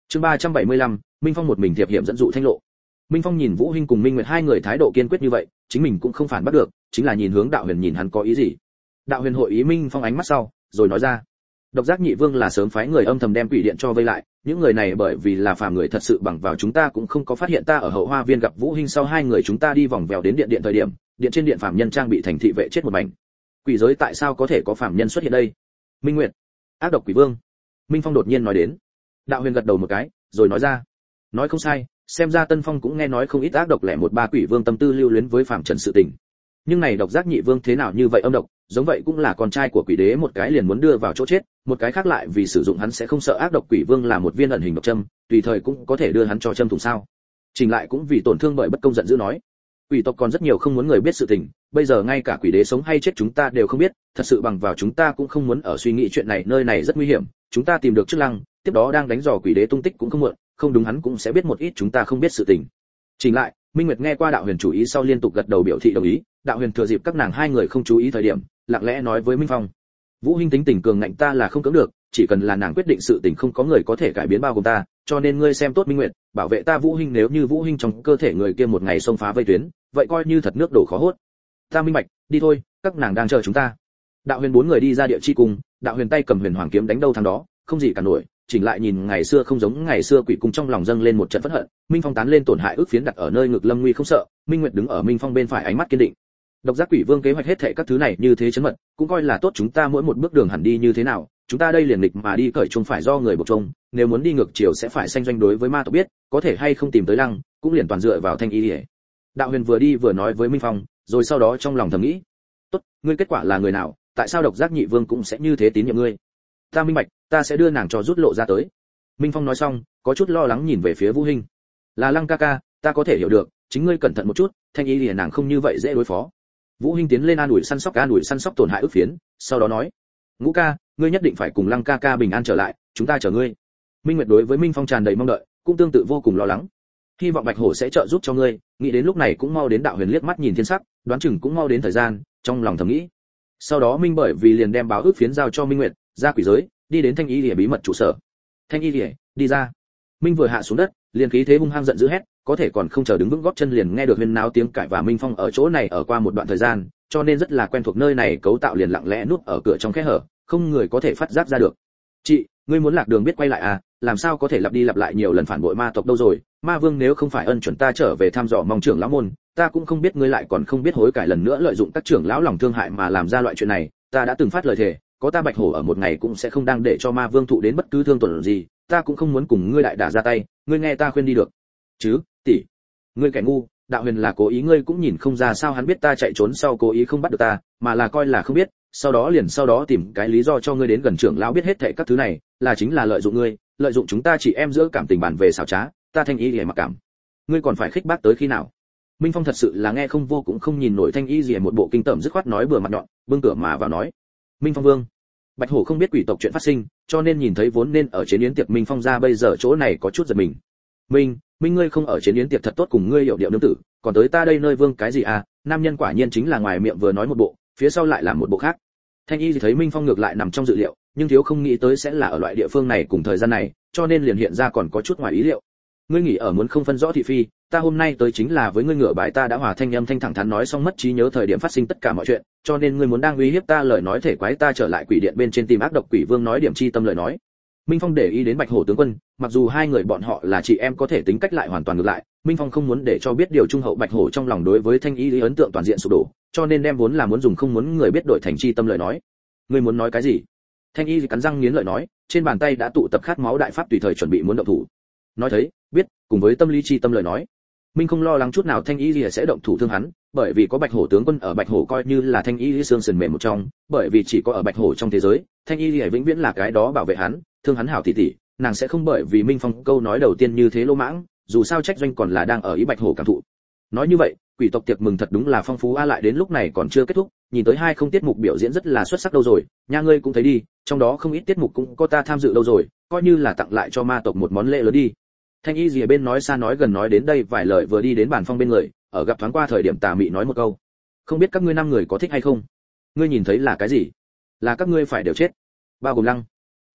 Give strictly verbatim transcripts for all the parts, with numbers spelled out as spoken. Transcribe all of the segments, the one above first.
Chương ba trăm bảy mươi lăm, Minh Phong một mình thiệp hiểm dẫn dụ thanh lộ. Minh Phong nhìn Vũ Hinh cùng Minh Nguyệt hai người thái độ kiên quyết như vậy, chính mình cũng không phản bắt được, chính là nhìn hướng Đạo Huyền nhìn hắn có ý gì. Đạo Huyền hội ý Minh Phong ánh mắt sau, rồi nói ra: Độc Giác Nhị Vương là sớm phái người âm thầm đem quỷ điện cho vây lại, những người này bởi vì là phàm người thật sự bằng vào chúng ta cũng không có phát hiện ta ở hậu hoa viên gặp Vũ Hinh sau hai người chúng ta đi vòng vèo đến điện điện thời điểm, điện trên điện phàm nhân trang bị thành thị vệ chết một mảnh. Quỷ giới tại sao có thể có phàm nhân xuất hiện đây? Minh Nguyệt, ác độc quỷ vương. Minh Phong đột nhiên nói đến. Đạo Huyền gật đầu một cái, rồi nói ra: Nói không sai, xem ra Tân Phong cũng nghe nói không ít ác độc lẻ một ba quỷ vương tâm tư lưu luyến với phàm trần sự tình. Nhưng này Độc Giác Nhị Vương thế nào như vậy âm độc, giống vậy cũng là con trai của quỷ đế, một cái liền muốn đưa vào chỗ chết, một cái khác lại vì sử dụng hắn sẽ không sợ ác độc quỷ vương là một viên ẩn hình độc châm, tùy thời cũng có thể đưa hắn cho châm thủng sao? Trình lại cũng vì tổn thương bởi bất công giận dữ nói: Quỷ tộc còn rất nhiều không muốn người biết sự tình, bây giờ ngay cả quỷ đế sống hay chết chúng ta đều không biết, thật sự bằng vào chúng ta cũng không muốn ở suy nghĩ chuyện này, nơi này rất nguy hiểm, chúng ta tìm được chức lăng, tiếp đó đang đánh dò quỷ đế tung tích cũng không muộn, không đúng hắn cũng sẽ biết một ít chúng ta không biết sự tình. Trình lại, Minh Nguyệt nghe qua Đạo Huyền chủ ý sau liên tục gật đầu biểu thị đồng ý. Đạo Huyền thừa dịp các nàng hai người không chú ý thời điểm, lặng lẽ nói với Minh Phong: Vũ Hinh tính tình cường ngạnh ta là không cưỡng được, chỉ cần là nàng quyết định sự tình không có người có thể cải biến bao gồm ta, cho nên ngươi xem tốt Minh Nguyệt, bảo vệ ta Vũ Hinh, nếu như Vũ Hinh trong cơ thể người kia một ngày xông phá vây tuyến, vậy coi như thật nước đổ khó hốt. Ta minh bạch, đi thôi, các nàng đang chờ chúng ta. Đạo Huyền bốn người đi ra địa chi cung, Đạo Huyền tay cầm huyền hoàng kiếm đánh đâu thằng đó, không gì cả nổi. Chỉnh lại nhìn ngày xưa không giống ngày xưa quỷ cung, trong lòng dâng lên một trận phẫn hận. Minh Phong tán lên tổn hại ước phiến đặt ở nơi ngực Lâm Nguy không sợ, Minh Nguyệt đứng ở Minh Phong bên phải ánh mắt kiên định. Độc Giác Quỷ Vương kế hoạch hết thảy các thứ này như thế chấn mật, cũng coi là tốt, chúng ta mỗi một bước đường hẳn đi như thế nào, chúng ta đây liền nghịch mà đi cởi chung phải do người buộc chung, nếu muốn đi ngược chiều sẽ phải sanh doanh đối với ma tộc biết, có thể hay không tìm tới lăng, cũng liền toàn dựa vào Thanh Y Liễu. Đạo Huyền vừa đi vừa nói với Minh Phong, rồi sau đó trong lòng thầm nghĩ: tốt, ngươi kết quả là người nào, tại sao Độc Giác Nhị Vương cũng sẽ như thế tín nhiệm ngươi? Ta minh bạch, ta sẽ đưa nàng cho rút lộ ra tới. Minh Phong nói xong, có chút lo lắng nhìn về phía Vũ Hinh. Là Lăng ca ca, ta có thể hiểu được, chính ngươi cẩn thận một chút, Thanh Y Liễu nàng không như vậy dễ đối phó. Vũ Hinh tiến lên an ủi săn sóc an ủi săn sóc tổn hại ức phiến, sau đó nói: Ngũ ca, ngươi nhất định phải cùng Lăng ca ca bình an trở lại, chúng ta chờ ngươi. Minh Nguyệt đối với Minh Phong tràn đầy mong đợi, cũng tương tự vô cùng lo lắng. Hy vọng Bạch Hổ sẽ trợ giúp cho ngươi, nghĩ đến lúc này cũng mau đến. Đạo Huyền liếc mắt nhìn thiên sắc, đoán chừng cũng mau đến thời gian, trong lòng thầm nghĩ. Sau đó Minh bởi vì liền đem báo ức phiến giao cho Minh Nguyệt, ra quỷ giới, đi đến Thanh Y Liễu bí mật trụ sở. Thanh Y Liễu, đi ra. Minh vừa hạ xuống đất, liền khí thế hung hăng giận dữ hét, có thể còn không chờ đứng vững gót chân liền nghe được huyên náo tiếng cãi, và Minh Phong ở chỗ này ở qua một đoạn thời gian, cho nên rất là quen thuộc nơi này cấu tạo, liền lặng lẽ núp ở cửa trong khe hở, không người có thể phát giác ra được. Chị, ngươi muốn lạc đường biết quay lại à, làm sao có thể lặp đi lặp lại nhiều lần phản bội ma tộc đâu rồi, ma vương nếu không phải ân chuẩn ta trở về thăm dò mong trưởng lão môn, ta cũng không biết ngươi lại còn không biết hối cải lần nữa lợi dụng các trưởng lão lòng thương hại mà làm ra loại chuyện này, ta đã từng phát lời thề, có ta Bạch Hổ ở một ngày cũng sẽ không đang để cho ma vương thụ đến bất cứ thương tổn gì, ta cũng không muốn cùng ngươi đại đả ra tay, ngươi nghe ta khuyên đi được chứ, tỷ. Ngươi kẻ ngu, Đạo Huyền là cố ý, ngươi cũng nhìn không ra sao hắn biết ta chạy trốn sau cố ý không bắt được ta, mà là coi là không biết, sau đó liền sau đó tìm cái lý do cho ngươi đến gần trưởng lão biết hết thảy các thứ này, là chính là lợi dụng ngươi, lợi dụng chúng ta chị em giữa cảm tình bản về xảo trá, ta Thanh Y Liễu mặc cảm. Ngươi còn phải khích bác tới khi nào? Minh Phong thật sự là nghe không vô cũng không nhìn nổi Thanh Y Liễu một bộ kinh tởm dứt khoát nói bừa mặt nhọn, bưng cửa mà vào nói: Minh Phong vương. Bạch Hổ không biết quỷ tộc chuyện phát sinh, cho nên nhìn thấy vốn nên ở chiến yến tiệc Minh Phong ra bây giờ chỗ này có chút giật mình. Minh, Minh ngươi không ở chiến yến tiệc thật tốt, cùng ngươi hiểu điệu nương tử, còn tới ta đây nơi vương cái gì à? Nam nhân quả nhiên chính là ngoài miệng vừa nói một bộ, phía sau lại làm một bộ khác. Thanh Y thì thấy Minh Phong ngược lại nằm trong dự liệu, nhưng thiếu không nghĩ tới sẽ là ở loại địa phương này cùng thời gian này, cho nên liền hiện ra còn có chút ngoài ý liệu. Ngươi nghĩ ở muốn không phân rõ thị phi, ta hôm nay tới chính là với ngươi ngựa bài, ta đã hòa thanh âm thanh thẳng thắn nói xong mất trí nhớ thời điểm phát sinh tất cả mọi chuyện, cho nên ngươi muốn đang uy hiếp ta lời nói thể quái ta trở lại quỷ điện bên trên tìm ác độc quỷ vương nói điểm chi tâm lời nói. Minh Phong để ý đến Bạch Hổ tướng quân, mặc dù hai người bọn họ là chị em có thể tính cách lại hoàn toàn ngược lại, Minh Phong không muốn để cho biết điều trung hậu Bạch Hổ trong lòng đối với Thanh Y lý ấn tượng toàn diện sụp đổ, cho nên đem vốn là muốn dùng không muốn người biết đổi thành chi tâm lời nói. Ngươi muốn nói cái gì? Thanh Y cắn răng nghiến lợi nói, trên bàn tay đã tụ tập khát máu đại pháp tùy thời chuẩn bị muốn động thủ. Nói thấy, biết, cùng với tâm lý chi tâm lời nói. Minh không lo lắng chút nào Thanh Y Lìa sẽ động thủ thương hắn, bởi vì có Bạch Hổ tướng quân ở, Bạch Hổ coi như là Thanh Y Lìa xương sườn mềm một trong, bởi vì chỉ có ở Bạch Hổ trong thế giới, Thanh Y Lìa vĩnh viễn là cái đó bảo vệ hắn, thương hắn hảo tỷ tỷ, nàng sẽ không bởi vì Minh Phong câu nói đầu tiên như thế lỗ mãng, dù sao trách doanh còn là đang ở ý Bạch Hổ cảm thụ. Nói như vậy, quỷ tộc tiệc mừng thật đúng là phong phú a, lại đến lúc này còn chưa kết thúc, nhìn tới hai không tiết mục biểu diễn rất là xuất sắc đâu rồi, nha ngươi cũng thấy đi, trong đó không ít tiết mục cũng có ta tham dự đâu rồi, coi như là tặng lại cho ma tộc một món lễ lớn đi. Thanh Y Lìa bên nói xa nói gần nói đến đây vài lời vừa đi đến bàn phong bên người, ở gặp thoáng qua thời điểm tà mị nói một câu, không biết các ngươi năm người có thích hay không? Ngươi nhìn thấy là cái gì? Là các ngươi phải đều chết, bao gồm Lăng.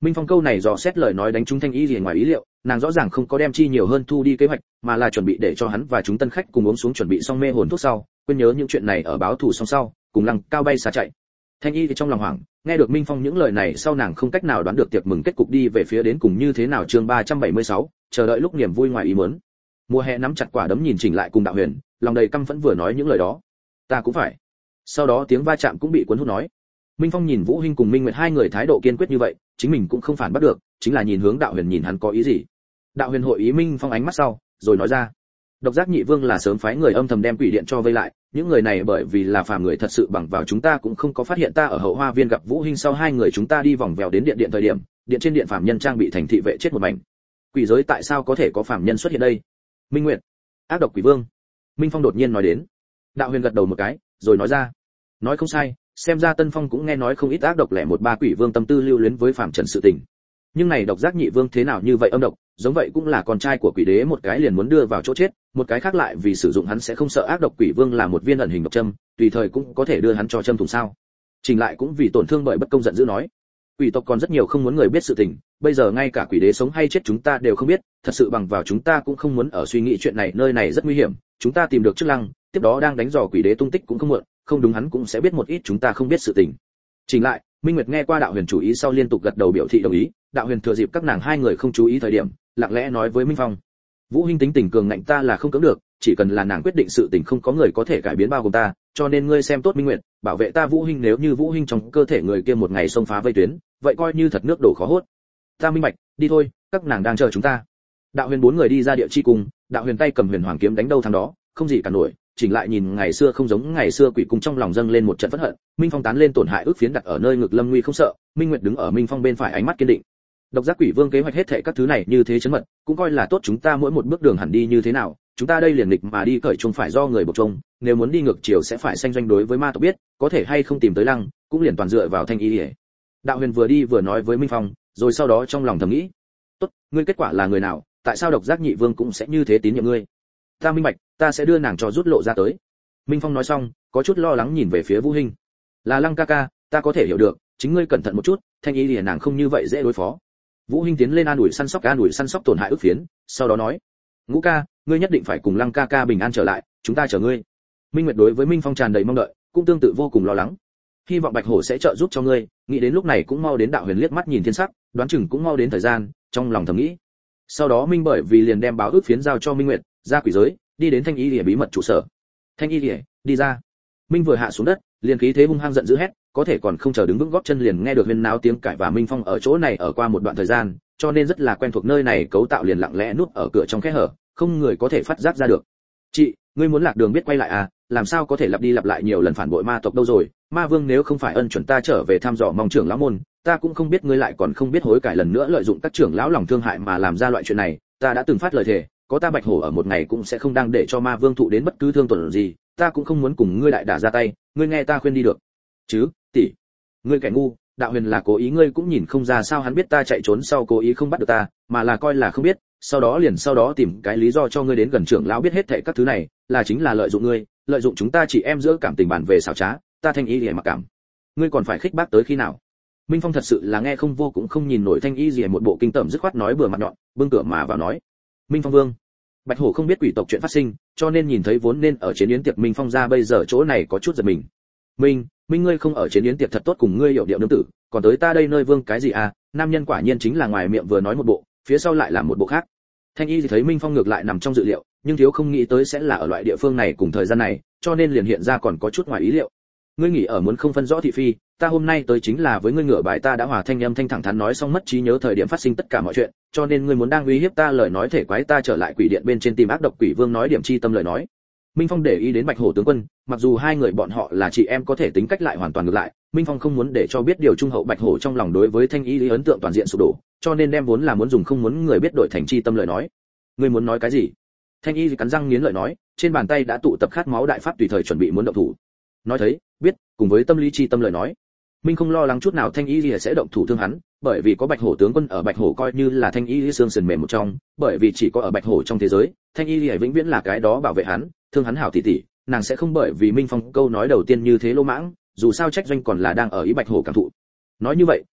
Minh Phong câu này dò xét lời nói đánh trúng Thanh Y Lìa ngoài ý liệu, nàng rõ ràng không có đem chi nhiều hơn thu đi kế hoạch, mà là chuẩn bị để cho hắn và chúng tân khách cùng uống xuống chuẩn bị xong mê hồn thuốc sau, quên nhớ những chuyện này ở báo thù xong sau, cùng Lăng Cao bay xa chạy. Thanh Y thì trong lòng hoảng, nghe được Minh Phong những lời này sau nàng không cách nào đoán được tiệc mừng kết cục đi về phía đến cùng như thế nào. Chương ba trăm bảy mươi sáu, chờ đợi lúc niềm vui ngoài ý muốn. Mùa hè nắm chặt quả đấm nhìn chỉnh lại cùng Đạo Huyền, lòng đầy căm phẫn vừa nói những lời đó. Ta cũng phải. Sau đó tiếng va chạm cũng bị cuốn hút nói. Minh Phong nhìn Vũ Hinh cùng Minh Nguyệt hai người thái độ kiên quyết như vậy, chính mình cũng không phản bắt được, chính là nhìn hướng Đạo Huyền nhìn hắn có ý gì. Đạo Huyền hội ý Minh Phong ánh mắt sau, rồi nói ra. Độc Giác Nhị Vương là sớm phái người âm thầm đem quỷ điện cho vây lại, những người này bởi vì là phàm người thật sự bằng vào chúng ta cũng không có phát hiện ta ở hậu hoa viên gặp Vũ Hinh sau hai người chúng ta đi vòng vèo đến điện điện thời điểm, điện trên điện phàm nhân trang bị thành thị vệ chết một mảnh. Quỷ giới tại sao có thể có phàm nhân xuất hiện đây? Minh Nguyệt, ác độc quỷ vương. Minh Phong đột nhiên nói đến. Đạo Huyền gật đầu một cái, rồi nói ra. Nói không sai, xem ra Tân Phong cũng nghe nói không ít ác độc lẻ một ba quỷ vương tâm tư lưu luyến với phàm trần sự tình. Nhưng này Độc Giác Nhị Vương thế nào như vậy âm độc, giống vậy cũng là con trai của quỷ đế một cái liền muốn đưa vào chỗ chết, một cái khác lại vì sử dụng hắn sẽ không sợ ác độc quỷ vương là một viên ẩn hình độc châm, tùy thời cũng có thể đưa hắn cho châm thủng sao. Trình lại cũng vì tổn thương bởi bất công giận dữ nói. Quỷ tộc còn rất nhiều không muốn người biết sự tình, bây giờ ngay cả quỷ đế sống hay chết chúng ta đều không biết, thật sự bằng vào chúng ta cũng không muốn ở suy nghĩ chuyện này, nơi này rất nguy hiểm, chúng ta tìm được chức lăng, tiếp đó đang đánh dò quỷ đế tung tích cũng không muộn, không đúng hắn cũng sẽ biết một ít chúng ta không biết sự tình. Trình lại, Minh Nguyệt nghe qua Đạo Huyền chủ ý sau liên tục gật đầu biểu thị đồng ý. Đạo Huyền thừa dịp các nàng hai người không chú ý thời điểm, lặng lẽ nói với Minh Phong: Vũ Hinh tính tình cường ngạnh ta là không cưỡng được, chỉ cần là nàng quyết định sự tình không có người có thể cải biến bao gồm ta, cho nên ngươi xem tốt Minh Nguyệt, bảo vệ ta Vũ Hinh, nếu như Vũ Hinh trong cơ thể người kia một ngày xông phá vây tuyến, vậy coi như thật nước đổ khó hốt. Ta minh bạch, đi thôi, các nàng đang chờ chúng ta. Đạo Huyền bốn người đi ra địa chi cung, Đạo Huyền tay cầm huyền hoàng kiếm đánh đâu thắng đó, không gì cả nổi. Chỉnh lại nhìn ngày xưa không giống ngày xưa quỷ cung trong lòng dâng lên một trận phẫn hận. Minh Phong tán lên tổn hại ước phiến đặt ở nơi ngực Lâm Nguy không sợ, Minh Nguyệt đứng ở Minh Phong bên phải ánh mắt kiên định. Độc Giác Quỷ Vương kế hoạch hết thảy các thứ này như thế chấn mật, cũng coi là tốt chúng ta mỗi một bước đường hẳn đi như thế nào, chúng ta đây liền nghịch mà đi cởi chung phải do người buộc chung, nếu muốn đi ngược chiều sẽ phải sanh doanh đối với ma tộc biết, có thể hay không tìm tới lăng, cũng liền toàn dựa vào Thanh Y Liễu. Đạo Huyền vừa đi vừa nói với Minh Phong, rồi sau đó trong lòng thầm nghĩ, tốt, ngươi kết quả là người nào, tại sao Độc Giác Nhị Vương cũng sẽ như thế tín nhiệm ngươi? Ta minh bạch, ta sẽ đưa nàng cho rút lộ ra tới. Minh Phong nói xong, có chút lo lắng nhìn về phía Vũ Hinh. Là Lăng ca ca, ta có thể hiểu được, chính ngươi cẩn thận một chút, Thanh Y Liễu nàng không như vậy dễ đối phó. Vũ Hinh tiến lên an ủi săn sóc an ủi săn sóc tổn hại ức phiến, sau đó nói: Ngũ ca, ngươi nhất định phải cùng Lăng ca ca bình an trở lại, chúng ta chờ ngươi. Minh Nguyệt đối với Minh Phong tràn đầy mong đợi, cũng tương tự vô cùng lo lắng. Hy vọng Bạch Hổ sẽ trợ giúp cho ngươi, nghĩ đến lúc này cũng mau đến. Đạo Huyền liếc mắt nhìn thiên sắc, đoán chừng cũng mau đến thời gian, trong lòng thầm nghĩ. Sau đó Minh bởi vì liền đem báo ước phiến giao cho Minh Nguyệt, ra quỷ giới, đi đến Thanh Y Liễu bí mật trụ sở. Thanh Y Liễu, đi ra. Minh vừa hạ xuống đất, liền khí thế hung hăng giận dữ hét, có thể còn không chờ đứng vững gót chân liền nghe được huyên náo tiếng cãi và Minh Phong ở chỗ này ở qua một đoạn thời gian, cho nên rất là quen thuộc nơi này cấu tạo, liền lặng lẽ núp ở cửa trong kẽ hở, không người có thể phát giác ra được. Chị, ngươi muốn lạc đường biết quay lại à, làm sao có thể lặp đi lặp lại nhiều lần phản bội ma tộc đâu rồi, ma vương nếu không phải ân chuẩn ta trở về thăm dò mong trưởng lão môn, ta cũng không biết ngươi lại còn không biết hối cải lần nữa lợi dụng các trưởng lão lòng thương hại mà làm ra loại chuyện này, ta đã từng phát lời thề, có ta Bạch Hổ ở một ngày cũng sẽ không đang để cho ma vương thụ đến bất cứ thương tổn gì, ta cũng không muốn cùng ngươi đại đả ra tay, ngươi nghe ta khuyên đi được chứ, tỷ. Ngươi kẻ ngu, Đạo Huyền là cố ý, ngươi cũng nhìn không ra sao hắn biết ta chạy trốn sau cố ý không bắt được ta, mà là coi là không biết, sau đó liền sau đó tìm cái lý do cho ngươi đến gần trưởng lão biết hết thảy các thứ này, là chính là lợi dụng ngươi, lợi dụng chúng ta chị em giữa cảm tình bản về xảo trá, ta Thanh Y Liễu mặc cảm. Ngươi còn phải khích bác tới khi nào? Minh Phong thật sự là nghe không vô cũng không nhìn nổi Thanh Y Liễu một bộ kinh tởm dứt khoát nói bừa mặt nhọn, bưng cửa mà vào nói. Minh Phong vương. Bạch Hổ không biết quỷ tộc chuyện phát sinh, cho nên nhìn thấy vốn nên ở chiến yến tiệc Minh Phong ra bây giờ chỗ này có chút giật mình. Minh, Minh ngươi không ở chiến yến tiệc thật tốt, cùng ngươi hiểu điệu nương tử, còn tới ta đây nơi vương cái gì à? Nam nhân quả nhiên chính là ngoài miệng vừa nói một bộ, phía sau lại làm một bộ khác. Thanh Y thì thấy Minh Phong ngược lại nằm trong dự liệu, nhưng thiếu không nghĩ tới sẽ là ở loại địa phương này cùng thời gian này, cho nên liền hiện ra còn có chút ngoài ý liệu. Ngươi nghĩ ở muốn không phân rõ thị phi, ta hôm nay tới chính là với ngươi ngửa bài, ta đã hòa thanh âm thanh thẳng thắn nói xong mất trí nhớ thời điểm phát sinh tất cả mọi chuyện, cho nên ngươi muốn đang uy hiếp ta lời nói thể quái ta trở lại quỷ điện bên trên tìm ác độc quỷ vương nói điểm chi tâm lời nói. Minh Phong để ý đến Bạch Hổ tướng quân, mặc dù hai người bọn họ là chị em có thể tính cách lại hoàn toàn ngược lại, Minh Phong không muốn để cho biết điều trung hậu Bạch Hổ trong lòng đối với Thanh Y Lý ấn tượng toàn diện sụp đổ, cho nên đem vốn là muốn dùng không muốn người biết đổi thành chi tâm lời nói. Ngươi muốn nói cái gì? Thanh Y cắn răng nghiến lợi nói, trên bàn tay đã tụ tập khát máu đại pháp tùy thời chuẩn bị muốn động thủ. Nói thấy, biết, cùng với tâm lý chi tâm lời nói. Minh không lo lắng chút nào Thanh Y Lìa sẽ động thủ thương hắn, bởi vì có Bạch Hổ tướng quân ở, Bạch Hổ coi như là Thanh Y Lìa xương sườn mềm một trong, bởi vì chỉ có ở Bạch Hổ trong thế giới, Thanh Y Lìa vĩnh viễn là cái đó bảo vệ hắn, thương hắn hảo tỷ tỷ, nàng sẽ không bởi vì Minh Phong câu nói đầu tiên như thế lô mãng, dù sao trách doanh còn là đang ở ý Bạch Hổ cảm thụ. Nói như vậy,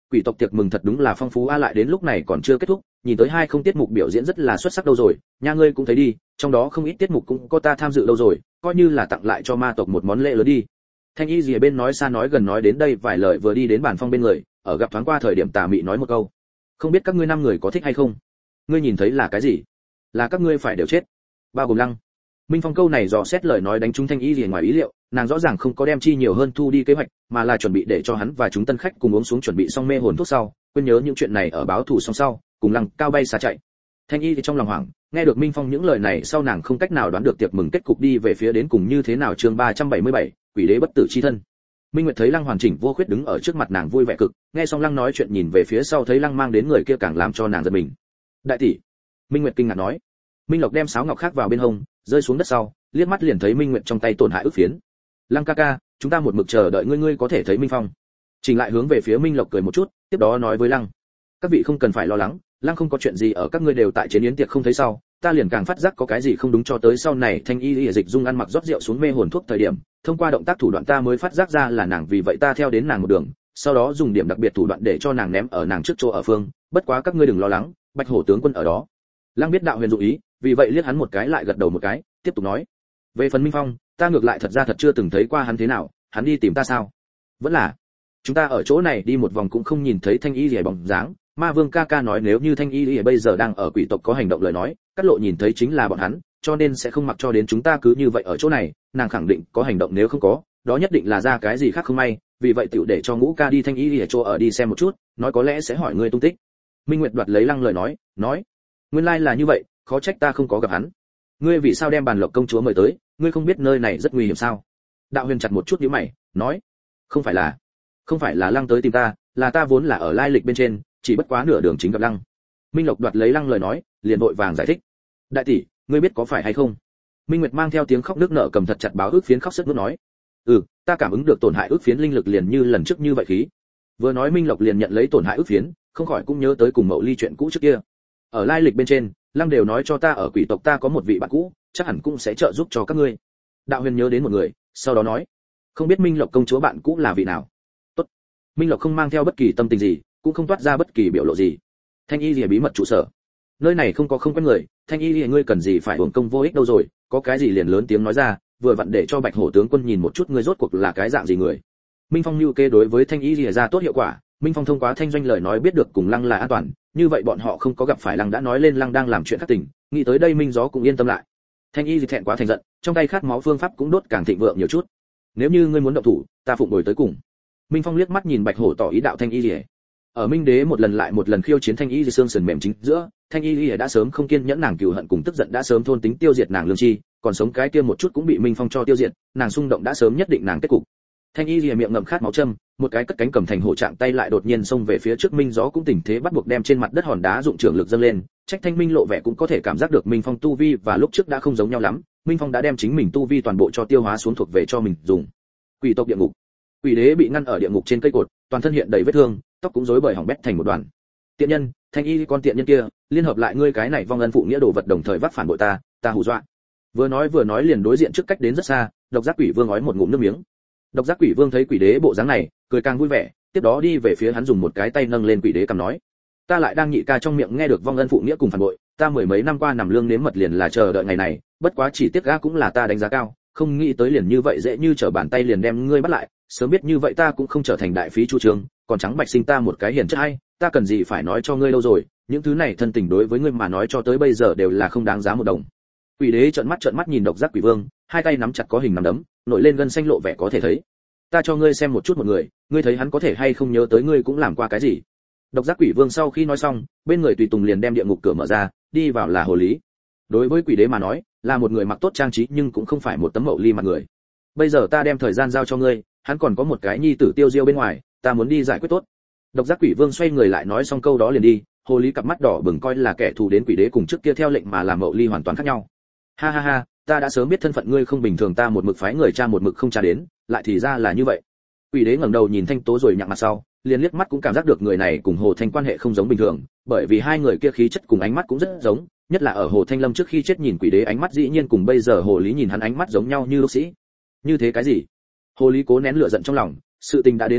quỷ tộc tiệc mừng thật đúng là phong phú a, lại đến lúc này còn chưa kết thúc, nhìn tới hai không tiết mục biểu diễn rất là xuất sắc đâu rồi, nha ngươi cũng thấy đi, trong đó không ít tiết mục cũng có ta tham dự đâu rồi, coi như là tặng lại cho ma tộc một món lễ lớn đi. Thanh Y gì bên nói xa nói gần nói đến đây vài lời vừa đi đến bàn phong bên người, ở gặp thoáng qua thời điểm tà mị nói một câu, không biết các ngươi năm người có thích hay không? Ngươi nhìn thấy là cái gì? Là các ngươi phải đều chết, bao gồm Lăng. Minh Phong câu này dò xét lời nói đánh trúng Thanh Y gì ngoài ý liệu, nàng rõ ràng không có đem chi nhiều hơn thu đi kế hoạch, mà là chuẩn bị để cho hắn và chúng tân khách cùng uống xuống chuẩn bị xong mê hồn thuốc sau, quên nhớ những chuyện này ở báo thù xong sau, cùng Lăng cao bay xa chạy. Thanh Y thì trong lòng hoảng, nghe được Minh Phong những lời này sau nàng không cách nào đoán được tiệc mừng kết cục đi về phía đến cùng như thế nào. Chương ba trăm bảy mươi bảy, quỷ đế bất tử chi thân. Minh Nguyệt thấy Lăng hoàn chỉnh vô khuyết đứng ở trước mặt nàng vui vẻ cực, nghe xong Lăng nói chuyện nhìn về phía sau thấy Lăng mang đến người kia càng làm cho nàng giật mình. Đại tỷ. Minh Nguyệt kinh ngạc nói. Minh Lộc đem sáo ngọc khác vào bên hông, rơi xuống đất sau, liếc mắt liền thấy Minh Nguyệt trong tay tổn hại ức phiến. Lăng ca ca, chúng ta một mực chờ đợi ngươi, ngươi có thể thấy Minh Phong. Trình lại hướng về phía Minh Lộc cười một chút, tiếp đó nói với Lăng, các vị không cần phải lo lắng, Lăng không có chuyện gì, ở các ngươi đều tại chiến yến tiệc không thấy sau, ta liền càng phát giác có cái gì không đúng, cho tới sau này Thanh Y Y dịch dung ăn mặc rót rượu xuống mê hồn thuốc thời điểm, thông qua động tác thủ đoạn ta mới phát giác ra là nàng, vì vậy ta theo đến nàng một đường, sau đó dùng điểm đặc biệt thủ đoạn để cho nàng ném ở nàng trước chỗ ở phương, bất quá các ngươi đừng lo lắng, Bạch Hổ tướng quân ở đó. Lăng biết đạo huyền dụ ý, vì vậy liếc hắn một cái lại gật đầu một cái, tiếp tục nói, về phần Minh Phong, ta ngược lại thật ra thật chưa từng thấy qua hắn, thế nào, hắn đi tìm ta sao? Vẫn là chúng ta ở chỗ này đi một vòng cũng không nhìn thấy Thanh Y Lìa bóng dáng. Ma Vương ca ca nói nếu như Thanh Y Lìa bây giờ đang ở quỷ tộc có hành động lời nói, Cát Lộ nhìn thấy chính là bọn hắn, cho nên sẽ không mặc cho đến chúng ta cứ như vậy ở chỗ này, nàng khẳng định có hành động, nếu không có, đó nhất định là ra cái gì khác không may, vì vậy tiểu để cho Ngũ ca đi Thanh Y Lìa chỗ ở đi xem một chút, nói có lẽ sẽ hỏi ngươi tung tích. Minh Nguyệt đoạt lấy Lăng lời nói, nói, nguyên lai là như vậy, khó trách ta không có gặp hắn. Ngươi vì sao đem Bàn Lộc công chúa mời tới, ngươi không biết nơi này rất nguy hiểm sao? Đạo Huyền chặt một chút nhíu mày, nói, không phải là, không phải là Lăng tới tìm ta, là ta vốn là ở lai lịch bên trên, chỉ bất quá nửa đường chính gặp Lăng. Minh Lộc đoạt lấy Lăng lời nói, liền vội vàng giải thích, đại tỷ, ngươi biết có phải hay không? Minh Nguyệt mang theo tiếng khóc nức nở cầm thật chặt báo ước phiến khóc sướt mướt nói, ừ, ta cảm ứng được tổn hại ước phiến linh lực liền như lần trước như vậy khí. Vừa nói Minh Lộc liền nhận lấy tổn hại ước phiến, không khỏi cũng nhớ tới cùng Mậu Ly chuyện cũ trước kia. Ở lai lịch bên trên, Lăng đều nói cho ta ở quỷ tộc ta có một vị bạn cũ, chắc hẳn cũng sẽ trợ giúp cho các ngươi. Đạo Huyền nhớ đến một người, sau đó nói, không biết Minh Lộc công chúa bạn cũ là vị nào? Tốt. Minh Lộc không mang theo bất kỳ tâm tình gì, cũng không toát ra bất kỳ biểu lộ gì. Thanh Y Lìa bí mật trụ sở, nơi này không có không quen người, Thanh Y Lìa ngươi cần gì phải uổng công vô ích đâu rồi, có cái gì liền lớn tiếng nói ra, vừa vặn để cho Bạch Hổ tướng quân nhìn một chút ngươi rốt cuộc là cái dạng gì người. Minh Phong lưu kê đối với Thanh Y Lìa ra tốt hiệu quả, Minh Phong thông qua Thanh Doanh lời nói biết được cùng Lăng là an toàn, như vậy bọn họ không có gặp phải Lăng đã nói lên Lăng đang làm chuyện khác tình, nghĩ tới đây Minh Gió cũng yên tâm lại. Thanh Y Lìa thẹn quá thành giận, trong tay khát máu phương pháp cũng đốt càng thịnh vượng nhiều chút. Nếu như ngươi muốn động thủ, ta phụng bồi tới cùng. Minh Phong liếc mắt nhìn Bạch Hổ tỏ ý đạo Thanh Y Lìa. Ở Minh Đế một lần lại một lần khiêu chiến Thanh Y Lìa xương sườn mềm chính giữa, Thanh Y Lìa đã sớm không kiên nhẫn nàng cừu hận cùng tức giận đã sớm thôn tính tiêu diệt nàng lương chi, còn sống cái kia một chút cũng bị Minh Phong cho tiêu diệt, nàng xung động đã sớm nhất định nàng kết cục. Thanh Y Lìa miệng ngậm khát máu châm, một cái cất cánh cầm thành hổ trạng tay lại đột nhiên xông về phía trước, Minh Gió cũng tình thế bắt buộc đem trên mặt đất hòn đá dụng trưởng lực dâng lên, Trách Thanh Minh lộ vẻ cũng có thể cảm giác được Minh Phong tu vi và lúc trước đã không giống nhau lắm, Minh Phong đã đem chính mình tu vi toàn bộ cho tiêu hóa xuống thuộc về cho mình dùng. Quỷ tộc địa ngục. Quỷ đế bị ngăn ở địa ngục trên cây cột, toàn thân hiện đầy vết thương, tóc cũng rối bời hỏng bét thành một đoàn. Tiện nhân, Thanh Y con tiện nhân kia, liên hợp lại ngươi cái này vong ân phụ nghĩa đồ vật đồng thời vắt phản bội ta, ta hù dọa. Vừa nói vừa nói liền đối diện trước cách đến rất xa, Độc Giác Quỷ Vương ói một ngụm nước miếng. Độc Giác Quỷ Vương thấy Quỷ đế bộ dáng này, cười càng vui vẻ, tiếp đó đi về phía hắn dùng một cái tay nâng lên Quỷ đế cầm nói, ta lại đang nhị ca trong miệng nghe được vong ân phụ nghĩa cùng phản bội, ta mười mấy năm qua nằm lương nếm mật liền là chờ đợi ngày này, bất quá chỉ tiếc gã cũng là ta đánh giá cao, không nghĩ tới liền như vậy dễ như trở bàn tay liền đem ngươi bắt lại, sớm biết như vậy ta cũng không trở thành đại phí chu trường, còn trắng bạch sinh ta một cái hiền chất hay, ta cần gì phải nói cho ngươi lâu rồi, những thứ này thân tình đối với ngươi mà nói cho tới bây giờ đều là không đáng giá một đồng. Quỷ đế trợn mắt trợn mắt nhìn Độc Giác Quỷ Vương, hai tay nắm chặt có hình nắm đấm, nổi lên gân xanh lộ vẻ có thể thấy. Ta cho ngươi xem một chút một người, ngươi thấy hắn có thể hay không nhớ tới ngươi cũng làm qua cái gì. Độc Giác Quỷ Vương sau khi nói xong, bên người tùy tùng liền đem địa ngục cửa mở ra, đi vào là hồ lý. Đối với Quỷ đế mà nói, là một người mặc tốt trang trí nhưng cũng không phải một tấm mậu ly mặt người. Bây giờ ta đem thời gian giao cho ngươi, hắn còn có một cái nhi tử Tiêu Diêu bên ngoài, ta muốn đi giải quyết tốt. Độc Giác Quỷ Vương xoay người lại nói xong câu đó liền đi, hồ lý cặp mắt đỏ bừng coi là kẻ thù đến Quỷ đế cùng trước kia theo lệnh mà làm mậu ly hoàn toàn khác nhau. Ha ha ha, ta đã sớm biết thân phận ngươi không bình thường, ta một mực phái người cha một mực không tra đến, lại thì ra là như vậy. Quỷ đế ngẩng đầu nhìn Thanh Tố rồi nhặng mặt sau, liền liếc mắt cũng cảm giác được người này cùng Hồ Thanh quan hệ không giống bình thường, bởi vì hai người kia khí chất cùng ánh mắt cũng rất giống, nhất là ở Hồ Thanh Lâm trước khi chết nhìn Quỷ đế ánh mắt dĩ nhiên cùng bây giờ Hồ Lý nhìn hắn ánh mắt giống nhau như lúc sĩ. Như thế cái gì? Hồ Lý cố nén lửa giận trong lòng, sự tình đã đến lúc này,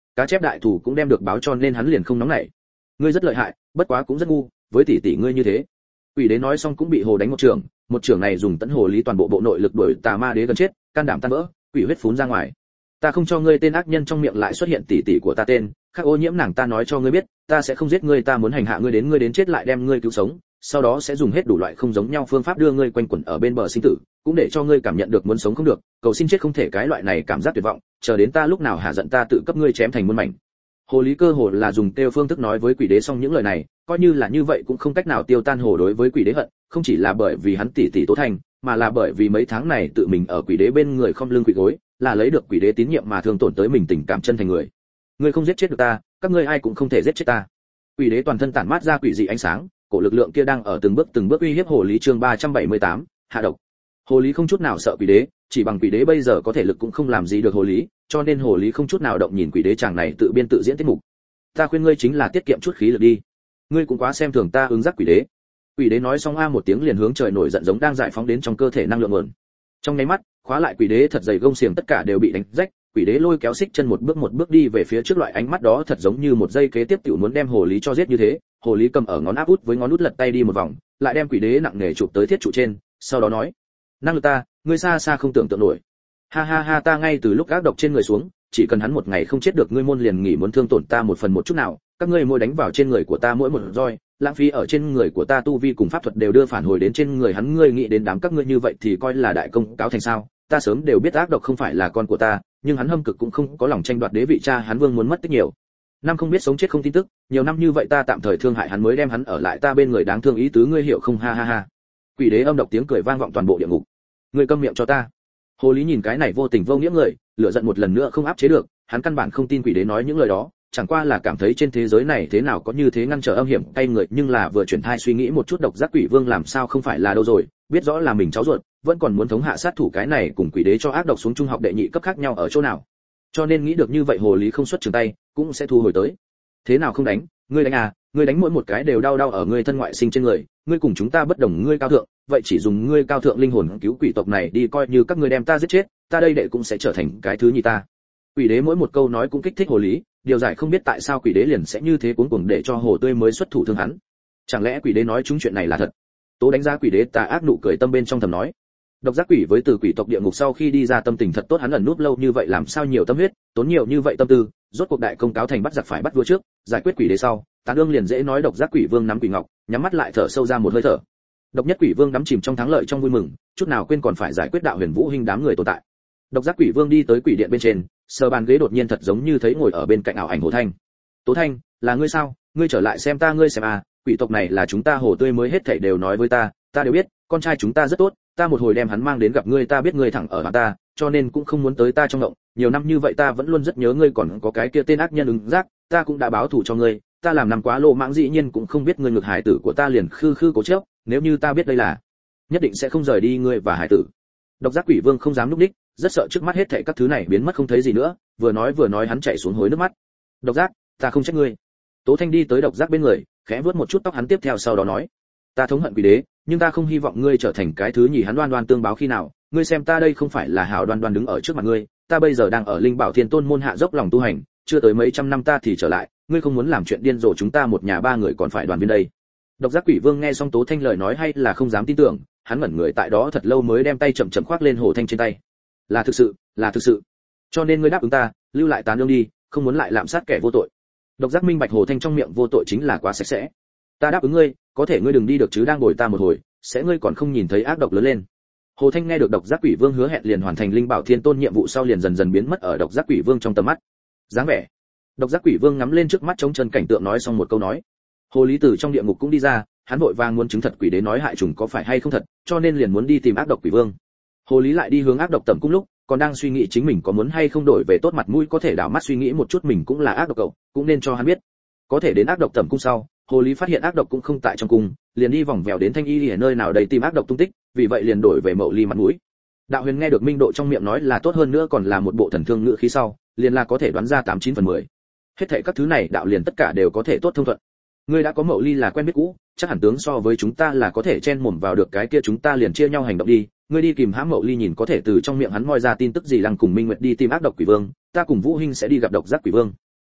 cá chép đại thủ cũng đem được báo cho nên hắn liền không nóng nảy. Ngươi rất lợi hại, bất quá cũng rất ngu, với tỷ tỷ ngươi như thế. Quỷ đế nói xong cũng bị hồ đánh một trường, một trường này dùng tấn hồ lý toàn bộ bộ nội lực đuổi tà ma đế gần chết, can đảm tan vỡ, quỷ huyết phún ra ngoài. Ta không cho ngươi tên ác nhân trong miệng lại xuất hiện tỷ tỷ của ta tên, khác ô nhiễm nàng ta nói cho ngươi biết, ta sẽ không giết ngươi, ta muốn hành hạ ngươi đến ngươi đến chết lại đem ngươi cứu sống, sau đó sẽ dùng hết đủ loại không giống nhau phương pháp đưa ngươi quanh quẩn ở bên bờ sinh tử, cũng để cho ngươi cảm nhận được muốn sống không được, cầu xin chết không thể cái loại này cảm giác tuyệt vọng, chờ đến ta lúc nào hạ giận ta tự cấp ngươi chém thành muôn mảnh. Hồ lý cơ hồ là dùng tiêu phương thức nói với quỷ đế xong những lời này, coi như là như vậy cũng không cách nào tiêu tan hồ đối với quỷ đế hận, không chỉ là bởi vì hắn tỷ tỷ Tố Thanh, mà là bởi vì mấy tháng này tự mình ở quỷ đế bên người không lưng quỷ gối, là lấy được quỷ đế tín nhiệm mà thương tổn tới mình tình cảm chân thành người. Ngươi không giết chết được ta, các ngươi ai cũng không thể giết chết ta. Quỷ đế toàn thân tản mát ra quỷ dị ánh sáng, cổ lực lượng kia đang ở từng bước từng bước uy hiếp hồ lý. Chương ba trăm bảy mươi tám, hạ độc. Hồ lý không chút nào sợ quỷ đế, chỉ bằng quỷ đế bây giờ có thể lực cũng không làm gì được hồ lý, cho nên hồ lý không chút nào động nhìn quỷ đế chàng này tự biên tự diễn tiết mục. Ta khuyên ngươi chính là tiết kiệm chút khí lực đi, ngươi cũng quá xem thường ta ứng giác quỷ đế. Quỷ đế nói xong a một tiếng liền hướng trời nổi giận giống đang giải phóng đến trong cơ thể năng lượng nguồn. Trong nháy mắt, khóa lại quỷ đế thật dày gông xiềng tất cả đều bị đánh rách, quỷ đế lôi kéo xích chân một bước một bước đi về phía trước, loại ánh mắt đó thật giống như một giây kế tiếp tiểu muốn đem hồ lý cho giết như thế. Hồ lý cầm ở ngón áp út với ngón út lật tay đi một vòng, lại đem quỷ đế nặng nề chụp tới thiết trụ trên, sau đó nói: năng lực ta, ngươi xa xa không tưởng tượng nổi. Ha ha ha, ta ngay từ lúc ác độc trên người xuống, chỉ cần hắn một ngày không chết được ngươi môn liền nghỉ muốn thương tổn ta một phần một chút nào, các ngươi mỗi đánh vào trên người của ta mỗi một roi, lãng phí ở trên người của ta tu vi cùng pháp thuật đều đưa phản hồi đến trên người hắn, ngươi nghĩ đến đám các ngươi như vậy thì coi là đại công cáo thành sao? Ta sớm đều biết ác độc không phải là con của ta, nhưng hắn hâm cực cũng không có lòng tranh đoạt đế vị, cha hắn Vương muốn mất tích nhiều năm không biết sống chết không tin tức, nhiều năm như vậy ta tạm thời thương hại hắn mới đem hắn ở lại ta bên người, đáng thương ý tứ ngươi hiểu không? Ha ha ha. Quỷ đế âm độc tiếng cười vang vọng toàn bộ địa ngục. Ngươi câm miệng cho ta. Hồ lý nhìn cái này vô tình vô nghĩa người, lửa giận một lần nữa không áp chế được, hắn căn bản không tin quỷ đế nói những lời đó, chẳng qua là cảm thấy trên thế giới này thế nào có như thế ngăn trở âm hiểm cay người, nhưng là vừa chuyển thai suy nghĩ một chút, độc giác quỷ vương làm sao không phải là đâu rồi, biết rõ là mình cháu ruột, vẫn còn muốn thống hạ sát thủ, cái này cùng quỷ đế cho ác độc xuống trung học đệ nhị cấp khác nhau ở chỗ nào? Cho nên nghĩ được như vậy hồ lý không xuất trường tay, cũng sẽ thu hồi tới. Thế nào không đánh, ngươi đánh à, ngươi đánh mỗi một cái đều đau đau ở ngươi thân ngoại sinh trên người, ngươi cùng chúng ta bất đồng, ngươi cao thượng, vậy chỉ dùng ngươi cao thượng linh hồn cứu quỷ tộc này đi, coi như các ngươi đem ta giết chết, ta đây đệ cũng sẽ trở thành cái thứ nhì ta. Quỷ đế mỗi một câu nói cũng kích thích hồ lý, điều giải không biết tại sao quỷ đế liền sẽ như thế cuống cuồng để cho hồ tươi mới xuất thủ thương hắn. Chẳng lẽ quỷ đế nói chúng chuyện này là thật? Tố đánh giá quỷ đế tà ác nụ cười tâm bên trong thầm nói. Độc giác quỷ với từ quỷ tộc địa ngục sau khi đi ra tâm tình thật tốt, hắn ẩn núp lâu như vậy làm sao nhiều tâm huyết, tốn nhiều như vậy tâm tư, rốt cuộc đại công cáo thành, bắt giặc phải bắt vua trước, giải quyết quỷ đế sau, tán ương liền dễ nói. Độc giác quỷ vương nắm quỷ ngọc, nhắm mắt lại thở sâu ra một hơi thở. Độc nhất quỷ vương đắm chìm trong thắng lợi trong vui mừng, chút nào quên còn phải giải quyết đạo huyền vũ hình đám người tồn tại. Độc giác quỷ vương đi tới quỷ điện bên trên, sờ bàn ghế, đột nhiên thật giống như thấy ngồi ở bên cạnh ảo ảnh Hồ Thanh. Tố Thanh, là ngươi sao? Ngươi trở lại xem ta, ngươi xem à, quỷ tộc này là chúng ta hồ tươi mới hết thảy đều nói với ta, ta đều biết, con trai chúng ta rất tốt, ta một hồi đem hắn mang đến gặp ngươi, ta biết ngươi thẳng ở mặt ta, cho nên cũng không muốn tới ta trong động, nhiều năm như vậy ta vẫn luôn rất nhớ ngươi, còn có cái kia tên ác nhân ứng giác, ta cũng đã báo thù cho ngươi, ta làm năm quá lô mãng dĩ nhiên cũng không biết ngươi ngược hải tử của ta liền khư khư cố chấp, nếu như ta biết đây là, nhất định sẽ không rời đi ngươi và hải tử. Độc giác quỷ vương không dám núp đích, rất sợ trước mắt hết thảy các thứ này biến mất không thấy gì nữa, vừa nói vừa nói hắn chảy xuống hối nước mắt. Độc giác, ta không trách ngươi. Tố Thanh đi tới độc giác bên người, khẽ vuốt một chút tóc hắn, tiếp theo sau đó nói, ta thống hận quỷ đế, nhưng ta không hy vọng ngươi trở thành cái thứ nhì hắn, đoan đoan tương báo khi nào, ngươi xem ta đây không phải là hảo đoan đoan đứng ở trước mặt ngươi, ta bây giờ đang ở linh bảo thiên tôn môn hạ dốc lòng tu hành, chưa tới mấy trăm năm ta thì trở lại, ngươi không muốn làm chuyện điên rồ, chúng ta một nhà ba người còn phải đoàn viên đây. Độc giác quỷ vương nghe xong Tố Thanh lời nói hay là không dám tin tưởng, hắn ngẩn người tại đó thật lâu mới đem tay chậm chậm khoác lên Hồ Thanh trên tay. Là thực sự, là thực sự. Cho nên ngươi đáp ứng ta, lưu lại tán lương đi, không muốn lại lạm sát kẻ vô tội. Độc giác minh bạch Hồ Thanh trong miệng vô tội chính là quá sạch sẽ. Ta đáp ứng ngươi, có thể ngươi đừng đi được chứ, đang bồi ta một hồi, sẽ ngươi còn không nhìn thấy ác độc lớn lên. Hồ Thanh nghe được độc giác quỷ vương hứa hẹn, liền hoàn thành linh bảo thiên tôn nhiệm vụ sau liền dần dần biến mất ở độc giác quỷ vương trong tầm mắt. Dáng vẻ. Độc giác quỷ vương ngắm lên trước mắt trống chân cảnh tượng, nói xong một câu nói. Hồ lý tử trong địa ngục cũng đi ra, hắn vội vàng muốn chứng thật quỷ đế nói hại trùng có phải hay không thật, cho nên liền muốn đi tìm ác độc quỷ vương. Hồ lý lại đi hướng ác độc tẩm cung lúc, còn đang suy nghĩ chính mình có muốn hay không đổi về tốt mặt mũi, có thể đảo mắt suy nghĩ một chút mình cũng là ác độc cậu, cũng nên cho hắn biết. Có thể đến ác độc tẩm cung sau, Hồ lý phát hiện ác độc cũng không tại trong cung, liền đi vòng vèo đến Thanh Y ở nơi nào đầy tìm ác độc tung tích, vì vậy liền đổi về Mậu Ly mặt mũi. Đạo Huyền nghe được Minh Độ trong miệng nói là tốt hơn nữa còn là một bộ thần thương ngữ khí sau, liền là có thể đoán ra tám chín phần mười. Hết thảy các thứ này đạo liền tất cả đều có thể tốt thông thuận. Ngươi đã có Mậu Ly là quen biết cũ, chắc hẳn tướng so với chúng ta là có thể chen mồm vào được, cái kia chúng ta liền chia nhau hành động đi. Ngươi đi kìm hãm Mậu Ly, nhìn có thể từ trong miệng hắn moi ra tin tức gì, Lăng cùng Minh Nguyệt đi tìm ác độc quỷ vương, ta cùng Vũ Hinh sẽ đi gặp độc giác quỷ vương.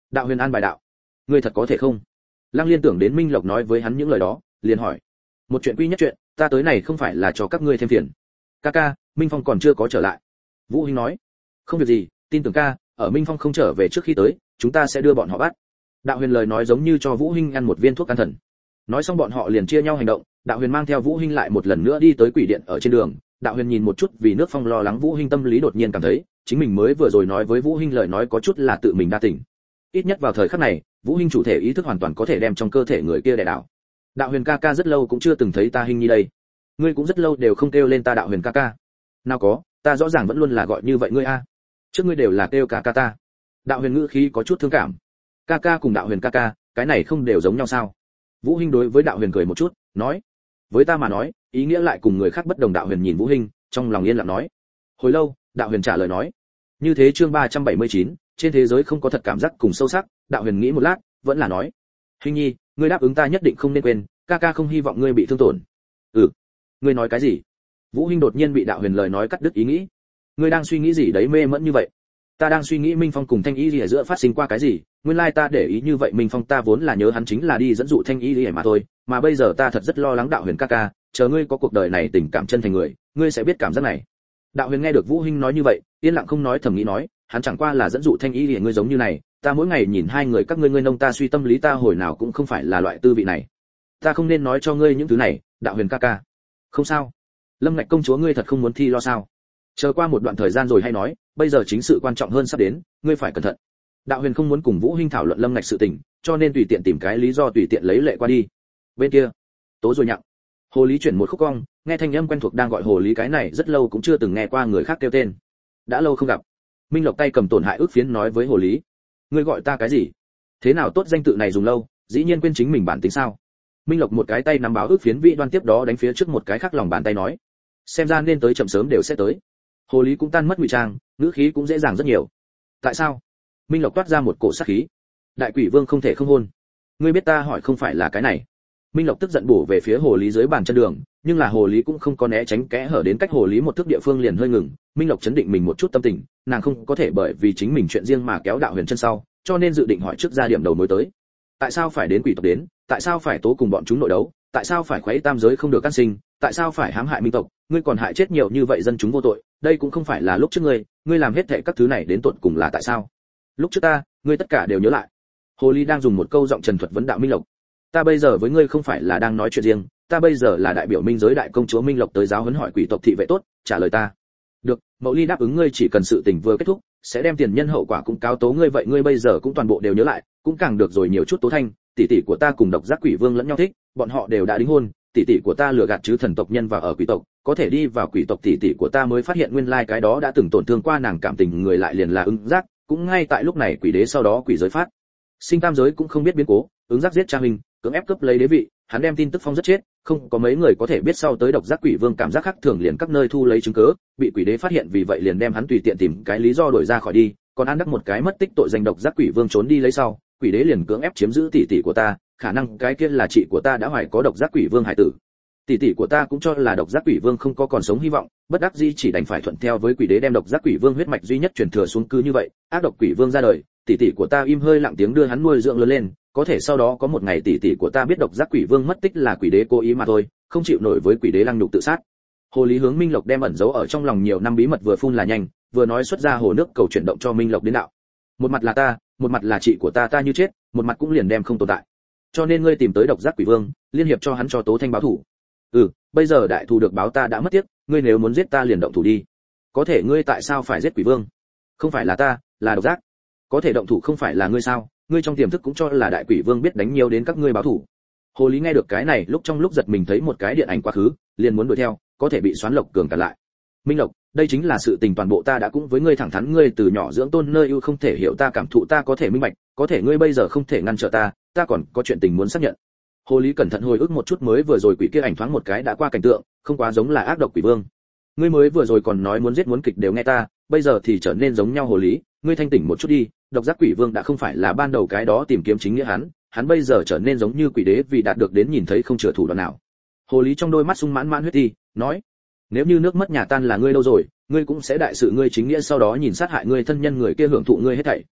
Đạo Huyền an bài đạo. Ngươi thật có thể không? Lăng Liên tưởng đến Minh Lộc nói với hắn những lời đó, liền hỏi. Một chuyện quy nhất chuyện, ta tới này không phải là cho các ngươi thêm phiền. Ca ca, Minh Phong còn chưa có trở lại. Vũ Hinh nói. Không việc gì, tin tưởng ca, ở Minh Phong không trở về trước khi tới, chúng ta sẽ đưa bọn họ bắt. Đạo Huyền lời nói giống như cho Vũ Hinh ăn một viên thuốc can thần. Nói xong bọn họ liền chia nhau hành động, Đạo Huyền mang theo Vũ Hinh lại một lần nữa đi tới quỷ điện. Ở trên đường, Đạo Huyền nhìn một chút vì nước Phong lo lắng Vũ Hinh, tâm lý đột nhiên cảm thấy, chính mình mới vừa rồi nói với Vũ Hinh lời nói có chút là tự mình đa tình. Ít nhất vào thời khắc này, Vũ Hinh chủ thể ý thức hoàn toàn có thể đem trong cơ thể người kia đè đảo. Đạo Huyền ca ca rất lâu cũng chưa từng thấy ta Hinh Nhi đây. Ngươi cũng rất lâu đều không kêu lên ta Đạo Huyền ca ca. Nào có, ta rõ ràng vẫn luôn là gọi như vậy ngươi a. Trước ngươi đều là kêu ca ca ta. Đạo Huyền ngữ khí có chút thương cảm. Ca ca cùng Đạo Huyền ca ca, cái này không đều giống nhau sao? Vũ Hinh đối với Đạo Huyền cười một chút, nói: với ta mà nói, ý nghĩa lại cùng người khác bất đồng. Đạo Huyền nhìn Vũ Hinh, trong lòng yên lặng nói. Hồi lâu, Đạo Huyền trả lời nói: như thế chương ba trăm bảy mươi chín, trên thế giới không có thật cảm giác cùng sâu sắc. Đạo Huyền nghĩ một lát, vẫn là nói: Hinh Nhi, ngươi đáp ứng ta nhất định không nên quên, ca ca không hy vọng ngươi bị thương tổn. Ừ, ngươi nói cái gì? Vũ Hinh đột nhiên bị Đạo Huyền lời nói cắt đứt ý nghĩ. Ngươi đang suy nghĩ gì đấy mê mẫn như vậy? Ta đang suy nghĩ Minh Phong cùng Thanh Y Lìa giữa phát sinh qua cái gì, nguyên lai ta để ý như vậy. Minh Phong ta vốn là nhớ hắn chính là đi dẫn dụ Thanh Y Lìa mà thôi, mà bây giờ ta thật rất lo lắng. Đạo Huyền ca ca, chờ ngươi có cuộc đời này tình cảm chân thành người, ngươi sẽ biết cảm giác này. Đạo Huyền nghe được Vũ Hinh nói như vậy, yên lặng không nói, thầm nghĩ nói, hắn chẳng qua là dẫn dụ Thanh Y Lìa, ngươi giống như này, ta mỗi ngày nhìn hai người các ngươi ngươi nông ta suy, tâm lý ta hồi nào cũng không phải là loại tư vị này. Ta không nên nói cho ngươi những thứ này, Đạo Huyền ca ca. Không sao. Lâm Ngạch công chúa, ngươi thật không muốn thi lo sao? Chờ qua một đoạn thời gian rồi hay nói, bây giờ chính sự quan trọng hơn sắp đến, ngươi phải cẩn thận. Đạo Huyền không muốn cùng Vũ Hinh thảo luận Lâm Ngạch sự tình, cho nên tùy tiện tìm cái lý do tùy tiện lấy lệ qua đi. Bên kia, tố rồi nhặng. Hồ Lý chuyển một khúc cong, nghe thanh âm quen thuộc đang gọi Hồ Lý, cái này rất lâu cũng chưa từng nghe qua người khác kêu tên. Đã lâu không gặp. Minh Lộc tay cầm tổn hại ước phiến nói với Hồ Lý, ngươi gọi ta cái gì? Thế nào tốt danh tự này dùng lâu, dĩ nhiên quên chính mình bản tính sao? Minh Lộc một cái tay nắm báo ước phiến vị đoan, tiếp đó đánh phía trước một cái khác lòng bàn tay nói, xem ra nên tới chậm sớm đều sẽ tới. Hồ Lý cũng tan mất ngụy trang, ngữ khí cũng dễ dàng rất nhiều. Tại sao? Minh Lộc toát ra một cổ sát khí. Đại Quỷ Vương không thể không hôn. Ngươi biết ta hỏi không phải là cái này. Minh Lộc tức giận bổ về phía Hồ Lý dưới bàn chân đường, nhưng là Hồ Lý cũng không có né tránh, kẽ hở đến cách Hồ Lý một thước địa phương liền hơi ngừng. Minh Lộc chấn định mình một chút tâm tình, nàng không có thể bởi vì chính mình chuyện riêng mà kéo Đạo Huyền chân sau, cho nên dự định hỏi trước ra điểm đầu mối tới. Tại sao phải đến quỷ tộc đến? Tại sao phải tố cùng bọn chúng nội đấu? Tại sao phải khuấy tam giới không được can sinh? Tại sao phải hãm hại minh tộc? Ngươi còn hại chết nhiều như vậy dân chúng vô tội, đây cũng không phải là lúc trước ngươi, ngươi làm hết thảy các thứ này đến tận cùng là tại sao? Lúc trước ta, ngươi tất cả đều nhớ lại. Hồ Ly đang dùng một câu giọng trần thuật vấn đạo Minh Lộc. Ta bây giờ với ngươi không phải là đang nói chuyện riêng, ta bây giờ là đại biểu minh giới đại công chúa. Minh Lộc tới giáo huấn hỏi quỷ tộc thị vệ tốt, trả lời ta. Được, Mậu Ly đáp ứng ngươi, chỉ cần sự tình vừa kết thúc, sẽ đem tiền nhân hậu quả cũng cáo tố ngươi. Vậy ngươi bây giờ cũng toàn bộ đều nhớ lại, cũng càng được rồi nhiều chút tố thanh. Tỷ tỷ của ta cùng độc giác quỷ vương lẫn nhau thích, bọn họ đều đã đính hôn. Tỷ tỷ của ta lừa gạt chứ thần tộc nhân vào ở quỷ tộc, có thể đi vào quỷ tộc. Tỷ tỷ của ta mới phát hiện nguyên lai cái đó đã từng tổn thương qua nàng cảm tình người lại liền là Ứng Giác. Cũng ngay tại lúc này quỷ đế sau đó quỷ giới phát sinh tam giới cũng không biết biến cố, Ứng Giác giết cha huynh, cưỡng ép cướp lấy đế vị, hắn đem tin tức phong rất chết, không có mấy người có thể biết sau tới độc giác quỷ vương cảm giác khác thường, liền các nơi thu lấy chứng cứ, bị quỷ đế phát hiện, vì vậy liền đem hắn tùy tiện tìm cái lý do đuổi ra khỏi đi, còn An Đắc một cái mất tích tội danh độc giác quỷ vương trốn đi lấy sau, quỷ đế liền cưỡng ép chiếm giữ tỷ tỷ của ta, khả năng cái kia là chị của ta đã hoài có độc giác quỷ vương hải tử. Tỷ tỷ của ta cũng cho là độc giác quỷ vương không có còn sống hy vọng, bất đắc dĩ chỉ đành phải thuận theo với quỷ đế, đem độc giác quỷ vương huyết mạch duy nhất truyền thừa xuống. Cứ như vậy, ác độc quỷ vương ra đời, tỷ tỷ của ta im hơi lặng tiếng đưa hắn nuôi dưỡng lớn lên, có thể sau đó có một ngày tỷ tỷ của ta biết độc giác quỷ vương mất tích là quỷ đế cố ý mà thôi, không chịu nổi với quỷ đế lăng nhục tự sát. Hồ Lý hướng Minh Lộc đem ẩn giấu ở trong lòng nhiều năm bí mật vừa phun là nhanh, vừa nói xuất ra hồ nước cầu chuyển động cho Minh Lộc đến đạo. Một mặt là ta, một mặt là chị của ta, ta như chết, một mặt cũng liền đem không tồn tại. Cho nên ngươi tìm tới độc giác quỷ vương, liên hiệp cho hắn cho tố thanh báo thủ. Ừ, bây giờ đại thù được báo ta đã mất tiếc, ngươi nếu muốn giết ta liền động thủ đi. Có thể ngươi tại sao phải giết quỷ vương? Không phải là ta, là độc giác. Có thể động thủ không phải là ngươi sao? Ngươi trong tiềm thức cũng cho là đại quỷ vương biết đánh nhiều đến các ngươi báo thủ. Hồ Lý nghe được cái này, lúc trong lúc giật mình thấy một cái điện ảnh quá khứ, liền muốn đuổi theo, có thể bị Xoán Lộc cường cản lại. Minh Lộc, đây chính là sự tình toàn bộ ta đã cũng với ngươi thẳng thắn, ngươi từ nhỏ dưỡng tôn nơi ưu không thể hiểu ta cảm thụ, ta có thể minh bạch, có thể ngươi bây giờ không thể ngăn trở ta, ta còn có chuyện tình muốn xác nhận. Hồ Lý cẩn thận hồi ức một chút mới vừa rồi quỷ kia ảnh thoáng một cái đã qua cảnh tượng, không quá giống là ác độc quỷ vương. Ngươi mới vừa rồi còn nói muốn giết muốn kịch đều nghe ta, bây giờ thì trở nên giống nhau. Hồ Lý, ngươi thanh tỉnh một chút đi, độc giác quỷ vương đã không phải là ban đầu cái đó tìm kiếm chính nghĩa hắn, hắn bây giờ trở nên giống như quỷ đế vì đạt được đến nhìn thấy không chừa thủ đoạn nào. Hồ Lý trong đôi mắt sung mãn mãn huyết thi, nói: nếu như nước mất nhà tan là ngươi đâu rồi, ngươi cũng sẽ đại sự ngươi chính nghĩa, sau đó nhìn sát hại ngươi thân nhân, người kia hưởng thụ ngươi hết thảy.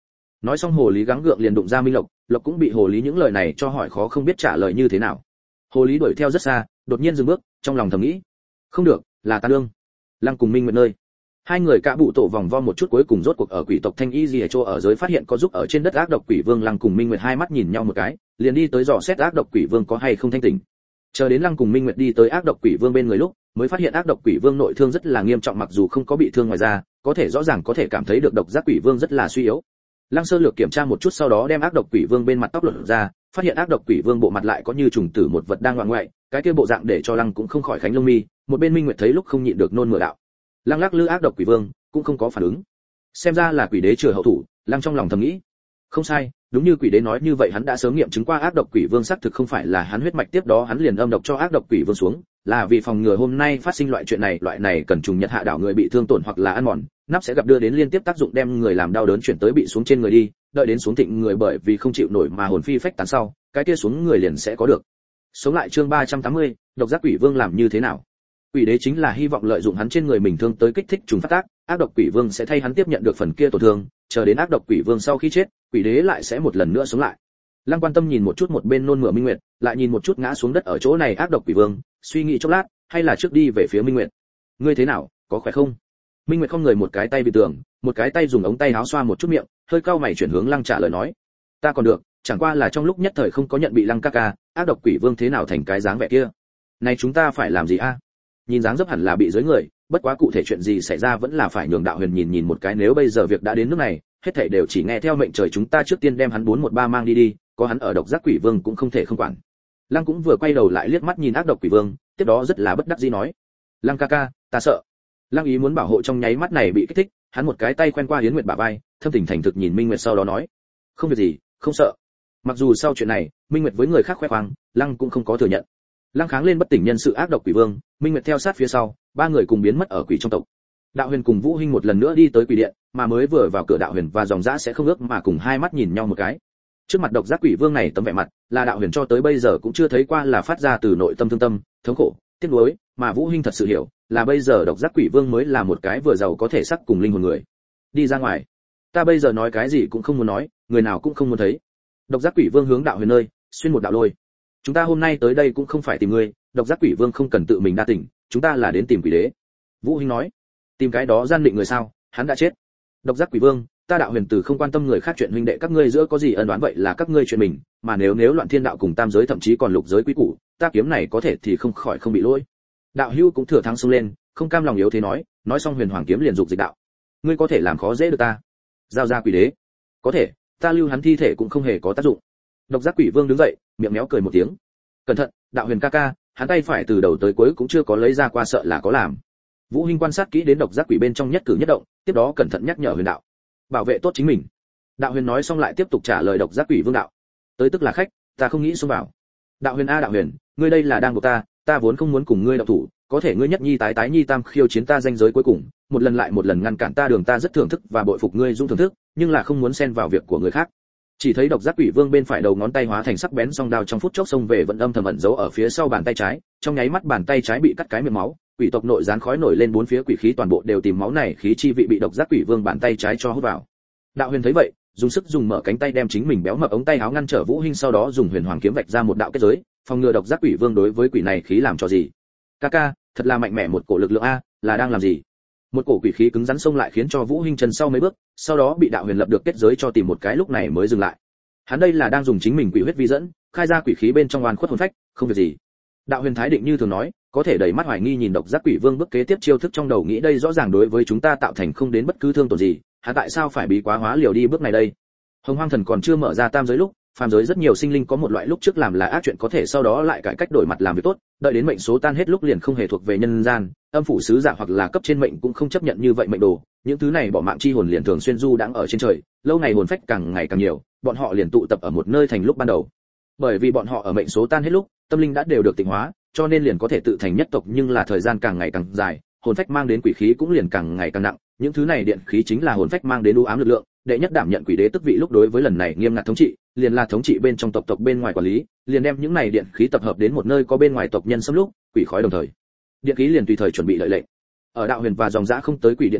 Nói xong hồ lý gắng gượng liền đụng ra Minh Lộc, Lộc cũng bị hồ lý những lời này cho hỏi khó không biết trả lời như thế nào. Hồ lý đuổi theo rất xa, đột nhiên dừng bước, trong lòng thầm nghĩ, không được, là ta nương. Lăng cùng Minh Nguyệt nơi. Hai người cả bụ tổ vòng vo một chút cuối cùng rốt cuộc ở quỷ tộc Thanh Y Lìa Chỗ ở giới phát hiện có giúp ở trên đất ác độc quỷ vương. Lăng cùng Minh Nguyệt hai mắt nhìn nhau một cái, liền đi tới dò xét ác độc quỷ vương có hay không thanh tỉnh. Chờ đến Lăng cùng Minh Nguyệt đi tới ác độc quỷ vương bên người lúc, mới phát hiện ác độc quỷ vương nội thương rất là nghiêm trọng, mặc dù không có bị thương ngoài da, có thể rõ ràng có thể cảm thấy được độc giác quỷ vương rất là suy yếu. Lăng sơ lược kiểm tra một chút sau đó đem ác độc quỷ vương bên mặt tóc lột ra, phát hiện ác độc quỷ vương bộ mặt lại có như trùng tử một vật đang ngoạn ngoại, cái kia bộ dạng để cho Lăng cũng không khỏi khánh lông mi. Một bên Minh Nguyệt thấy lúc không nhịn được nôn mửa đạo. Lăng lắc lư ác độc quỷ vương cũng không có phản ứng, xem ra là quỷ đế chừa hậu thủ. Lăng trong lòng thầm nghĩ, không sai, đúng như quỷ đế nói như vậy, hắn đã sớm nghiệm chứng qua ác độc quỷ vương xác thực không phải là hắn huyết mạch, tiếp đó hắn liền âm độc cho ác độc quỷ vương xuống, là vì phòng ngừa hôm nay phát sinh loại chuyện này. Loại này cần trùng nhật hạ đảo người bị thương tổn hoặc là ăn mòn, nắp sẽ gặp đưa đến liên tiếp tác dụng đem người làm đau đớn chuyển tới bị xuống trên người đi, đợi đến xuống thịnh người bởi vì không chịu nổi mà hồn phi phách tán sau, cái kia xuống người liền sẽ có được sống lại. Chương ba trăm tám mươi, độc giác quỷ vương làm như thế nào? Quỷ đế chính là hy vọng lợi dụng hắn trên người mình thương tới kích thích trùng phát tác, ác độc quỷ vương sẽ thay hắn tiếp nhận được phần kia tổn thương, chờ đến ác độc quỷ vương sau khi chết, quỷ đế lại sẽ một lần nữa sống lại. Lăng quan tâm nhìn một chút một bên nôn mửa Minh Nguyệt, lại nhìn một chút ngã xuống đất ở chỗ này ác độc quỷ vương, suy nghĩ chốc lát, hay là trước đi về phía Minh Nguyệt. Ngươi thế nào, có khỏe không? Minh Nguyệt không người một cái tay bị tường, một cái tay dùng ống tay áo xoa một chút miệng, hơi cau mày chuyển hướng Lăng trả lời nói, ta còn được, chẳng qua là trong lúc nhất thời không có nhận bị Lăng ca ca, ác độc quỷ vương thế nào thành cái dáng vẻ kia. Này chúng ta phải làm gì a? Nhìn dáng dấp hẳn là bị dưới người, bất quá cụ thể chuyện gì xảy ra vẫn là phải nhường Đạo Huyền nhìn nhìn một cái, nếu bây giờ việc đã đến nước này, hết thảy đều chỉ nghe theo mệnh trời, chúng ta trước tiên đem hắn bốn một ba mang đi đi, có hắn ở độc giác quỷ vương cũng không thể không quản. Lăng cũng vừa quay đầu lại liếc mắt nhìn ác độc quỷ vương, tiếp đó rất là bất đắc dĩ nói, Lăng ca ca, ta sợ. Lăng ý muốn bảo hộ trong nháy mắt này bị kích thích, hắn một cái tay quen qua Yến Nguyệt bả vai, thâm tình thành thực nhìn Minh Nguyệt sau đó nói, không việc gì, không sợ. Mặc dù sau chuyện này, Minh Nguyệt với người khác khoe khoang, Lăng cũng không có thừa nhận. Lăng kháng lên bất tỉnh nhân sự ác độc quỷ vương, Minh Nguyệt theo sát phía sau, ba người cùng biến mất ở quỷ trong tộc. Đạo Huyền cùng Vũ Hinh một lần nữa đi tới quỷ điện, mà mới vừa vào cửa Đạo Huyền và dòng dã sẽ không ước mà cùng hai mắt nhìn nhau một cái. Trước mặt độc giác quỷ vương này tấm vẻ mặt, là Đạo Huyền cho tới bây giờ cũng chưa thấy qua, là phát ra từ nội tâm thương tâm, thống khổ, tiếc nuối, mà Vũ Hinh thật sự hiểu, là bây giờ độc giác quỷ vương mới là một cái vừa giàu có thể sắc cùng linh hồn người. Đi ra ngoài, ta bây giờ nói cái gì cũng không muốn nói, người nào cũng không muốn thấy. Độc giác quỷ vương hướng Đạo Huyền nơi, xuyên một đạo lôi. Chúng ta hôm nay tới đây cũng không phải tìm ngươi, độc giác quỷ vương không cần tự mình đa tình, chúng ta là đến tìm quỷ đế. Vũ Hinh nói, tìm cái đó gian định người sao, hắn đã chết. Độc giác quỷ vương, ta Đạo Huyền từ không quan tâm người khác chuyện huynh đệ các ngươi giữa có gì ân oán, vậy là các ngươi chuyện mình, mà nếu nếu loạn thiên đạo cùng tam giới thậm chí còn lục giới quý củ, ta kiếm này có thể thì không khỏi không bị lỗi. Đạo Hưu cũng thừa thắng xông lên, không cam lòng yếu thế nói, nói xong huyền hoàng kiếm liền dục dịch đạo, ngươi có thể làm khó dễ được ta, giao ra quỷ đế. Có thể, ta lưu hắn thi thể cũng không hề có tác dụng. Độc giác quỷ vương đứng dậy, miệng méo cười một tiếng, cẩn thận, Đạo Huyền ca ca, hắn tay phải từ đầu tới cuối cũng chưa có lấy ra qua, sợ là có làm. Vũ Hinh quan sát kỹ đến độc giác quỷ bên trong nhất cử nhất động, tiếp đó cẩn thận nhắc nhở Huyền đạo, bảo vệ tốt chính mình. Đạo Huyền nói xong lại tiếp tục trả lời độc giác quỷ vương đạo, tới tức là khách, ta không nghĩ xông vào. Đạo Huyền a Đạo Huyền, ngươi đây là đang buộc ta, ta vốn không muốn cùng ngươi động thủ, có thể ngươi nhất nhi tái tái nhi tam khiêu chiến ta danh giới cuối cùng, một lần lại một lần ngăn cản ta đường, ta rất thưởng thức và bội phục ngươi dũng thưởng thức, nhưng là không muốn xen vào việc của người khác. Chỉ thấy độc giác quỷ vương bên phải đầu ngón tay hóa thành sắc bén song đao, trong phút chốc xông về, vẫn âm thầm ẩn giấu ở phía sau bàn tay trái, trong nháy mắt bàn tay trái bị cắt cái miệng máu, quỷ tộc nội gián khói nổi lên bốn phía, quỷ khí toàn bộ đều tìm máu này khí chi vị bị độc giác quỷ vương bàn tay trái cho hút vào. Đạo Huyền thấy vậy, dùng sức dùng mở cánh tay đem chính mình béo mập ống tay áo ngăn trở Vũ Hinh, sau đó dùng huyền hoàng kiếm vạch ra một đạo kết giới, phòng ngừa độc giác quỷ vương đối với quỷ này khí làm cho gì. Ca ca, thật là mạnh mẽ một cổ lực lượng a, là đang làm gì? Một cổ quỷ khí cứng rắn xông lại khiến cho Vũ Hinh chân sau mấy bước, sau đó bị Đạo Huyền lập được kết giới cho tìm một cái, lúc này mới dừng lại. Hắn đây là đang dùng chính mình quỷ huyết vi dẫn, khai ra quỷ khí bên trong oan khuất hồn phách, không việc gì. Đạo Huyền thái định như thường nói, có thể đẩy mắt hoài nghi nhìn độc giác quỷ vương bước kế tiếp chiêu thức, trong đầu nghĩ đây rõ ràng đối với chúng ta tạo thành không đến bất cứ thương tổn gì, hắn tại sao phải bí quá hóa liều đi bước này đây? Hồng Hoang Thần còn chưa mở ra tam giới lúc, phàm giới rất nhiều sinh linh có một loại lúc trước làm là ác chuyện có thể sau đó lại cải cách đổi mặt làm việc tốt, đợi đến mệnh số tan hết lúc liền không hề thuộc về nhân gian, âm phủ sứ giả hoặc là cấp trên mệnh cũng không chấp nhận như vậy mệnh đồ, những thứ này bỏ mạng chi hồn liền thường xuyên du đãng ở trên trời, lâu ngày hồn phách càng ngày càng nhiều, bọn họ liền tụ tập ở một nơi thành lúc ban đầu. Bởi vì bọn họ ở mệnh số tan hết lúc, tâm linh đã đều được tịnh hóa, cho nên liền có thể tự thành nhất tộc, nhưng là thời gian càng ngày càng dài, hồn phách mang đến quỷ khí cũng liền càng ngày càng nặng, những thứ này điện khí chính là hồn phách mang đến u ám lực lượng. Đệ nhất đảm nhận quỷ đế tức vị lúc đối với lần này nghiêm ngặt thống trị, liền là thống trị bên trong tộc tộc bên ngoài quản lý, liền đem những này điện khí tập hợp đến một nơi có bên ngoài tộc nhân xâm lúc, quỷ khói đồng thời. Điện khí liền tùy thời chuẩn bị lợi lệnh. Ở Đạo Huyền và dòng dã không tới quỷ điện trước,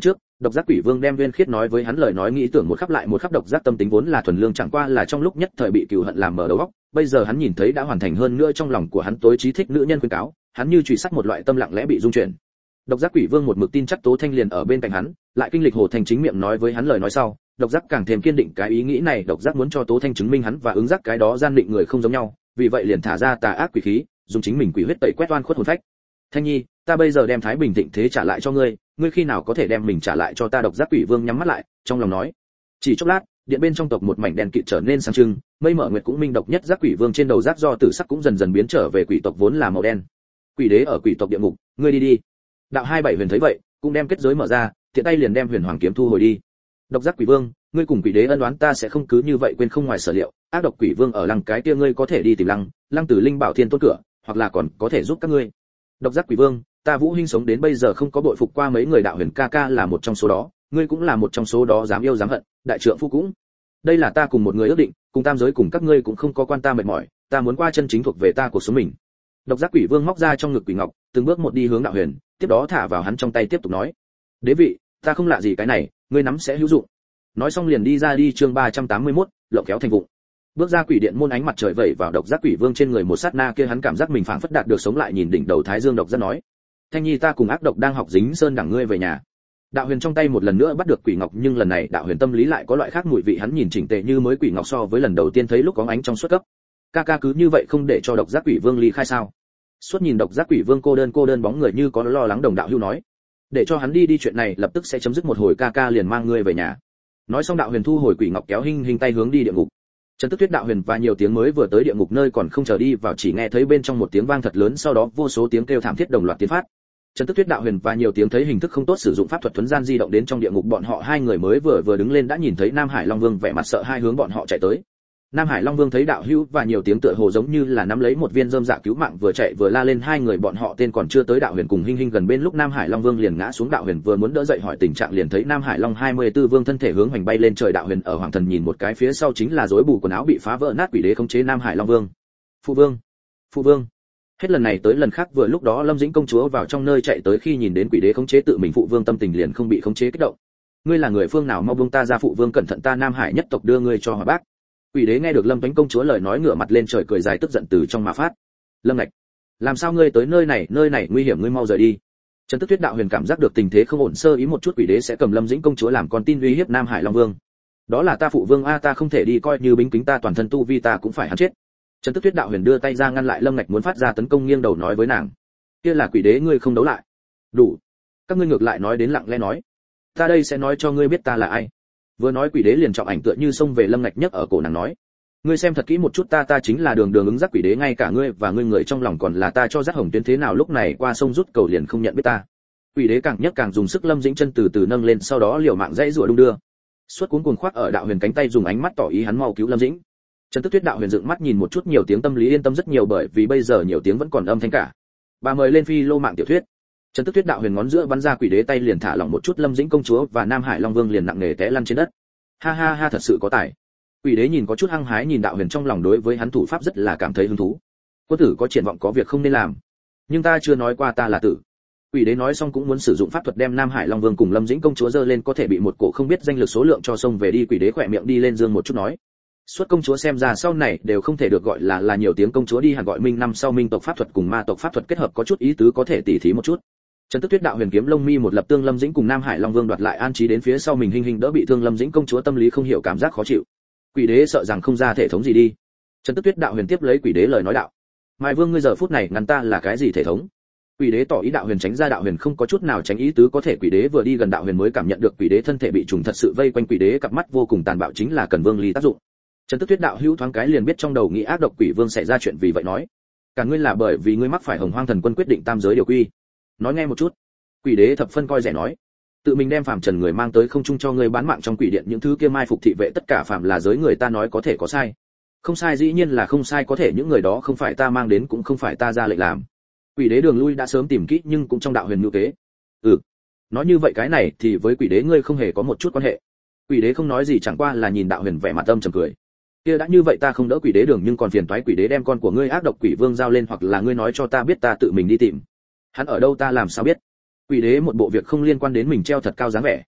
Độc Giác Quỷ Vương đem Viên Khiết nói với hắn lời nói nghĩ tưởng một khắp lại một khắp. Độc Giác tâm tính vốn là thuần lương, chẳng qua là trong lúc nhất thời bị cừu hận làm mở đầu óc, bây giờ hắn nhìn thấy đã hoàn thành, hơn nữa trong lòng của hắn tối chí thích nữ nhân khuyên cáo, hắn như chùy sắt một loại tâm lặng lẽ bị rung chuyển. Độc Giác Quỷ Vương một mực tin chắc Tố Thanh liền ở bên cạnh hắn, lại kinh lịch Hồ Thành chính miệng nói với hắn lời nói sau, Độc Giác càng thêm kiên định cái ý nghĩ này. Độc Giác muốn cho Tố Thanh chứng minh hắn và ứng giác cái đó gian định người không giống nhau, vì vậy liền thả ra tà ác quỷ khí, dùng chính mình quỷ huyết tẩy quét oan khuất hồn phách. Thanh Nhi, ta bây giờ đem Thái Bình Thịnh thế trả lại cho ngươi, ngươi khi nào có thể đem mình trả lại cho ta? Độc Giác Quỷ Vương nhắm mắt lại, trong lòng nói. Chỉ chốc lát, điện bên trong tộc một mảnh đèn kịt trở nên sáng trưng, mây mở nguyệt cũng minh. Độc Nhất Giác Quỷ Vương trên đầu giác do tử sắc cũng dần dần biến trở về quỷ tộc vốn là màu đen. Quỷ đế ở quỷ tộc địa ngục, ngươi đi đi. Đạo hai bảy huyền thấy vậy, cũng đem kết giới mở ra, tiện tay liền đem huyền hoàng kiếm thu hồi đi. Độc Giác Quỷ Vương, ngươi cùng quỷ đế ân oán ta sẽ không cứ như vậy quên không ngoài sở liệu. Ác độc quỷ vương ở lăng cái kia, ngươi có thể đi tìm lăng lăng tử linh bảo thiên tôn cửa, hoặc là còn có thể giúp các ngươi. Độc Giác Quỷ Vương, ta Vũ Hinh sống đến bây giờ không có bội phục qua mấy người. Đạo huyền ca ca là một trong số đó, ngươi cũng là một trong số đó, dám yêu dám hận, đại trượng phu cũng. Đây là ta cùng một người ước định, cùng tam giới cùng các ngươi cũng không có quan ta mệt mỏi, ta muốn qua chân chính thuộc về ta của số mình. Độc Giác Quỷ Vương móc ra trong ngực quỷ ngọc, từng bước một đi hướng đạo huyền, tiếp đó thả vào hắn trong tay, tiếp tục nói: đế vị, ta không lạ gì cái này, ngươi nắm sẽ hữu dụng. Nói xong liền đi ra đi. Chương ba trăm tám mươi mốt, lộng kéo thành vụng. Bước ra quỷ điện môn, ánh mặt trời vẩy vào Độc Giác Quỷ Vương trên người, một sát na kia hắn cảm giác mình phảng phất đạt được sống lại, nhìn đỉnh đầu thái dương. Độc Giác nói: Thanh Nhi, ta cùng ác độc đang học dính sơn đẳng ngươi về nhà. Đạo huyền trong tay một lần nữa bắt được quỷ ngọc, nhưng lần này đạo huyền tâm lý lại có loại khác mùi vị, hắn nhìn chỉnh tề như mới quỷ ngọc so với lần đầu tiên thấy lúc có ánh trong suốt cấp. Ca ca cứ như vậy không để cho Độc Giác Quỷ Vương ly khai sao? Suốt nhìn Độc Giác Quỷ Vương cô đơn cô đơn bóng người như có lo lắng, đồng đạo hưu nói: để cho hắn đi đi, chuyện này lập tức sẽ chấm dứt một hồi, ca ca liền mang ngươi về nhà. Nói xong đạo huyền thu hồi quỷ ngọc, kéo Hinh Hinh tay hướng đi địa ngục. Trần Tức Tuyết, đạo huyền và nhiều tiếng mới vừa tới địa ngục nơi còn không chờ đi vào, chỉ nghe thấy bên trong một tiếng vang thật lớn, sau đó vô số tiếng kêu thảm thiết đồng loạt tiến phát. Trần Tức Tuyết, đạo huyền và nhiều tiếng thấy hình thức không tốt, sử dụng pháp thuật thuấn gian di động đến trong địa ngục. Bọn họ hai người mới vừa vừa đứng lên đã nhìn thấy Nam Hải Long Vương vẻ mặt sợ hai hướng bọn họ chạy tới. Nam Hải Long Vương thấy đạo hữu và nhiều tiếng tựa hồ giống như là nắm lấy một viên rơm dạ cứu mạng, vừa chạy vừa la lên. Hai người bọn họ tên còn chưa tới đạo huyền cùng Hinh Hinh gần bên lúc Nam Hải Long Vương liền ngã xuống. Đạo huyền vừa muốn đỡ dậy hỏi tình trạng, liền thấy Nam Hải Long hai mươi tư vương thân thể hướng hoành bay lên trời. Đạo huyền ở hoàng thần nhìn một cái, phía sau chính là rối bù quần áo bị phá vỡ nát quỷ đế khống chế Nam Hải Long Vương. Phụ vương, phụ vương. Hết lần này tới lần khác, vừa lúc đó Lâm Dĩnh công chúa vào trong nơi chạy tới, khi nhìn đến quỷ đế khống chế tự mình phụ vương, tâm tình liền không bị khống chế kích động. Ngươi là người phương nào, mau buông ta ra, phụ vương cẩn thận, ta Nam Hải nhất tộc đưa ngươi cho hòa bác. Quỷ đế nghe được Lâm Toánh công chúa lời nói, ngửa mặt lên trời cười dài, tức giận từ trong mà phát. Lâm Ngạch, làm sao ngươi tới nơi này, nơi này nguy hiểm, ngươi mau rời đi. Trần Tức Tuyết, đạo huyền cảm giác được tình thế không ổn, sơ ý một chút quỷ đế sẽ cầm Lâm Dĩnh công chúa làm con tin uy hiếp Nam Hải Long Vương. Đó là ta phụ vương a, ta không thể đi, coi như bính kính ta toàn thân tu vi ta cũng phải hắn chết. Trần Tức Tuyết, đạo huyền đưa tay ra ngăn lại Lâm Ngạch muốn phát ra tấn công, nghiêng đầu nói với nàng: kia là quỷ đế, ngươi không đấu lại. Đủ. Các ngươi ngược lại nói đến lặng lẽ nói. Ta đây sẽ nói cho ngươi biết ta là ai. Vừa nói quỷ đế liền trọng ảnh tựa như xông về Lâm Ngạch, nhấc ở cổ nàng nói: ngươi xem thật kỹ một chút, ta ta chính là đường đường ứng giác quỷ đế, ngay cả ngươi và ngươi người trong lòng còn là ta cho dắt hồng tuyến, thế nào lúc này qua sông rút cầu liền không nhận biết ta. Quỷ đế càng nhấc càng dùng sức, Lâm Dĩnh chân từ từ nâng lên, sau đó liều mạng dãy rủa đung đưa. Suốt cuốn cuồng khoác ở đạo huyền cánh tay, dùng ánh mắt tỏ ý hắn mau cứu Lâm Dĩnh. Trần Tức Tuyết, đạo huyền dựng mắt nhìn một chút nhiều tiếng, tâm lý yên tâm rất nhiều, bởi vì bây giờ nhiều tiếng vẫn còn âm thanh cả. Bà mời lên phi lô mạng tiểu thuyết. Trần Tức Tuyết, đạo huyền ngón giữa bắn ra, quỷ đế tay liền thả lỏng một chút, Lâm Dĩnh công chúa và Nam Hải Long Vương liền nặng nề té lăn trên đất. Ha ha ha, thật sự có tài. Quỷ đế nhìn có chút hăng hái, nhìn đạo huyền trong lòng đối với hắn thủ pháp rất là cảm thấy hứng thú. Quân tử có triển vọng, có việc không nên làm, nhưng ta chưa nói qua ta là tử. Quỷ đế nói xong cũng muốn sử dụng pháp thuật đem Nam Hải Long Vương cùng Lâm Dĩnh công chúa dơ lên, có thể bị một cổ không biết danh lực số lượng cho xông về đi. Quỷ đế khỏe miệng đi lên dương một chút nói: suốt công chúa xem ra sau này đều không thể được gọi là là nhiều tiếng công chúa đi, hẳn gọi minh năm sau minh tộc pháp thuật cùng ma tộc pháp thuật kết hợp, có chút ý tứ, có thể tỉ thí một chút. Trần Tức Tuyết, đạo huyền kiếm lông mi một lập, tương Lâm Dĩnh cùng Nam Hải Long Vương đoạt lại an trí đến phía sau mình. Hinh Hinh đỡ bị thương Lâm Dĩnh công chúa, tâm lý không hiểu cảm giác khó chịu. Quỷ đế sợ rằng không ra thể thống gì đi. Trần Tức Tuyết, đạo huyền tiếp lấy quỷ đế lời nói đạo: Mai Vương, ngươi giờ phút này ngăn ta là cái gì thể thống? Quỷ đế tỏ ý đạo huyền tránh ra, đạo huyền không có chút nào tránh ý tứ, có thể quỷ đế vừa đi gần đạo huyền mới cảm nhận được quỷ đế thân thể bị trùng thật sự vây quanh, quỷ đế cặp mắt vô cùng tàn bạo, chính là cần Vương ly tác dụng. Trần Tức Tuyết, đạo hữu thoáng cái liền biết trong đầu nghĩ ác độc quỷ vương xảy ra chuyện, vì vậy nói: cả ngươi là bởi vì ngươi mắc phải Hồng Hoang thần quân quyết định tam giới điều quy. Nói nghe một chút. Quỷ đế thập phân coi rẻ nói: tự mình đem phàm trần người mang tới không trung cho ngươi bán mạng trong quỷ điện, những thứ kia mai phục thị vệ tất cả phàm là giới người, ta nói có thể có sai? Không sai, dĩ nhiên là không sai, có thể những người đó không phải ta mang đến, cũng không phải ta ra lệnh làm. Quỷ đế đường lui đã sớm tìm kỹ, nhưng cũng trong đạo huyền ngữ kế. Ừ, nói như vậy cái này thì với quỷ đế ngươi không hề có một chút quan hệ. Quỷ đế không nói gì, chẳng qua là nhìn đạo huyền vẻ mặt âm trầm cười. Kia đã như vậy ta không đỡ quỷ đế đường, nhưng còn phiền toái quỷ đế đem con của ngươi ác độc quỷ vương giao lên, hoặc là ngươi nói cho ta biết, ta tự mình đi tìm hắn ở đâu, ta làm sao biết? Quỷ đế một bộ việc không liên quan đến mình treo thật cao dáng vẻ.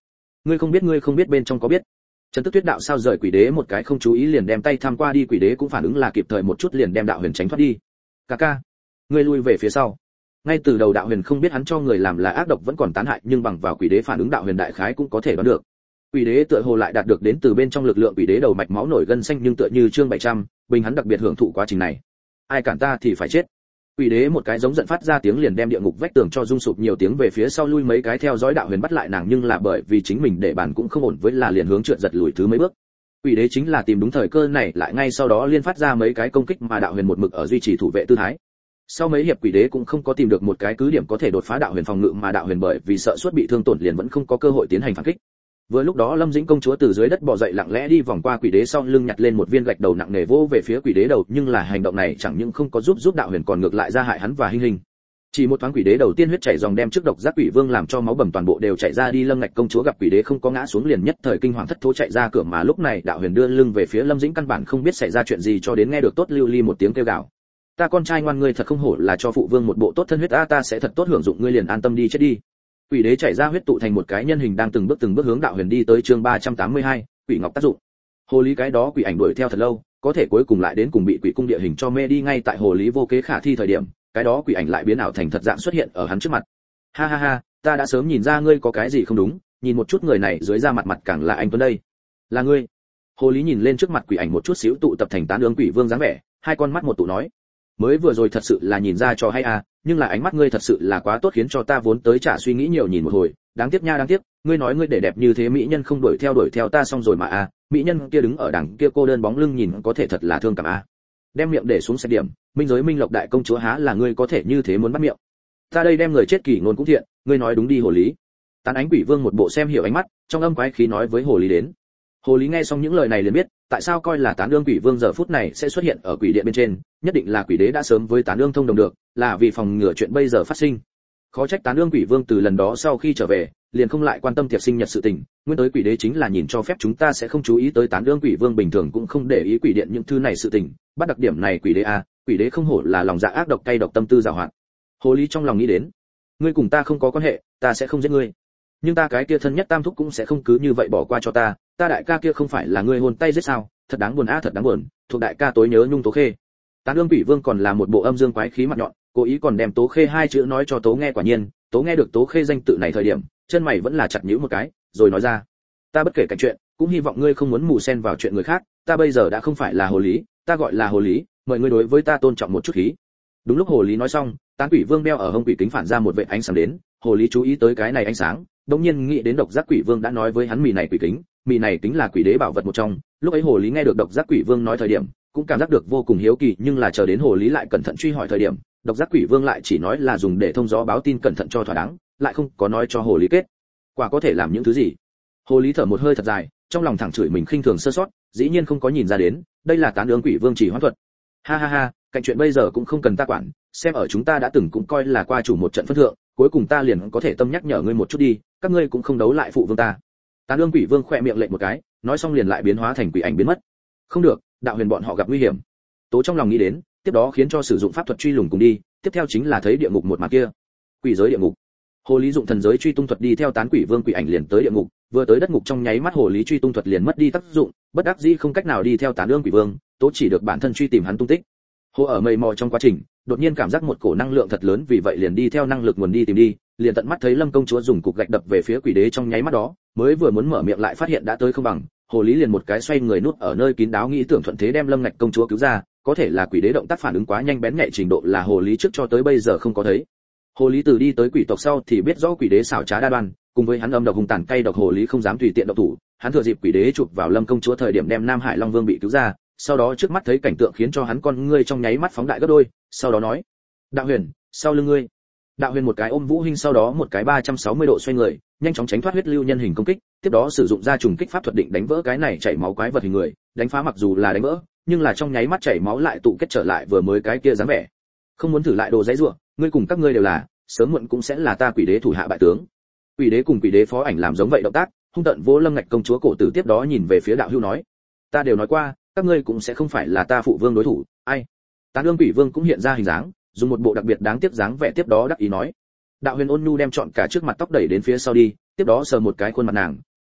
ngươi không biết ngươi không biết bên trong có biết. Trần Tức Tuyết đạo sao rời quỷ đế một cái không chú ý liền đem tay tham qua đi, quỷ đế cũng phản ứng là kịp thời một chút liền đem đạo huyền tránh thoát đi. Ca ca, ngươi lui về phía sau. Ngay từ đầu đạo huyền không biết hắn cho người làm là ác độc vẫn còn tán hại, nhưng bằng vào quỷ đế phản ứng đạo huyền đại khái cũng có thể đoán được. Quỷ đế tựa hồ lại đạt được đến từ bên trong lực lượng, quỷ đế đầu mạch máu nổi gân xanh nhưng tựa như chương bảy trăm, bình hắn đặc biệt hưởng thụ quá trình này. Ai cản ta thì phải chết. Quỷ đế một cái giống giận phát ra tiếng liền đem địa ngục vách tường cho rung sụp nhiều tiếng về phía sau lui mấy cái theo dõi đạo huyền bắt lại nàng, nhưng là bởi vì chính mình để bàn cũng không ổn với là liền hướng trượt giật lùi thứ mấy bước. Quỷ đế chính là tìm đúng thời cơ này lại ngay sau đó liên phát ra mấy cái công kích mà đạo huyền một mực ở duy trì thủ vệ tư thái. Sau mấy hiệp quỷ đế cũng không có tìm được một cái cứ điểm có thể đột phá đạo huyền phòng ngự, mà đạo huyền bởi vì sợ suất bị thương tổn liền vẫn không có cơ hội tiến hành phản kích. Vừa lúc đó Lâm Dĩnh công chúa từ dưới đất bò dậy lặng lẽ đi vòng qua quỷ đế sau lưng nhặt lên một viên gạch đầu nặng nề vỗ về phía quỷ đế đầu, nhưng là hành động này chẳng những không có giúp giúp đạo huyền còn ngược lại ra hại hắn và Hinh Hinh. Chỉ một thoáng quỷ đế đầu tiên huyết chảy dòng đem trước độc giác quỷ vương làm cho máu bầm toàn bộ đều chảy ra đi. Lâm Ngạch công chúa gặp quỷ đế không có ngã xuống liền nhất thời kinh hoàng thất thố chạy ra cửa, mà lúc này đạo huyền đưa lưng về phía Lâm Dĩnh căn bản không biết xảy ra chuyện gì cho đến nghe được Tốt Lưu Ly một tiếng kêu gào. Ta con trai ngoan, ngươi thật không hổ là cho phụ vương một bộ tốt thân huyết, a ta sẽ thật tốt hưởng dụng ngươi, liền an tâm đi chết đi. Quỷ đế chảy ra huyết tụ thành một cái nhân hình đang từng bước từng bước hướng đạo huyền đi tới. Chương ba trăm tám mươi hai, quỷ ngọc tác dụng. Hồ lý cái đó quỷ ảnh đuổi theo thật lâu, có thể cuối cùng lại đến cùng bị quỷ cung địa hình cho mê đi. Ngay tại hồ lý vô kế khả thi thời điểm, cái đó quỷ ảnh lại biến ảo thành thật dạng xuất hiện ở hắn trước mặt. Ha ha ha, ta đã sớm nhìn ra ngươi có cái gì không đúng, nhìn một chút người này dưới da mặt mặt càng là anh tuấn đây. Là ngươi. Hồ lý nhìn lên trước mặt quỷ ảnh một chút xíu tụ tập thành tán ương quỷ vương dáng vẻ, hai con mắt một tụ nói, mới vừa rồi thật sự là nhìn ra cho hay à, nhưng là ánh mắt ngươi thật sự là quá tốt khiến cho ta vốn tới chả suy nghĩ nhiều nhìn một hồi, đáng tiếc nha đáng tiếc, ngươi nói ngươi để đẹp như thế mỹ nhân không đuổi theo đuổi theo ta xong rồi mà à, mỹ nhân kia đứng ở đằng kia cô đơn bóng lưng nhìn có thể thật là thương cảm à. Đem miệng để xuống xe điểm, minh giới minh lộc đại công chúa há là ngươi có thể như thế muốn bắt miệng. Ta đây đem người chết kỳ ngôn cũng thiện, ngươi nói đúng đi hồ lý. Tán ánh quỷ vương một bộ xem hiểu ánh mắt, trong âm quái khí nói với hồ lý đến. Hồ lý nghe xong những lời này liền biết, tại sao coi là tán ương quỷ vương giờ phút này sẽ xuất hiện ở quỷ điện bên trên, nhất định là quỷ đế đã sớm với tán ương thông đồng được, là vì phòng ngừa chuyện bây giờ phát sinh. Khó trách tán ương quỷ vương từ lần đó sau khi trở về, liền không lại quan tâm tiệc sinh nhật sự tình, nguyên tới quỷ đế chính là nhìn cho phép chúng ta sẽ không chú ý tới tán ương quỷ vương bình thường cũng không để ý quỷ điện những thứ này sự tình, bắt đặc điểm này quỷ đế a, quỷ đế không hổ là lòng dạ ác độc cay độc tâm tư giàu hoạt. Hồ lý trong lòng nghĩ đến, ngươi cùng ta không có quan hệ, ta sẽ không giết ngươi. Nhưng ta cái kia thân nhất tam thúc cũng sẽ không cứ như vậy bỏ qua cho ta, ta đại ca kia không phải là ngươi hôn tay giết sao, thật đáng buồn a thật đáng buồn, thuộc đại ca tối nhớ nhung Tố Khê. Tán ương quỷ vương còn là một bộ âm dương quái khí mặt nhọn, cố ý còn đem Tố Khê hai chữ nói cho Tố nghe, quả nhiên, Tố nghe được Tố Khê danh tự này thời điểm, chân mày vẫn là chặt nhíu một cái, rồi nói ra, ta bất kể cảnh chuyện, cũng hy vọng ngươi không muốn mù xen vào chuyện người khác, ta bây giờ đã không phải là hồ lý, ta gọi là hồ lý, mời ngươi đối với ta tôn trọng một chút khí. Đúng lúc hồ lý nói xong, tán quỷ vương đeo ở hông quỷ kính phản ra một vệt ánh sáng đến, hồ lý chú ý tới cái này ánh sáng, đột nhiên nghĩ đến độc giác quỷ vương đã nói với hắn mì này quỷ kính, mì này kính là quỷ đế bảo vật một trong, lúc ấy hồ lý nghe được độc giác quỷ vương nói thời điểm, cũng cảm giác được vô cùng hiếu kỳ, nhưng là chờ đến hồ lý lại cẩn thận truy hỏi thời điểm, độc giác quỷ vương lại chỉ nói là dùng để thông gió báo tin cẩn thận cho thỏa đáng, lại không có nói cho hồ lý kết quả có thể làm những thứ gì. Hồ lý thở một hơi thật dài, trong lòng thẳng chửi mình khinh thường sơ sót, dĩ nhiên không có nhìn ra đến, đây là tán ương quỷ vương chỉ hoãn thuật. Ha ha ha, cạnh chuyện bây giờ cũng không cần ta quản, xem ở chúng ta đã từng cũng coi là qua chủ một trận phân thượng, cuối cùng ta liền có thể tâm nhắc nhở ngươi một chút đi, các ngươi cũng không đấu lại phụ vương ta. Tán ương quỷ vương khẽ miệng lệnh một cái, nói xong liền lại biến hóa thành quỷ ảnh biến mất. Không được, đạo huyền bọn họ gặp nguy hiểm. Tố trong lòng nghĩ đến, tiếp đó khiến cho sử dụng pháp thuật truy lùng cùng đi, tiếp theo chính là thấy địa ngục một màn kia. Quỷ giới địa ngục. Hồ lý dụng thần giới truy tung thuật đi theo tán quỷ vương quỷ ảnh liền tới địa ngục, vừa tới đất ngục trong nháy mắt hồ lý truy tung thuật liền mất đi tác dụng, bất đắc dĩ không cách nào đi theo tán ương quỷ vương, Tố chỉ được bản thân truy tìm hắn tung tích. Hồ ở mây mò trong quá trình, đột nhiên cảm giác một cổ năng lượng thật lớn, vì vậy liền đi theo năng lực nguồn đi tìm đi, liền tận mắt thấy Lâm công chúa dùng cục gạch đập về phía quỷ đế trong nháy mắt đó, mới vừa muốn mở miệng lại phát hiện đã tới không bằng, hồ lý liền một cái xoay người nút ở nơi kín đáo nghĩ tưởng thuận thế đem Lâm Ngạch công chúa cứu ra, có thể là quỷ đế động tác phản ứng quá nhanh bén nhạy trình độ là hồ lý trước cho tới bây giờ không có thấy. Hồ lý từ đi tới quỷ tộc sau thì biết rõ quỷ đế xảo trá đa đoan, cùng với hắn âm độc hung tàn cay độc, hồ lý không dám tùy tiện động thủ, hắn thừa dịp quỷ đế chụp vào Lâm công chúa thời điểm đem Nam Hải Long Vương bị cứu ra, sau đó trước mắt thấy cảnh tượng khiến cho hắn con ngươi trong nháy mắt phóng đại gấp đôi, sau đó nói: "Đạo Huyền, sau lưng ngươi." Đạo Huyền một cái ôm Vũ Hinh, sau đó một cái ba trăm sáu mươi độ xoay người, nhanh chóng tránh thoát huyết lưu nhân hình công kích, tiếp đó sử dụng ra trùng kích pháp thuật định đánh vỡ cái này chảy máu quái vật hình người, đánh phá mặc dù là đánh vỡ, nhưng là trong nháy mắt chảy máu lại tụ kết trở lại vừa mới cái kia dáng vẻ. Không muốn thử lại đồ giấy rủa, ngươi cùng các ngươi đều là, sớm muộn cũng sẽ là ta quỷ đế thủ hạ bại tướng. Quỷ đế cùng quỷ đế phó ảnh làm giống vậy động tác, hung tận vỗ Lâm Ngạch công chúa cổ tử, tiếp đó nhìn về phía Đạo Hưu nói: "Ta đều nói qua, các ngươi cũng sẽ không phải là ta phụ vương đối thủ." Ai? Tán ương quỷ vương cũng hiện ra hình dáng, dùng một bộ đặc biệt đáng tiếc dáng vẻ, tiếp đó đắc ý nói: Đạo Huyền ôn nhu đem trọn cả trước mặt tóc đẩy đến phía sau đi, tiếp đó sờ một cái khuôn mặt nàng,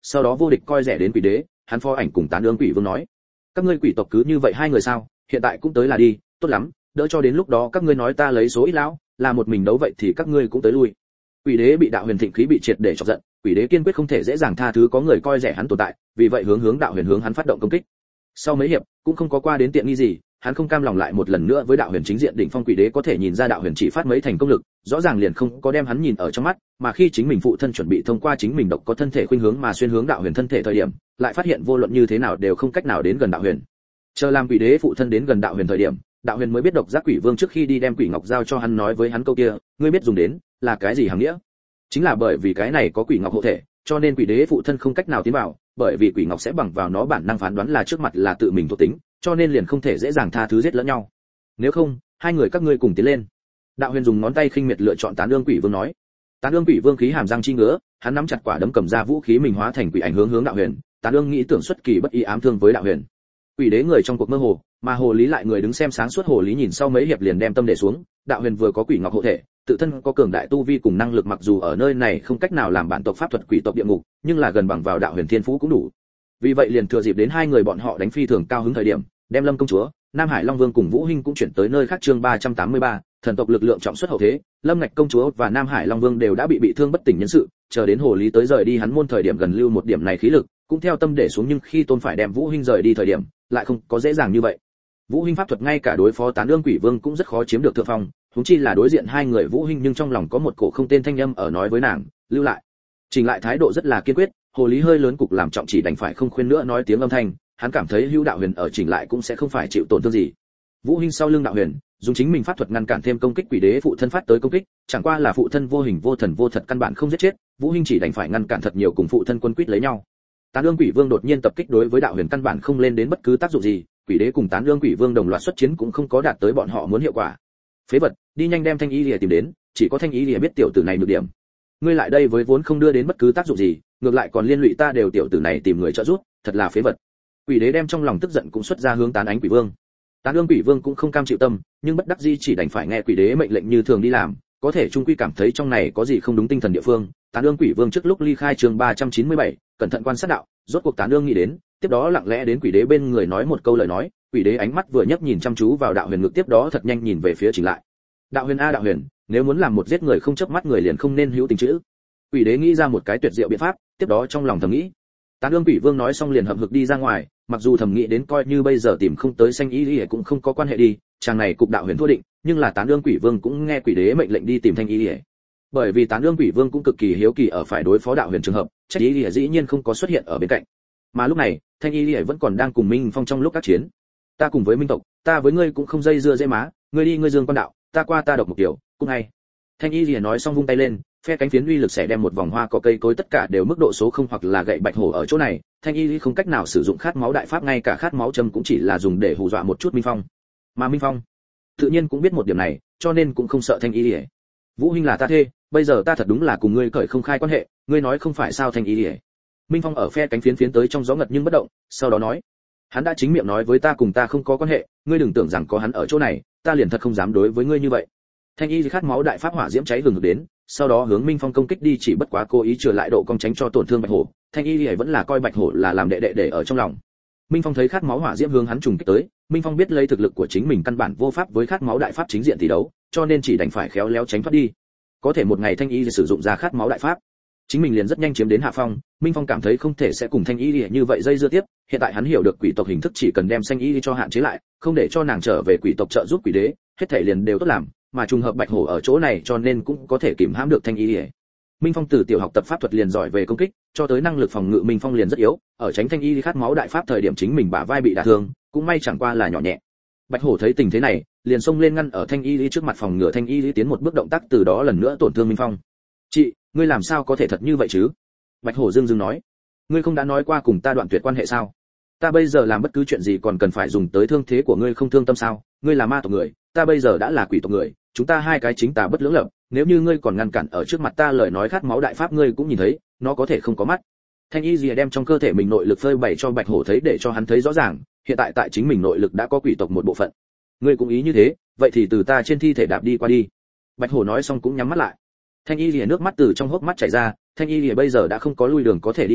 sau đó vô địch coi rẻ đến quỷ đế, hắn phó ảnh cùng tán ương quỷ vương nói: các ngươi quỷ tộc cứ như vậy hai người sao? Hiện tại cũng tới là đi, tốt lắm, đỡ cho đến lúc đó các ngươi nói ta lấy số ít lão, là một mình đấu vậy thì các ngươi cũng tới lui. Quỷ đế bị đạo huyền thịnh khí bị triệt để chọc giận, quỷ đế kiên quyết không thể dễ dàng tha thứ có người coi rẻ hắn tồn tại, vì vậy hướng hướng đạo huyền hướng hắn phát động công kích. Sau mấy hiệp cũng không có qua đến tiện nghi gì, hắn không cam lòng lại một lần nữa với đạo huyền chính diện đỉnh phong. Quỷ đế có thể nhìn ra đạo huyền chỉ phát mấy thành công lực, rõ ràng liền không có đem hắn nhìn ở trong mắt, mà khi chính mình phụ thân chuẩn bị thông qua chính mình độc có thân thể khuynh hướng mà xuyên hướng đạo huyền thân thể thời điểm, lại phát hiện vô luận như thế nào đều không cách nào đến gần đạo huyền. Chờ làm quỷ đế phụ thân đến gần đạo huyền thời điểm, đạo huyền mới biết độc giác quỷ vương trước khi đi đem quỷ ngọc giao cho hắn nói với hắn câu kia: ngươi biết dùng đến là cái gì hàm nghĩa? Chính là bởi vì cái này có quỷ ngọc hộ thể, cho nên quỷ đế phụ thân không cách nào tiến vào, bởi vì quỷ ngọc sẽ bằng vào nó bản năng phán đoán là trước mặt là tự mình thuộc tính, cho nên liền không thể dễ dàng tha thứ giết lẫn nhau. Nếu không, hai người các ngươi cùng tiến lên. Đạo huyền dùng ngón tay khinh miệt lựa chọn tán ương quỷ vương nói. Tán ương quỷ vương khí hàm răng chi ngứa, hắn nắm chặt quả đấm cầm ra vũ khí mình hóa thành quỷ ảnh hướng hướng đạo huyền. Tán ương nghĩ tưởng xuất kỳ bất ý ám thương với đạo huyền. Quỷ đế người trong cuộc mơ hồ, mà hồ lý lại người đứng xem sáng suốt. Hồ lý nhìn sau mấy hiệp liền đem tâm để xuống, đạo huyền vừa có quỷ ngọc hộ thể, tự thân có cường đại tu vi cùng năng lực, mặc dù ở nơi này không cách nào làm bản tộc pháp thuật quỷ tộc địa ngục, nhưng là gần bằng vào đạo huyền thiên phú cũng đủ. Vì vậy liền thừa dịp đến hai người bọn họ đánh phi thường cao hứng thời điểm, đem Lâm công chúa, Nam Hải Long Vương cùng Vũ Hinh cũng chuyển tới nơi khác. Chương ba trăm tám mươi ba, thần tộc lực lượng trọng xuất hậu thế, Lâm Ngạch công chúa và Nam Hải Long Vương đều đã bị bị thương bất tỉnh nhân sự, chờ đến hồ lý tới rời đi hắn môn thời điểm gần lưu một điểm này khí lực, cũng theo tâm để xuống, nhưng khi Tôn phải đem Vũ Hinh rời đi thời điểm, lại không có dễ dàng như vậy. Vũ Hinh pháp thuật ngay cả đối phó tán ương quỷ vương cũng rất khó chiếm được thượng phong, huống chi là đối diện hai người Vũ Hinh, nhưng trong lòng có một cổ không tên thanh âm ở nói với nàng, lưu lại. Trình lại thái độ rất là kiên quyết, hồ lý hơi lớn cục làm trọng chỉ đành phải không khuyên nữa nói tiếng âm thanh, hắn cảm thấy hữu đạo huyền ở chỉnh lại cũng sẽ không phải chịu tổn thương gì. Vũ Hinh sau lưng đạo huyền, dùng chính mình pháp thuật ngăn cản thêm công kích quỷ đế phụ thân phát tới công kích, chẳng qua là phụ thân vô hình vô thần vô thật căn bản không giết chết, Vũ Hinh chỉ đành phải ngăn cản thật nhiều cùng phụ thân quân quyết lấy nhau. Tán ương quỷ vương đột nhiên tập kích đối với đạo huyền căn bản không lên đến bất cứ tác dụng gì, quỷ đế cùng tán ương quỷ vương đồng loạt xuất chiến cũng không có đạt tới bọn họ muốn hiệu quả. Phế vật, đi nhanh đem Thanh Y Lìa tìm đến, chỉ có Thanh Y Lìa biết tiểu tử này nhược điểm. Ngươi lại đây với vốn không đưa đến bất cứ tác dụng gì, ngược lại còn liên lụy ta, đều tiểu tử này tìm người trợ giúp, thật là phế vật. Quỷ đế đem trong lòng tức giận cũng xuất ra hướng tán ánh quỷ vương. Tán ương quỷ vương cũng không cam chịu tâm, nhưng bất đắc dĩ chỉ đành phải nghe quỷ đế mệnh lệnh như thường đi làm, có thể trung quy cảm thấy trong này có gì không đúng tinh thần địa phương. Tán ương quỷ vương trước lúc ly khai chương ba trăm chín mươi bảy, cẩn thận quan sát đạo, rốt cuộc tán ương nghĩ đến, tiếp đó lặng lẽ đến quỷ đế bên người nói một câu lời nói. Quỷ đế ánh mắt vừa nhấc nhìn chăm chú vào đạo huyền ngực, tiếp đó thật nhanh nhìn về phía Trình lại. Đạo huyền a đạo huyền, nếu muốn làm một giết người không chớp mắt người liền không nên hữu tình chữ. Quỷ đế nghĩ ra một cái tuyệt diệu biện pháp, tiếp đó trong lòng thầm nghĩ. Tán ương quỷ vương nói xong liền hậm hực đi ra ngoài, mặc dù thầm nghĩ đến coi như bây giờ tìm không tới Xanh Y Lìa cũng không có quan hệ đi, chàng này cục đạo huyền thua định, nhưng là tán ương quỷ vương cũng nghe quỷ đế mệnh lệnh đi tìm Thanh Y Lìa. Bởi vì tán ương quỷ vương cũng cực kỳ hiếu kỳ ở phải đối phó đạo huyền trường hợp, Trách Y Lìa dĩ nhiên không có xuất hiện ở bên cạnh. Mà lúc này, Thanh Y Lìa vẫn còn đang cùng Minh Phong trong lúc các chiến. Ta cùng với Minh tộc, ta với ngươi cũng không dây dưa dễ má, ngươi đi ngươi dương quan đạo, ta qua ta độc một kiểu, cũng hay. Thanh Y Lìa nói xong vung tay lên, phe cánh phiến uy lực sẽ đem một vòng hoa cỏ cây cối tất cả đều mức độ số không hoặc là gậy bạch hổ ở chỗ này. Thanh Y không cách nào sử dụng khát máu đại pháp, ngay cả khát máu châm cũng chỉ là dùng để hù dọa một chút Minh Phong. Mà Minh Phong tự nhiên cũng biết một điểm này, cho nên cũng không sợ Thanh Y Lìa. Vũ Hinh là ta thê, bây giờ ta thật đúng là cùng ngươi cởi không khai quan hệ, ngươi nói không phải sao Thanh Y Lìa. Minh Phong ở phe cánh phiến phiến tới trong gió ngật nhưng bất động, sau đó nói, hắn đã chính miệng nói với ta cùng ta không có quan hệ, ngươi đừng tưởng rằng có hắn ở chỗ này, ta liền thật không dám đối với ngươi như vậy. Thanh Y khát máu đại pháp hỏa diễm cháy hừng hực đến, sau đó hướng Minh Phong công kích đi, chỉ bất quá cố ý trở lại độ cong tránh cho tổn thương Bạch Hổ. Thanh Y vẫn là coi Bạch Hổ là làm đệ đệ để ở trong lòng. Minh Phong thấy khát máu hỏa diễm hướng hắn trùng kích tới, Minh Phong biết lấy thực lực của chính mình căn bản vô pháp với khát máu đại pháp chính diện tỷ đấu, cho nên chỉ đành phải khéo léo tránh thoát đi. Có thể một ngày Thanh Y sử dụng ra khát máu đại pháp, chính mình liền rất nhanh chiếm đến hạ phong. Minh Phong cảm thấy không thể sẽ cùng Thanh Y như vậy dây dưa tiếp, hiện tại hắn hiểu được quỷ tộc hình thức, chỉ cần đem Xanh Y cho hạn chế lại, không để cho nàng trở về quỷ tộc trợ giúp quỷ đế, hết thảy liền đều tốt làm, mà trùng hợp Bạch Hổ ở chỗ này cho nên cũng có thể kìm hãm được Thanh Y. Minh Phong từ tiểu học tập pháp thuật liền giỏi về công kích, cho tới năng lực phòng ngự Minh Phong liền rất yếu, ở tránh Thanh Y khát máu đại pháp thời điểm chính mình bả vai bị đả thương, cũng may chẳng qua là nhỏ nhẹ. Bạch Hổ thấy tình thế này, liền xông lên ngăn ở Thanh Y trước mặt phòng ngừa Thanh Y tiến một bước động tác, từ đó lần nữa tổn thương Minh Phong. "Chị, ngươi làm sao có thể thật như vậy chứ?" Bạch Hổ dương dương nói. "Ngươi không đã nói qua cùng ta đoạn tuyệt quan hệ sao? Ta bây giờ làm bất cứ chuyện gì còn cần phải dùng tới thương thế của ngươi không thương tâm sao? Ngươi là ma tộc người, ta bây giờ đã là quỷ tộc người, chúng ta hai cái chính tà bất lưỡng lập, nếu như ngươi còn ngăn cản ở trước mặt ta, lời nói khát máu đại pháp ngươi cũng nhìn thấy, nó có thể không có mắt." Thanh Y Lìa đem trong cơ thể mình nội lực phơi bày cho Bạch Hổ thấy, để cho hắn thấy rõ ràng, hiện tại tại chính mình nội lực đã có quỷ tộc một bộ phận. "Ngươi cũng ý như thế, vậy thì từ ta trên thi thể đạp đi qua đi." Bạch Hổ nói xong cũng nhắm mắt lại. Thanh Y Lìa nước mắt từ trong hốc mắt chảy ra, Thanh Y Lìa bây giờ đã không có lui đường có thể đi người,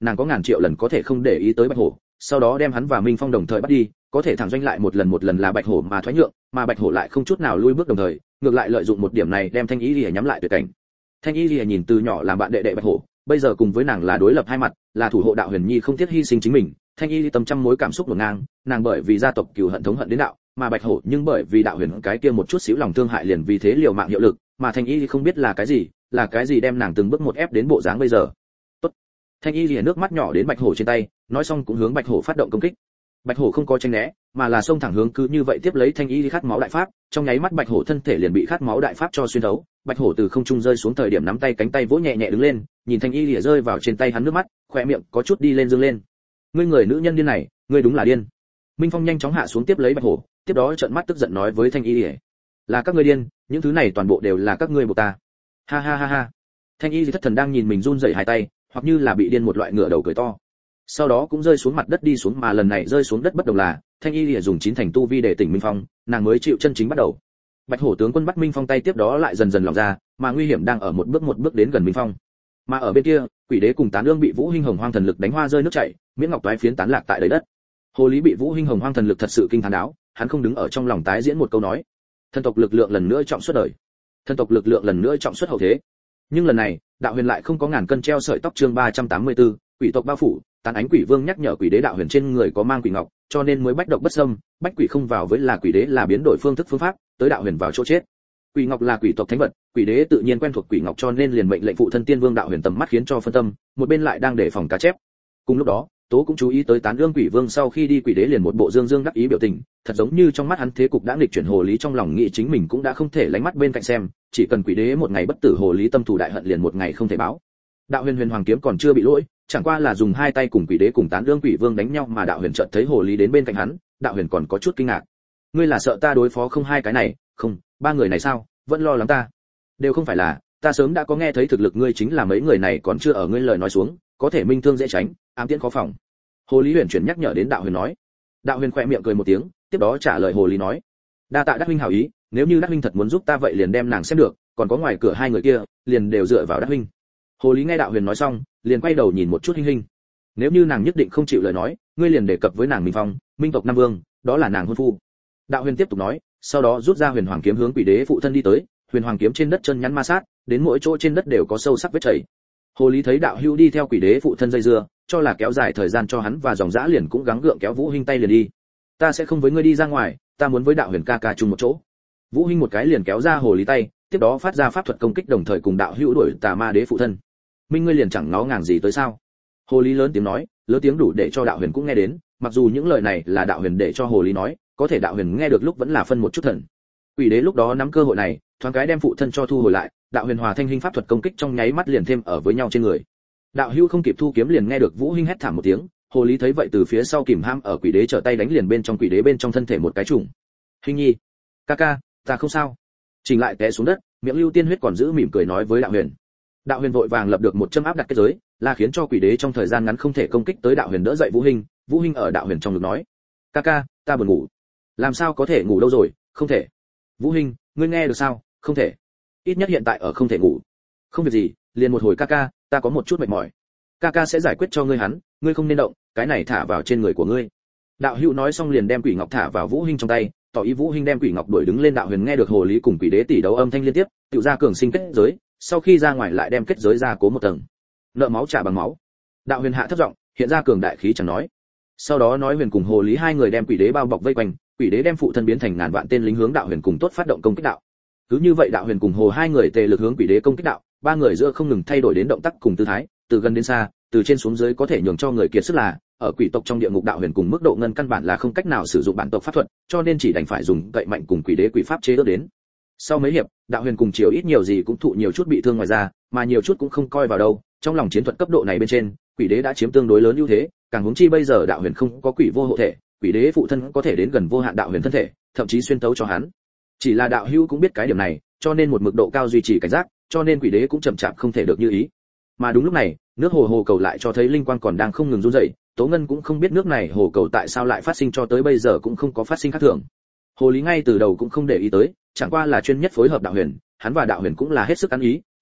nàng có ngàn triệu lần có thể không để ý tới bạch hổ, sau đó đem hắn và Minh Phong đồng thời bắt đi, có thể thẳng doanh lại một lần một lần là bạch hổ mà thoái nhượng, mà bạch hổ lại không chút nào lui bước đồng thời, ngược lại lợi dụng một điểm này đem Thanh Y Lìa nhắm lại tuyệt cảnh. Thanh Y Lìa nhìn từ nhỏ làm bạn đệ đệ bạch hổ, bây giờ cùng với nàng là đối lập hai mặt, là thủ hộ đạo huyền nhi không tiếc hy sinh chính mình. Thanh Y tâm trăm mối cảm xúc ngổn ngang, nàng bởi vì gia tộc cừu hận thống hận đến đạo, mà bạch hổ nhưng bởi vì đạo huyền cái kia một chút xíu lòng thương hại liền vì thế liều mạng hiệu lực, mà Thanh Y không biết là cái gì, là cái gì đem nàng từng bước một ép đến bộ dáng bây giờ. Tốt. Thanh Y lìa nước mắt nhỏ đến bạch hổ trên tay, nói xong cũng hướng bạch hổ phát động công kích. Bạch hổ không có tránh né, mà là xông thẳng hướng cứ như vậy tiếp lấy Thanh Y khát máu đại pháp, trong nháy mắt bạch hổ thân thể liền bị khát máu đại pháp cho xuyên thấu. Bạch hổ từ không trung rơi xuống thời điểm nắm tay cánh tay vỗ nhẹ nhẹ đứng lên, nhìn Thanh Y lìa rơi vào trên tay hắn nước mắt, khóe miệng có chút đi lên dương lên. Ngươi người nữ nhân điên này, ngươi đúng là điên. Minh Phong nhanh chóng hạ xuống tiếp lấy bạch hổ, tiếp đó trợn mắt tức giận nói với Thanh Y lìa, là các ngươi điên, những thứ này toàn bộ đều là các ngươi buộc ta. Ha ha ha ha. Thanh Y thất thần đang nhìn mình run rẩy hai tay, hoặc như là bị điên một loại ngửa đầu cười to. Sau đó cũng rơi xuống mặt đất đi xuống, mà lần này rơi xuống đất bất đồng là, Thanh Y lìa dùng chín thành tu vi để tỉnh Minh Phong, nàng mới chịu chân chính bắt đầu. Bạch hổ tướng quân bắt Minh Phong tay tiếp đó lại dần dần lỏng ra, mà nguy hiểm đang ở một bước một bước đến gần Minh Phong. Mà ở bên kia, Quỷ Đế cùng Tán Ương bị Vũ Hinh Hồng Hoang thần lực đánh hoa rơi nước chảy, miễn ngọc toái phiến tán lạc tại đầy đất. Hồ Lý bị Vũ Hinh Hồng Hoang thần lực thật sự kinh thán đáo, hắn không đứng ở trong lòng tái diễn một câu nói. Thân tộc lực lượng lần nữa trọng xuất đời. Thân tộc lực lượng lần nữa trọng xuất hậu thế. Nhưng lần này, đạo huyền lại không có ngàn cân treo sợi tóc. Chương ba trăm tám mươi tư, quỷ tộc bao phủ, Tán Ánh Quỷ Vương nhắc nhở Quỷ Đế đạo huyền trên người có mang quỷ ngọc, cho nên mới bách độc bất xâm, bách quỷ không vào với là Quỷ Đế là biến đổi phương thức phương pháp, tới đạo huyền vào chỗ chết. Quỷ ngọc là quỷ tộc thánh vật, Quỷ Đế tự nhiên quen thuộc quỷ ngọc cho nên liền mệnh lệnh phụ thân Tiên Vương đạo huyền tầm mắt khiến cho phân tâm, một bên lại đang để phòng cá chép. Cùng lúc đó, Tố cũng chú ý tới Tán Ương Quỷ Vương sau khi đi Quỷ Đế liền một bộ dương dương đắc ý biểu tình, thật giống như trong mắt hắn thế cục đã nghịch chuyển. Hồ Lý trong lòng nghĩ chính mình cũng đã không thể lánh mắt bên cạnh xem, chỉ cần Quỷ Đế một ngày bất tử, Hồ Lý tâm thù đại hận liền một ngày không thể báo. Đạo huyền huyền hoàng kiếm còn chưa bị lỗi, chẳng qua là dùng hai tay cùng Quỷ Đế cùng Tán Ương Quỷ Vương đánh nhau, mà đạo huyền chợt thấy Hồ Lý đến bên cạnh hắn, đạo huyền còn có chút kinh ngạc. Ngươi là sợ ta đối phó không hai cái này, không, ba người này sao, vẫn lo lắng ta? Đều không phải là, ta sớm đã có nghe thấy thực lực ngươi chính là mấy người này còn chưa ở ngươi lời nói xuống, có thể minh thương dễ tránh, ám tiễn khó phòng. Hồ Lý huyền chuyển nhắc nhở đến đạo huyền nói. Đạo huyền khẽ miệng cười một tiếng, tiếp đó trả lời Hồ Lý nói: đa tạ đắc huynh hảo ý, nếu như đắc huynh thật muốn giúp ta vậy liền đem nàng xem được, còn có ngoài cửa hai người kia, liền đều dựa vào đắc huynh. Hồ Lý nghe đạo huyền nói xong, liền quay đầu nhìn một chút Hinh Hinh. Nếu như nàng nhất định không chịu lời nói, ngươi liền đề cập với nàng Minh Phong, Minh tộc Nam Vương, đó là nàng hôn phu. Đạo huyền tiếp tục nói, sau đó rút ra huyền hoàng kiếm hướng Quỷ Đế phụ thân đi tới, huyền hoàng kiếm trên đất chân nhắn ma sát, đến mỗi chỗ trên đất đều có sâu sắc vết chảy. Hồ Lý thấy đạo hữu đi theo Quỷ Đế phụ thân dây dưa, cho là kéo dài thời gian cho hắn và dòng dã liền cũng gắng gượng kéo Vũ Hinh tay liền đi. Ta sẽ không với ngươi đi ra ngoài, ta muốn với đạo huyền ca ca chung một chỗ. Vũ Hinh một cái liền kéo ra Hồ Lý tay, tiếp đó phát ra pháp thuật công kích đồng thời cùng đạo hữu đuổi tà ma đế phụ thân. Minh ngươi liền chẳng ngó ngàng gì tới sao? Hồ Lý lớn tiếng nói, lớn tiếng đủ để cho đạo huyền cũng nghe đến, mặc dù những lời này là đạo huyền để cho Hồ Lý nói, có thể đạo huyền nghe được lúc vẫn là phân một chút thần. Quỷ Đế lúc đó nắm cơ hội này, thoáng cái đem phụ thân cho thu hồi lại, đạo huyền hòa thanh hình pháp thuật công kích trong nháy mắt liền thêm ở với nhau trên người. Đạo hữu không kịp thu kiếm liền nghe được Vũ Hinh hét thảm một tiếng, Hồ Lý thấy vậy từ phía sau kìm ham ở Quỷ Đế trở tay đánh liền bên trong Quỷ Đế bên trong thân thể một cái trùng. Hinh nhi, ca ca, ta không sao. Trình lại té xuống đất, miệng lưu tiên huyết còn giữ mỉm cười nói với đạo huyền. Đạo huyền vội vàng lập được một châm áp đặt kết giới, là khiến cho Quỷ Đế trong thời gian ngắn không thể công kích tới. Đạo huyền đỡ dậy Vũ Hinh, Vũ Hinh ở đạo huyền trong ngực nói, ca ca, ta buồn ngủ. Làm sao có thể ngủ đâu rồi, không thể. Vũ Hinh, ngươi nghe được sao, không thể. Ít nhất hiện tại ở không thể ngủ. Không việc gì, liền một hồi ca ca, ta có một chút mệt mỏi. Ca ca sẽ giải quyết cho ngươi hắn, ngươi không nên động, cái này thả vào trên người của ngươi. Đạo hữu nói xong liền đem quỷ ngọc thả vào Vũ Hinh trong tay, tỏ ý Vũ Hinh đem quỷ ngọc đuổi đứng lên. Đạo huyền nghe được Hồ Lý cùng Quỷ Đế tỷ đấu âm thanh liên tiếp, tự ra cường sinh kết giới, sau khi ra ngoài lại đem kết giới ra cố một tầng. Nợ máu trả bằng máu. Đạo huyền hạ thấp giọng, hiện ra cường đại khí chẳng nói. Sau đó nói huyền cùng Hồ Lý hai người đem Quỷ Đế bao bọc vây quanh, Quỷ Đế đem phụ thân biến thành ngàn vạn tên lính hướng đạo huyền cùng tốt phát động công kích đạo. Cứ như vậy đạo huyền cùng Hồ hai người tề lực hướng Quỷ Đế công kích đạo, ba người giữa không ngừng thay đổi đến động tác cùng tư thái, từ gần đến xa, từ trên xuống dưới có thể nhường cho người kiệt sức là, ở quỷ tộc trong địa ngục đạo huyền cùng mức độ ngân căn bản là không cách nào sử dụng bản tộc pháp thuật, cho nên chỉ đành phải dùng cậy mạnh cùng Quỷ Đế quỷ pháp chế đỡ đến. Sau mấy hiệp, đạo huyền cùng chiều ít nhiều gì cũng thụ nhiều chút bị thương ngoài ra, mà nhiều chút cũng không coi vào đâu, trong lòng chiến thuật cấp độ này bên trên, Quỷ Đế đã chiếm tương đối lớn ưu thế, càng huống chi bây giờ đạo huyền không có quỷ vô hộ thể, Quỷ Đế phụ thân có thể đến gần vô hạn đạo huyền thân thể, thậm chí xuyên tấu cho hắn. Chỉ là đạo hữu cũng biết cái điểm này, cho nên một mức độ cao duy trì cảnh giác, cho nên Quỷ Đế cũng chậm chạp không thể được như ý. Mà đúng lúc này, nước hồ hồ cầu lại cho thấy linh quang còn đang không ngừng run rẩy, Tố Ngân cũng không biết nước này hồ cầu tại sao lại phát sinh cho tới bây giờ cũng không có phát sinh khác thường. Hồ Lý ngay từ đầu cũng không để ý tới, chẳng qua là chuyên nhất phối hợp đạo huyền, hắn và đạo huyền cũng là hết sức ăn ý,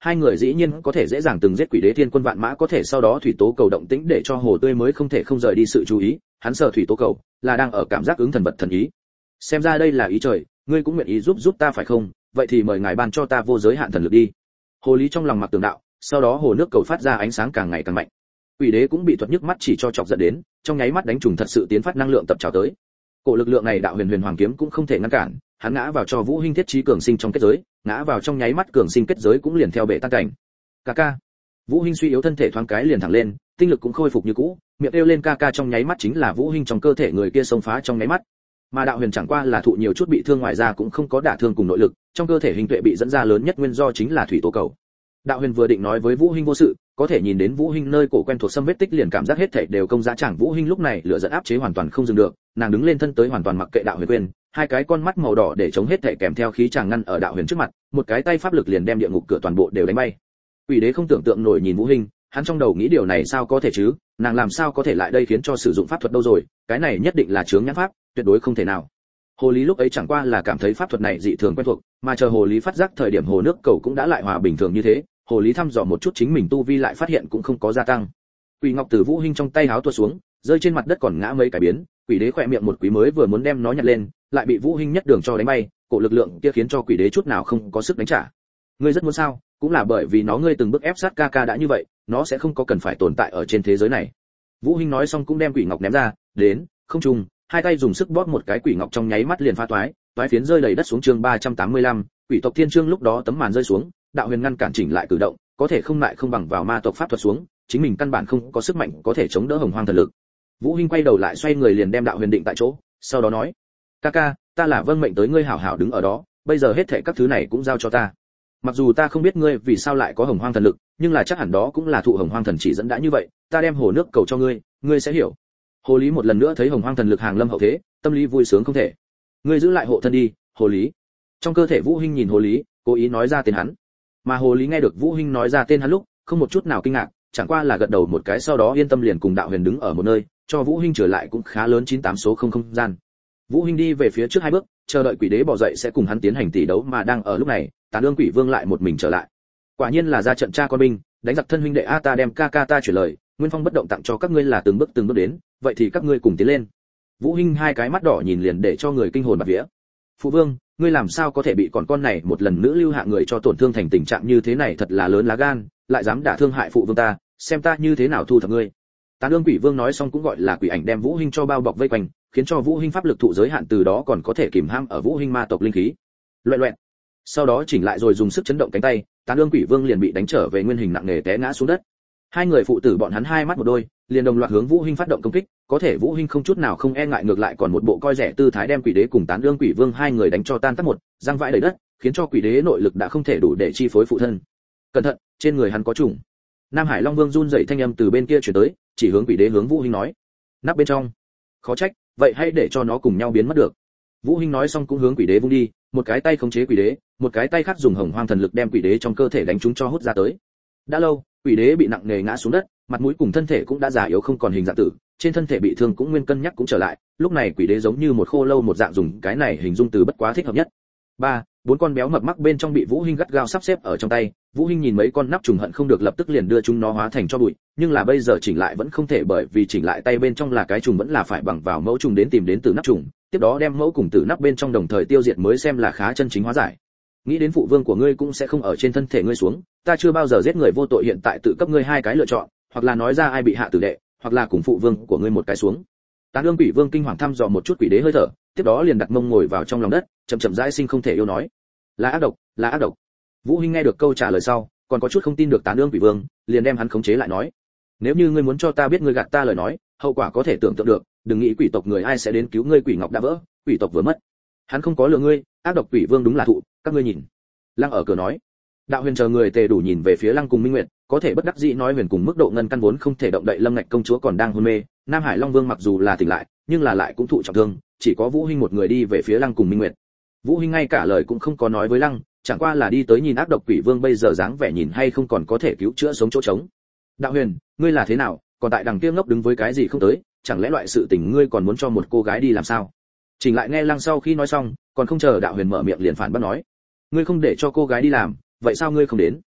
hai người dĩ nhiên có thể dễ dàng từng giết quỷ đế thiên quân vạn mã, có thể sau đó thủy tố cầu động tĩnh để cho hồ tươi mới không thể không rời đi sự chú ý, hắn sờ thủy tố cầu là đang ở cảm giác ứng thần vật thần ý. Xem ra đây là ý trời, ngươi cũng nguyện ý giúp giúp ta phải không? Vậy thì mời ngài ban cho ta vô giới hạn thần lực đi. Hồ lý trong lòng mặc tường đạo, sau đó hồ nước cầu phát ra ánh sáng càng ngày càng mạnh. Quỷ đế cũng bị thuật nhức mắt chỉ cho chọc giận đến, trong nháy mắt đánh trùng thật sự tiến phát năng lượng tập trào tới. Cổ lực lượng này đạo huyền huyền hoàng kiếm cũng không thể ngăn cản, hắn ngã vào cho Vũ Hinh thiết trí cường sinh trong kết giới, ngã vào trong nháy mắt cường sinh kết giới cũng liền theo bể tan cảnh. Ca ca. Vũ Hinh suy yếu thân thể thoáng cái liền thẳng lên, tinh lực cũng khôi phục như cũ, miệng kêu lên ca ca trong nháy mắt chính là Vũ Hinh trong cơ thể người kia xông phá trong nháy mắt. Mà đạo huyền chẳng qua là thụ nhiều chút bị thương, ngoài ra cũng không có đả thương cùng nội lực, trong cơ thể hình tuệ bị dẫn ra lớn nhất nguyên do chính là thủy tố cầu. Đạo huyền vừa định nói với Vũ Hinh vô sự, có thể nhìn đến Vũ Hinh nơi cổ quen thuộc xâm vết tích liền cảm giác hết thảy đều công giá chẳng. Vũ Hinh lúc này lửa giận áp chế hoàn toàn không dừng được, nàng đứng lên thân tới hoàn toàn mặc kệ đạo huyền quyền, hai cái con mắt màu đỏ để chống hết thảy kèm theo khí chàng ngăn ở đạo huyền trước mặt, một cái tay pháp lực liền đem địa ngục cửa toàn bộ đều đánh bay. Quỷ đế không tưởng tượng nổi nhìn Vũ Hinh, hắn trong đầu nghĩ điều này sao có thể chứ, nàng làm sao có thể lại đây khiến cho sử dụng pháp thuật đâu rồi, cái này nhất định là chướng nhãn pháp, tuyệt đối không thể nào. Hồ lý lúc ấy chẳng qua là cảm thấy pháp thuật này dị thường quen thuộc, mà chờ hồ lý phát giác thời điểm hồ nước cầu cũng đã lại hòa bình thường như thế, hồ lý thăm dò một chút chính mình tu vi lại phát hiện cũng không có gia tăng. Quỷ ngọc từ Vũ Hinh trong tay háo tuột xuống, rơi trên mặt đất còn ngã mấy cái biến, quỷ đế khỏe miệng một quý mới vừa muốn đem nó nhặt lên, lại bị Vũ Hinh nhất đường cho đánh bay, cổ lực lượng kia khiến cho quỷ đế chút nào không có sức đánh trả. Ngươi rất muốn sao? Cũng là bởi vì nó ngươi từng bước ép sát ca ca đã như vậy, nó sẽ không có cần phải tồn tại ở trên thế giới này. Vũ Hinh nói xong cũng đem quỷ ngọc ném ra, đến, không trùng, hai tay dùng sức bóp một cái quỷ ngọc trong nháy mắt liền phá toái, toái phiến rơi đầy đất xuống. Chương ba trăm tám mươi lăm, quỷ tộc thiên chương. Lúc đó tấm màn rơi xuống, đạo huyền ngăn cản chỉnh lại cử động, có thể không lại không bằng vào ma tộc pháp thuật xuống, chính mình căn bản không có sức mạnh có thể chống đỡ hồng hoang thần lực. Vũ Hinh quay đầu lại xoay người liền đem đạo huyền định tại chỗ, sau đó nói: "Ca ca, ta là vâng mệnh tới ngươi hảo hảo đứng ở đó, bây giờ hết thảy các thứ này cũng giao cho ta. Mặc dù ta không biết ngươi vì sao lại có hồng hoang thần lực, nhưng là chắc hẳn đó cũng là thụ hồng hoang thần chỉ dẫn đã như vậy, ta đem hồ nước cầu cho ngươi, ngươi sẽ hiểu." Hồ lý một lần nữa thấy hồng hoang thần lực hàng lâm hậu thế, tâm lý vui sướng không thể. "Ngươi giữ lại hộ thân đi, hồ lý." Trong cơ thể Vũ Hinh nhìn hồ lý, cố ý nói ra tên hắn. Mà hồ lý nghe được Vũ Hinh nói ra tên hắn lúc, không một chút nào kinh ngạc, chẳng qua là gật đầu một cái sau đó yên tâm liền cùng đạo huyền đứng ở một nơi, cho Vũ Hinh trở lại cũng khá lớn chín tám số không không gian. Vũ Hinh đi về phía trước hai bước, chờ đợi quỷ đế bỏ dậy sẽ cùng hắn tiến hành tỷ đấu, mà đang ở lúc này, Tán Dương Quỷ Vương lại một mình trở lại. Quả nhiên là ra trận cha con binh, đánh giặc thân huynh đệ a, ta đem ca ca ta chuyển lời, Nguyên Phong bất động tặng cho các ngươi là từng bước từng bước đến, vậy thì các ngươi cùng tiến lên. Vũ Hinh hai cái mắt đỏ nhìn liền để cho người kinh hồn bạt vía. Phụ vương, ngươi làm sao có thể bị còn con này một lần nữ lưu hạ người cho tổn thương thành tình trạng như thế này, thật là lớn lá gan, lại dám đả thương hại phụ vương ta, xem ta như thế nào thu thập ngươi. Tán Dương Quỷ Vương nói xong cũng gọi là quỷ ảnh đem Vũ Hinh cho bao bọc vây quanh, khiến cho Vũ Hinh pháp lực thụ giới hạn, từ đó còn có thể kìm hãm ở Vũ Hinh ma tộc linh khí. Loẹt loẹt. Sau đó chỉnh lại rồi dùng sức chấn động cánh tay, Tán Dương Quỷ Vương liền bị đánh trở về nguyên hình nặng nề té ngã xuống đất. Hai người phụ tử bọn hắn hai mắt một đôi, liền đồng loạt hướng Vũ Hinh phát động công kích, có thể Vũ Hinh không chút nào không e ngại, ngược lại còn một bộ coi rẻ tư thái đem Quỷ Đế cùng Tán Dương Quỷ Vương hai người đánh cho tan tác một, răng vãi đầy đất, khiến cho Quỷ Đế nội lực đã không thể đủ để chi phối phụ thân. Cẩn thận, trên người hắn có trùng. Nam Hải Long Vương run rẩy thanh âm từ bên kia truyền tới, chỉ hướng Quỷ Đế hướng Vũ Hinh nói: "Nắp bên trong." Khó trách, vậy hãy để cho nó cùng nhau biến mất được. Vũ Hinh nói xong cũng hướng Quỷ Đế vung đi, một cái tay khống chế Quỷ Đế, một cái tay khác dùng hồng hoang thần lực đem Quỷ Đế trong cơ thể đánh trúng cho hút ra tới. Đã lâu, Quỷ Đế bị nặng nề ngã xuống đất, mặt mũi cùng thân thể cũng đã già yếu không còn hình dạng tử, trên thân thể bị thương cũng nguyên cân nhắc cũng trở lại, lúc này Quỷ Đế giống như một khô lâu một dạng, dùng cái này hình dung từ bất quá thích hợp nhất. Ba, bốn con béo mập mắc bên trong bị Vũ Hinh gắt gao sắp xếp ở trong tay, Vũ Hinh nhìn mấy con nắp trùng hận không được lập tức liền đưa chúng nó hóa thành cho bụi, nhưng là bây giờ chỉnh lại vẫn không thể, bởi vì chỉnh lại tay bên trong là cái trùng vẫn là phải bằng vào mẫu trùng đến tìm đến từ nắp trùng, tiếp đó đem mẫu cùng từ nắp bên trong đồng thời tiêu diệt mới xem là khá chân chính hóa giải. Nghĩ đến phụ vương của ngươi cũng sẽ không ở trên thân thể ngươi xuống, ta chưa bao giờ giết người vô tội, hiện tại tự cấp ngươi hai cái lựa chọn, hoặc là nói ra ai bị hạ tử đệ, hoặc là cùng phụ vương của ngươi một cái xuống. Tán Dương Quỷ Vương kinh hoàng thăm dò một chút Quỷ Đế hơi thở, tiếp đó liền đặt mông ngồi vào trong lòng đất, chậm chậm rãi sinh không thể yêu nói: "Là ác độc, là ác độc." Vũ Hinh nghe được câu trả lời sau, còn có chút không tin được Tán Dương Quỷ Vương, liền đem hắn khống chế lại nói: "Nếu như ngươi muốn cho ta biết ngươi gạt ta lời nói, hậu quả có thể tưởng tượng được, đừng nghĩ quỷ tộc người ai sẽ đến cứu ngươi, quỷ ngọc đã vỡ, quỷ tộc vừa mất." Hắn không có lừa ngươi, ác độc Quỷ Vương đúng là thụ, các ngươi nhìn. Lăng ở cửa nói. Đạo Huyền chờ người tề đủ nhìn về phía Lăng cùng Minh Nguyệt, có thể bất đắc dĩ nói Huyền cùng mức độ ngân căn vốn không thể động đậy Lâm Ngạch công chúa còn đang hôn mê, Nam Hải Long Vương mặc dù là tỉnh lại, nhưng là lại cũng thụ trọng thương, chỉ có Vũ Hinh một người đi về phía Lăng cùng Minh Nguyệt. Vũ Hinh ngay cả lời cũng không có nói với Lăng, chẳng qua là đi tới nhìn ác độc Quỷ Vương bây giờ dáng vẻ nhìn hay không còn có thể cứu chữa sống chỗ trống. Đạo Huyền, ngươi là thế nào, còn tại đằng kia ngốc đứng với cái gì không tới, chẳng lẽ loại sự tình ngươi còn muốn cho một cô gái đi làm sao? Chỉnh lại nghe Lăng sau khi nói xong, còn không chờ Đạo Huyền mở miệng liền phản bác nói: "Ngươi không để cho cô gái đi làm, vậy sao ngươi không đến?"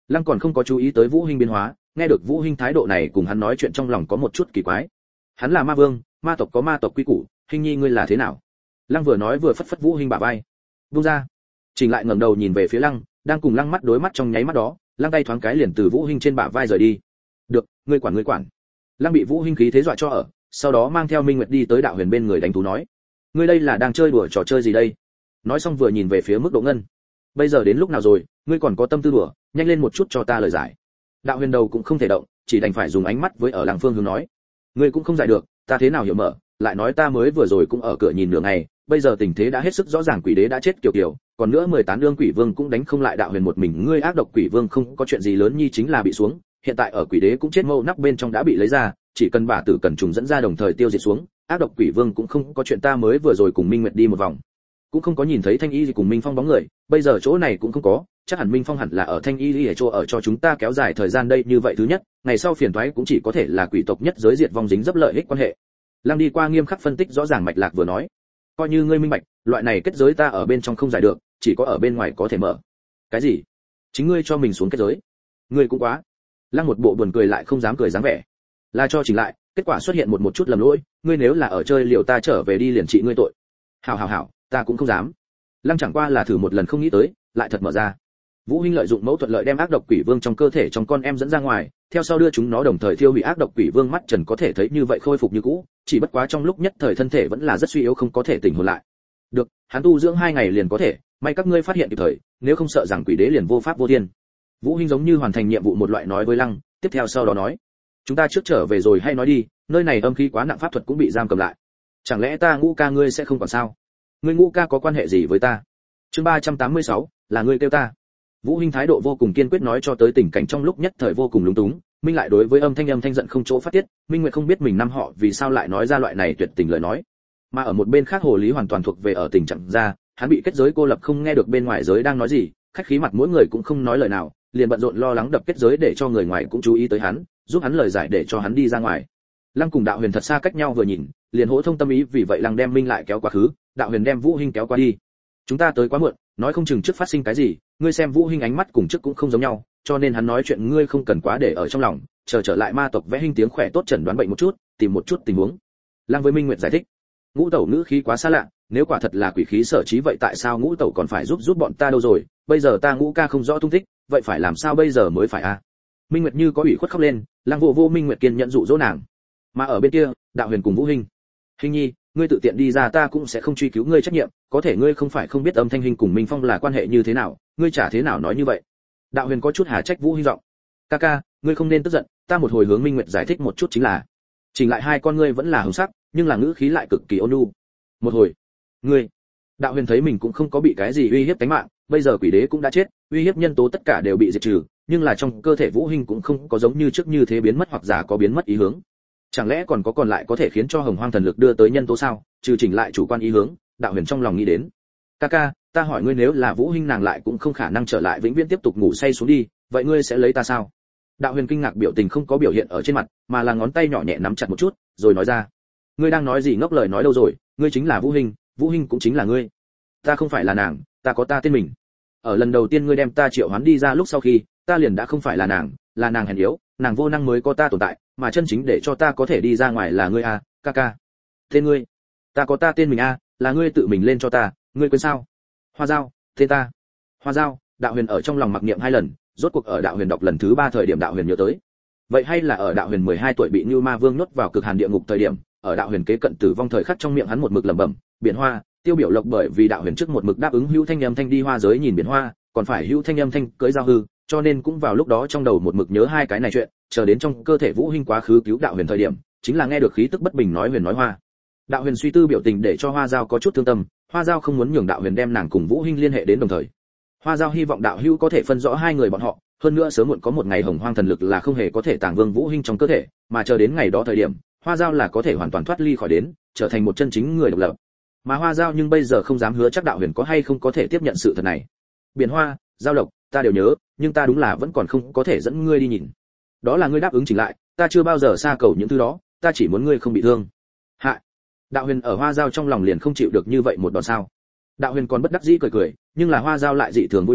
Lăng còn không có chú ý tới Vũ Hinh biến hóa, nghe được Vũ Hinh thái độ này cùng hắn nói chuyện trong lòng có một chút kỳ quái. Hắn là ma vương, ma tộc có ma tộc quy củ, Hinh nhi ngươi là thế nào? Lăng vừa nói vừa phất phất Vũ Hinh bả vai. Buông ra. Trình lại ngẩng đầu nhìn về phía Lăng, đang cùng Lăng mắt đối mắt trong nháy mắt đó, Lăng tay thoáng cái liền từ Vũ Hinh trên bả vai rời đi. Được, ngươi quản ngươi quản. Lăng bị Vũ Hinh khí thế dọa cho ở, sau đó mang theo Minh Nguyệt đi tới Đạo Huyền bên người đánh thú nói: ngươi đây là đang chơi đùa trò chơi gì đây? Nói xong vừa nhìn về phía Mức Độ Ngân. Bây giờ đến lúc nào rồi, ngươi còn có tâm tư đùa, nhanh lên một chút cho ta lời giải. Đạo Huyền đầu cũng không thể động, chỉ đành phải dùng ánh mắt với ở Lăng Phương hướng nói: ngươi cũng không giải được, ta thế nào hiểu mở, lại nói ta mới vừa rồi cũng ở cửa nhìn nửa ngày, bây giờ tình thế đã hết sức rõ ràng, quỷ đế đã chết kiểu kiểu, còn nữa mười tán đương quỷ vương cũng đánh không lại Đạo Huyền một mình, ngươi ác độc quỷ vương không có chuyện gì lớn nhi chính là bị xuống, hiện tại ở quỷ đế cũng chết mâu nắp bên trong đã bị lấy ra, chỉ cần bả tử cần trùng dẫn ra đồng thời tiêu diệt xuống, ác độc quỷ vương cũng không có chuyện, ta mới vừa rồi cùng Minh Nguyệt đi một vòng, cũng không có nhìn thấy Thanh Y gì cùng Minh Phong bóng người, bây giờ chỗ này cũng không có, chắc hẳn Minh Phong hẳn là ở Thanh Y ở chỗ ở cho chúng ta kéo dài thời gian đây, như vậy thứ nhất, ngày sau phiền toái cũng chỉ có thể là quỷ tộc nhất giới diệt vong dính dấp lợi ích quan hệ. Lăng đi qua nghiêm khắc phân tích rõ ràng mạch lạc vừa nói, coi như ngươi minh bạch, loại này kết giới ta ở bên trong không giải được, chỉ có ở bên ngoài có thể mở. Cái gì? Chính ngươi cho mình xuống kết giới? Ngươi cũng quá. Lăng một bộ buồn cười lại không dám cười dáng vẻ. Là cho chỉnh lại, kết quả xuất hiện một một chút lầm lỗi, ngươi nếu là ở chơi liều ta trở về đi liền trị ngươi tội. Hảo hảo hảo, ta cũng không dám. Lăng chẳng qua là thử một lần không nghĩ tới, lại thật mở ra. Vũ Hinh lợi dụng mẫu thuận lợi đem ác độc quỷ vương trong cơ thể trong con em dẫn ra ngoài, theo sau đưa chúng nó đồng thời thiêu hủy ác độc quỷ vương, mắt Trần có thể thấy như vậy khôi phục như cũ, chỉ bất quá trong lúc nhất thời thân thể vẫn là rất suy yếu không có thể tỉnh hồn lại. Được, hắn tu dưỡng hai ngày liền có thể, may các ngươi phát hiện kịp thời, nếu không sợ rằng quỷ đế liền vô pháp vô thiên. Vũ Hinh giống như hoàn thành nhiệm vụ một loại nói với Lăng, tiếp theo sau đó nói, chúng ta trước trở về rồi hay nói đi, nơi này âm khí quá nặng, pháp thuật cũng bị giam cầm lại. Chẳng lẽ ta Ngũ ca ngươi sẽ không còn sao? Ngươi Ngũ ca có quan hệ gì với ta? Chương ba trăm tám mươi sáu, là ngươi kêu ta. Vũ Hinh thái độ vô cùng kiên quyết nói cho tới tình cảnh trong lúc nhất thời vô cùng lúng túng, Minh lại đối với âm thanh âm thanh giận không chỗ phát tiết, Minh Nguyệt không biết mình năm họ vì sao lại nói ra loại này tuyệt tình lời nói. Mà ở một bên khác Hồ Lý hoàn toàn thuộc về ở tình trạng ra, hắn bị kết giới cô lập không nghe được bên ngoài giới đang nói gì, khách khí mặt mỗi người cũng không nói lời nào, liền bận rộn lo lắng đập kết giới để cho người ngoài cũng chú ý tới hắn, giúp hắn lời giải để cho hắn đi ra ngoài. Lăng cùng Đạo Huyền thật xa cách nhau vừa nhìn, liền hỗ thông tâm ý, vì vậy Lăng đem Minh lại kéo quá khứ, Đạo Huyền đem Vũ Hinh kéo qua đi. Chúng ta tới quá muộn, nói không chừng trước phát sinh cái gì, ngươi xem Vũ Hinh ánh mắt cùng trước cũng không giống nhau, cho nên hắn nói chuyện ngươi không cần quá để ở trong lòng, chờ trở lại ma tộc vẽ hình tiếng khỏe tốt chẩn đoán bệnh một chút, tìm một chút tình huống. Lăng với Minh Nguyệt giải thích. Ngũ tẩu ngữ khí quá xa lạ, nếu quả thật là quỷ khí sở trí vậy tại sao Ngũ tẩu còn phải giúp giúp bọn ta đâu rồi, bây giờ ta Ngũ ca không rõ tung tích, vậy phải làm sao bây giờ mới phải a? À? Minh Nguyệt như có ủy khuất khóc lên, Lăng vô vô Minh Nguyệt kiên nhẫn dụ dỗ nàng. Mà ở bên kia, Đạo Huyền cùng Vũ Hinh. Hinh nhi, ngươi tự tiện đi ra ta cũng sẽ không truy cứu ngươi trách nhiệm, có thể ngươi không phải không biết Âm Thanh Hinh cùng Minh Phong là quan hệ như thế nào, ngươi chả thế nào nói như vậy. Đạo Huyền có chút hà trách Vũ Hinh giọng. Ca ca, ngươi không nên tức giận, ta một hồi hướng Minh Nguyệt giải thích một chút chính là. Chỉnh lại hai con ngươi vẫn là hồng sắc, nhưng là ngữ khí lại cực kỳ ôn nhu. Một hồi, ngươi. Đạo Huyền thấy mình cũng không có bị cái gì uy hiếp tính mạng, bây giờ quỷ đế cũng đã chết, uy hiếp nhân tố tất cả đều bị diệt trừ, nhưng là trong cơ thể Vũ Hinh cũng không có giống như trước như thế biến mất hoặc giả có biến mất ý hướng. Chẳng lẽ còn có còn lại có thể khiến cho Hồng Hoang thần lực đưa tới nhân tố sao? Trừ chỉnh lại chủ quan ý hướng, Đạo Huyền trong lòng nghĩ đến. Ca ca, ta hỏi ngươi, nếu là Vũ Hinh nàng lại cũng không khả năng trở lại vĩnh viễn tiếp tục ngủ say xuống đi, vậy ngươi sẽ lấy ta sao? Đạo Huyền kinh ngạc, biểu tình không có biểu hiện ở trên mặt, mà là ngón tay nhỏ nhẹ nắm chặt một chút, rồi nói ra. Ngươi đang nói gì ngốc lời nói đâu rồi, ngươi chính là Vũ Hinh, Vũ Hinh cũng chính là ngươi. Ta không phải là nàng, ta có ta tên mình. Ở lần đầu tiên ngươi đem ta triệu hoán đi ra lúc sau khi, ta liền đã không phải là nàng, là nàng hèn yếu, nàng vô năng mới có ta tồn tại, mà chân chính để cho ta có thể đi ra ngoài là ngươi a, ca ca. Tên ngươi? Ta có ta tên mình a, là ngươi tự mình lên cho ta, ngươi quên sao? Hoa Dao, tên ta. Hoa Dao, Đạo Huyền ở trong lòng mặc niệm hai lần, rốt cuộc ở Đạo Huyền đọc lần thứ ba thời điểm Đạo Huyền nhớ tới. Vậy hay là ở Đạo Huyền mười hai tuổi bị Như Ma Vương nhốt vào cực hàn địa ngục thời điểm, ở Đạo Huyền kế cận tử vong thời khắc trong miệng hắn một mực lẩm bẩm, biển hoa, tiêu biểu lộc, bởi vì Đạo Huyền trước một mực đáp ứng Hữu Thanh Âm Thanh đi hoa giới nhìn biển hoa, còn phải Hữu Thanh Âm Thanh cưới giao hư, cho nên cũng vào lúc đó trong đầu một mực nhớ hai cái này chuyện, chờ đến trong cơ thể Vũ Hinh quá khứ cứu Đạo Huyền thời điểm, chính là nghe được khí tức bất bình nói huyền nói hoa. Đạo Huyền suy tư biểu tình để cho Hoa Dao có chút thương tâm, Hoa Dao không muốn nhường Đạo Huyền đem nàng cùng Vũ Hinh liên hệ đến đồng thời. Hoa Dao hy vọng đạo hữu có thể phân rõ hai người bọn họ, hơn nữa sớm muộn có một ngày Hồng Hoang thần lực là không hề có thể tàng vương Vũ Hinh trong cơ thể, mà chờ đến ngày đó thời điểm, Hoa Dao là có thể hoàn toàn thoát ly khỏi đến, trở thành một chân chính người độc lập. Mà Hoa Dao nhưng bây giờ không dám hứa chắc Đạo Huyền có hay không có thể tiếp nhận sự thật này. Biển hoa, giao lộc, ta đều nhớ, nhưng ta đúng là vẫn còn không có thể dẫn ngươi đi nhìn. Đó là ngươi đáp ứng chỉnh lại, ta chưa bao giờ xa cầu những thứ đó, ta chỉ muốn ngươi không bị thương. Hạ. Đạo Huyền ở Hoa Dao trong lòng liền không chịu được như vậy một đòn sao. Đạo Huyền còn bất đắc dĩ cười cười, nhưng là Hoa Dao lại dị thường vui vẻ,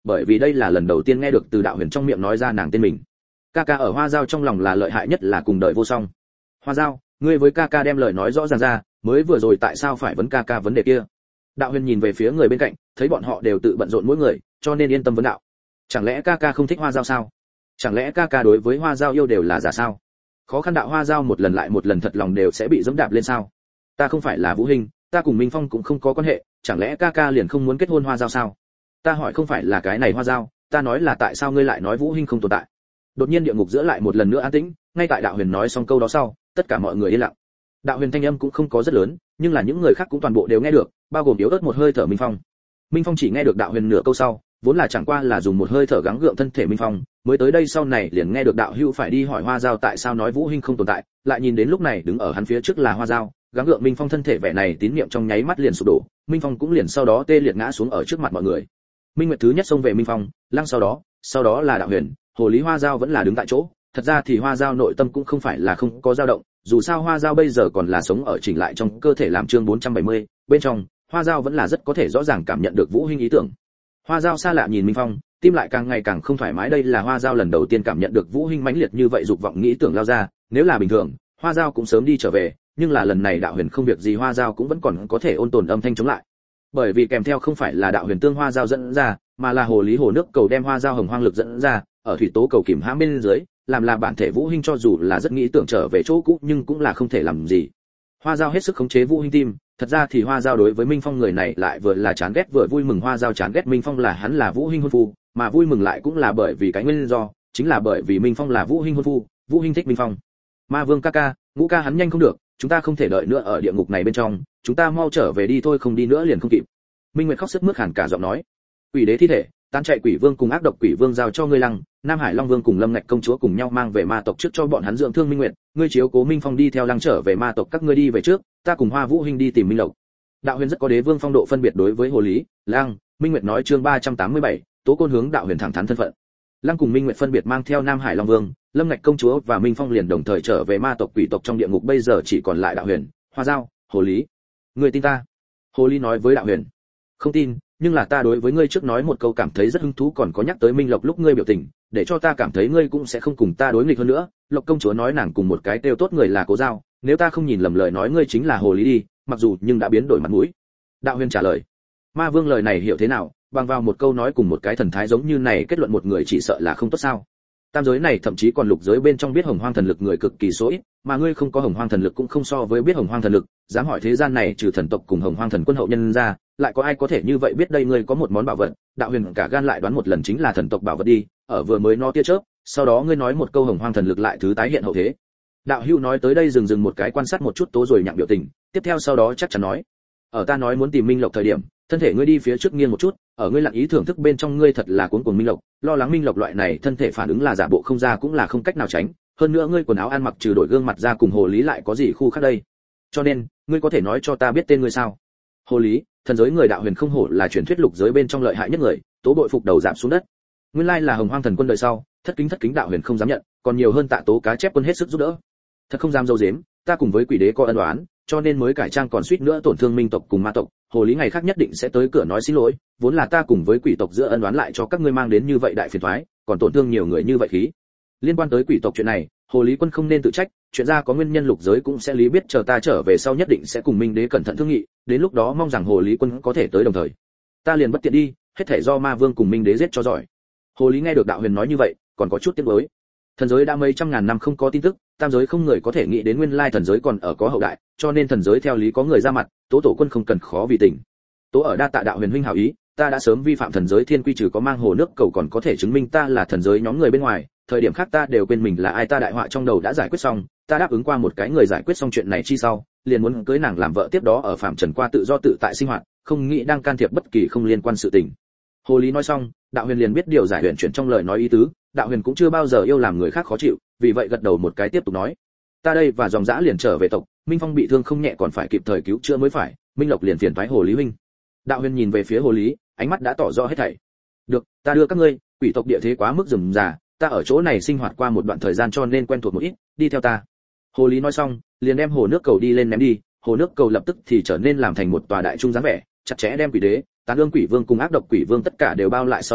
bởi vì đây là lần đầu tiên nghe được từ đạo huyền trong miệng nói ra nàng tên mình. Ca ca ở Hoa Giao trong lòng là lợi hại nhất, là cùng đời vô song. Hoa Giao, ngươi với ca ca đem lời nói rõ ràng ra, mới vừa rồi tại sao phải vấn ca ca vấn đề kia? Đạo huyền nhìn về phía người bên cạnh, thấy bọn họ đều tự bận rộn mỗi người, cho nên yên tâm vấn đạo. Chẳng lẽ ca ca không thích Hoa Giao sao? Chẳng lẽ ca ca đối với Hoa Giao yêu đều là giả sao? Khó khăn đạo Hoa Giao một lần lại một lần thật lòng đều sẽ bị dẫm đạp lên sao? Ta không phải là Vũ Hinh, ta cùng Minh Phong cũng không có quan hệ, chẳng lẽ ca ca liền không muốn kết hôn Hoa Giao sao? Ta hỏi không phải là cái này Hoa Giao, ta nói là tại sao ngươi lại nói Vũ Hinh không tồn tại? Đột nhiên địa ngục giữa lại một lần nữa an tĩnh, ngay tại đạo huyền nói xong câu đó sau, tất cả mọi người yên lặng. Đạo huyền thanh âm cũng không có rất lớn, nhưng là những người khác cũng toàn bộ đều nghe được, bao gồm yếu ớt một hơi thở Minh Phong. Minh Phong chỉ nghe được đạo huyền nửa câu sau, vốn là chẳng qua là dùng một hơi thở gắng gượng thân thể Minh Phong, mới tới đây sau này liền nghe được đạo hữu phải đi hỏi Hoa Giao tại sao nói Vũ Hinh không tồn tại, lại nhìn đến lúc này đứng ở hắn phía trước là Hoa Giao, gắng gượng Minh Phong thân thể vẻ này tín niệm trong nháy mắt liền sụp đổ, Minh Phong cũng liền sau đó tê liệt ngã xuống ở trước mặt mọi người. Minh Nguyệt thứ nhất xông về Minh Phong, lăng sau đó, sau đó là đạo huyền, hồ lý Hoa Giao vẫn là đứng tại chỗ, thật ra thì Hoa Giao nội tâm cũng không phải là không có dao động, dù sao Hoa Giao bây giờ còn là sống ở chỉnh lại trong cơ thể làm chương bốn trăm bảy mươi, bên trong, Hoa Giao vẫn là rất có thể rõ ràng cảm nhận được Vũ Hinh ý tưởng. Hoa Giao xa lạ nhìn Minh Phong, tim lại càng ngày càng không thoải mái, đây là Hoa Giao lần đầu tiên cảm nhận được Vũ Hinh mãnh liệt như vậy dục vọng nghĩ tưởng lao ra, nếu là bình thường, Hoa Giao cũng sớm đi trở về, nhưng là lần này đạo huyền không việc gì Hoa Giao cũng vẫn còn có thể ôn tồn âm thanh chống lại. Bởi vì kèm theo không phải là đạo huyền tương Hoa Giao dẫn ra, mà là hồ lý hồ nước cầu đem Hoa Giao hồng hoang lực dẫn ra, ở thủy tố cầu kìm hãm bên dưới, làm là bản thể Vũ Hinh cho dù là rất nghĩ tưởng trở về chỗ cũ nhưng cũng là không thể làm gì. Hoa Giao hết sức khống chế Vũ Hinh tim, thật ra thì Hoa Giao đối với Minh Phong người này lại vừa là chán ghét vừa vui mừng. Hoa Giao chán ghét Minh Phong là hắn là Vũ Hinh hôn phu, mà vui mừng lại cũng là bởi vì cái nguyên do, chính là bởi vì Minh Phong là Vũ Hinh hôn phu, Vũ Hinh thích Minh Phong. Ma Vương ca ca, Ngũ ca hắn nhanh không được, chúng ta không thể đợi nữa ở địa ngục này bên trong, chúng ta mau trở về đi thôi, không đi nữa liền không kịp. Minh Nguyệt khóc sướt mướt khàn cả giọng nói. Quỷ đế thi thể, tán chạy quỷ vương cùng ác độc quỷ vương giao cho ngươi lăng, Nam Hải Long Vương cùng Lâm Ngạch công chúa cùng nhau mang về ma tộc trước cho bọn hắn dưỡng thương. Minh Nguyệt, ngươi chiếu cố Minh Phong đi theo lăng trở về ma tộc, các ngươi đi về trước, ta cùng Hoa Vũ Hinh đi tìm Minh Lộc. Đạo huyền rất có đế vương phong độ phân biệt đối với hồ lý, lăng, Minh Nguyệt nói chương ba trăm tám mươi bảy, tố côn hướng đạo huyền thẳng thắn thân phận. Lăng cùng Minh Nguyệt phân biệt mang theo Nam Hải Long Vương, Lâm Ngạch công chúa và Minh Phong liền đồng thời trở về ma tộc quỷ tộc trong địa ngục, bây giờ chỉ còn lại đạo huyền, Hoa Giao, hồ lý. Ngươi tin ta? Hồ lý nói với đạo huyền. Không tin, nhưng là ta đối với ngươi trước nói một câu cảm thấy rất hứng thú, còn có nhắc tới Minh Lộc lúc ngươi biểu tình, để cho ta cảm thấy ngươi cũng sẽ không cùng ta đối nghịch hơn nữa. Lộc công chúa nói nàng cùng một cái tiêu tốt người là Cố Giao, nếu ta không nhìn lầm lời nói ngươi chính là hồ lý đi, mặc dù nhưng đã biến đổi mặt mũi. Đạo huyền trả lời. Ma Vương lời này hiểu thế nào, bằng vào một câu nói cùng một cái thần thái giống như này kết luận một người chỉ sợ là không tốt sao? Tam giới này thậm chí còn lục giới bên trong biết hồng hoang thần lực người cực kỳ số ít, mà ngươi không có hồng hoang thần lực cũng không so với biết hồng hoang thần lực, dám hỏi thế gian này trừ thần tộc cùng hồng hoang thần quân hậu nhân ra, lại có ai có thể như vậy biết đây ngươi có một món bảo vật? Đạo huyền cả gan lại đoán một lần chính là thần tộc bảo vật đi, ở vừa mới nó tia chớp, sau đó ngươi nói một câu hồng hoang thần lực lại thứ tái hiện hậu thế. Đạo hữu nói tới đây dừng dừng một cái quan sát một chút tố rồi nhặng biểu tình, tiếp theo sau đó chắc chắn nói, ở ta nói muốn tìm Minh Lộc thời điểm, thân thể ngươi đi phía trước nghiêng một chút, ở ngươi lặng ý thưởng thức bên trong ngươi thật là cuốn cuồng Minh Lộc, lo lắng Minh Lộc loại này thân thể phản ứng là giả bộ không ra cũng là không cách nào tránh, hơn nữa ngươi quần áo ăn mặc trừ đổi gương mặt ra cùng hồ lý lại có gì khu khác đây? Cho nên, ngươi có thể nói cho ta biết tên ngươi sao? Hồ lý, thần giới người đạo huyền không hổ là truyền thuyết lục giới bên trong lợi hại nhất người, tố bội phục đầu giảm xuống đất. Nguyên lai là hồng hoang thần quân đời sau, thất kính thất kính đạo huyền không dám nhận, còn nhiều hơn tạ tố cá chép quân hết sức giúp đỡ. Thật không dám dâu dếm, ta cùng với quỷ đế có ân oán, cho nên mới cải trang còn suýt nữa tổn thương minh tộc cùng ma tộc. Hồ lý ngày khác nhất định sẽ tới cửa nói xin lỗi, vốn là ta cùng với quỷ tộc giữa ân oán lại cho các ngươi mang đến như vậy đại phiền toái, còn tổn thương nhiều người như vậy khí. Liên quan tới quỷ tộc chuyện này, hồ lý quân không nên tự trách, chuyện ra có nguyên nhân lục giới cũng sẽ lý biết, chờ ta trở về sau nhất định sẽ cùng minh đế cẩn thận thương nghị, đến lúc đó mong rằng hồ lý quân có thể tới đồng thời. Ta liền bất tiện đi, hết thảy do ma vương cùng minh đế giết cho giỏi. Hồ lý nghe được đạo huyền nói như vậy, còn có chút tiếc nuối. Thần giới đã mấy trăm ngàn năm không có tin tức, tam giới không người có thể nghĩ đến nguyên lai thần giới còn ở có hậu đại, cho nên thần giới theo lý có người ra mặt, tố tổ quân không cần khó vì tình. Tố ở đa tạ đạo huyền huynh hảo ý, ta đã sớm vi phạm thần giới thiên quy, trừ có mang hồ nước cầu còn có thể chứng minh ta là thần giới nhóm người bên ngoài, thời điểm khác ta đều quên mình là ai, ta đại họa trong đầu đã giải quyết xong, ta đáp ứng qua một cái người giải quyết xong chuyện này chi sau, liền muốn cưới nàng làm vợ, tiếp đó ở phạm trần qua tự do tự tại sinh hoạt, không nghĩ đang can thiệp bất kỳ không liên quan sự tình. Hồ lý nói xong, đạo huyền liền biết điều giải huyền chuyển trong lời nói ý tứ, đạo huyền cũng chưa bao giờ yêu làm người khác khó chịu, vì vậy gật đầu một cái tiếp tục nói, ta đây và dòng dã liền trở về tộc, Minh Phong bị thương không nhẹ còn phải kịp thời cứu chữa mới phải, Minh Lộc liền phiền toái hồ lý huynh. Đạo huyền nhìn về phía hồ lý, ánh mắt đã tỏ rõ hết thảy. Được, ta đưa các ngươi, quỷ tộc địa thế quá mức rườm rà, ta ở chỗ này sinh hoạt qua một đoạn thời gian cho nên quen thuộc một ít, đi theo ta. Hồ lý nói xong, liền đem hồ nước cầu đi lên ném đi, hồ nước cầu lập tức thì trở nên làm thành một tòa đại trung dáng vẻ, chặt chẽ đem quỷ đế, tán ương quỷ vương cùng ác độc quỷ vương tất cả đều bao lại, sau đó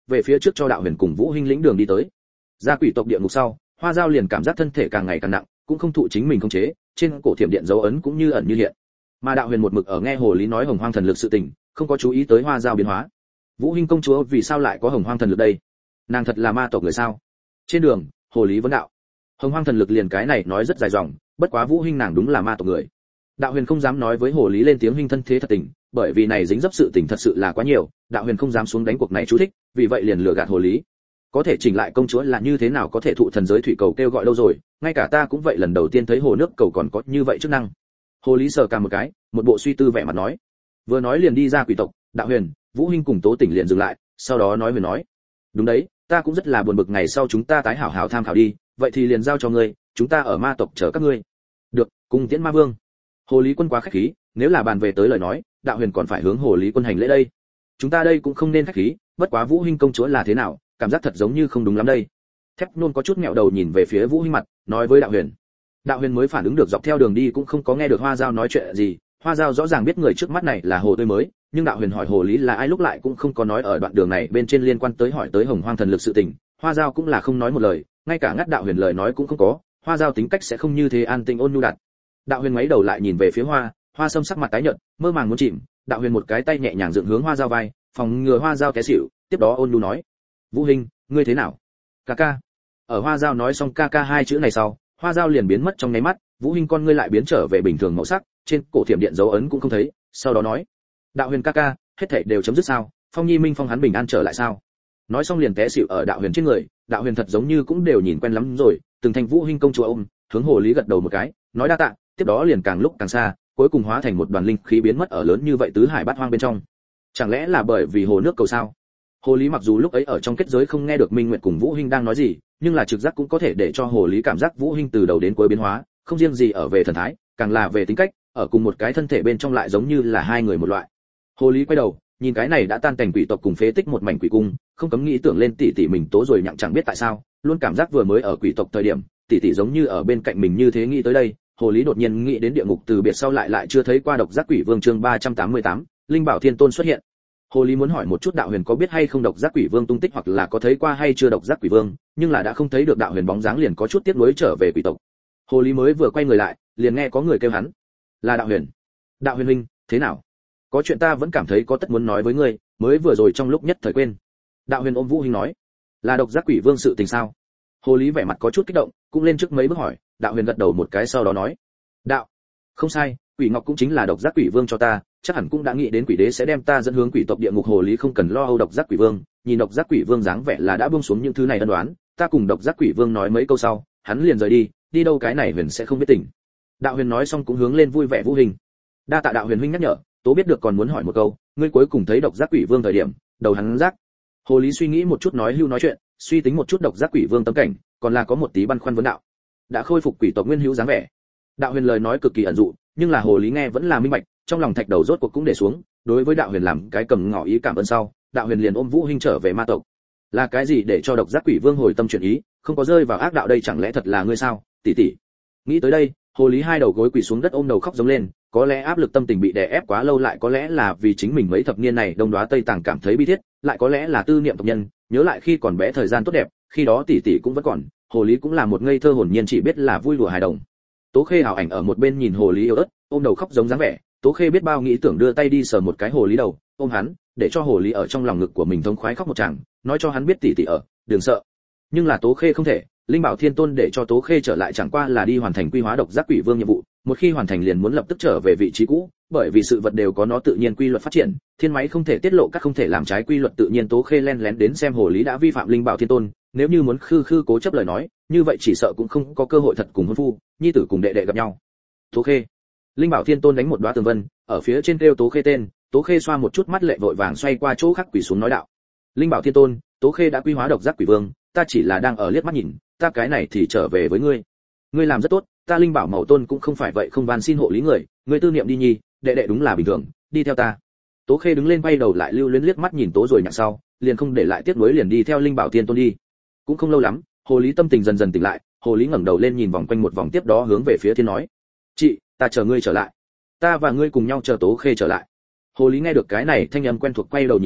về phía trước cho đạo huyền cùng Vũ Hinh lĩnh đường đi tới. Ra quỷ tộc địa ngục sau, Hoa Dao liền cảm giác thân thể càng ngày càng nặng, cũng không thụ chính mình khống chế, trên cổ thiểm điện dấu ấn cũng như ẩn như hiện. Mà đạo huyền một mực ở nghe hồ lý nói hồng hoang thần lực sự tình, không có chú ý tới Hoa Dao biến hóa. Vũ Hinh công chúa vì sao lại có hồng hoang thần lực đây? Nàng thật là ma tộc người sao? Trên đường, hồ lý vấn đạo. Hồng hoang thần lực liền cái này nói rất dài dòng, bất quá Vũ Hinh nàng đúng là ma tộc người. Đạo huyền không dám nói với hồ lý lên tiếng huynh thân thế thật tình, bởi vì này dính dấp sự tình thật sự là quá nhiều, đạo huyền không dám xuống đánh cuộc này chú thích, vì vậy liền lừa gạt hồ lý. Có thể chỉnh lại công chúa là như thế nào có thể thụ thần giới thủy cầu kêu gọi lâu rồi, ngay cả ta cũng vậy lần đầu tiên thấy hồ nước cầu còn có như vậy chức năng. Hồ lý sờ cả một cái, một bộ suy tư vẻ mặt nói. Vừa nói liền đi ra quỷ tộc, đạo huyền, Vũ Hinh cùng Tố Tỉnh liền dừng lại, sau đó nói huyền nói. Đúng đấy, ta cũng rất là buồn bực, ngày sau chúng ta tái hảo hảo tham khảo đi, vậy thì liền giao cho ngươi, chúng ta ở ma tộc chờ các ngươi. Được, cùng tiễn ma vương. Hồ lý quân quá khách khí, nếu là bàn về tới lời nói, đạo huyền còn phải hướng hồ lý quân hành lễ đây. Chúng ta đây cũng không nên khách khí, bất quá Vũ Hinh công chúa là thế nào, cảm giác thật giống như không đúng lắm đây. Thép nôn có chút ngẹo đầu nhìn về phía Vũ Hinh mặt, nói với đạo huyền. Đạo huyền mới phản ứng được dọc theo đường đi cũng không có nghe được Hoa Dao nói chuyện gì, Hoa Dao rõ ràng biết người trước mắt này là hồ tươi mới, nhưng đạo huyền hỏi hồ lý là ai lúc lại cũng không có nói ở đoạn đường này bên trên liên quan tới hỏi tới hồng hoang thần lực sự tình, Hoa Dao cũng là không nói một lời, ngay cả ngắt đạo huyền lời nói cũng không có, Hoa Dao tính cách sẽ không như thế an tĩnh ôn nhu đặt. Đạo huyền ngoái đầu lại nhìn về phía Hoa, Hoa Sâm sắc mặt tái nhợt, mơ màng muốn chìm, đạo huyền một cái tay nhẹ nhàng dựng hướng Hoa Dao vai, phòng ngừa Hoa Dao té xỉu, tiếp đó ôn nhu nói: "Vũ Hinh, ngươi thế nào?" "Ca ca." Ở Hoa Dao nói xong ca ca hai chữ này sau, Hoa Dao liền biến mất trong nháy mắt, Vũ Hinh con ngươi lại biến trở về bình thường màu sắc, trên cổ thiểm điện dấu ấn cũng không thấy, sau đó nói: "Đạo huyền ca ca, hết thảy đều chấm dứt sao? Phong Nhi Minh Phong hắn bình an trở lại sao?" Nói xong liền té xỉu ở đạo huyền trên người, đạo huyền thật giống như cũng đều nhìn quen lắm rồi, từng thành Vũ Hinh công chúa ôm, hướng hồ lý gật đầu một cái, nói đa tạ, tiếp đó liền càng lúc càng xa, cuối cùng hóa thành một đoàn linh khí biến mất ở lớn như vậy tứ hải bát hoang bên trong. Chẳng lẽ là bởi vì hồ nước cầu sao? Hồ lý mặc dù lúc ấy ở trong kết giới không nghe được Minh Nguyệt cùng Vũ Hinh đang nói gì, nhưng là trực giác cũng có thể để cho hồ lý cảm giác Vũ Hinh từ đầu đến cuối biến hóa, không riêng gì ở về thần thái, càng là về tính cách, ở cùng một cái thân thể bên trong lại giống như là hai người một loại. Hồ lý quay đầu, nhìn cái này đã tan cảnh quỷ tộc cùng phế tích một mảnh quỷ cung, không cấm nghĩ tưởng lên tỷ tỷ mình tố rồi nhặng chẳng biết tại sao, luôn cảm giác vừa mới ở quỷ tộc thời điểm, tỷ tỷ giống như ở bên cạnh mình như thế, nghĩ tới đây, hồ lý đột nhiên nghĩ đến địa ngục từ biệt sau lại lại chưa thấy qua độc giác quỷ vương chương ba trăm tám mươi tám, linh bảo thiên tôn xuất hiện. Hồ lý muốn hỏi một chút đạo huyền có biết hay không độc giác quỷ vương tung tích hoặc là có thấy qua hay chưa độc giác quỷ vương, nhưng là đã không thấy được đạo huyền bóng dáng liền có chút tiếc nuối trở về quỷ tộc. Hồ lý mới vừa quay người lại, liền nghe có người kêu hắn, là đạo huyền. Đạo huyền huynh, thế nào? Có chuyện ta vẫn cảm thấy có tất muốn nói với ngươi, mới vừa rồi trong lúc nhất thời quên. Đạo huyền ôm Vũ Hinh nói, là độc giác quỷ vương sự tình sao? Hồ lý vẻ mặt có chút kích động, cũng lên trước mấy bước hỏi. Đạo huyền gật đầu một cái sau đó nói, đạo, không sai, quỷ ngọc cũng chính là độc giác quỷ vương cho ta, chắc hẳn cũng đã nghĩ đến quỷ đế sẽ đem ta dẫn hướng quỷ tộc địa ngục. Hồ lý không cần lo âu độc giác quỷ vương, nhìn độc giác quỷ vương dáng vẻ là đã buông xuống những thứ này ân đoán, ta cùng độc giác quỷ vương nói mấy câu sau, hắn liền rời đi, đi đâu cái này huyền sẽ không biết tỉnh. Đạo huyền nói xong cũng hướng lên vui vẻ Vũ Hinh. Đa tạ đạo huyền huynh nhắc nhở, tố biết được còn muốn hỏi một câu, ngươi cuối cùng thấy độc giác quỷ vương thời điểm, đầu hắn giác. Hồ lý suy nghĩ một chút nói hưu nói chuyện, suy tính một chút độc giác quỷ vương tâm cảnh, còn là có một tí băn khoăn vấn đạo. Đã khôi phục quỷ tộc nguyên hữu dáng vẻ. Đạo huyền lời nói cực kỳ ẩn dụ, nhưng là hồ lý nghe vẫn là minh bạch, trong lòng thạch đầu rốt cuộc cũng để xuống, đối với đạo huyền làm cái cầm ngỏ ý cảm ơn sau, đạo huyền liền ôm Vũ Hinh trở về ma tộc. Là cái gì để cho độc giác quỷ vương hồi tâm chuyển ý, không có rơi vào ác đạo đây, chẳng lẽ thật là ngươi sao, tỷ tỷ? Nghĩ tới đây, hồ lý hai đầu gối quỳ xuống đất ôm đầu khóc giống lên, có lẽ áp lực tâm tình bị đè ép quá lâu, lại có lẽ là vì chính mình mấy thập niên này đông đóa tây tàng cảm thấy bi thiết, lại có lẽ là tư niệm tộc nhân, nhớ lại khi còn bé thời gian tốt đẹp, khi đó tỷ tỷ cũng vẫn còn, hồ lý cũng là một ngây thơ hồn nhiên chỉ biết là vui đùa hài đồng. Tố Khê ảo ảnh ở một bên nhìn hồ lý yếu ớt, ôm đầu khóc giống dáng vẻ, Tố Khê biết bao nghĩ tưởng đưa tay đi sờ một cái hồ lý đầu, ôm hắn, để cho hồ lý ở trong lòng ngực của mình thống khoái khóc một tràng, nói cho hắn biết tỷ tỷ ở, đừng sợ. Nhưng là Tố Khê không thể, linh bảo thiên tôn để cho Tố Khê trở lại chẳng qua là đi hoàn thành quy hóa độc giác quỷ vương nhiệm vụ, một khi hoàn thành liền muốn lập tức trở về vị trí cũ, bởi vì sự vật đều có nó tự nhiên quy luật phát triển, thiên máy không thể tiết lộ các không thể làm trái quy luật tự nhiên. Tố Khê len lén đến xem hồ lý đã vi phạm linh bảo thiên tôn, nếu như muốn khư khư cố chấp lời nói, như vậy chỉ sợ cũng không có cơ hội thật cùng hôn phu, nhi tử cùng đệ đệ gặp nhau. Tố Khê, linh bảo thiên tôn đánh một đóa tường vân, ở phía trên kêu Tố Khê tên, Tố Khê xoa một chút mắt lệ vội vàng xoay qua chỗ khác quỳ xuống nói đạo. Linh bảo thiên tôn, Tố Khê đã quy hóa độc giác quỷ vương, ta chỉ là đang ở liếc mắt nhìn, ta cái này thì trở về với ngươi. Ngươi làm rất tốt, ta linh bảo mẫu tôn cũng không phải vậy không van xin hộ lý người, ngươi tư niệm đi nhi, đệ đệ đúng là bình thường, đi theo ta. Tố Khê đứng lên quay đầu lại lưu luyến liếc mắt nhìn Tố rồi nhặt sau, liền không để lại tiếc nuối liền đi theo linh bảo thiên tôn đi. Cũng không lâu lắm, hồ lý tâm tình dần dần tỉnh lại, hồ lý ngẩng đầu lên nhìn vòng quanh một vòng, tiếp đó hướng về phía thiên nói, chị, ta chờ ngươi trở lại, ta và ngươi cùng nhau chờ Tố Khê trở lại. Hồ lý nghe được cái này thanh âm quen thuộc quay đầu nhìn lại,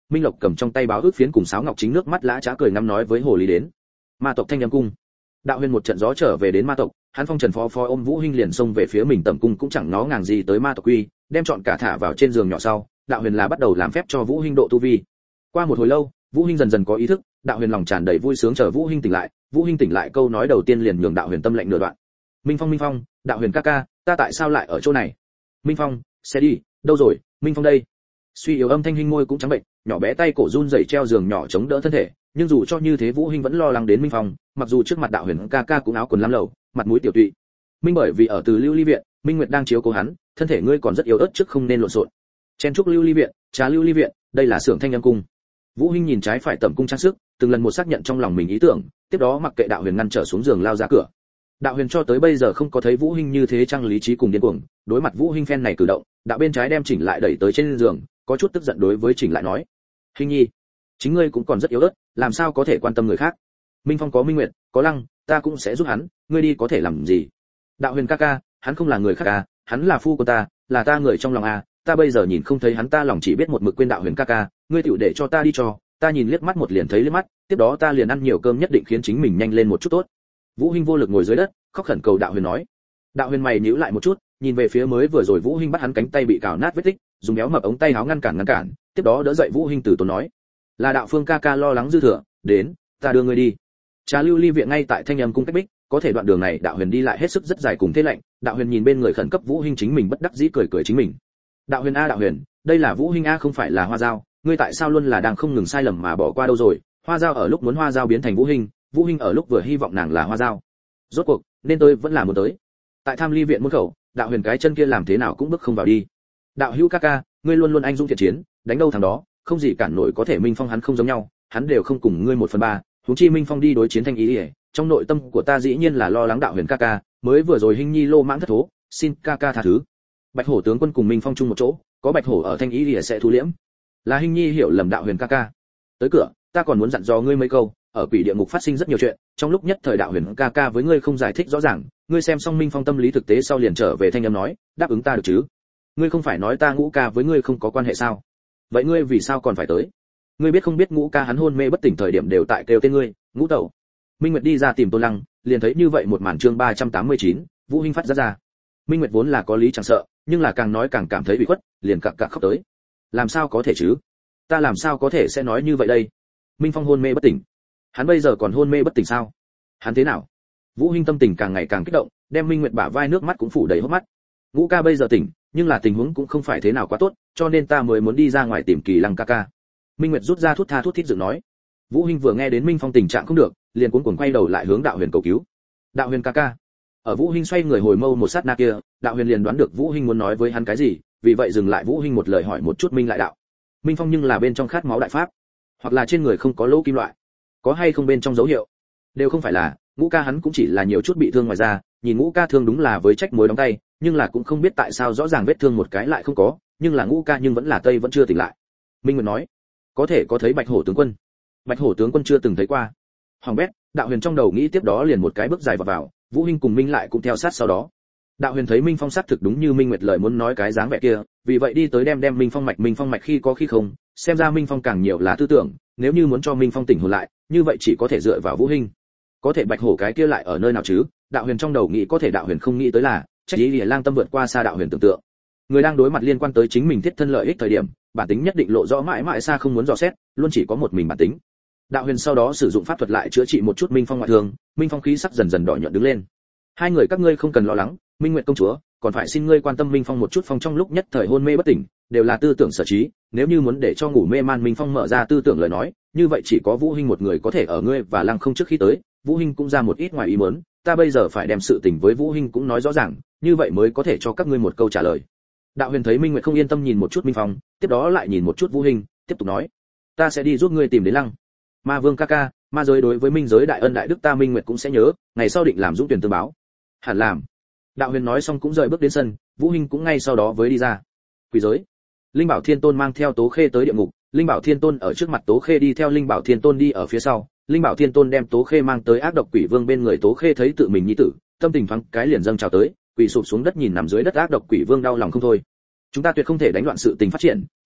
Minh Lộc cầm trong tay báo ước phiến cùng sáo ngọc chính nước mắt lã chã cười ngắm nói với hồ ly đến. Ma tộc Thanh Âm cung. Đạo Huyền một trận gió trở về đến ma tộc, hắn phong trần phó phó ôm Vũ Hinh liền xông về phía mình tẩm cung cũng chẳng nó ngàng gì tới ma tộc quy, đem trọn cả thả vào trên giường nhỏ sau, Đạo Huyền là bắt đầu làm phép cho Vũ Hinh độ tu vi. Qua một hồi lâu, Vũ Hinh dần dần có ý thức, Đạo Huyền lòng tràn đầy vui sướng chờ Vũ Hinh tỉnh lại, Vũ Hinh tỉnh lại câu nói đầu tiên liền nhường Đạo Huyền tâm lạnh nửa đoạn. Minh Phong Minh Phong, Đạo Huyền ca ca, ta tại sao lại ở chỗ này? Minh Phong, sẽ đi, đâu rồi? Minh Phong đây. Suy yếu âm thanh Hinh môi cũng trắng bệnh, nhỏ bé tay cổ run rẩy treo giường nhỏ chống đỡ thân thể, nhưng dù cho như thế Vũ Hinh vẫn lo lắng đến Minh Phong, mặc dù trước mặt Đạo Huyền ca ca cũng áo quần lam lầu, mặt mũi tiểu tụy. Minh bởi vì ở từ Lưu Ly viện, Minh Nguyệt đang chiếu cố hắn, thân thể ngươi còn rất yếu ớt trước không nên lộn xộn. Chen trúc Lưu Ly viện, trà Lưu Ly viện, đây là xưởng Thanh Âm cung. Vũ Hinh nhìn trái phải tẩm cung trang sức, từng lần một xác nhận trong lòng mình ý tưởng, tiếp đó mặc kệ Đạo Huyền ngăn trở xuống giường lao ra cửa. Đạo Huyền cho tới bây giờ không có thấy Vũ Hinh như thế trang lý trí cùng điên cuồng, đối mặt Vũ Hinh phen này cử động, đạo bên trái đem Chỉnh Lại đẩy tới trên giường, có chút tức giận đối với Chỉnh Lại nói: "Hinh nhi, chính ngươi cũng còn rất yếu ớt, làm sao có thể quan tâm người khác? Minh Phong có Minh Nguyệt, có Lăng, ta cũng sẽ giúp hắn, ngươi đi có thể làm gì?" Đạo Huyền ca ca, hắn không là người khác à, hắn là phu của ta, là ta người trong lòng à, ta bây giờ nhìn không thấy hắn ta lòng chỉ biết một mực quên Đạo Huyền ca ca, ngươi tiểu để cho ta đi cho, ta nhìn liếc mắt một liền thấy liếc mắt, tiếp đó ta liền ăn nhiều cơm nhất định khiến chính mình nhanh lên một chút tốt. Vũ Hinh vô lực ngồi dưới đất, khóc khẩn cầu Đạo Huyền nói. Đạo Huyền mày nhíu lại một chút, nhìn về phía mới vừa rồi Vũ Hinh bắt hắn cánh tay bị cào nát vết tích, dùng béo mập ống tay áo ngăn cản ngăn cản, tiếp đó đỡ dậy Vũ Hinh từ tốn nói: "Là Đạo Phương ca ca lo lắng dư thừa, đến, ta đưa ngươi đi." Trà Lưu Ly viện ngay tại Thanh Âm cung cách bích, có thể đoạn đường này Đạo Huyền đi lại hết sức rất dài cùng thế lạnh, Đạo Huyền nhìn bên người khẩn cấp Vũ Hinh chính mình bất đắc dĩ cười cười chính mình. "Đạo Huyền a Đạo Huyền, đây là Vũ Hinh a không phải là Hoa Dao, ngươi tại sao luôn là đang không ngừng sai lầm mà bỏ qua đâu rồi? Hoa Dao ở lúc muốn Hoa Dao biến thành Vũ Hinh, Vũ Hinh ở lúc vừa hy vọng nàng là Hoa Dao. Rốt cuộc, nên tôi vẫn là muốn tới." Tại Tham Ly viện môn khẩu, Đạo Huyền cái chân kia làm thế nào cũng bước không vào đi. "Đạo hữu ca ca, ngươi luôn luôn anh dũng thiện chiến, đánh đâu thằng đó, không gì cản nổi có thể Minh Phong hắn không giống nhau, hắn đều không cùng ngươi một phần ba, huống chi Minh Phong đi đối chiến Thanh Ý Liễu, trong nội tâm của ta dĩ nhiên là lo lắng Đạo Huyền ca ca, mới vừa rồi Hinh nhi lô mãng thất thố, xin ca ca tha thứ." Bạch Hổ tướng quân cùng Minh Phong chung một chỗ, có Bạch Hổ ở Thanh Ý Liễu sẽ thu liễm. Là Hinh nhi hiểu lầm Đạo Huyền ca ca. Tới cửa, ta còn muốn dặn dò ngươi mấy câu, ở quỷ địa ngục phát sinh rất nhiều chuyện, trong lúc nhất thời Đạo Huyền ca ca với ngươi không giải thích rõ ràng, ngươi xem xong Minh Phong tâm lý thực tế sau liền trở về Thanh Âm nói, đáp ứng ta được chứ? Ngươi không phải nói ta Ngũ ca với ngươi không có quan hệ sao? Vậy ngươi vì sao còn phải tới? Ngươi biết không biết Ngũ ca hắn hôn mê bất tỉnh thời điểm đều tại kêu tên ngươi, Ngũ tẩu. Minh Nguyệt đi ra tìm Tôn Lăng, liền thấy như vậy một màn chương ba trăm tám mươi chín, Vũ Hinh phát ra ra. Minh Nguyệt vốn là có lý chẳng sợ, nhưng là càng nói càng cảm thấy bị khuất, liền cặc cặc khóc tới. Làm sao có thể chứ? Ta làm sao có thể sẽ nói như vậy đây? Minh Phong hôn mê bất tỉnh. Hắn bây giờ còn hôn mê bất tỉnh sao? Hắn thế nào? Vũ Hinh tâm tình càng ngày càng kích động, đem Minh Nguyệt bả vai nước mắt cũng phủ đầy hốc mắt. Ngũ ca bây giờ tỉnh, nhưng là tình huống cũng không phải thế nào quá tốt, cho nên ta mới muốn đi ra ngoài tìm Kỳ Lăng ca ca. Minh Nguyệt rút ra thuốc tha thuốc thít dựng nói. Vũ Hinh vừa nghe đến Minh Phong tình trạng không được, liền cuống cuồng quay đầu lại hướng Đạo Huyền cầu cứu. Đạo Huyền ca ca. Ở Vũ Hinh xoay người hồi mâu một sát na kia, Đạo Huyền liền đoán được Vũ Hinh muốn nói với hắn cái gì, vì vậy dừng lại Vũ Hinh một lời hỏi một chút Minh lại đạo. Minh Phong nhưng là bên trong khát máu đại pháp, hoặc là trên người không có lỗ kim loại, có hay không bên trong dấu hiệu? Đều không phải là, Ngũ ca hắn cũng chỉ là nhiều chút bị thương ngoài ra, nhìn Ngũ ca thương đúng là với trách mối đóng tay, nhưng là cũng không biết tại sao rõ ràng vết thương một cái lại không có, nhưng là Ngũ ca nhưng vẫn là tây vẫn chưa tỉnh lại. Minh Nguyệt nói, có thể có thấy Bạch Hổ tướng quân. Bạch Hổ tướng quân chưa từng thấy qua. Hoàng bét, Đạo Huyền trong đầu nghĩ tiếp đó liền một cái bước dài vào vào, Vũ Hinh cùng Minh lại cũng theo sát sau đó. Đạo Huyền thấy Minh Phong xác thực đúng như Minh Nguyệt lời muốn nói cái dáng vẻ kia, vì vậy đi tới đem đem Minh Phong mạch Minh Phong mạch khi có khi không, xem ra Minh Phong càng nhiều là tư tưởng, nếu như muốn cho Minh Phong tỉnh hồn lại, như vậy chỉ có thể dựa vào Vũ Hinh. Có thể Bạch Hổ cái kia lại ở nơi nào chứ? Đạo Huyền trong đầu nghĩ có thể Đạo Huyền không nghĩ tới là, trách ý Lìa Lang tâm vượt qua xa Đạo Huyền tưởng tượng. Người đang đối mặt liên quan tới chính mình thiết thân lợi ích thời điểm, bản tính nhất định lộ rõ mãi mãi xa không muốn dò xét, luôn chỉ có một mình bản tính. Đạo Huyền sau đó sử dụng pháp thuật lại chữa trị một chút Minh Phong ngoại thương, Minh Phong khí sắc dần dần đỏ nhuận đứng lên. Hai người các ngươi không cần lo lắng, Minh Nguyệt công chúa, còn phải xin ngươi quan tâm Minh Phong một chút. Phong trong lúc nhất thời hôn mê bất tỉnh, đều là tư tưởng sở trí, nếu như muốn để cho ngủ mê man Minh Phong mở ra tư tưởng lời nói, như vậy chỉ có Vũ Hinh một người có thể ở ngươi và Lăng không trước khi tới, Vũ Hinh cũng ra một ít ngoài ý muốn, ta bây giờ phải đem sự tình với Vũ Hinh cũng nói rõ ràng, như vậy mới có thể cho các ngươi một câu trả lời. Đạo Huyền thấy Minh Nguyệt không yên tâm nhìn một chút Minh Phong, tiếp đó lại nhìn một chút Vũ Hinh, tiếp tục nói, ta sẽ đi giúp ngươi tìm đến Lăng Ma Vương ca ca, ma giới đối với minh giới đại ân đại đức ta Minh Nguyệt cũng sẽ nhớ, ngày sau định làm dũng tuyển tương báo. Hẳn làm. Đạo Huyền nói xong cũng rời bước đến sân, Vũ Hinh cũng ngay sau đó với đi ra. Quỷ giới. Linh Bảo Thiên Tôn mang theo Tố Khê tới địa ngục, Linh Bảo Thiên Tôn ở trước mặt Tố Khê đi theo Linh Bảo Thiên Tôn đi ở phía sau, Linh Bảo Thiên Tôn đem Tố Khê mang tới ác độc quỷ vương bên người. Tố Khê thấy tự mình nhi tử, tâm tình thoáng cái liền dâng trào tới, quỳ sụp xuống đất nhìn nằm dưới đất ác độc quỷ vương đau lòng không thôi. Chúng ta tuyệt không thể đánh loạn sự tình phát triển,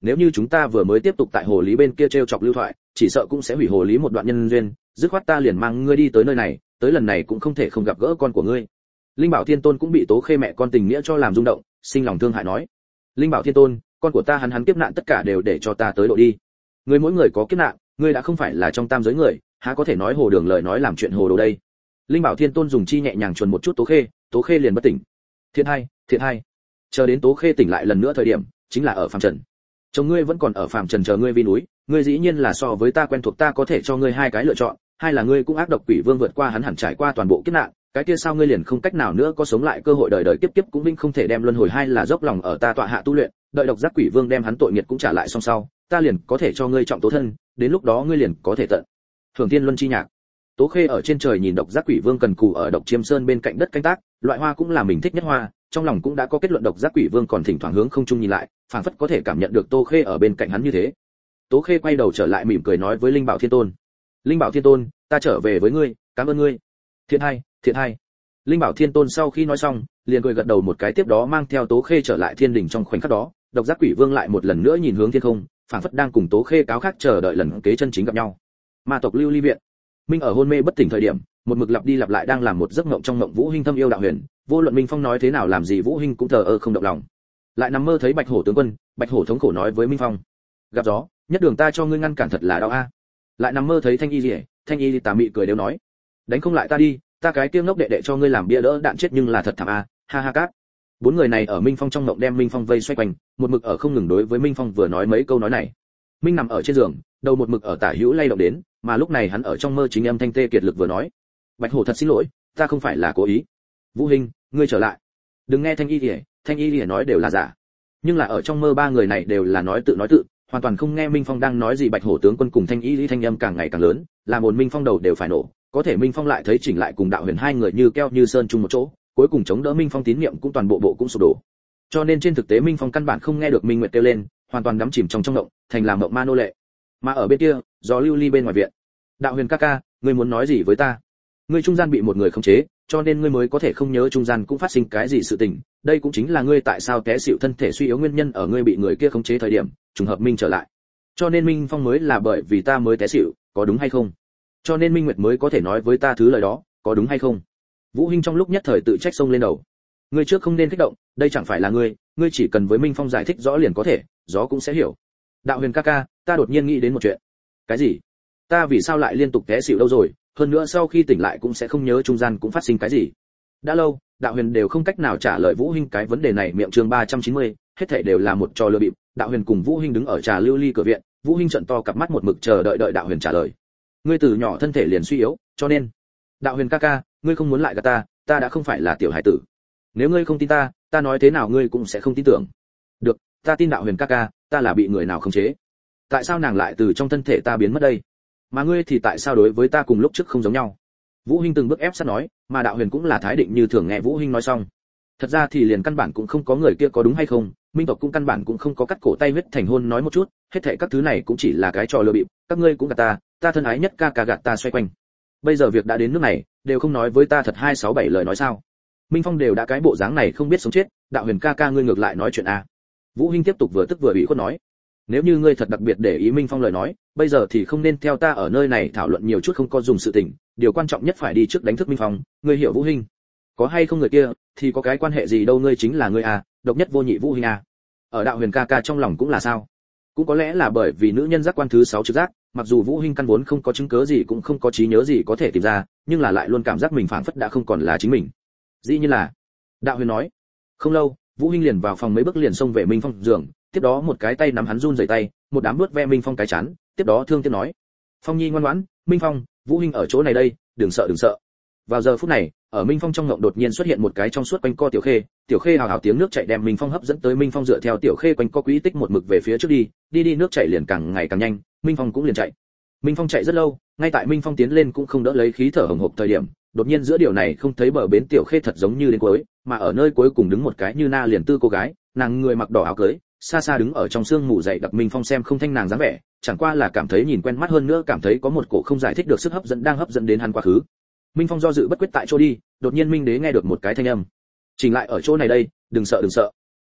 nếu như chúng ta vừa mới tiếp tục tại hồ lý bên kia trêu chọc lưu thoại, chỉ sợ cũng sẽ hủy hồ lý một đoạn nhân duyên, dứt khoát ta liền mang ngươi đi tới nơi này, tới lần này cũng không thể không gặp gỡ con của ngươi. Linh Bảo Thiên Tôn cũng bị Tố Khê mẹ con tình nghĩa cho làm rung động, sinh lòng thương hại nói: Linh Bảo Thiên Tôn, con của ta hắn hắn kiếp nạn tất cả đều để cho ta tới độ đi. Ngươi mỗi người có kiếp nạn, ngươi đã không phải là trong tam giới người, há có thể nói hồ đường lời nói làm chuyện hồ đồ đây. Linh Bảo Thiên Tôn dùng chi nhẹ nhàng chuồn một chút Tố Khê, Tố Khê liền bất tỉnh. Thiện hai, thiện hai. Chờ đến Tố Khê tỉnh lại lần nữa thời điểm, chính là ở phàm trần. Chồng ngươi vẫn còn ở phàm trần chờ ngươi vi núi, ngươi dĩ nhiên là so với ta quen thuộc, ta có thể cho ngươi hai cái lựa chọn, hai là ngươi cũng ác độc quỷ vương vượt qua hắn hẳn trải qua toàn bộ kiếp nạn, cái kia sao ngươi liền không cách nào nữa có sống lại cơ hội đời đời kiếp kiếp cũng vinh không thể đem luân hồi, hai là dốc lòng ở ta tọa hạ tu luyện, đợi độc giác quỷ vương đem hắn tội nghiệt cũng trả lại xong sau, ta liền có thể cho ngươi trọng tố thân, đến lúc đó ngươi liền có thể tận hưởng thiên luân chi nhạc. Tố Khê ở trên trời nhìn độc giác quỷ vương cần cù ở độc chiêm sơn bên cạnh đất canh tác, loại hoa cũng là mình thích nhất hoa, trong lòng cũng đã có kết luận, độc giác quỷ vương còn thỉnh thoảng hướng không trung nhìn lại, phảng phất có thể cảm nhận được Tố Khê ở bên cạnh hắn như thế. Tố Khê quay đầu trở lại mỉm cười nói với Linh Bảo Thiên Tôn: Linh Bảo Thiên Tôn, ta trở về với ngươi, cảm ơn ngươi. Thiện hai, thiện hai. Linh Bảo Thiên Tôn sau khi nói xong, liền cười gật đầu một cái, tiếp đó mang theo Tố Khê trở lại thiên đình. Trong khoảnh khắc đó, độc giác quỷ vương lại một lần nữa nhìn hướng thiên không, phảng phất đang cùng Tố Khê cáo khác chờ đợi lần kế chân chính gặp nhau. Ma tộc Lưu Ly viện. Minh ở hôn mê bất tỉnh thời điểm, một mực lặp đi lặp lại đang làm một giấc mộng, trong mộng Vũ Hinh thâm yêu Đạo Huyền, vô luận Minh Phong nói thế nào làm gì Vũ Hinh cũng thờ ơ không động lòng. Lại nằm mơ thấy Bạch Hổ tướng quân, Bạch Hổ thống khổ nói với Minh Phong: gặp gió, nhất đường ta cho ngươi ngăn cản thật là đau a. Lại nằm mơ thấy Thanh Y Liễu, Thanh Y tà mị cười đều nói: đánh không lại ta đi, ta cái kia ngốc đệ đệ cho ngươi làm bia đỡ đạn chết nhưng là thật thảm a, ha ha cát. Bốn người này ở Minh Phong trong mộng đem Minh Phong vây xoay quanh, một mực ở không ngừng đối với Minh Phong vừa nói mấy câu nói này. Minh nằm ở trên giường, đầu một mực ở tả hữu lay động đến, mà lúc này hắn ở trong mơ chính âm thanh tê kiệt lực vừa nói: Bạch Hổ thật xin lỗi, ta không phải là cố ý. Vũ Hinh, ngươi trở lại. Đừng nghe Thanh Y Liễu, Thanh Y Liễu nói đều là giả. Nhưng là ở trong mơ ba người này đều là nói tự nói tự, hoàn toàn không nghe Minh Phong đang nói gì. Bạch Hổ tướng quân cùng Thanh Y Liễu thanh âm càng ngày càng lớn, làm ồn Minh Phong đầu đều phải nổ. Có thể Minh Phong lại thấy chỉnh lại cùng Đạo Huyền hai người như keo như sơn chung một chỗ, cuối cùng chống đỡ Minh Phong tín niệm cũng toàn bộ bộ cũng sụp đổ. Cho nên trên thực tế Minh Phong căn bản không nghe được Minh Nguyệt kêu lên, hoàn toàn đắm chìm trong trong động, thành làm mộng ma nô lệ. Mà ở bên kia, gió lưu ly bên ngoài viện. Đạo Huyền ca ca, ngươi muốn nói gì với ta? Ngươi trung gian bị một người khống chế, cho nên ngươi mới có thể không nhớ trung gian cũng phát sinh cái gì sự tình, đây cũng chính là ngươi tại sao té xỉu thân thể suy yếu nguyên nhân, ở ngươi bị người kia khống chế thời điểm, trùng hợp Minh trở lại. Cho nên Minh Phong mới là bởi vì ta mới té xỉu, có đúng hay không? Cho nên Minh Nguyệt mới có thể nói với ta thứ lời đó, có đúng hay không? Vũ Hinh trong lúc nhất thời tự trách xông lên đầu. Ngươi trước không nên kích động, đây chẳng phải là ngươi, ngươi chỉ cần với Minh Phong giải thích rõ liền có thể, gió cũng sẽ hiểu. Đạo Huyền ca ca, ta đột nhiên nghĩ đến một chuyện. Cái gì? Ta vì sao lại liên tục té xỉu đâu rồi, hơn nữa sau khi tỉnh lại cũng sẽ không nhớ trung gian cũng phát sinh cái gì. Đã lâu, Đạo Huyền đều không cách nào trả lời Vũ Hinh cái vấn đề này. Miệng chương ba trăm chín mươi, hết thảy đều là một trò lừa bịp. Đạo Huyền cùng Vũ Hinh đứng ở trà lưu ly cửa viện, Vũ Hinh trợn to cặp mắt một mực chờ đợi đợi Đạo Huyền trả lời. Ngươi từ nhỏ thân thể liền suy yếu, cho nên Đạo Huyền ca ca, ngươi không muốn lại gạt ta, ta đã không phải là tiểu hải tử. Nếu ngươi không tin ta, ta nói thế nào ngươi cũng sẽ không tin tưởng. Được, ta tin Đạo Huyền ca ca, ta là bị người nào khống chế? Tại sao nàng lại từ trong thân thể ta biến mất đây? Mà ngươi thì tại sao đối với ta cùng lúc trước không giống nhau? Vũ Hinh từng bước ép sát nói, mà Đạo Huyền cũng là thái định như thường nghe Vũ Hinh nói xong. Thật ra thì liền căn bản cũng không có người kia có đúng hay không, Minh tộc cũng căn bản cũng không có cắt cổ tay huyết thành hôn nói một chút, hết thảy các thứ này cũng chỉ là cái trò lừa bịp, các ngươi cũng gạt ta, ta thân ái nhất ca ca gạt ta xoay quanh. Bây giờ việc đã đến nước này, đều không nói với ta thật hai sáu bảy lời nói sao? Minh Phong đều đã cái bộ dáng này không biết sống chết, Đạo Huyền ca ca ngươi ngược lại nói chuyện a. Vũ Hinh tiếp tục vừa tức vừa ủy khuất nói, nếu như ngươi thật đặc biệt để ý Minh Phong lời nói, bây giờ thì không nên theo ta ở nơi này thảo luận nhiều chút không có dùng sự tình, điều quan trọng nhất phải đi trước đánh thức Minh Phong, ngươi hiểu Vũ Hinh? Có hay không người kia, thì có cái quan hệ gì đâu, ngươi chính là ngươi à, độc nhất vô nhị Vũ Hinh à. Ở Đạo Huyền ca ca trong lòng cũng là sao? Cũng có lẽ là bởi vì nữ nhân giác quan thứ sáu trực giác, mặc dù Vũ Hinh căn vốn không có chứng cứ gì cũng không có trí nhớ gì có thể tìm ra, nhưng là lại luôn cảm giác mình phảng phất đã không còn là chính mình. Dĩ nhiên là, Đạo Huyền nói. Không lâu, Vũ Hinh liền vào phòng mấy bước liền xông về Minh Phong giường, tiếp đó một cái tay nắm hắn run rẩy tay, một đám nuốt ve Minh Phong cái chán, tiếp đó thương tiếc nói: Phong Nhi ngoan ngoãn, Minh Phong, Vũ Hinh ở chỗ này đây, đừng sợ đừng sợ. Vào giờ phút này, ở Minh Phong trong ngộng đột nhiên xuất hiện một cái trong suốt quanh co tiểu khê, tiểu khê hào hào tiếng nước chảy đem Minh Phong hấp dẫn tới. Minh Phong dựa theo tiểu khê quanh co quỹ tích một mực về phía trước đi, đi đi nước chảy liền càng ngày càng nhanh, Minh Phong cũng liền chạy. Minh Phong chạy rất lâu, ngay tại Minh Phong tiến lên cũng không đỡ lấy khí thở hổn hộc thời điểm, đột nhiên giữa điều này không thấy bờ bến tiểu khê thật giống như đến cuối, mà ở nơi cuối cùng đứng một cái như na liền tư cô gái, nàng người mặc đỏ áo cưới, xa xa đứng ở trong sương mù dày đặc. Minh Phong xem không thanh nàng dáng vẻ, chẳng qua là cảm thấy nhìn quen mắt, hơn nữa cảm thấy có một cổ không giải thích được sức hấp dẫn đang hấp dẫn đến hắn quá khứ. Minh Phong do dự bất quyết tại chỗ đi, đột nhiên Minh Đế nghe được một cái thanh âm: chỉnh lại ở chỗ này đây, đừng sợ đừng sợ.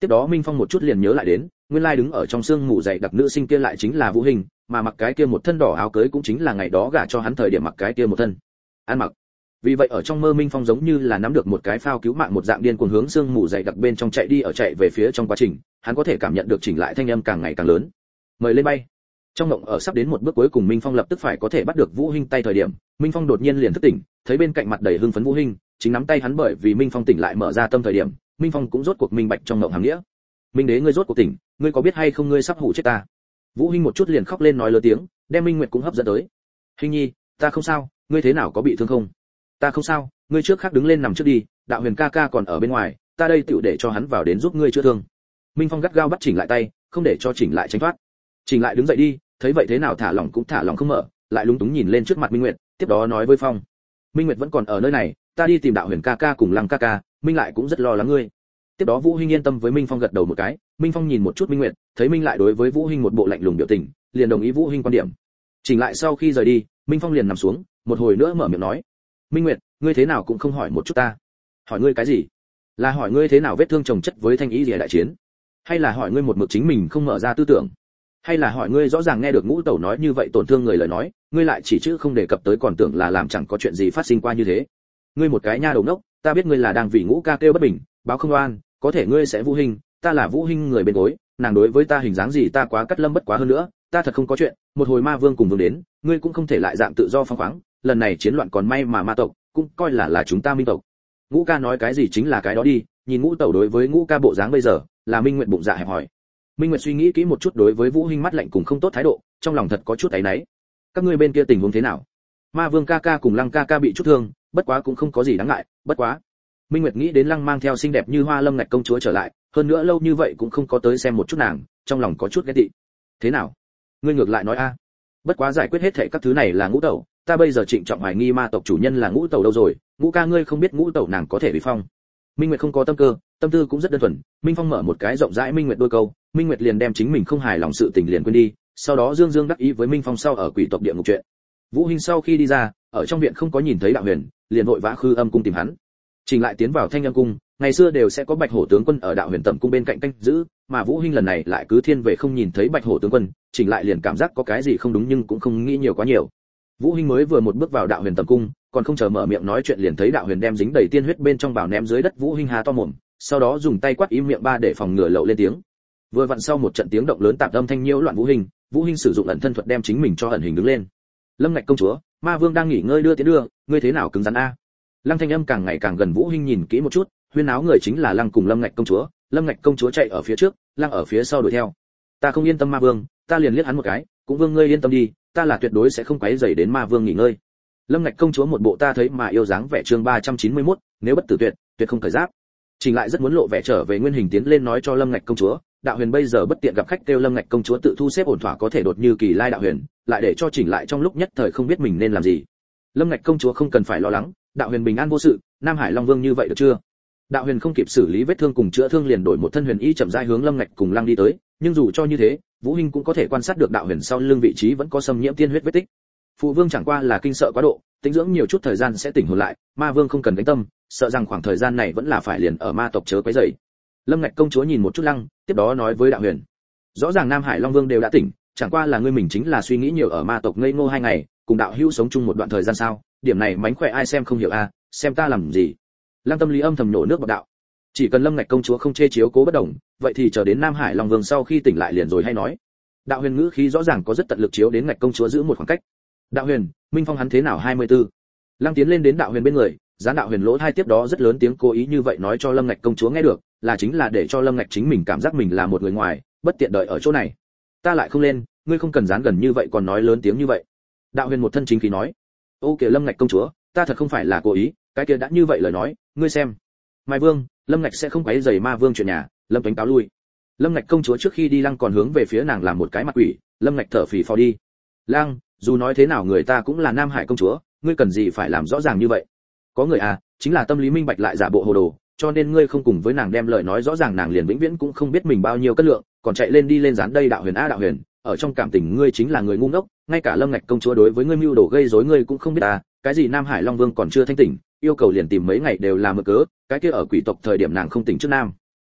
Tiếp đó Minh Phong một chút liền nhớ lại đến, nguyên lai đứng ở trong sương mù dày đặc nữ sinh kia lại chính là Vũ Hình, mà mặc cái kia một thân đỏ áo cưới cũng chính là ngày đó gả cho hắn thời điểm mặc cái kia một thân ăn mặc. Vì vậy ở trong mơ Minh Phong giống như là nắm được một cái phao cứu mạng một dạng điên cuồng hướng sương mù dày đặc bên trong chạy đi ở chạy về phía trong quá trình, hắn có thể cảm nhận được chỉnh lại thanh âm càng ngày càng lớn. Mời lên bay. Trong mộng ở sắp đến một bước cuối cùng Minh Phong lập tức phải có thể bắt được Vũ Hình tay thời điểm, Minh Phong đột nhiên liền thức tỉnh, thấy bên cạnh mặt đầy hưng phấn Vũ Hình, chính nắm tay hắn bởi vì Minh Phong tỉnh lại mở ra tâm thời điểm, Minh Phong cũng rốt cuộc minh bạch trong mộng hàm nghĩa. Minh đế ngươi rốt cuộc tỉnh, ngươi có biết hay không ngươi sắp hủ chết ta. Vũ Hình một chút liền khóc lên nói lớn tiếng, đem Minh Nguyệt cũng hấp dẫn tới. Hình nhi, ta không sao, ngươi thế nào có bị thương không? Ta không sao, ngươi trước khác đứng lên nằm trước đi, Đạo Huyền ca ca còn ở bên ngoài, ta đây tựu để cho hắn vào đến giúp ngươi chữa thương. Minh Phong gắt gao bắt chỉnh lại tay, không để cho chỉnh lại tránh thoát. Chỉnh lại đứng dậy đi, thấy vậy thế nào thả lỏng cũng thả lỏng không mở, lại lúng túng nhìn lên trước mặt Minh Nguyệt, tiếp đó nói với Phong, Minh Nguyệt vẫn còn ở nơi này, ta đi tìm Đạo Huyền ca ca cùng Lăng ca ca, Minh lại cũng rất lo lắng ngươi. Tiếp đó Vũ Hinh yên tâm với Minh Phong gật đầu một cái, Minh Phong nhìn một chút Minh Nguyệt, thấy Minh lại đối với Vũ Hinh một bộ lạnh lùng biểu tình, liền đồng ý Vũ Hinh quan điểm. Chỉnh lại sau khi rời đi, Minh Phong liền nằm xuống, một hồi nữa mở miệng nói, Minh Nguyệt, ngươi thế nào cũng không hỏi một chút ta. Hỏi ngươi cái gì? Là hỏi ngươi thế nào vết thương chồng chất với Thanh Ý Liễu đại chiến, hay là hỏi ngươi một mực chính mình không mở ra tư tưởng, hay là hỏi ngươi rõ ràng nghe được Ngũ Tẩu nói như vậy tổn thương người lời nói, ngươi lại chỉ chữ không đề cập tới còn tưởng là làm chẳng có chuyện gì phát sinh qua như thế. Ngươi một cái nha đầu ngốc, ta biết ngươi là đang vì Ngũ ca kêu bất bình, báo không oan, có thể ngươi sẽ Vũ Hinh, ta là Vũ Hinh người bên gối, nàng đối với ta hình dáng gì ta quá cắt lâm bất quá hơn nữa, ta thật không có chuyện, một hồi ma vương cùng vương đến, ngươi cũng không thể lại dạng tự do phóng khoáng, lần này chiến loạn còn may mà ma tộc cũng coi là là chúng ta minh tộc. Ngũ ca nói cái gì chính là cái đó đi, nhìn Ngũ Tẩu đối với Ngũ ca bộ dáng bây giờ, là Minh Nguyệt bụng dạ hẹp hỏi. Minh Nguyệt suy nghĩ kỹ một chút đối với Vũ Hinh mắt lạnh cùng không tốt thái độ, trong lòng thật có chút áy náy. Các ngươi bên kia tình huống thế nào? Ma Vương ca ca cùng Lăng ca ca bị chút thương, bất quá cũng không có gì đáng ngại, bất quá. Minh Nguyệt nghĩ đến Lăng mang theo xinh đẹp như hoa lâm ngạch công chúa trở lại, hơn nữa lâu như vậy cũng không có tới xem một chút nàng, trong lòng có chút ghét tị. Thế nào? Ngươi ngược lại nói a. Bất quá giải quyết hết thảy các thứ này là Ngũ Tẩu, ta bây giờ trịnh trọng hoài nghi ma tộc chủ nhân là Ngũ Tẩu đâu rồi, Ngũ ca ngươi không biết Ngũ Tẩu nàng có thể bị phong. Minh Nguyệt không có tâm cơ, tâm tư cũng rất đơn thuần, Minh Phong mở một cái rộng rãi Minh Nguyệt đôi câu, Minh Nguyệt liền đem chính mình không hài lòng sự tình liền quên đi, sau đó dương dương đắc ý với Minh Phong sau ở quỷ tộc địa ngục chuyện. Vũ Hinh sau khi đi ra, ở trong viện không có nhìn thấy Đạo Huyền, liền vội vã khư âm cung tìm hắn. Trình lại tiến vào Thanh Âm cung, ngày xưa đều sẽ có Bạch Hổ tướng quân ở Đạo Huyền tẩm cung bên cạnh canh giữ, mà Vũ Hinh lần này lại cứ thiên về không nhìn thấy Bạch Hổ tướng quân, Trình lại liền cảm giác có cái gì không đúng nhưng cũng không nghĩ nhiều quá nhiều. Vũ Hinh mới vừa một bước vào Đạo Huyền tẩm cung, còn không chờ mở miệng nói chuyện liền thấy Đạo Huyền đem dính đầy tiên huyết bên trong bảo ném dưới đất. Vũ Hinh há to mồm, sau đó dùng tay quát im miệng ba để phòng ngừa lậu lên tiếng. Vừa vặn sau một trận tiếng động lớn tạp âm thanh nhiễu loạn Vũ Hinh, Vũ Hinh sử dụng ẩn thân thuật đem chính mình cho ẩn hình đứng lên. Lâm Ngạch công chúa, Ma Vương đang nghỉ ngơi đưa tiến đưa, ngươi thế nào cứng rắn a? Lăng thanh âm càng ngày càng gần, Vũ Hinh nhìn kỹ một chút, huyên áo người chính là Lăng cùng Lâm Ngạch công chúa, Lâm Ngạch công chúa chạy ở phía trước, Lăng ở phía sau đuổi theo. Ta không yên tâm Ma Vương, ta liền liếc hắn một cái, cũng Vương ngươi yên tâm đi, ta là tuyệt đối sẽ không quấy rầy đến Ma Vương nghỉ ngơi. Lâm Ngạch công chúa một bộ ta thấy mà yêu dáng vẻ chương ba trăm chín mươi mốt, nếu bất tử tuyệt, tuyệt không cởi giáp. Trình lại rất muốn lộ vẻ trở về nguyên hình tiến lên nói cho Lâm Ngạch công chúa, Đạo Huyền bây giờ bất tiện gặp khách kêu Lâm Ngạch công chúa tự thu xếp ổn thỏa có thể đột như kỳ lai Đạo Huyền, lại để cho Trình lại trong lúc nhất thời không biết mình nên làm gì. Lâm Ngạch công chúa không cần phải lo lắng, Đạo Huyền bình an vô sự, Nam Hải Long Vương như vậy được chưa? Đạo Huyền không kịp xử lý vết thương cùng chữa thương liền đổi một thân huyền y chậm rãi hướng Lâm Ngạch cùng Lăng đi tới, nhưng dù cho như thế, Vũ Hinh cũng có thể quan sát được Đạo Huyền sau lưng vị trí vẫn có xâm nhiễm tiên huyết vết tích. Phụ Vương chẳng qua là kinh sợ quá độ, tĩnh dưỡng nhiều chút thời gian sẽ tỉnh hồn lại, Ma Vương không cần gánh tâm, sợ rằng khoảng thời gian này vẫn là phải liền ở ma tộc chớ quấy rầy. Lâm Ngạch công chúa nhìn một chút Lăng, tiếp đó nói với Đạo Huyền, rõ ràng Nam Hải Long Vương đều đã tỉnh, chẳng qua là ngươi mình chính là suy nghĩ nhiều ở ma tộc ngây ngô hai ngày, cùng đạo hữu sống chung một đoạn thời gian sao? Điểm này mánh khỏe ai xem không hiểu a, xem ta làm gì? Lăng tâm lý âm thầm nổ nước bọt đạo, chỉ cần Lâm Ngạch công chúa không chê chiếu cố bất đồng, vậy thì chờ đến Nam Hải Long Vương sau khi tỉnh lại liền rồi hay nói. Đạo Huyền ngữ khí rõ ràng có rất tận lực chiếu đến Ngạch công chúa giữ một khoảng cách. Đạo Huyền, Minh Phong hắn thế nào hai mươi tư? Lăng tiến lên đến Đạo Huyền bên người, gián Đạo Huyền lỗ hai tiếp đó rất lớn tiếng cố ý như vậy nói cho Lâm Ngạch công chúa nghe được, là chính là để cho Lâm Ngạch chính mình cảm giác mình là một người ngoài, bất tiện đợi ở chỗ này. Ta lại không lên, ngươi không cần dán gần như vậy còn nói lớn tiếng như vậy. Đạo Huyền một thân chính khí nói. Ô kìa Lâm Ngạch công chúa, ta thật không phải là cố ý, cái kia đã như vậy lời nói, ngươi xem. Mai Vương, Lâm Ngạch sẽ không quấy rầy Ma Vương chuyện nhà, Lâm Tuấn cáo lui. Lâm Ngạch công chúa trước khi đi Lăng còn hướng về phía nàng làm một cái mặt quỷ, Lâm Ngạch thở phì phò đi. Lăng, dù nói thế nào người ta cũng là Nam Hải công chúa, ngươi cần gì phải làm rõ ràng như vậy? Có người à, chính là tâm lý minh bạch lại giả bộ hồ đồ, cho nên ngươi không cùng với nàng đem lời nói rõ ràng nàng liền vĩnh viễn cũng không biết mình bao nhiêu cân lượng, còn chạy lên đi lên dán đây Đạo Huyền a Đạo Huyền, ở trong cảm tình ngươi chính là người ngu ngốc, ngay cả Lâm Ngạch công chúa đối với ngươi mưu đồ gây rối ngươi cũng không biết à, cái gì Nam Hải Long Vương còn chưa thanh tỉnh, yêu cầu liền tìm mấy ngày đều là mực cớ, cái kia ở quỷ tộc thời điểm nàng không tỉnh trước Nam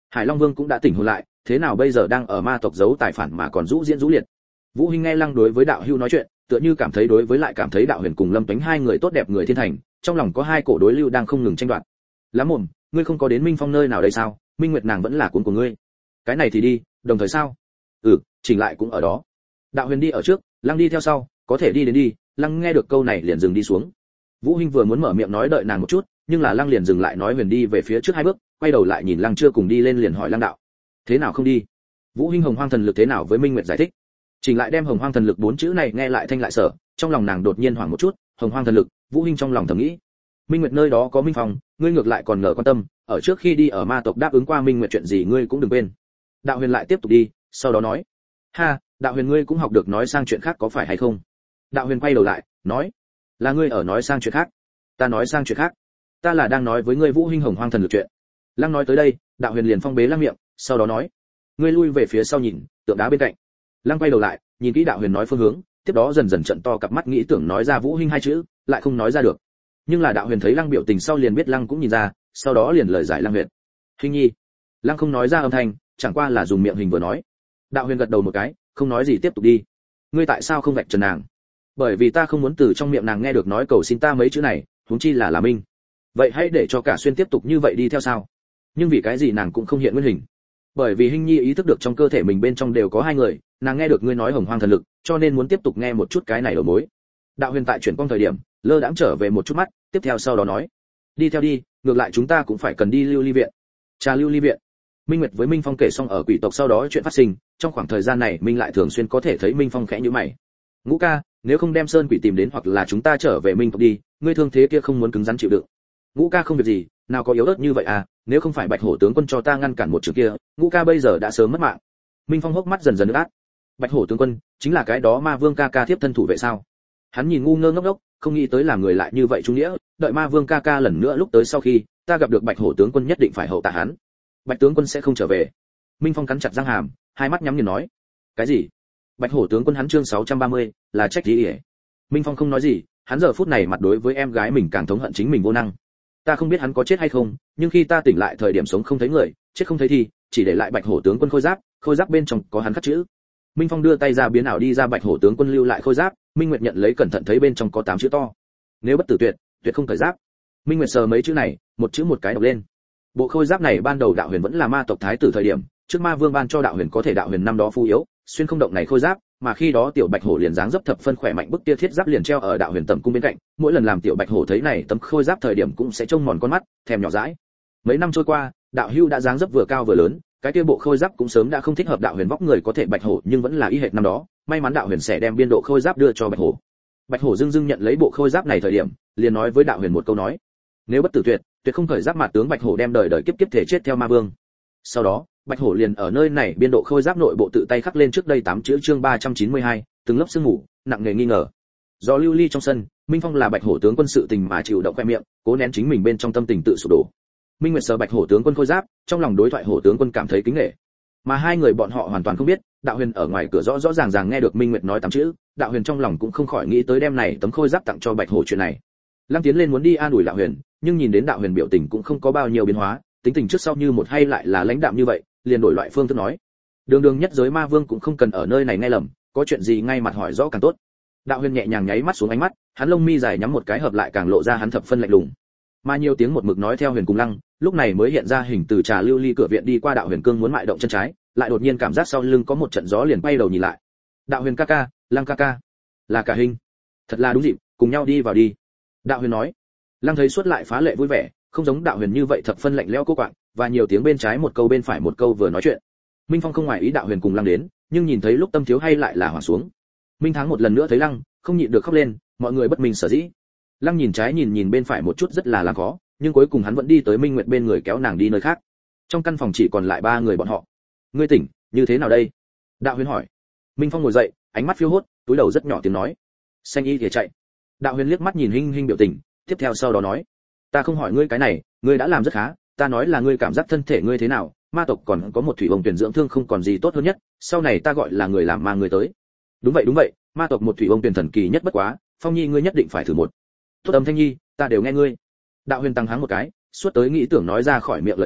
Hải Long Vương cũng đã tỉnh hồn lại, thế nào bây giờ đang ở ma tộc giấu tài phản mà còn rũ diễn rũ liệt. Vũ Hinh nghe Lăng đối với đạo hưu nói chuyện, tựa như cảm thấy đối với lại cảm thấy đạo huyền cùng Lâm Tuấn hai người tốt đẹp người thiên thành, trong lòng có hai cổ đối lưu đang không ngừng tranh đoạt. Lắm mồm, ngươi không có đến Minh Phong nơi nào đây sao? Minh Nguyệt nàng vẫn là cuốn của ngươi. Cái này thì đi, đồng thời sao? Ừ, chỉnh lại cũng ở đó. Đạo huyền đi ở trước, Lăng đi theo sau, có thể đi đến đi. Lăng nghe được câu này liền dừng đi xuống. Vũ Hinh vừa muốn mở miệng nói đợi nàng một chút, nhưng là Lăng liền dừng lại nói huyền đi về phía trước hai bước, quay đầu lại nhìn Lăng chưa cùng đi lên liền hỏi Lăng đạo, thế nào không đi? Vũ Hinh hồng hoang thần lực thế nào với Minh Nguyệt giải thích. Chỉnh lại đem hồng hoang thần lực bốn chữ này nghe lại thanh lại sở, trong lòng nàng đột nhiên hoảng một chút, hồng hoang thần lực, Vũ Hinh trong lòng thầm nghĩ, Minh Nguyệt nơi đó có Minh Phong, ngươi ngược lại còn ngờ quan tâm, ở trước khi đi ở ma tộc đáp ứng qua Minh Nguyệt chuyện gì ngươi cũng đừng quên. Đạo huyền lại tiếp tục đi, sau đó nói, ha, đạo huyền ngươi cũng học được nói sang chuyện khác có phải hay không? Đạo huyền quay đầu lại, nói, là ngươi ở nói sang chuyện khác. Ta nói sang chuyện khác, ta là đang nói với ngươi Vũ Hinh hồng hoang thần lực chuyện. Lăng nói tới đây, đạo huyền liền phong bế Lăng miệng, sau đó nói, ngươi lui về phía sau nhìn, tượng đá bên cạnh. Lăng quay đầu lại, nhìn kỹ đạo huyền nói phương hướng, tiếp đó dần dần trợn to cặp mắt nghĩ tưởng nói ra Vũ Hinh hai chữ, lại không nói ra được. Nhưng là đạo huyền thấy Lăng biểu tình sau liền biết Lăng cũng nhìn ra, sau đó liền lời giải Lăng huyền. Hinh nhi. Lăng không nói ra âm thanh, chẳng qua là dùng miệng hình vừa nói. Đạo huyền gật đầu một cái, không nói gì tiếp tục đi. Ngươi tại sao không vạch trần nàng? Bởi vì ta không muốn từ trong miệng nàng nghe được nói cầu xin ta mấy chữ này, huống chi là là Minh. Vậy hãy để cho cả xuyên tiếp tục như vậy đi theo sao? Nhưng vì cái gì nàng cũng không hiện nguyên hình? Bởi vì Hinh nhi ý thức được trong cơ thể mình bên trong đều có hai người, nàng nghe được ngươi nói hồng hoang thần lực, cho nên muốn tiếp tục nghe một chút cái này đầu mối. Đạo huyền tại chuyển quang thời điểm, lơ đãng trở về một chút mắt, tiếp theo sau đó nói, đi theo đi, ngược lại chúng ta cũng phải cần đi lưu ly viện. Trà lưu ly viện. Minh Nguyệt với Minh Phong kể xong ở quỷ tộc sau đó chuyện phát sinh, trong khoảng thời gian này Minh lại thường xuyên có thể thấy Minh Phong khẽ nhíu mày. Ngũ ca, nếu không đem sơn quỷ tìm đến hoặc là chúng ta trở về Minh tộc đi, ngươi thương thế kia không muốn cứng rắn chịu đựng. Ngũ ca không việc gì, nào có yếu ớt như vậy à, nếu không phải Bạch Hổ tướng quân cho ta ngăn cản một trường kia, Ngũ ca bây giờ đã sớm mất mạng. Minh Phong hốc mắt dần dần ướt át. Bạch Hổ tướng quân chính là cái đó Ma Vương ca ca tiếp thân thủ vệ sao? Hắn nhìn ngu ngơ ngốc ngốc, không nghĩ tới làm người lại như vậy trung nghĩa, đợi Ma Vương ca ca lần nữa lúc tới sau khi, ta gặp được Bạch Hổ tướng quân nhất định phải hậu tạ hắn. Bạch tướng quân sẽ không trở về. Minh Phong cắn chặt răng hàm, hai mắt nhắm nghiền nói, cái gì? Bạch Hổ tướng quân hắn chương sáu trăm ba mươi, là trách gì? Minh Phong không nói gì, hắn giờ phút này mặt đối với em gái mình càng thống hận chính mình vô năng. Ta không biết hắn có chết hay không, nhưng khi ta tỉnh lại thời điểm sống không thấy người, chết không thấy thi, chỉ để lại Bạch Hổ tướng quân khôi giáp, khôi giáp bên trong có hắn khắc chữ. Minh Phong đưa tay ra biến ảo đi ra Bạch Hổ tướng quân lưu lại khôi giáp, Minh Nguyệt nhận lấy cẩn thận thấy bên trong có tám chữ to. Nếu bất tử tuyệt, tuyệt không cởi giáp. Minh Nguyệt sờ mấy chữ này, một chữ một cái đọc lên. Bộ khôi giáp này ban đầu đạo huyền vẫn là ma tộc thái tử thời điểm, trước Ma Vương ban cho đạo huyền có thể đạo huyền năm đó phu yếu, xuyên không động này khôi giáp, mà khi đó tiểu Bạch Hổ liền dáng dấp thập phân khỏe mạnh bức tia thiết giáp liền treo ở đạo huyền tầm cung bên cạnh, mỗi lần làm tiểu Bạch Hổ thấy này tấm khôi giáp thời điểm cũng sẽ trông mòn con mắt, thèm nhỏ dãi. Mấy năm trôi qua, đạo hưu đã dáng dấp vừa cao vừa lớn, cái kia bộ khôi giáp cũng sớm đã không thích hợp đạo huyền vóc người có thể Bạch Hổ nhưng vẫn là y hệt năm đó, may mắn đạo huyền sẽ đem biên độ khôi giáp đưa cho Bạch Hổ. Bạch Hổ dưng dưng nhận lấy bộ khôi giáp này thời điểm, liền nói với đạo huyền một câu nói: nếu bất tử tuyệt, tuyệt không khởi giáp mà tướng Bạch Hổ đem đời đời kiếp kiếp thể chết theo Ma Vương. Sau đó, Bạch Hổ liền ở nơi này biên độ khôi giáp nội bộ tự tay khắc lên trước đây tám chữ chương ba trăm chín mươi hai, từng lớp sương mù, nặng nề nghi ngờ. Do lưu ly trong sân, Minh Phong là Bạch Hổ tướng quân sự tình mà chịu động khoe miệng, cố nén chính mình bên trong tâm tình tự sụp đổ. Minh Nguyệt sờ Bạch Hổ tướng quân khôi giáp, trong lòng đối thoại Hổ tướng quân cảm thấy kính nể. Mà hai người bọn họ hoàn toàn không biết, đạo huyền ở ngoài cửa rõ rõ ràng ràng nghe được Minh Nguyệt nói tám chữ, đạo huyền trong lòng cũng không khỏi nghĩ tới đem này tấm khôi giáp tặng cho Bạch Hổ chuyện này. Lăng tiến lên muốn đi an ủi đạo huyền, nhưng nhìn đến đạo huyền biểu tình cũng không có bao nhiêu biến hóa, tính tình trước sau như một hay lại là lãnh đạm như vậy, liền đổi loại phương thức nói: đường đường nhất giới Ma Vương cũng không cần ở nơi này nghe lầm, có chuyện gì ngay mặt hỏi rõ càng tốt. Đạo huyền nhẹ nhàng nháy mắt xuống ánh mắt, hắn lông mi dài nhắm một cái hợp lại càng lộ ra hắn thập phân lạnh lùng. Mà nhiều tiếng một mực nói theo huyền cùng lăng, lúc này mới hiện ra hình từ trà lưu ly cửa viện đi qua đạo huyền cương muốn mại động chân trái, lại đột nhiên cảm giác sau lưng có một trận gió liền quay đầu nhìn lại. Đạo huyền ca ca, lăng ca ca, là cả hình, thật là đúng dịp, cùng nhau đi vào đi. Đạo huyền nói. Lăng thấy suốt lại phá lệ vui vẻ, không giống đạo huyền như vậy thập phân lạnh lẽo cô quạng, và nhiều tiếng bên trái một câu bên phải một câu vừa nói chuyện. Minh Phong không ngoài ý đạo huyền cùng lăng đến, nhưng nhìn thấy lúc tâm thiếu hay lại là hoảng xuống. Minh Thắng một lần nữa thấy lăng, không nhịn được khóc lên, mọi người bất minh sở dĩ. Lăng nhìn trái nhìn nhìn bên phải một chút rất là làm khó, nhưng cuối cùng hắn vẫn đi tới Minh Nguyệt bên người kéo nàng đi nơi khác. Trong căn phòng chỉ còn lại ba người bọn họ. Ngươi tỉnh, như thế nào đây? Đạo huyền hỏi. Minh Phong ngồi dậy, ánh mắt phiêu hốt, túi đầu rất nhỏ tiếng nói: xanh y thì chạy. Đạo huyền liếc mắt nhìn Hinh Hinh biểu tình, tiếp theo sau đó nói: ta không hỏi ngươi cái này, ngươi đã làm rất khá, ta nói là ngươi cảm giác thân thể ngươi thế nào, ma tộc còn có một thủy ông tuyển dưỡng thương không còn gì tốt hơn nhất, sau này ta gọi là người làm ma người tới. Đúng vậy đúng vậy, ma tộc một thủy ông tuyển thần kỳ nhất bất quá, Phong Nhi ngươi nhất định phải thử một. Tốt Âm Thanh Nhi, ta đều nghe ngươi. Đạo huyền tăng háng một cái, suốt tới nghĩ tưởng nói ra khỏi miệng lời nói,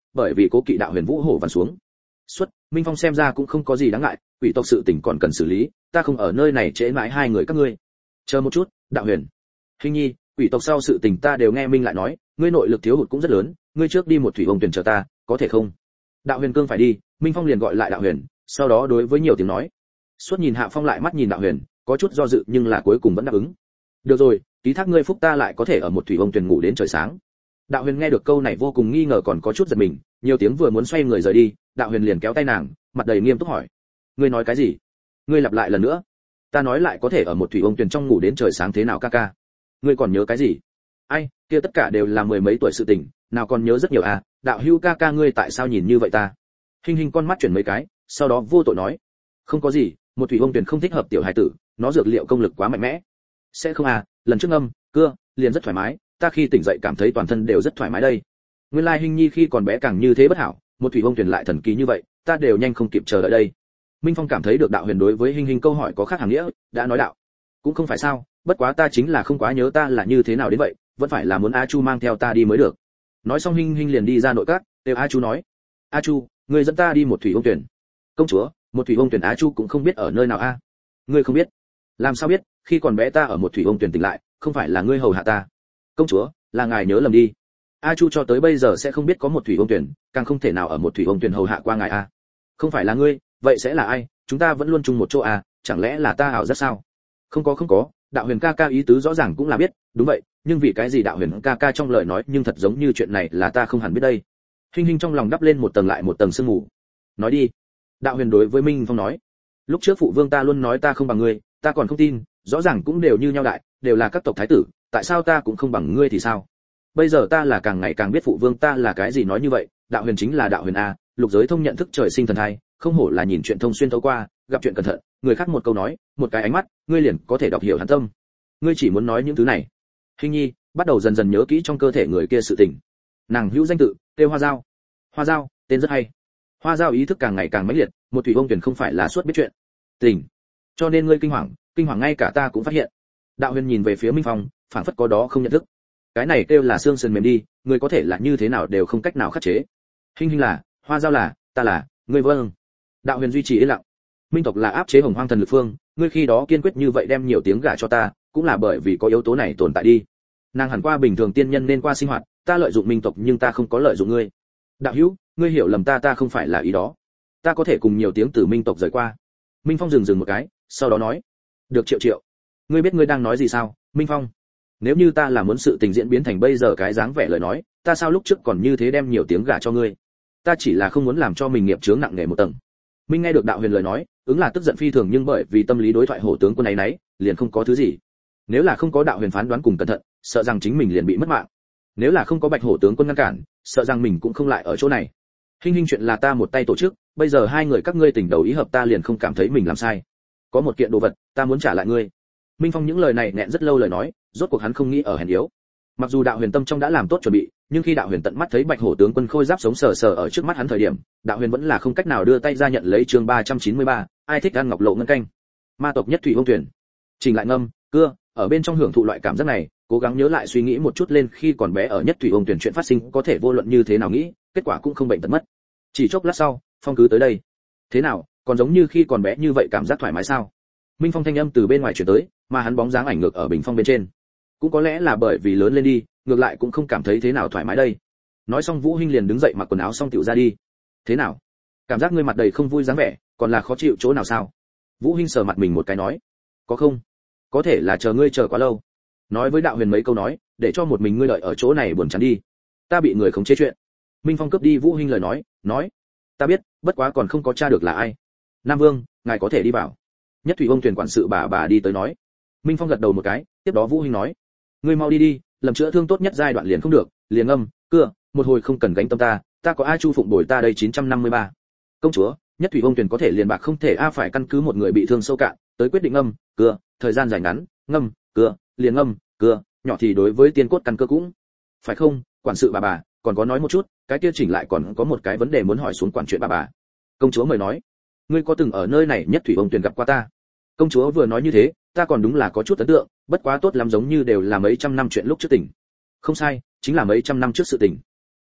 bởi vì cố kỵ đạo huyền vũ hổ vằn xuống. Xuất, Minh Phong xem ra cũng không có gì đáng ngại, quỷ tộc sự tình còn cần xử lý, ta không ở nơi này trễ mãi hai người các ngươi. Chờ một chút, đạo huyền. Hình nhi, quỷ tộc sau sự tình ta đều nghe Minh lại nói, ngươi nội lực thiếu hụt cũng rất lớn, ngươi trước đi một thủy vông tuyển chờ ta, có thể không? Đạo huyền cương phải đi, Minh Phong liền gọi lại đạo huyền, sau đó đối với nhiều tiếng nói. Suốt nhìn Hạ Phong lại mắt nhìn đạo huyền, có chút do dự nhưng là cuối cùng vẫn đáp ứng. Được rồi, ký thác ngươi phúc ta lại có thể ở một thủy vông tuyển ngủ đến trời sáng. Đạo huyền nghe được câu này vô cùng nghi ngờ còn có chút giật mình, nhiều tiếng vừa muốn xoay người rời đi, đạo huyền liền kéo tay nàng, mặt đầy nghiêm túc hỏi: ngươi nói cái gì? Ngươi lặp lại lần nữa. Ta nói lại có thể ở một thủy vông tuyển trong ngủ đến trời sáng thế nào ca ca? Ngươi còn nhớ cái gì? Ai, kia tất cả đều là mười mấy tuổi sự tình, nào còn nhớ rất nhiều à? Đạo hữu ca ca ngươi tại sao nhìn như vậy ta? Hình hình con mắt chuyển mấy cái, sau đó vô tội nói: không có gì, một thủy vông tuyển không thích hợp tiểu hài tử, nó dược liệu công lực quá mạnh mẽ. Sẽ không à, lần trước âm, cưa, liền rất thoải mái, ta khi tỉnh dậy cảm thấy toàn thân đều rất thoải mái đây. Nguyên lai Hình nhi khi còn bé càng như thế bất hảo, một thủy vông tuyển lại thần kỳ như vậy, ta đều nhanh không kịp chờ đợi đây. Minh Phong cảm thấy được đạo huyền đối với Hình hình câu hỏi có khác hàm nghĩa, đã nói đạo: cũng không phải sao, bất quá ta chính là không quá nhớ ta là như thế nào đến vậy, vẫn phải là muốn A Chu mang theo ta đi mới được. Nói xong Hình hình liền đi ra nội các, kêu A Chu nói: A Chu, ngươi dẫn ta đi một thủy vông tuyển. Công chúa, một thủy vông tuyển A Chu cũng không biết ở nơi nào a. Ngươi không biết? Làm sao biết, khi còn bé ta ở một thủy vông tuyển tỉnh lại, không phải là ngươi hầu hạ ta. Công chúa, là ngài nhớ lầm đi. A Chu cho tới bây giờ sẽ không biết có một thủy vông tuyển, càng không thể nào ở một thủy vông tuyển hầu hạ qua ngài a. Không phải là ngươi, vậy sẽ là ai? Chúng ta vẫn luôn chung một chỗ à, chẳng lẽ là ta ảo giác sao? Không có không có, đạo huyền ca ca ý tứ rõ ràng cũng là biết, đúng vậy, nhưng vì cái gì đạo huyền ca ca trong lời nói nhưng thật giống như chuyện này là ta không hẳn biết đây. Hình hình trong lòng đắp lên một tầng lại một tầng sương mù. Nói đi. Đạo huyền đối với Minh Phong nói: lúc trước phụ vương ta luôn nói ta không bằng ngươi, ta còn không tin, rõ ràng cũng đều như nhau đại, đều là các tộc thái tử, tại sao ta cũng không bằng ngươi thì sao? Bây giờ ta là càng ngày càng biết phụ vương ta là cái gì nói như vậy, đạo huyền chính là đạo huyền a, lục giới thông nhận thức trời sinh thần thai, không hổ là nhìn chuyện thông xuyên thấu qua, gặp chuyện cẩn thận, người khác một câu nói, một cái ánh mắt, ngươi liền có thể đọc hiểu hắn tâm. Ngươi chỉ muốn nói những thứ này. Hình nhi bắt đầu dần dần nhớ kỹ trong cơ thể người kia sự tình. Nàng hữu danh tự, tiêu Hoa Giao. Hoa Giao, tên rất hay. Hoa Giao ý thức càng ngày càng mãnh liệt, một thủy vông tuyển không phải là suốt biết chuyện tình, cho nên ngươi kinh hoàng, kinh hoàng ngay cả ta cũng phát hiện. Đạo huyền nhìn về phía Minh Phong, phảng phất có đó không nhận thức. Cái này kêu là xương sườn mềm đi, người có thể là như thế nào đều không cách nào khắc chế. Hình hình là, Hoa Giao là, ta là, ngươi vâng. Đạo huyền duy trì yên lặng. Minh tộc là áp chế hồng hoang thần lực phương, ngươi khi đó kiên quyết như vậy đem nhiều tiếng gả cho ta, cũng là bởi vì có yếu tố này tồn tại đi. Nàng hẳn qua bình thường tiên nhân nên qua sinh hoạt, ta lợi dụng Minh tộc nhưng ta không có lợi dụng ngươi. Đạo hữu, ngươi hiểu lầm ta, ta không phải là ý đó. Ta có thể cùng nhiều tiếng từ Minh tộc rời qua. Minh Phong dừng dừng một cái, sau đó nói: được Triệu Triệu, ngươi biết ngươi đang nói gì sao? Minh Phong, nếu như ta là muốn sự tình diễn biến thành bây giờ cái dáng vẻ lời nói, ta sao lúc trước còn như thế đem nhiều tiếng gả cho ngươi? Ta chỉ là không muốn làm cho mình nghiệp chướng nặng nề một tầng. Minh nghe được đạo huyền lời nói, ứng là tức giận phi thường, nhưng bởi vì tâm lý đối thoại hổ tướng quân này nấy, liền không có thứ gì. Nếu là không có đạo huyền phán đoán cùng cẩn thận, sợ rằng chính mình liền bị mất mạng. Nếu là không có bạch hổ tướng quân ngăn cản, sợ rằng mình cũng không lại ở chỗ này. Hình hình chuyện là ta một tay tổ chức, bây giờ hai người các ngươi tình đầu ý hợp, ta liền không cảm thấy mình làm sai. Có một kiện đồ vật, ta muốn trả lại ngươi. Minh Phong những lời này nẹn rất lâu lời nói, rốt cuộc hắn không nghĩ ở hèn yếu. Mặc dù đạo huyền tâm trong đã làm tốt chuẩn bị, nhưng khi đạo huyền tận mắt thấy bạch hổ tướng quân khôi giáp sống sờ sờ ở trước mắt hắn thời điểm, đạo huyền vẫn là không cách nào đưa tay ra nhận lấy. Chương ba trăm chín mươi ba, ai thích ăn ngọc lộ ngân canh. Ma tộc nhất thủy vông tuyển. Trình lại ngâm, cưa, ở bên trong hưởng thụ loại cảm giác này, cố gắng nhớ lại suy nghĩ một chút lên khi còn bé ở nhất thủy vông tuyển chuyện phát sinh, có thể vô luận như thế nào nghĩ, kết quả cũng không bệnh tật mất. Chỉ chốc lát sau, Phong cứ tới đây. Thế nào, còn giống như khi còn bé như vậy cảm giác thoải mái sao? Minh Phong thanh âm từ bên ngoài truyền tới, mà hắn bóng dáng ảnh ngược ở bình phong bên trên. Cũng có lẽ là bởi vì lớn lên đi, ngược lại cũng không cảm thấy thế nào thoải mái đây. Nói xong Vũ Hinh liền đứng dậy mặc quần áo xong tiểu ra đi. Thế nào? Cảm giác ngươi mặt đầy không vui dáng vẻ, còn là khó chịu chỗ nào sao? Vũ Hinh sờ mặt mình một cái nói. Có không? Có thể là chờ ngươi chờ quá lâu. Nói với đạo huyền mấy câu nói, để cho một mình ngươi đợi ở chỗ này buồn chán đi. Ta bị người khống chế chuyện. Minh Phong cướp đi Vũ Hinh lời nói, nói. Ta biết, bất quá còn không có tra được là ai. Nam Vương, ngài có thể đi vào. Nhất thủy vông tuyển quản sự bà bà đi tới nói. Minh Phong gật đầu một cái, tiếp đó Vũ Hinh nói. Ngươi mau đi đi, lầm chữa thương tốt nhất giai đoạn liền không được, liền âm, cưa, một hồi không cần gánh tâm ta, ta có A Chu phụng bồi ta đây chín trăm năm mươi ba. Công chúa, nhất thủy vông tuyển có thể liền bạc không thể a, phải căn cứ một người bị thương sâu cạn, tới quyết định âm, cưa, thời gian dài ngắn, ngâm, cưa, liền âm, cưa, nhỏ thì đối với tiên cốt căn cơ cũng. Phải không, quản sự bà bà, còn có nói một chút, cái kia chỉnh lại còn có một cái vấn đề muốn hỏi xuống quản chuyện bà bà. Công chúa mời nói. Ngươi có từng ở nơi này nhất thủy vông tuyển gặp qua ta? Công chúa vừa nói như thế, ta còn đúng là có chút ấn tượng, bất quá tốt lắm giống như đều là mấy trăm năm chuyện lúc trước tỉnh. Không sai, chính là mấy trăm năm trước sự tình.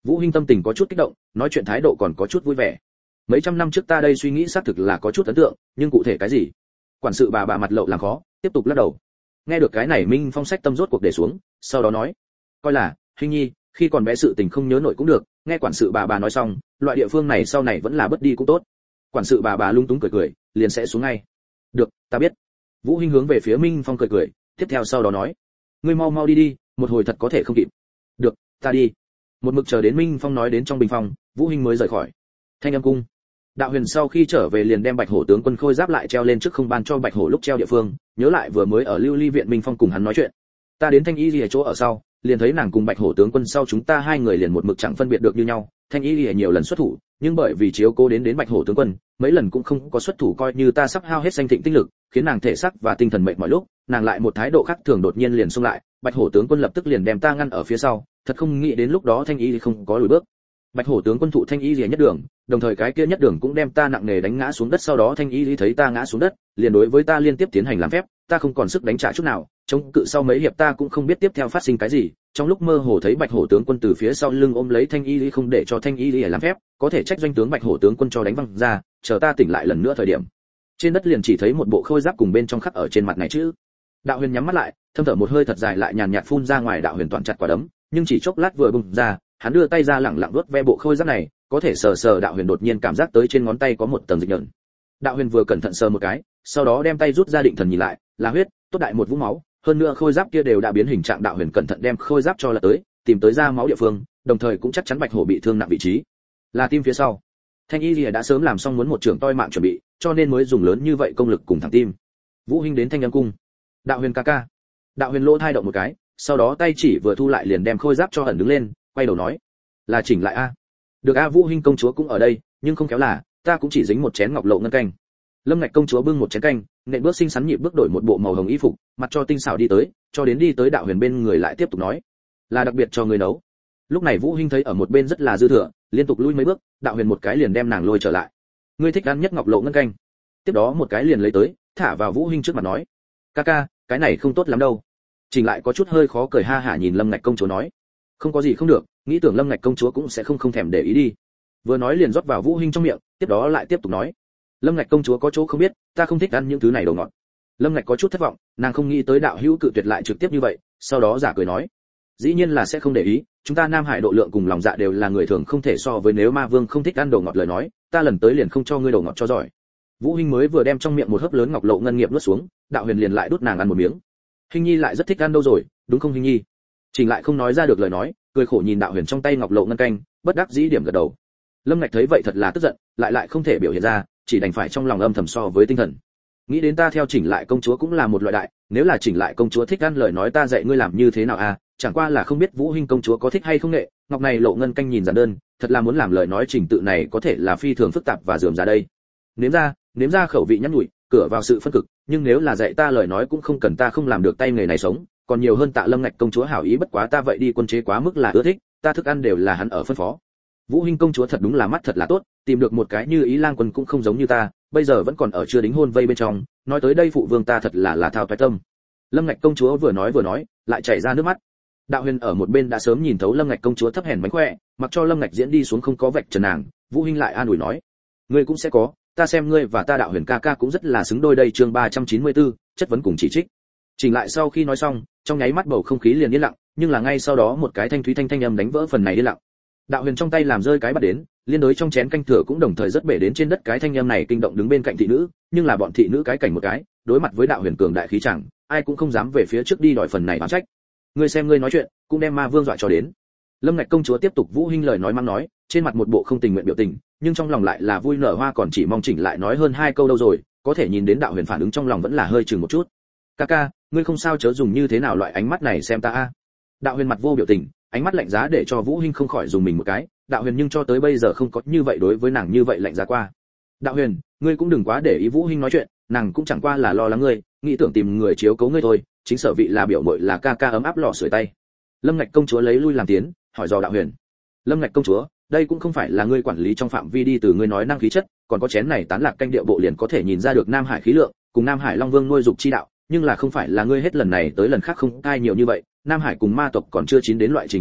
Vũ Hinh tâm tình có chút kích động, nói chuyện thái độ còn có chút vui vẻ. Mấy trăm năm trước ta đây suy nghĩ xác thực là có chút ấn tượng, nhưng cụ thể cái gì? Quản sự bà bà mặt lậu làm khó, tiếp tục lắc đầu. Nghe được cái này Minh Phong sách tâm rốt cuộc để xuống, sau đó nói, coi là, Hinh nhi, khi còn bé sự tình không nhớ nổi cũng được, nghe quản sự bà bà nói xong, loại địa phương này sau này vẫn là bất đi cũng tốt. Quản sự bà bà lung túng cười cười, liền sẽ xuống ngay. Được, ta biết. Vũ Hinh hướng về phía Minh Phong cười cười, tiếp theo sau đó nói, ngươi mau mau đi đi, một hồi thật có thể không kịp. Được, ta đi. Một mực chờ đến Minh Phong nói đến trong bình phòng, Vũ Hinh mới rời khỏi. Thanh Âm cung. Đạo Huyền sau khi trở về liền đem Bạch Hổ tướng quân khôi giáp lại treo lên trước không ban cho Bạch Hổ lúc treo địa phương, nhớ lại vừa mới ở Lưu Ly viện Minh Phong cùng hắn nói chuyện. Ta đến Thanh Y Lìa chỗ ở sau, liền thấy nàng cùng Bạch Hổ tướng quân sau chúng ta hai người liền một mực chẳng phân biệt được như nhau. Thanh Y Lìa nhiều lần xuất thủ, nhưng bởi vì chiếu cố đến đến Bạch Hổ tướng quân, mấy lần cũng không có xuất thủ, coi như ta sắp hao hết danh thịnh tinh lực, khiến nàng thể xác và tinh thần mệt mỏi lúc, nàng lại một thái độ khác thường đột nhiên liền xông lại, Bạch Hổ tướng quân lập tức liền đem ta ngăn ở phía sau, thật không nghĩ đến lúc đó Thanh Y không có lùi bước. Bạch Hổ tướng quân thụ Thanh Y Lìa nhất đường, đồng thời cái kia nhất đường cũng đem ta nặng nề đánh ngã xuống đất, sau đó Thanh Y thấy ta ngã xuống đất, liền đối với ta liên tiếp tiến hành làm phép, ta không còn sức đánh trả chút nào, chống cự sau mấy hiệp ta cũng không biết tiếp theo phát sinh cái gì, trong lúc mơ hồ thấy Bạch Hổ tướng quân từ phía sau lưng ôm lấy Thanh Y không để cho Thanh Y làm phép, có thể trách doanh tướng Bạch Hổ tướng quân cho đánh văng ra, chờ ta tỉnh lại lần nữa thời điểm, trên đất liền chỉ thấy một bộ khôi giáp cùng bên trong khắc ở trên mặt này chữ. Đạo Huyền nhắm mắt lại, thâm thở một hơi thật dài lại nhàn nhạt phun ra ngoài. Đạo Huyền toàn chặt quả đấm, nhưng chỉ chốc lát vừa bùng ra, hắn đưa tay ra lẳng lặng vuốt ve bộ khôi giáp này, có thể sờ sờ. Đạo Huyền đột nhiên cảm giác tới trên ngón tay có một tầng dịch nhợn. Đạo Huyền vừa cẩn thận sờ một cái, sau đó đem tay rút ra định thần nhìn lại, là huyết, tốt đại một vũng máu, hơn nữa khôi giáp kia đều đã biến hình trạng. Đạo Huyền cẩn thận đem khôi giáp cho lật tới, tìm tới ra máu địa phương, đồng thời cũng chắc chắn Bạch Hổ bị thương nặng vị trí là tim phía sau. Thanh Y Lìa đã sớm làm xong muốn một trường toi mạng chuẩn bị, cho nên mới dùng lớn như vậy công lực cùng thẳng tim. Vũ Hinh đến Thanh Âm cung. Đạo Huyền ca ca. Đạo Huyền lỗ thai động một cái, sau đó tay chỉ vừa thu lại liền đem khôi giáp cho ẩn đứng lên, quay đầu nói, là chỉnh lại a. Được a. Vũ Hinh công chúa cũng ở đây, nhưng không khéo là, ta cũng chỉ dính một chén ngọc lộ ngân canh. Lâm Ngạch công chúa bưng một chén canh, nện bước xinh xắn nhịp bước đổi một bộ màu hồng y phục, mặt cho tinh xảo đi tới, cho đến đi tới Đạo Huyền bên người lại tiếp tục nói, là đặc biệt cho người nấu. Lúc này Vũ Hinh thấy ở một bên rất là dư thừa, liên tục lui mấy bước, Đạo Huyền một cái liền đem nàng lôi trở lại. Ngươi thích ăn nhất ngọc lộ ngân canh. Tiếp đó một cái liền lấy tới, thả vào Vũ Hinh trước mặt nói, ca ca, cái này không tốt lắm đâu. Trình lại có chút hơi khó cười ha hả nhìn Lâm Ngạch công chúa nói, không có gì không được, nghĩ tưởng Lâm Ngạch công chúa cũng sẽ không không thèm để ý đi. Vừa nói liền rót vào Vũ Hinh trong miệng, tiếp đó lại tiếp tục nói, Lâm Ngạch công chúa có chỗ không biết, ta không thích ăn những thứ này đồ ngọt. Lâm Ngạch có chút thất vọng, nàng không nghĩ tới đạo hữu cự tuyệt lại trực tiếp như vậy, sau đó giả cười nói, dĩ nhiên là sẽ không để ý, chúng ta Nam Hải độ lượng cùng lòng dạ đều là người thường không thể so với, nếu Ma Vương không thích ăn đồ ngọt lời nói, ta lần tới liền không cho ngươi đồ ngọt cho giỏi. Vũ Hinh mới vừa đem trong miệng một hớp lớn ngọc lộ ngân nghiệp nuốt xuống, Đạo Huyền liền lại đút nàng ăn một miếng. Hinh nhi lại rất thích ăn đâu rồi, đúng không Hinh nhi? Trình lại không nói ra được lời nói, cười khổ nhìn Đạo Huyền trong tay ngọc lộ ngân canh, bất đắc dĩ điểm gật đầu. Lâm Ngạch thấy vậy thật là tức giận, lại lại không thể biểu hiện ra, chỉ đành phải trong lòng âm thầm so với tinh thần. Nghĩ đến ta theo Chỉnh lại công chúa cũng là một loại đại, nếu là Chỉnh lại công chúa thích ăn lời nói ta dạy ngươi làm như thế nào à, chẳng qua là không biết Vũ Hinh công chúa có thích hay không nghệ, ngọc này lộ ngân canh nhìn giản đơn, thật là muốn làm lời nói trình tự này có thể là phi thường phức tạp và rườm rà đây. Nếm ra, nếm ra khẩu vị nhăn nhủi, cửa vào sự phân cực, nhưng nếu là dạy ta lời nói cũng không cần, ta không làm được tay nghề này sống, còn nhiều hơn Tạ Lâm Ngạch công chúa hảo ý, bất quá ta vậy đi quân chế quá mức là ưa thích, ta thức ăn đều là hắn ở phân phó. Vũ Hinh công chúa thật đúng là mắt thật là tốt, tìm được một cái như Ý Lang Quân cũng không giống như ta, bây giờ vẫn còn ở chưa đính hôn vây bên trong, nói tới đây phụ vương ta thật là là thao toái tâm. Lâm Ngạch công chúa vừa nói vừa nói, lại chảy ra nước mắt. Đạo Huyền ở một bên đã sớm nhìn thấu Lâm Ngạch công chúa thấp hèn mánh khỏe, mặc cho Lâm Ngạch diễn đi xuống không có vạch trần nàng, Vũ Hinh lại an ủi nói, ngươi cũng sẽ có, ta xem ngươi và ta Đạo Huyền ca ca cũng rất là xứng đôi đây. Chương ba trăm chín mươi tư, chất vấn cùng chỉ trích. Trình lại sau khi nói xong, trong nháy mắt bầu không khí liền yên lặng, nhưng là ngay sau đó một cái thanh thúy thanh thanh âm đánh vỡ phần này yên lặng. Đạo Huyền trong tay làm rơi cái bát đến, liên đối trong chén canh thừa cũng đồng thời rất bể đến trên đất, cái thanh âm này kinh động đứng bên cạnh thị nữ, nhưng là bọn thị nữ cái cảnh một cái, đối mặt với Đạo Huyền cường đại khí chẳng, ai cũng không dám về phía trước đi đòi phần này oán trách. Ngươi xem ngươi nói chuyện, cũng đem Ma Vương dọa cho đến. Lâm Ngạch công chúa tiếp tục Vũ Hinh lời nói mang nói, trên mặt một bộ không tình nguyện biểu tình, nhưng trong lòng lại là vui nở hoa, còn chỉ mong Chỉnh lại nói hơn hai câu đâu rồi, có thể nhìn đến Đạo Huyền phản ứng trong lòng vẫn là hơi chừng một chút. Ca ca, ngươi không sao chớ dùng như thế nào loại ánh mắt này xem ta a. Đạo Huyền mặt vô biểu tình, ánh mắt lạnh giá để cho Vũ Hinh không khỏi dùng mình một cái, Đạo Huyền nhưng cho tới bây giờ không có như vậy đối với nàng như vậy lạnh giá qua. Đạo Huyền, ngươi cũng đừng quá để ý Vũ Hinh nói chuyện, nàng cũng chẳng qua là lo lắng ngươi, nghĩ tưởng tìm người chiếu cố ngươi thôi, chính sở vị là biểu muội là ca ca ấm áp lò sưởi tay. Lâm Ngạch công chúa lấy lui làm tiến, hỏi dò Đạo Huyền. Lâm Ngạch công chúa, đây cũng không phải là ngươi quản lý trong phạm vi đi, từ ngươi nói năng khí chất, còn có chén này tán lạc canh điệu bộ liền có thể nhìn ra được Nam Hải khí lượng, cùng Nam Hải Long Vương nuôi dục chi đạo, nhưng là không phải là ngươi hết lần này tới lần khác không cai nhiều như vậy, Nam Hải cùng ma tộc còn chưa chín đến loại trình độ đó,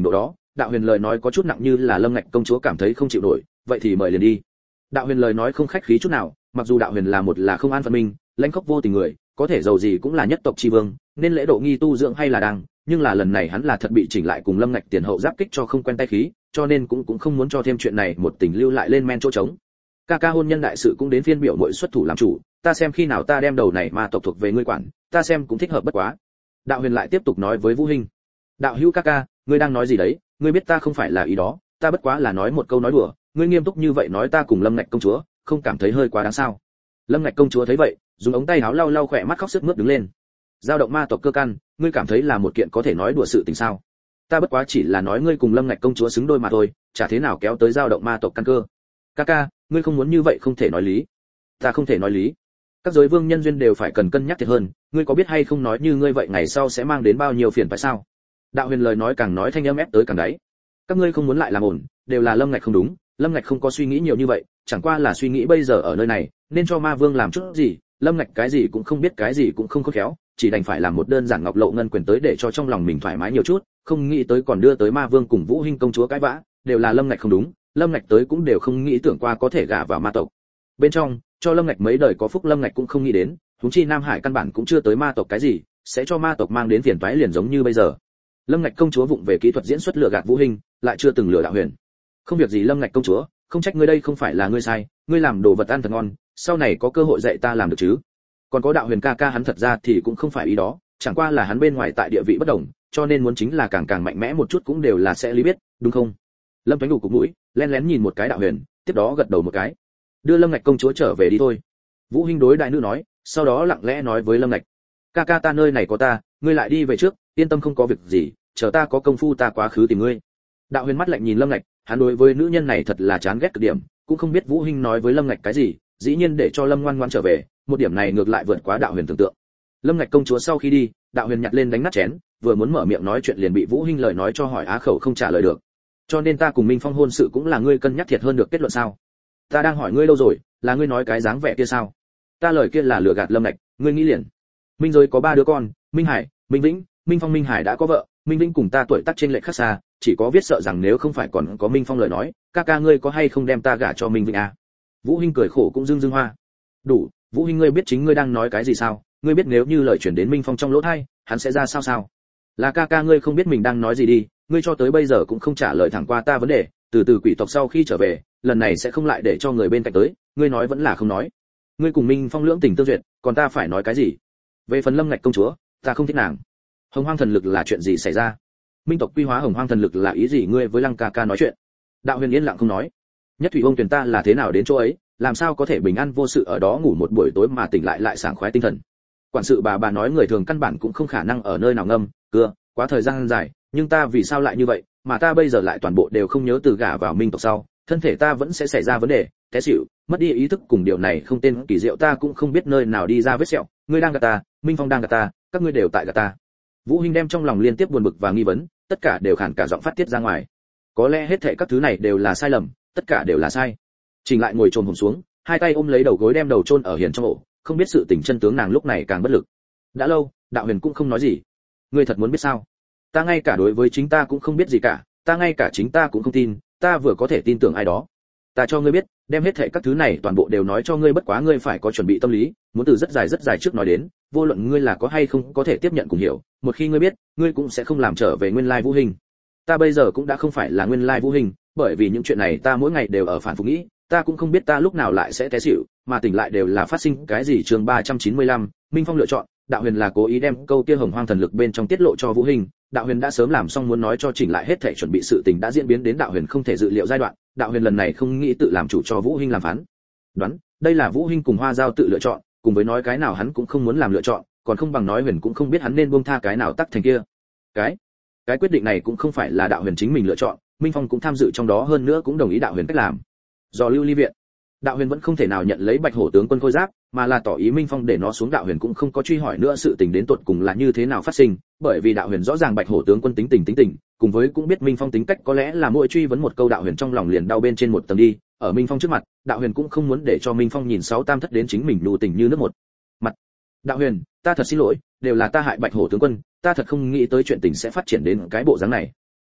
Đạo Huyền lời nói có chút nặng như là Lâm Ngạch công chúa cảm thấy không chịu nổi, vậy thì mời liền đi. Đạo Huyền lời nói không khách khí chút nào, mặc dù Đạo Huyền là một là không an phận minh, lãnh khốc vô tình người, có thể giàu gì cũng là nhất tộc tri vương, nên lễ độ nghi tu dưỡng hay là đang, nhưng là lần này hắn là thật bị chỉnh lại cùng Lâm Ngạch tiền hậu giáp kích cho không quen tay khí, cho nên cũng cũng không muốn cho thêm chuyện này một tình lưu lại lên men chỗ trống. Ca ca hôn nhân đại sự cũng đến phiên biểu muội xuất thủ làm chủ, ta xem khi nào ta đem đầu này ma tộc thuộc về ngươi quản, ta xem cũng thích hợp bất quá. Đạo Huyền lại tiếp tục nói với Vũ Hinh, đạo hữu ca ca, ngươi đang nói gì đấy, ngươi biết ta không phải là ý đó, ta bất quá là nói một câu nói đùa, ngươi nghiêm túc như vậy nói ta cùng Lâm Ngạch công chúa, không cảm thấy hơi quá đáng sao? Lâm Ngạch công chúa thấy vậy, dùng ống tay áo lau lau khỏe mắt khóc sướt mướt đứng lên. Giao động ma tộc cơ căn, ngươi cảm thấy là một kiện có thể nói đùa sự tình sao? Ta bất quá chỉ là nói ngươi cùng Lâm Ngạch công chúa xứng đôi mà thôi, chả thế nào kéo tới giao động ma tộc căn cơ. Ca ca, ngươi không muốn như vậy không thể nói lý. Ta không thể nói lý. Các giới vương nhân duyên đều phải cần cân nhắc thiệt hơn, ngươi có biết hay không nói như ngươi vậy ngày sau sẽ mang đến bao nhiêu phiền phải sao? Đạo Huyền lời nói càng nói thanh âm ép tới càng đáy. Các ngươi không muốn lại làm ổn, đều là Lâm Ngạch không đúng, Lâm Ngạch không có suy nghĩ nhiều như vậy, chẳng qua là suy nghĩ bây giờ ở nơi này, nên cho ma vương làm chút gì, Lâm Ngạch cái gì cũng không biết cái gì cũng không khôn khéo, chỉ đành phải làm một đơn giản ngọc lộ ngân quyền tới để cho trong lòng mình thoải mái nhiều chút, không nghĩ tới còn đưa tới ma vương cùng Vũ Hinh công chúa cãi vã, đều là Lâm Ngạch không đúng, Lâm Ngạch tới cũng đều không nghĩ tưởng qua có thể gả vào ma tộc. Bên trong, cho Lâm Ngạch mấy đời có phúc Lâm Ngạch cũng không nghĩ đến, huống chi Nam Hải căn bản cũng chưa tới ma tộc cái gì, sẽ cho ma tộc mang đến phiền toái liền giống như bây giờ. Lâm Ngạch công chúa vụng về kỹ thuật diễn xuất lừa gạt Vũ Hinh, lại chưa từng lừa Đạo Huyền. Không việc gì Lâm Ngạch công chúa, không trách ngươi đây không phải là ngươi sai, ngươi làm đồ vật ăn thật ngon, sau này có cơ hội dạy ta làm được chứ. Còn có Đạo Huyền ca ca hắn thật ra thì cũng không phải ý đó, chẳng qua là hắn bên ngoài tại địa vị bất đồng, cho nên muốn chính là càng càng mạnh mẽ một chút cũng đều là sẽ lý biết, đúng không? Lâm Tuấn đủ cục mũi, lén lén nhìn một cái Đạo Huyền, tiếp đó gật đầu một cái. Đưa Lâm Ngạch công chúa trở về đi thôi. Vũ Hinh đối đại nữ nói, sau đó lặng lẽ nói với Lâm Ngạch, ca ca ta nơi này có ta, ngươi lại đi về trước, yên tâm không có việc gì, chờ ta có công phu ta quá khứ tìm ngươi. Đạo Huyền mắt lạnh nhìn Lâm Ngạch, hắn đối với nữ nhân này thật là chán ghét cực điểm, cũng không biết Vũ Hinh nói với Lâm Ngạch cái gì, dĩ nhiên để cho Lâm ngoan ngoãn trở về, một điểm này ngược lại vượt quá Đạo Huyền tưởng tượng. Lâm Ngạch công chúa sau khi đi, Đạo Huyền nhặt lên đánh nát chén, vừa muốn mở miệng nói chuyện liền bị Vũ Hinh lời nói cho hỏi á khẩu không trả lời được. Cho nên ta cùng Minh Phong hôn sự cũng là ngươi cân nhắc thiệt hơn được kết luận sao? Ta đang hỏi ngươi lâu rồi, là ngươi nói cái dáng vẻ kia sao? Ta lời kia là lừa gạt Lâm Ngạch, ngươi nghĩ liền. Minh rồi có ba đứa con, Minh Hải, Minh Vĩnh, Minh Phong. Minh Hải đã có vợ, Minh Vĩnh cùng ta tuổi tác trên lệch khác xa, chỉ có viết sợ rằng nếu không phải còn có Minh Phong lời nói, ca ca ngươi có hay không đem ta gả cho Minh Vĩnh à? Vũ Hinh cười khổ cũng dương dương hoa. Đủ, Vũ Hinh ngươi biết chính ngươi đang nói cái gì sao? Ngươi biết nếu như lời truyền đến Minh Phong trong lỗ tai, hắn sẽ ra sao sao? Là ca ca ngươi không biết mình đang nói gì đi, ngươi cho tới bây giờ cũng không trả lời thẳng qua ta vấn đề, từ từ quỷ tộc sau khi trở về, lần này sẽ không lại để cho người bên cạnh tới, ngươi nói vẫn là không nói. Ngươi cùng Minh Phong lưỡng tình tương duyệt, còn ta phải nói cái gì? Về phần Lâm Ngạch công chúa, ta không thích nàng. Hồng Hoang thần lực là chuyện gì xảy ra? Minh tộc quy hóa Hồng Hoang thần lực là ý gì? Ngươi với Lăng ca ca nói chuyện. Đạo Huyền yên lặng không nói. Nhất Thủy Ông tuyển ta là thế nào đến chỗ ấy, làm sao có thể bình an vô sự ở đó ngủ một buổi tối mà tỉnh lại lại sảng khoái tinh thần. Quản sự bà bà nói người thường căn bản cũng không khả năng ở nơi nào ngâm cưa quá thời gian dài, nhưng ta vì sao lại như vậy, mà ta bây giờ lại toàn bộ đều không nhớ từ gả vào Minh tộc sau, thân thể ta vẫn sẽ xảy ra vấn đề, té xỉu, mất đi ý thức cùng điều này không tên kỳ diệu ta cũng không biết nơi nào đi ra vết sẹo, ngươi đang gạt ta, Minh Phong đang gạt ta, các ngươi đều tại gạt ta. Vũ Hinh đem trong lòng liên tiếp buồn bực và nghi vấn, tất cả đều khản cả giọng phát tiết ra ngoài. Có lẽ hết thảy các thứ này đều là sai lầm, tất cả đều là sai. Trình lại ngồi chồm hổm xuống, hai tay ôm lấy đầu gối đem đầu chôn ở hiền trong ổ, không biết sự tình chân tướng nàng lúc này càng bất lực. Đã lâu, Đạo Huyền cũng không nói gì. Ngươi thật muốn biết sao? Ta ngay cả đối với chính ta cũng không biết gì cả, ta ngay cả chính ta cũng không tin, ta vừa có thể tin tưởng ai đó. Ta cho ngươi biết, đem hết thảy các thứ này toàn bộ đều nói cho ngươi, bất quá ngươi phải có chuẩn bị tâm lý, muốn từ rất dài rất dài trước nói đến, vô luận ngươi là có hay không có thể tiếp nhận cùng hiểu, một khi ngươi biết, ngươi cũng sẽ không làm trở về nguyên lai Vũ Hinh. Ta bây giờ cũng đã không phải là nguyên lai Vũ Hinh, bởi vì những chuyện này ta mỗi ngày đều ở phản phục nghĩ, ta cũng không biết ta lúc nào lại sẽ té xỉu, mà tỉnh lại đều là phát sinh cái gì. Chương ba trăm chín mươi lăm, Minh Phong lựa chọn. Đạo Huyền là cố ý đem câu kia Hồng Hoang thần lực bên trong tiết lộ cho Vũ Hinh, Đạo Huyền đã sớm làm xong muốn nói cho chỉnh lại hết thảy chuẩn bị sự tình đã diễn biến đến Đạo Huyền không thể dự liệu giai đoạn, Đạo Huyền lần này không nghĩ tự làm chủ cho Vũ Hinh làm phán đoán, đây là Vũ Hinh cùng Hoa Giao tự lựa chọn, cùng với nói cái nào hắn cũng không muốn làm lựa chọn, còn không bằng nói Huyền cũng không biết hắn nên buông tha cái nào tắc thành kia. Cái cái quyết định này cũng không phải là Đạo Huyền chính mình lựa chọn, Minh Phong cũng tham dự trong đó, hơn nữa cũng đồng ý Đạo Huyền cách làm. Do Lưu Ly viện, Đạo Huyền vẫn không thể nào nhận lấy Bạch Hổ tướng quân khôi giáp, mà là tỏ ý Minh Phong để nó xuống. Đạo Huyền cũng không có truy hỏi nữa sự tình đến tột cùng là như thế nào phát sinh, bởi vì Đạo Huyền rõ ràng Bạch Hổ tướng quân tính tình tính tình, cùng với cũng biết Minh Phong tính cách, có lẽ là mỗi truy vấn một câu Đạo Huyền trong lòng liền đau bên trên một tầng đi. Ở Minh Phong trước mặt, Đạo Huyền cũng không muốn để cho Minh Phong nhìn sáu tam thất đến chính mình nhu tình như nước một mặt. Đạo Huyền, ta thật xin lỗi, đều là ta hại Bạch Hổ tướng quân, ta thật không nghĩ tới chuyện tình sẽ phát triển đến cái bộ dáng này.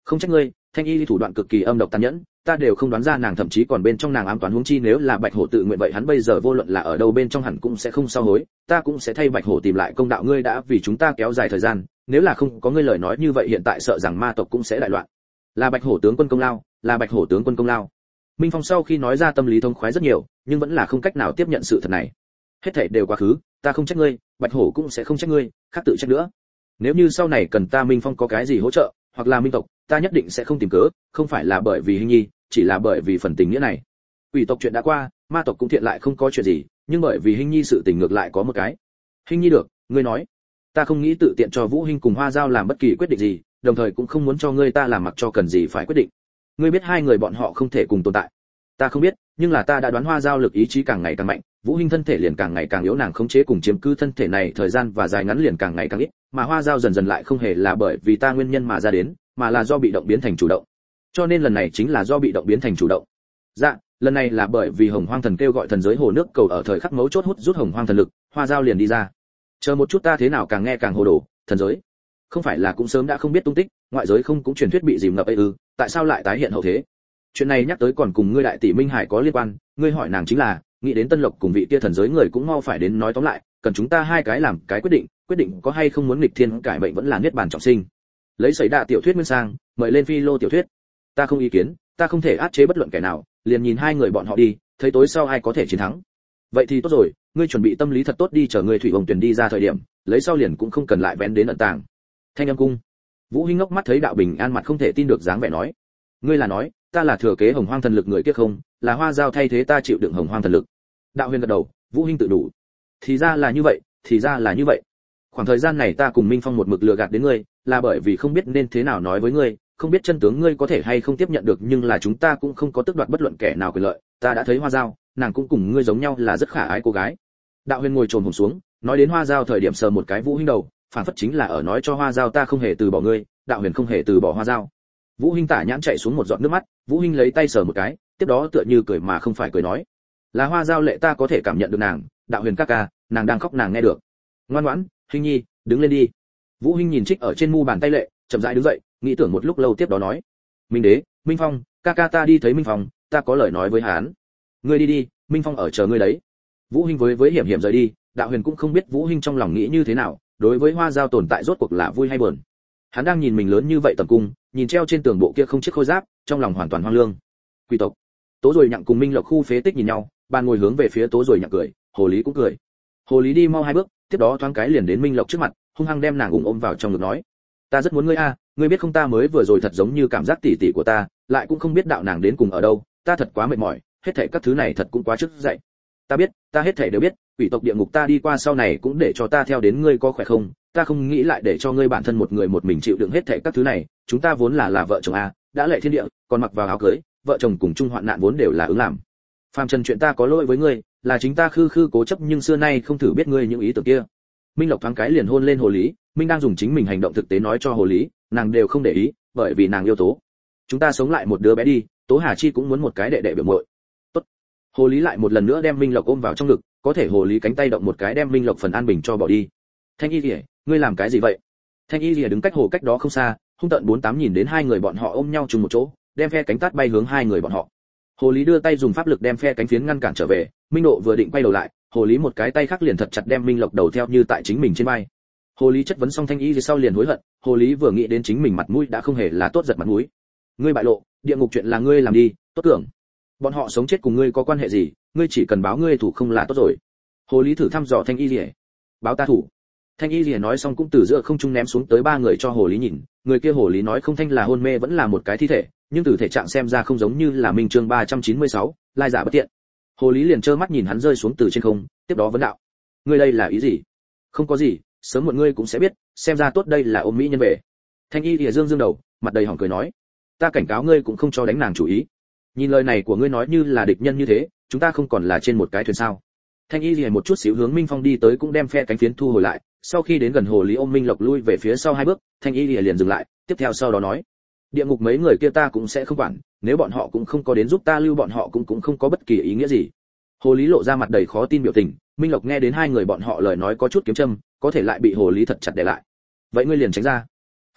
Không trách ngươi, Thanh Y thủ đoạn cực kỳ âm độc tàn nhẫn, ta đều không đoán ra nàng thậm chí còn bên trong nàng ám toán, huống chi nếu là Bạch Hổ tự nguyện vậy hắn bây giờ vô luận là ở đâu bên trong hẳn cũng sẽ không sao hối, ta cũng sẽ thay Bạch Hổ tìm lại công đạo, ngươi đã vì chúng ta kéo dài thời gian, nếu là không có ngươi lời nói như vậy hiện tại sợ rằng ma tộc cũng sẽ đại loạn. Là Bạch Hổ tướng quân công lao, là Bạch Hổ tướng quân công lao. Minh Phong sau khi nói ra tâm lý thông khoái rất nhiều, nhưng vẫn là không cách nào tiếp nhận sự thật này. Hết thảy đều quá khứ, ta không trách ngươi, Bạch Hổ cũng sẽ không trách ngươi, khác tự trách nữa. Nếu như sau này cần ta Minh Phong có cái gì hỗ trợ, hoặc là minh tộc, ta nhất định sẽ không tìm cớ, không phải là bởi vì Hinh Nhi, chỉ là bởi vì phần tình nghĩa này. Quỷ tộc chuyện đã qua, ma tộc cũng thiện lại không có chuyện gì, nhưng bởi vì Hinh Nhi sự tình ngược lại có một cái. Hinh Nhi được, ngươi nói. Ta không nghĩ tự tiện cho Vũ Hinh cùng Hoa Giao làm bất kỳ quyết định gì, đồng thời cũng không muốn cho ngươi ta làm mặc cho cần gì phải quyết định. Ngươi biết hai người bọn họ không thể cùng tồn tại. Ta không biết, nhưng là ta đã đoán Hoa Giao lực ý chí càng ngày càng mạnh, Vũ Hinh thân thể liền càng ngày càng yếu, nàng khống chế cùng chiếm cứ thân thể này thời gian và dài ngắn liền càng ngày càng ít, mà Hoa Giao dần dần lại không hề là bởi vì ta nguyên nhân mà ra đến, mà là do bị động biến thành chủ động. Cho nên lần này chính là do bị động biến thành chủ động. Dạ, lần này là bởi vì Hồng Hoang Thần kêu gọi thần giới hồ nước cầu ở thời khắc mấu chốt hút rút Hồng Hoang thần lực, Hoa Giao liền đi ra. Chờ một chút, ta thế nào càng nghe càng hồ đồ, thần giới không phải là cũng sớm đã không biết tung tích, ngoại giới không cũng truyền thuyết bị dìm ngập ấy ư, tại sao lại tái hiện hậu thế? Chuyện này nhắc tới còn cùng ngươi đại tỷ Minh Hải có liên quan, ngươi hỏi nàng chính là, nghĩ đến Tân Lộc cùng vị kia thần giới người cũng mau phải đến, nói tóm lại, cần chúng ta hai cái làm cái quyết định, quyết định có hay không muốn nghịch thiên cải mệnh vẫn là niết bàn trọng sinh. Lấy xảy đạ tiểu thuyết nguyên sang, mời lên phi lô tiểu thuyết. Ta không ý kiến, ta không thể áp chế bất luận kẻ nào, liền nhìn hai người bọn họ đi, thấy tối sau ai có thể chiến thắng. Vậy thì tốt rồi, ngươi chuẩn bị tâm lý thật tốt đi, chờ ngươi thủy hồng tuyển đi ra thời điểm, lấy sau liền cũng không cần lại vén đến ẩn tàng. Thanh âm cung. Vũ Hinh ngốc mắt thấy Đạo Bình An mặt không thể tin được dáng vẻ nói, ngươi là nói, ta là thừa kế Hồng Hoang thần lực người kia không, là Hoa Giao thay thế ta chịu đựng Hồng Hoang thần lực. Đạo Huyền gật đầu, Vũ Hinh tự đủ. Thì ra là như vậy, thì ra là như vậy. Khoảng thời gian này ta cùng Minh Phong một mực lừa gạt đến ngươi, là bởi vì không biết nên thế nào nói với ngươi, không biết chân tướng ngươi có thể hay không tiếp nhận được, nhưng là chúng ta cũng không có tước đoạt bất luận kẻ nào quyền lợi, ta đã thấy Hoa Giao, nàng cũng cùng ngươi giống nhau là rất khả ái cô gái. Đạo Huyền ngồi trồn hổm xuống, nói đến Hoa Giao thời điểm sờ một cái Vũ Hinh đầu, phản phất chính là ở nói cho Hoa Giao ta không hề từ bỏ ngươi, Đạo Huyền không hề từ bỏ Hoa Giao. Vũ Hinh tả nhãn chạy xuống một giọt nước mắt, Vũ Hinh lấy tay sờ một cái, tiếp đó tựa như cười mà không phải cười nói, là Hoa Giao lệ, ta có thể cảm nhận được nàng, Đạo Huyền ca ca, nàng đang khóc, nàng nghe được. Ngoan ngoãn, Hinh Nhi, đứng lên đi. Vũ Hinh nhìn trích ở trên mu bàn tay lệ, chậm rãi đứng dậy, nghĩ tưởng một lúc lâu tiếp đó nói, Minh Đế, Minh Phong, ca ca ta đi thấy Minh Phong, ta có lời nói với hắn. Ngươi đi đi, Minh Phong ở chờ ngươi đấy. Vũ Hinh với với hiểm hiểm rời đi, Đạo Huyền cũng không biết Vũ Hinh trong lòng nghĩ như thế nào, đối với Hoa Giao tồn tại rốt cuộc là vui hay buồn. Hắn đang nhìn mình lớn như vậy tầm cung, nhìn treo trên tường bộ kia không chiếc khôi giáp, trong lòng hoàn toàn hoang lương. Quỷ tộc. Tố rồi nhặng cùng Minh Lộc khu phế tích nhìn nhau, bàn ngồi hướng về phía Tố rồi nhặng cười, Hồ Lý cũng cười. Hồ Lý đi mau hai bước, tiếp đó thoáng cái liền đến Minh Lộc trước mặt, hung hăng đem nàng ủng ôm vào trong ngực nói, ta rất muốn ngươi a, ngươi biết không, ta mới vừa rồi thật giống như cảm giác tỉ tỉ của ta, lại cũng không biết đạo nàng đến cùng ở đâu, ta thật quá mệt mỏi, hết thảy các thứ này thật cũng quá trước dậy. Ta biết, ta hết thảy đều biết, quỷ tộc địa ngục ta đi qua sau này cũng để cho ta theo đến ngươi, có khỏe không? Ta không nghĩ lại để cho ngươi bản thân một người một mình chịu đựng hết thảy các thứ này, chúng ta vốn là là vợ chồng a, đã lệ thiên địa, còn mặc vào áo cưới, vợ chồng cùng chung hoạn nạn vốn đều là ứng làm. Phàm trần chuyện ta có lỗi với ngươi, là chính ta khư khư cố chấp, nhưng xưa nay không thử biết ngươi những ý tưởng kia. Minh Lộc thoáng cái liền hôn lên Hồ Lý, Minh đang dùng chính mình hành động thực tế nói cho Hồ Lý, nàng đều không để ý, bởi vì nàng yêu Tố. Chúng ta sống lại một đứa bé đi, Tố Hà Chi cũng muốn một cái đệ đệ biểu muội. Tốt. Hồ Lý lại một lần nữa đem Minh Lộc ôm vào trong ngực, có thể Hồ Lý cánh tay động một cái đem Minh Lộc phần an bình cho bỏ đi. Thanh Y Liễu, ngươi làm cái gì vậy? Thanh Y Liễu đứng cách hồ cách đó không xa, hung tợn bốn tám nhìn đến hai người bọn họ ôm nhau chung một chỗ, đem phe cánh tát bay hướng hai người bọn họ. Hồ Lý đưa tay dùng pháp lực đem phe cánh phiến ngăn cản trở về, Minh Độ vừa định quay đầu lại, Hồ Lý một cái tay khác liền thật chặt đem Minh Lộc đầu theo như tại chính mình trên vai. Hồ Lý chất vấn xong Thanh Y Liễu sau liền hối hận, Hồ Lý vừa nghĩ đến chính mình mặt mũi đã không hề là tốt, giật mặt mũi. Ngươi bại lộ, địa ngục chuyện là ngươi làm đi, tốt tưởng. Bọn họ sống chết cùng ngươi có quan hệ gì, ngươi chỉ cần báo ngươi thủ không là tốt rồi. Hồ Lý thử thăm dò Thanh Y Liễu. Báo ta thủ. Thanh Y Liễu nói xong cũng từ giữa không trung ném xuống tới ba người cho Hồ Lý nhìn, người kia Hồ Lý nói không thanh là hôn mê vẫn là một cái thi thể, nhưng từ thể trạng xem ra không giống như là Minh chương ba trăm chín mươi sáu, lai giả bất tiện. Hồ Lý liền trơ mắt nhìn hắn rơi xuống từ trên không, tiếp đó vấn đạo: ngươi đây là ý gì? Không có gì, sớm muộn ngươi cũng sẽ biết, xem ra tốt đây là ôm mỹ nhân về. Thanh Y Liễu dương dương đầu, mặt đầy hỏng cười nói: ta cảnh cáo ngươi cũng không cho đánh nàng chủ ý. Nhìn lời này của ngươi nói như là địch nhân như thế, chúng ta không còn là trên một cái thuyền sao? Thanh Y Liễu một chút xíu hướng Minh Phong đi tới, cũng đem phe cánh phiến thu hồi lại, sau khi đến gần Hồ Lý ôm Minh Lộc lui về phía sau hai bước, Thanh Y Liễu liền dừng lại, tiếp theo sau đó nói: địa ngục mấy người kia ta cũng sẽ không quản, nếu bọn họ cũng không có đến giúp ta, lưu bọn họ cũng cũng không có bất kỳ ý nghĩa gì. Hồ Lý lộ ra mặt đầy khó tin biểu tình, Minh Lộc nghe đến hai người bọn họ lời nói có chút kiếm châm, có thể lại bị Hồ Lý thật chặt để lại. Vậy ngươi liền tránh ra. Khác à,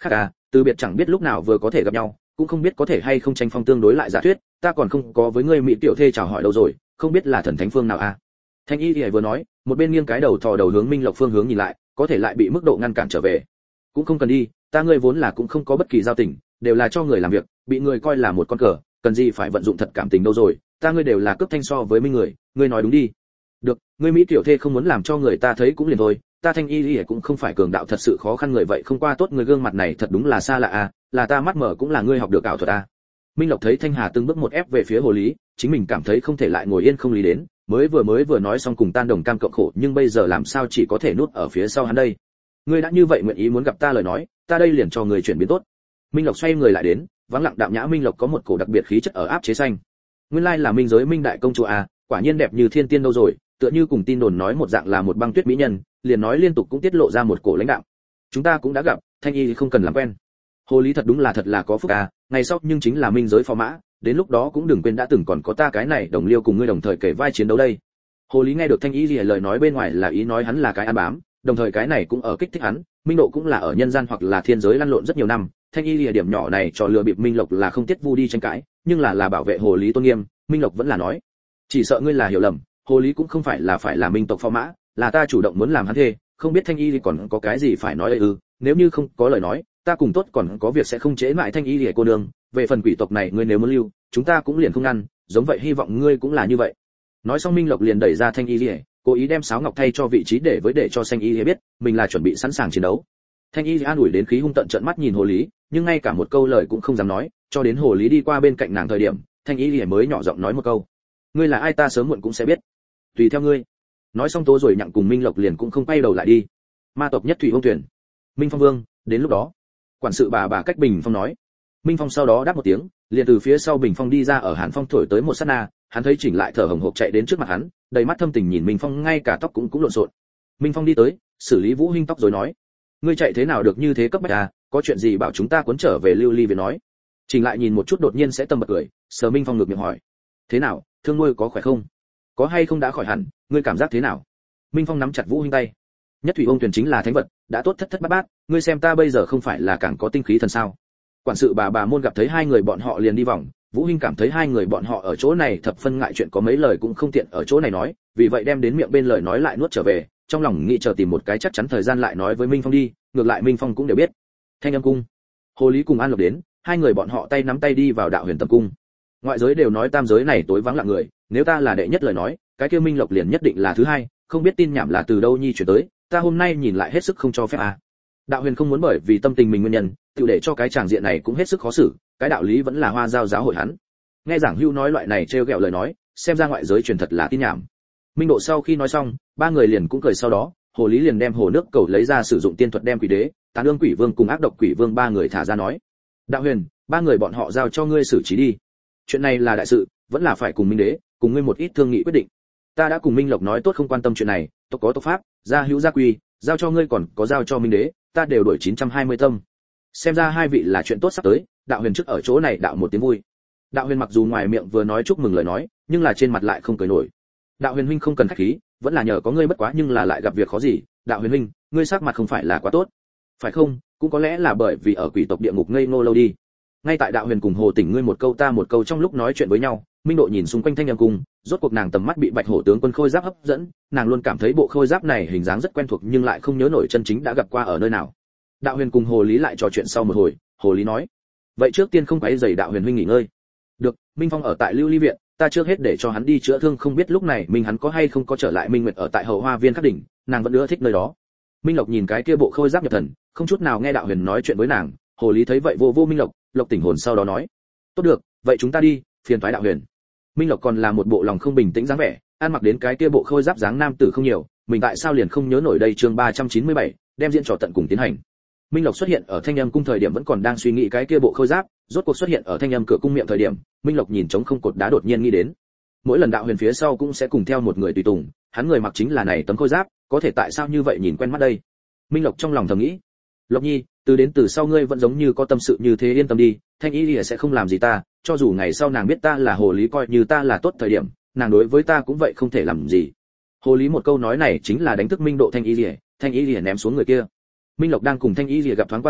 từ biệt chẳng biết lúc nào vừa có thể gặp nhau, cũng không biết có thể hay không tranh phong tương đối lại giả thuyết, ta còn không có với ngươi mỹ tiểu thê chào hỏi đâu rồi, không biết là thần thánh phương nào a. À? Thanh Y thì vừa nói, một bên nghiêng cái đầu thò đầu hướng Minh Lộc phương hướng nhìn lại, có thể lại bị mức độ ngăn cản trở về. Cũng không cần đi, ta ngươi vốn là cũng không có bất kỳ giao tình, đều là cho người làm việc, bị người coi là một con cờ, cần gì phải vận dụng thật cảm tình đâu rồi, ta ngươi đều là cướp thanh so với Minh người, ngươi nói đúng đi. Được, ngươi mỹ tiểu thê không muốn làm cho người ta thấy cũng liền thôi, ta Thanh Y thì cũng không phải cường đạo thật sự khó khăn người vậy không qua tốt người gương mặt này thật đúng là xa lạ a, à, là ta mắt mở cũng là ngươi học được ảo thuật a. À. Minh Lộc thấy Thanh Hà từng bước một ép về phía hồ lý, chính mình cảm thấy không thể lại ngồi yên không lý đến, mới vừa mới vừa nói xong cùng tan đồng cam cộng khổ, nhưng bây giờ làm sao chỉ có thể nuốt ở phía sau hắn đây. Ngươi đã như vậy nguyện ý muốn gặp ta lời nói, ta đây liền cho người chuyển biến tốt. Minh Lộc xoay người lại đến, vắng lặng đạm nhã Minh Lộc có một cổ đặc biệt khí chất ở áp chế xanh. Nguyên lai là Minh giới Minh đại công chúa a, quả nhiên đẹp như thiên tiên đâu rồi, tựa như cùng tin đồn nói một dạng là một băng tuyết mỹ nhân, liền nói liên tục cũng tiết lộ ra một cổ lãnh đạm. Chúng ta cũng đã gặp, Thanh Y không cần làm quen. Hồ lý thật đúng là thật là có phúc a, ngày sau nhưng chính là Minh giới phò mã, đến lúc đó cũng đừng quên đã từng còn có ta cái này đồng liêu cùng ngươi đồng thời kể vai chiến đấu đây. Hồ lý nghe được Thanh Y lời nói bên ngoài là ý nói hắn là cái ăn bám, đồng thời cái này cũng ở kích thích hắn, Minh độ cũng là ở nhân gian hoặc là thiên giới lăn lộn rất nhiều năm, Thanh Y lìa điểm nhỏ này cho lừa bịp Minh Lộc là không tiết vu đi tranh cãi, nhưng là là bảo vệ hồ lý tôn nghiêm, Minh Lộc vẫn là nói, chỉ sợ ngươi là hiểu lầm, hồ lý cũng không phải là phải là Minh tộc phò mã, là ta chủ động muốn làm hắn thê, không biết Thanh Y thì còn có cái gì phải nói ư? Nếu như không có lời nói, ta cùng tốt còn có việc sẽ không chế lại Thanh Y lìa cô nương, về phần quỷ tộc này ngươi nếu muốn lưu, chúng ta cũng liền không ngăn, giống vậy hy vọng ngươi cũng là như vậy. Nói xong Minh Lộc liền đẩy ra Thanh Y lìa, cố ý đem sáo ngọc thay cho vị trí để với để cho Thanh Y lìa biết, mình là chuẩn bị sẵn sàng chiến đấu. Thanh Y an ủi đến khí hung tận trợn mắt nhìn hồ lý, nhưng ngay cả một câu lời cũng không dám nói, cho đến hồ lý đi qua bên cạnh nàng thời điểm, Thanh Y lìa mới nhỏ giọng nói một câu, ngươi là ai ta sớm muộn cũng sẽ biết, tùy theo ngươi. Nói xong tố rồi nhặng cùng Minh Lộc liền cũng không quay đầu lại đi. Ma tộc nhất thủy hung tuyển, Minh Phong Vương, đến lúc đó. Quản sự bà bà cách Bình Phong nói. Minh Phong sau đó đáp một tiếng, liền từ phía sau Bình Phong đi ra, ở Hàn Phong thổi tới một sát na, hắn thấy Chỉnh lại thở hổn hộc chạy đến trước mặt hắn, đầy mắt thâm tình nhìn Minh Phong, ngay cả tóc cũng cũng lộn xộn. Minh Phong đi tới, xử lý Vũ Hinh tóc rồi nói, ngươi chạy thế nào được như thế cấp bách à, có chuyện gì bảo chúng ta cuốn trở về Lưu Ly về nói. Chỉnh lại nhìn một chút đột nhiên sẽ tâm bật cười, sờ Minh Phong ngược miệng hỏi, thế nào, thương nuôi có khỏe không? Có hay không đã khỏi hẳn, ngươi cảm giác thế nào? Minh Phong nắm chặt Vũ Hinh tay, nhất thủy ông tuyển chính là thánh vật, đã tốt thất thất bát bát, ngươi xem ta bây giờ không phải là càng có tinh khí thần sao? Quản sự bà bà môn gặp thấy hai người bọn họ liền đi vòng, Vũ Hinh cảm thấy hai người bọn họ ở chỗ này thập phân ngại chuyện, có mấy lời cũng không tiện ở chỗ này nói, vì vậy đem đến miệng bên lời nói lại nuốt trở về, trong lòng nghĩ chờ tìm một cái chắc chắn thời gian lại nói với Minh Phong đi, ngược lại Minh Phong cũng đều biết. Thanh Âm cung, Hồ Lý cùng An Lộc đến, hai người bọn họ tay nắm tay đi vào Đạo Huyền Tâm cung. Ngoại giới đều nói tam giới này tối vắng lặng người, nếu ta là đệ nhất lời nói, cái kia Minh Lộc liền nhất định là thứ hai, không biết tin nhảm là từ đâu nhi chuyển tới, ta hôm nay nhìn lại hết sức không cho phép à. Đạo Huyền không muốn bởi vì tâm tình mình nguyên nhân, tự để cho cái tràng diện này cũng hết sức khó xử, cái đạo lý vẫn là Hoa Giao giáo hội hắn. Nghe giảng hưu nói loại này trêu ghẹo lời nói, xem ra ngoại giới truyền thật là tin nhảm. Minh Độ sau khi nói xong, ba người liền cũng cười, sau đó, Hồ Lý liền đem hồ nước cầu lấy ra sử dụng tiên thuật đem Quỷ Đế, Tán Ương Quỷ Vương cùng Ác Độc Quỷ Vương ba người thả ra nói: "Đạo Huyền, ba người bọn họ giao cho ngươi xử trí đi. Chuyện này là đại sự, vẫn là phải cùng Minh Đế, cùng ngươi một ít thương nghị quyết định. Ta đã cùng Minh Lộc nói tốt không quan tâm chuyện này, tộc có tộc pháp, gia hữu gia quy, giao cho ngươi còn có giao cho Minh Đế, ta đều đổi chín trăm hai mươi tâm. Xem ra hai vị là chuyện tốt sắp tới." Đạo Huyền trước ở chỗ này đạo một tiếng vui. Đạo Huyền mặc dù ngoài miệng vừa nói chúc mừng lời nói, nhưng là trên mặt lại không cười nổi. Đạo Huyền huynh không cần khách khí, vẫn là nhờ có ngươi bất quá, nhưng là lại gặp việc khó gì. Đạo Huyền huynh, ngươi sắc mặt không phải là quá tốt, phải không? Cũng có lẽ là bởi vì ở quỷ tộc địa ngục ngây ngô lâu đi. Ngay tại Đạo Huyền cùng Hồ Tỉnh ngươi một câu ta một câu trong lúc nói chuyện với nhau, Minh Độ nhìn xung quanh Thanh Âm cung, rốt cuộc nàng tầm mắt bị Bạch Hổ tướng quân khôi giáp hấp dẫn, nàng luôn cảm thấy bộ khôi giáp này hình dáng rất quen thuộc, nhưng lại không nhớ nổi chân chính đã gặp qua ở nơi nào. Đạo Huyền cùng Hồ Lý lại trò chuyện sau một hồi, Hồ Lý nói: "Vậy trước tiên không quấy rầy Đạo Huyền huynh nghỉ ngơi." "Được, Minh Phong ở tại Lưu Ly viện, ta trước hết để cho hắn đi chữa thương, không biết lúc này Minh hắn có hay không có trở lại." Minh Nguyệt ở tại Hậu Hoa Viên Khắc đỉnh, nàng vẫn ưa thích nơi đó. Minh Lộc nhìn cái kia bộ khôi giáp nhập thần, không chút nào nghe Đạo Huyền nói chuyện với nàng. Hồ Lý thấy vậy vô vô Minh Lộc, Lộc tỉnh hồn sau đó nói: "Tốt được, vậy chúng ta đi, phiền toái Đạo Huyền." Minh Lộc còn là một bộ lòng không bình tĩnh dáng vẻ, ăn mặc đến cái kia bộ khôi giáp dáng nam tử không nhiều, mình tại sao liền không nhớ nổi đây. Chương ba trăm chín mươi bảy, đem diễn trò tận cùng tiến hành. Minh Lộc xuất hiện ở Thanh Âm cung thời điểm vẫn còn đang suy nghĩ cái kia bộ khôi giáp, rốt cuộc xuất hiện ở Thanh Âm cửa cung miệng thời điểm, Minh Lộc nhìn trống không cột đá đột nhiên nghĩ đến, mỗi lần Đạo Huyền phía sau cũng sẽ cùng theo một người tùy tùng, hắn người mặc chính là này tấm khôi giáp, có thể tại sao như vậy nhìn quen mắt đây? Minh Lộc trong lòng thầm nghĩ. Lộc Nhi, từ đến từ sau ngươi vẫn giống như có tâm sự như thế, yên tâm đi, Thanh Y Lìa sẽ không làm gì ta, cho dù ngày sau nàng biết ta là Hồ Lý, coi như ta là tốt thời điểm, nàng đối với ta cũng vậy không thể làm gì. Hồ Lý một câu nói này chính là đánh thức Minh Độ. Thanh Y Lìa, Thanh Y Lìa ném xuống người kia. Minh Lộc đang cùng Thanh Y Lìa gặp thoáng qua sau,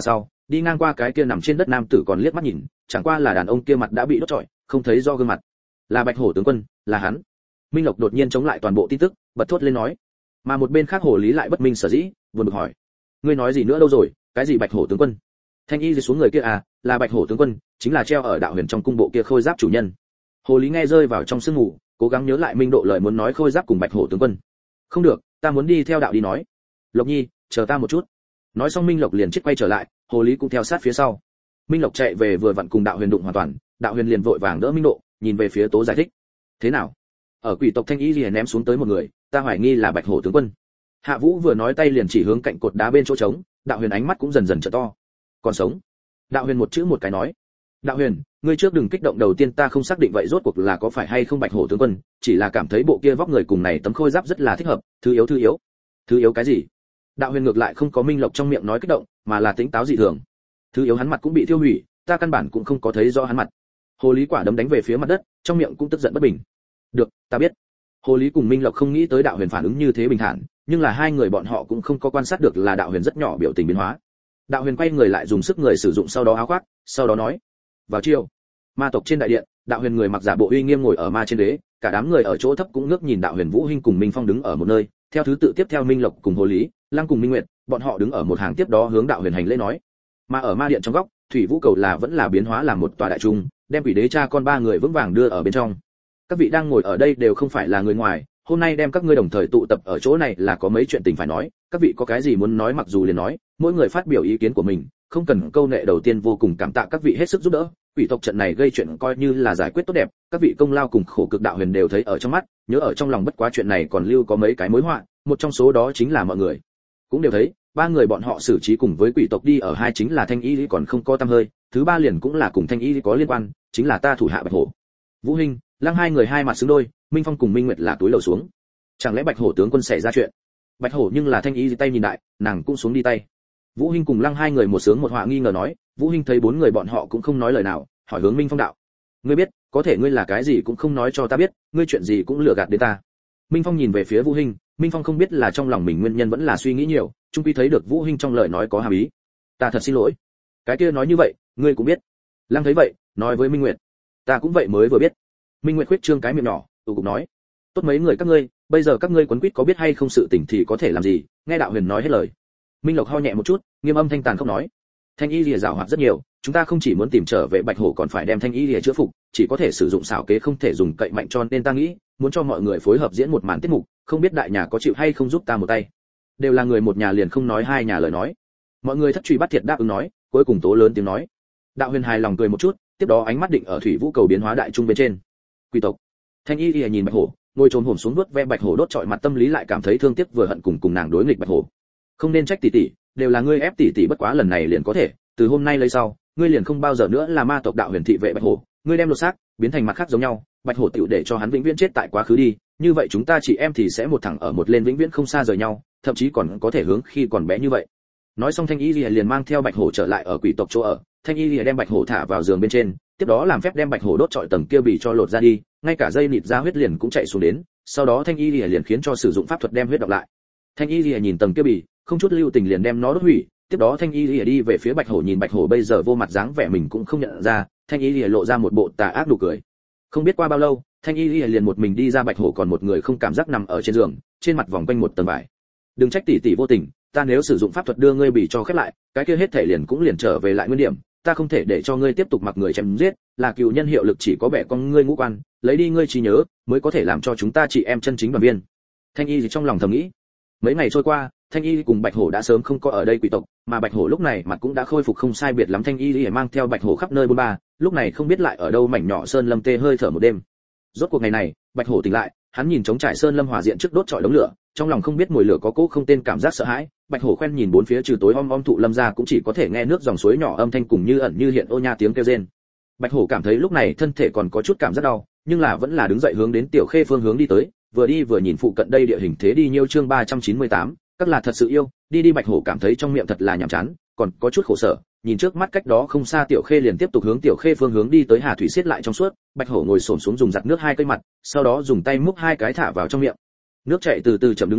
đi ngang qua cái kia nằm trên đất nam tử còn liếc mắt nhìn, chẳng qua là đàn ông kia mặt đã bị đốt trọi, không thấy do gương mặt. Là Bạch Hổ tướng quân, là hắn. Minh Lộc đột nhiên chống lại toàn bộ tin tức, bật thốt lên nói. Mà một bên khác Hồ Lý lại bất minh sở dĩ, buồn bực hỏi: ngươi nói gì nữa đâu rồi, cái gì Bạch Hổ tướng quân? Thanh y rơi xuống người kia à, là Bạch Hổ tướng quân, chính là treo ở đạo huyền trong cung bộ kia khôi giáp chủ nhân. Hồ Lý nghe rơi vào trong sương ngủ, cố gắng nhớ lại Minh Độ lời muốn nói khôi giáp cùng Bạch Hổ tướng quân. Không được, ta muốn đi theo đạo đi nói. Lộc Nhi, chờ ta một chút. Nói xong Minh Lộc liền chết quay trở lại, Hồ Lý cũng theo sát phía sau. Minh Lộc chạy về vừa vặn cùng đạo huyền đụng hoàn toàn, đạo huyền liền vội vàng đỡ Minh Độ, nhìn về phía Tố giải thích. Thế nào? Ở quỷ tộc Thanh y liền ném xuống tới một người, ta hoài nghi là Bạch Hổ tướng quân. Hạ Vũ vừa nói tay liền chỉ hướng cạnh cột đá bên chỗ trống, đạo huyền ánh mắt cũng dần dần trở to. Còn sống? Đạo huyền một chữ một cái nói. Đạo huyền, ngươi trước đừng kích động, đầu tiên ta không xác định vậy rốt cuộc là có phải hay không Bạch Hổ tướng quân, chỉ là cảm thấy bộ kia vóc người cùng này tấm khôi giáp rất là thích hợp, thứ yếu thứ yếu. Thứ yếu cái gì? Đạo huyền ngược lại không có Minh Lộc trong miệng nói kích động, mà là tính táo dị thường. Thứ yếu hắn mặt cũng bị tiêu hủy, ta căn bản cũng không có thấy rõ hắn mặt. Hồ Lý quả đấm đánh về phía mặt đất, trong miệng cũng tức giận bất bình. Được, ta biết. Hồ Lý cùng Minh Lộc không nghĩ tới đạo huyền phản ứng như thế bình thản, nhưng là hai người bọn họ cũng không có quan sát được là đạo huyền rất nhỏ biểu tình biến hóa. Đạo huyền quay người lại dùng sức người sử dụng sau đó áo khoác, sau đó nói: vào chiêu. Ma tộc trên đại điện, đạo huyền người mặc giả bộ uy nghiêm ngồi ở ma trên đế, cả đám người ở chỗ thấp cũng ngước nhìn đạo huyền Vũ Hinh cùng Minh Phong đứng ở một nơi, theo thứ tự tiếp theo Minh Lộc cùng Hồ Lý, Lăng cùng Minh Nguyệt, bọn họ đứng ở một hàng tiếp đó hướng đạo huyền hành lễ nói. Mà ở ma điện trong góc, thủy vũ cầu là vẫn là biến hóa làm một tòa đại trung, đem quỷ đế cha con ba người vững vàng đưa ở bên trong. Các vị đang ngồi ở đây đều không phải là người ngoài, hôm nay đem các ngươi đồng thời tụ tập ở chỗ này là có mấy chuyện tình phải nói, các vị có cái gì muốn nói mặc dù liền nói, mỗi người phát biểu ý kiến của mình, không cần câu nệ. Đầu tiên vô cùng cảm tạ các vị hết sức giúp đỡ, quỷ tộc trận này gây chuyện coi như là giải quyết tốt đẹp, các vị công lao cùng khổ cực đạo huyền đều thấy ở trong mắt, nhớ ở trong lòng, bất quá chuyện này còn lưu có mấy cái mối họa, một trong số đó chính là mọi người cũng đều thấy, ba người bọn họ xử trí cùng với quỷ tộc đi ở hai chính là Thanh Y còn không có tăm hơi, thứ ba liền cũng là cùng Thanh Y có liên quan, chính là ta thủ hạ Bạch Hổ. Vũ Hinh, Lăng hai người hai mặt xứng đôi, Minh Phong cùng Minh Nguyệt là túi lầu xuống. Chẳng lẽ Bạch Hổ tướng quân xảy ra chuyện? Bạch Hổ nhưng là Thanh Y tay nhìn đại, nàng cũng xuống đi tay. Vũ Hinh cùng Lăng hai người một sướng một họa nghi ngờ nói, Vũ Hinh thấy bốn người bọn họ cũng không nói lời nào, hỏi hướng Minh Phong đạo: ngươi biết, có thể ngươi là cái gì cũng không nói cho ta biết, ngươi chuyện gì cũng lừa gạt đến ta. Minh Phong nhìn về phía Vũ Hinh, Minh Phong không biết là trong lòng mình nguyên nhân vẫn là suy nghĩ nhiều, chung quy thấy được Vũ Hinh trong lời nói có hàm ý. Ta thật xin lỗi. Cái kia nói như vậy, ngươi cũng biết. Lăng thấy vậy, nói với Minh Nguyệt, ta cũng vậy mới vừa biết. Minh Nguyệt khuyết trương cái miệng nhỏ, tụ cục nói, tốt mấy người các ngươi, bây giờ các ngươi quấn quýt có biết hay không sự tình thì có thể làm gì? Nghe đạo huyền nói hết lời. Minh Lộc ho nhẹ một chút, nghiêm âm thanh tàn không nói. Thanh Y lìa giảo hoạt rất nhiều, chúng ta không chỉ muốn tìm trở về Bạch Hổ còn phải đem Thanh Y lìa chữa phục, chỉ có thể sử dụng xảo kế không thể dùng cậy mạnh, cho nên ta nghĩ muốn cho mọi người phối hợp diễn một màn tiết mục, không biết đại nhà có chịu hay không giúp ta một tay. Đều là người một nhà liền không nói hai nhà lời nói. Mọi người thất truy bắt thiệt đáp ứng nói, cuối cùng tố lớn tiếng nói. Đạo huyền hài lòng cười một chút, tiếp đó ánh mắt định ở thủy vũ cầu biến hóa đại trung bên trên. Quỷ tộc. Thanh Y lìa nhìn Bạch Hổ, ngồi trồm hổm xuống nuốt ve Bạch Hổ đốt trọi mặt, tâm lý lại cảm thấy thương tiếc vừa hận cùng cùng nàng đối nghịch Bạch Hổ. Không nên trách tỷ tỷ, đều là ngươi ép tỷ tỷ, bất quá lần này liền có thể, từ hôm nay lấy sau, ngươi liền không bao giờ nữa là ma tộc đạo huyền thị vệ Bạch Hổ, ngươi đem lột xác, biến thành mặt khác giống nhau, Bạch Hổ tiểu để cho hắn vĩnh viễn chết tại quá khứ đi, như vậy chúng ta chị em thì sẽ một thẳng ở một lên vĩnh viễn không xa rời nhau, thậm chí còn có thể hướng khi còn bé như vậy. Nói xong Thanh Y Lìa liền mang theo Bạch Hổ trở lại ở quỷ tộc chỗ ở, Thanh Y Lìa đem Bạch Hổ thả vào giường bên trên, tiếp đó làm phép đem Bạch Hổ đốt trọi tầng kia bị cho lột ra đi, ngay cả dây nịt ra huyết liền cũng chạy xuống đến, sau đó Thanh Y Lìa liền khiến cho sử dụng pháp thuật đem huyết đọc lại. Thanh Y Lìa nhìn tầng kia bị, không chút lưu tình liền đem nó đốt hủy, tiếp đó Thanh Y Lìa đi về phía Bạch Hổ, nhìn Bạch Hổ bây giờ vô mặt dáng vẻ mình cũng không nhận ra, Thanh Y Lìa lộ ra một bộ tà ác nụ cười. Không biết qua bao lâu, Thanh Y Lìa liền một mình đi ra, Bạch Hổ còn một người không cảm giác nằm ở trên giường, trên mặt vòng quanh một tầng vải. Đừng trách tỷ tỷ vô tình, ta nếu sử dụng pháp thuật đưa ngươi bị cho khép lại, cái kia hết thể liền cũng liền trở về lại nguyên điểm, ta không thể để cho ngươi tiếp tục mặc người chém giết, là cựu nhân hiệu lực chỉ có bẻ con ngươi ngũ quan, lấy đi ngươi trí nhớ, mới có thể làm cho chúng ta chị em chân chính đoàn viên. Thanh Y gì trong lòng thầm nghĩ. Mấy ngày trôi qua, Thanh Y cùng Bạch Hổ đã sớm không có ở đây quỷ tộc, mà Bạch Hổ lúc này mặt cũng đã khôi phục không sai biệt lắm. Thanh Y liền mang theo Bạch Hổ khắp nơi bôn ba, lúc này không biết lại ở đâu mảnh nhỏ sơn lâm tê hơi thở một đêm. Rốt cuộc ngày này, Bạch Hổ tỉnh lại, hắn nhìn trống trải sơn lâm hòa diện trước đốt trọi đống lửa, trong lòng không biết mùi lửa có cố không tên cảm giác sợ hãi. Bạch Hổ khoen nhìn bốn phía, trừ tối om om thụ lâm ra cũng chỉ có thể nghe nước dòng suối nhỏ âm thanh cùng như ẩn như hiện ô nha tiếng kêu rên. Bạch Hổ cảm thấy lúc này thân thể còn có chút cảm giác đau, nhưng là vẫn là đứng dậy hướng đến Tiểu Khê phương hướng đi tới, vừa đi vừa nhìn phụ cận đây địa hình thế đi nhiêu. Chương ba trăm chín mươi tám, các là thật sự yêu, đi đi. Bạch Hổ cảm thấy trong miệng thật là nhàm chán, còn có chút khổ sở, nhìn trước mắt cách đó không xa Tiểu Khê liền tiếp tục hướng Tiểu Khê phương hướng đi tới. Hà thủy xiết lại trong suốt, Bạch Hổ ngồi xổm xuống dùng giặt nước hai cây mặt, sau đó dùng tay múc hai cái thả vào trong miệng. Nước chảy từ từ chậm đứng lên,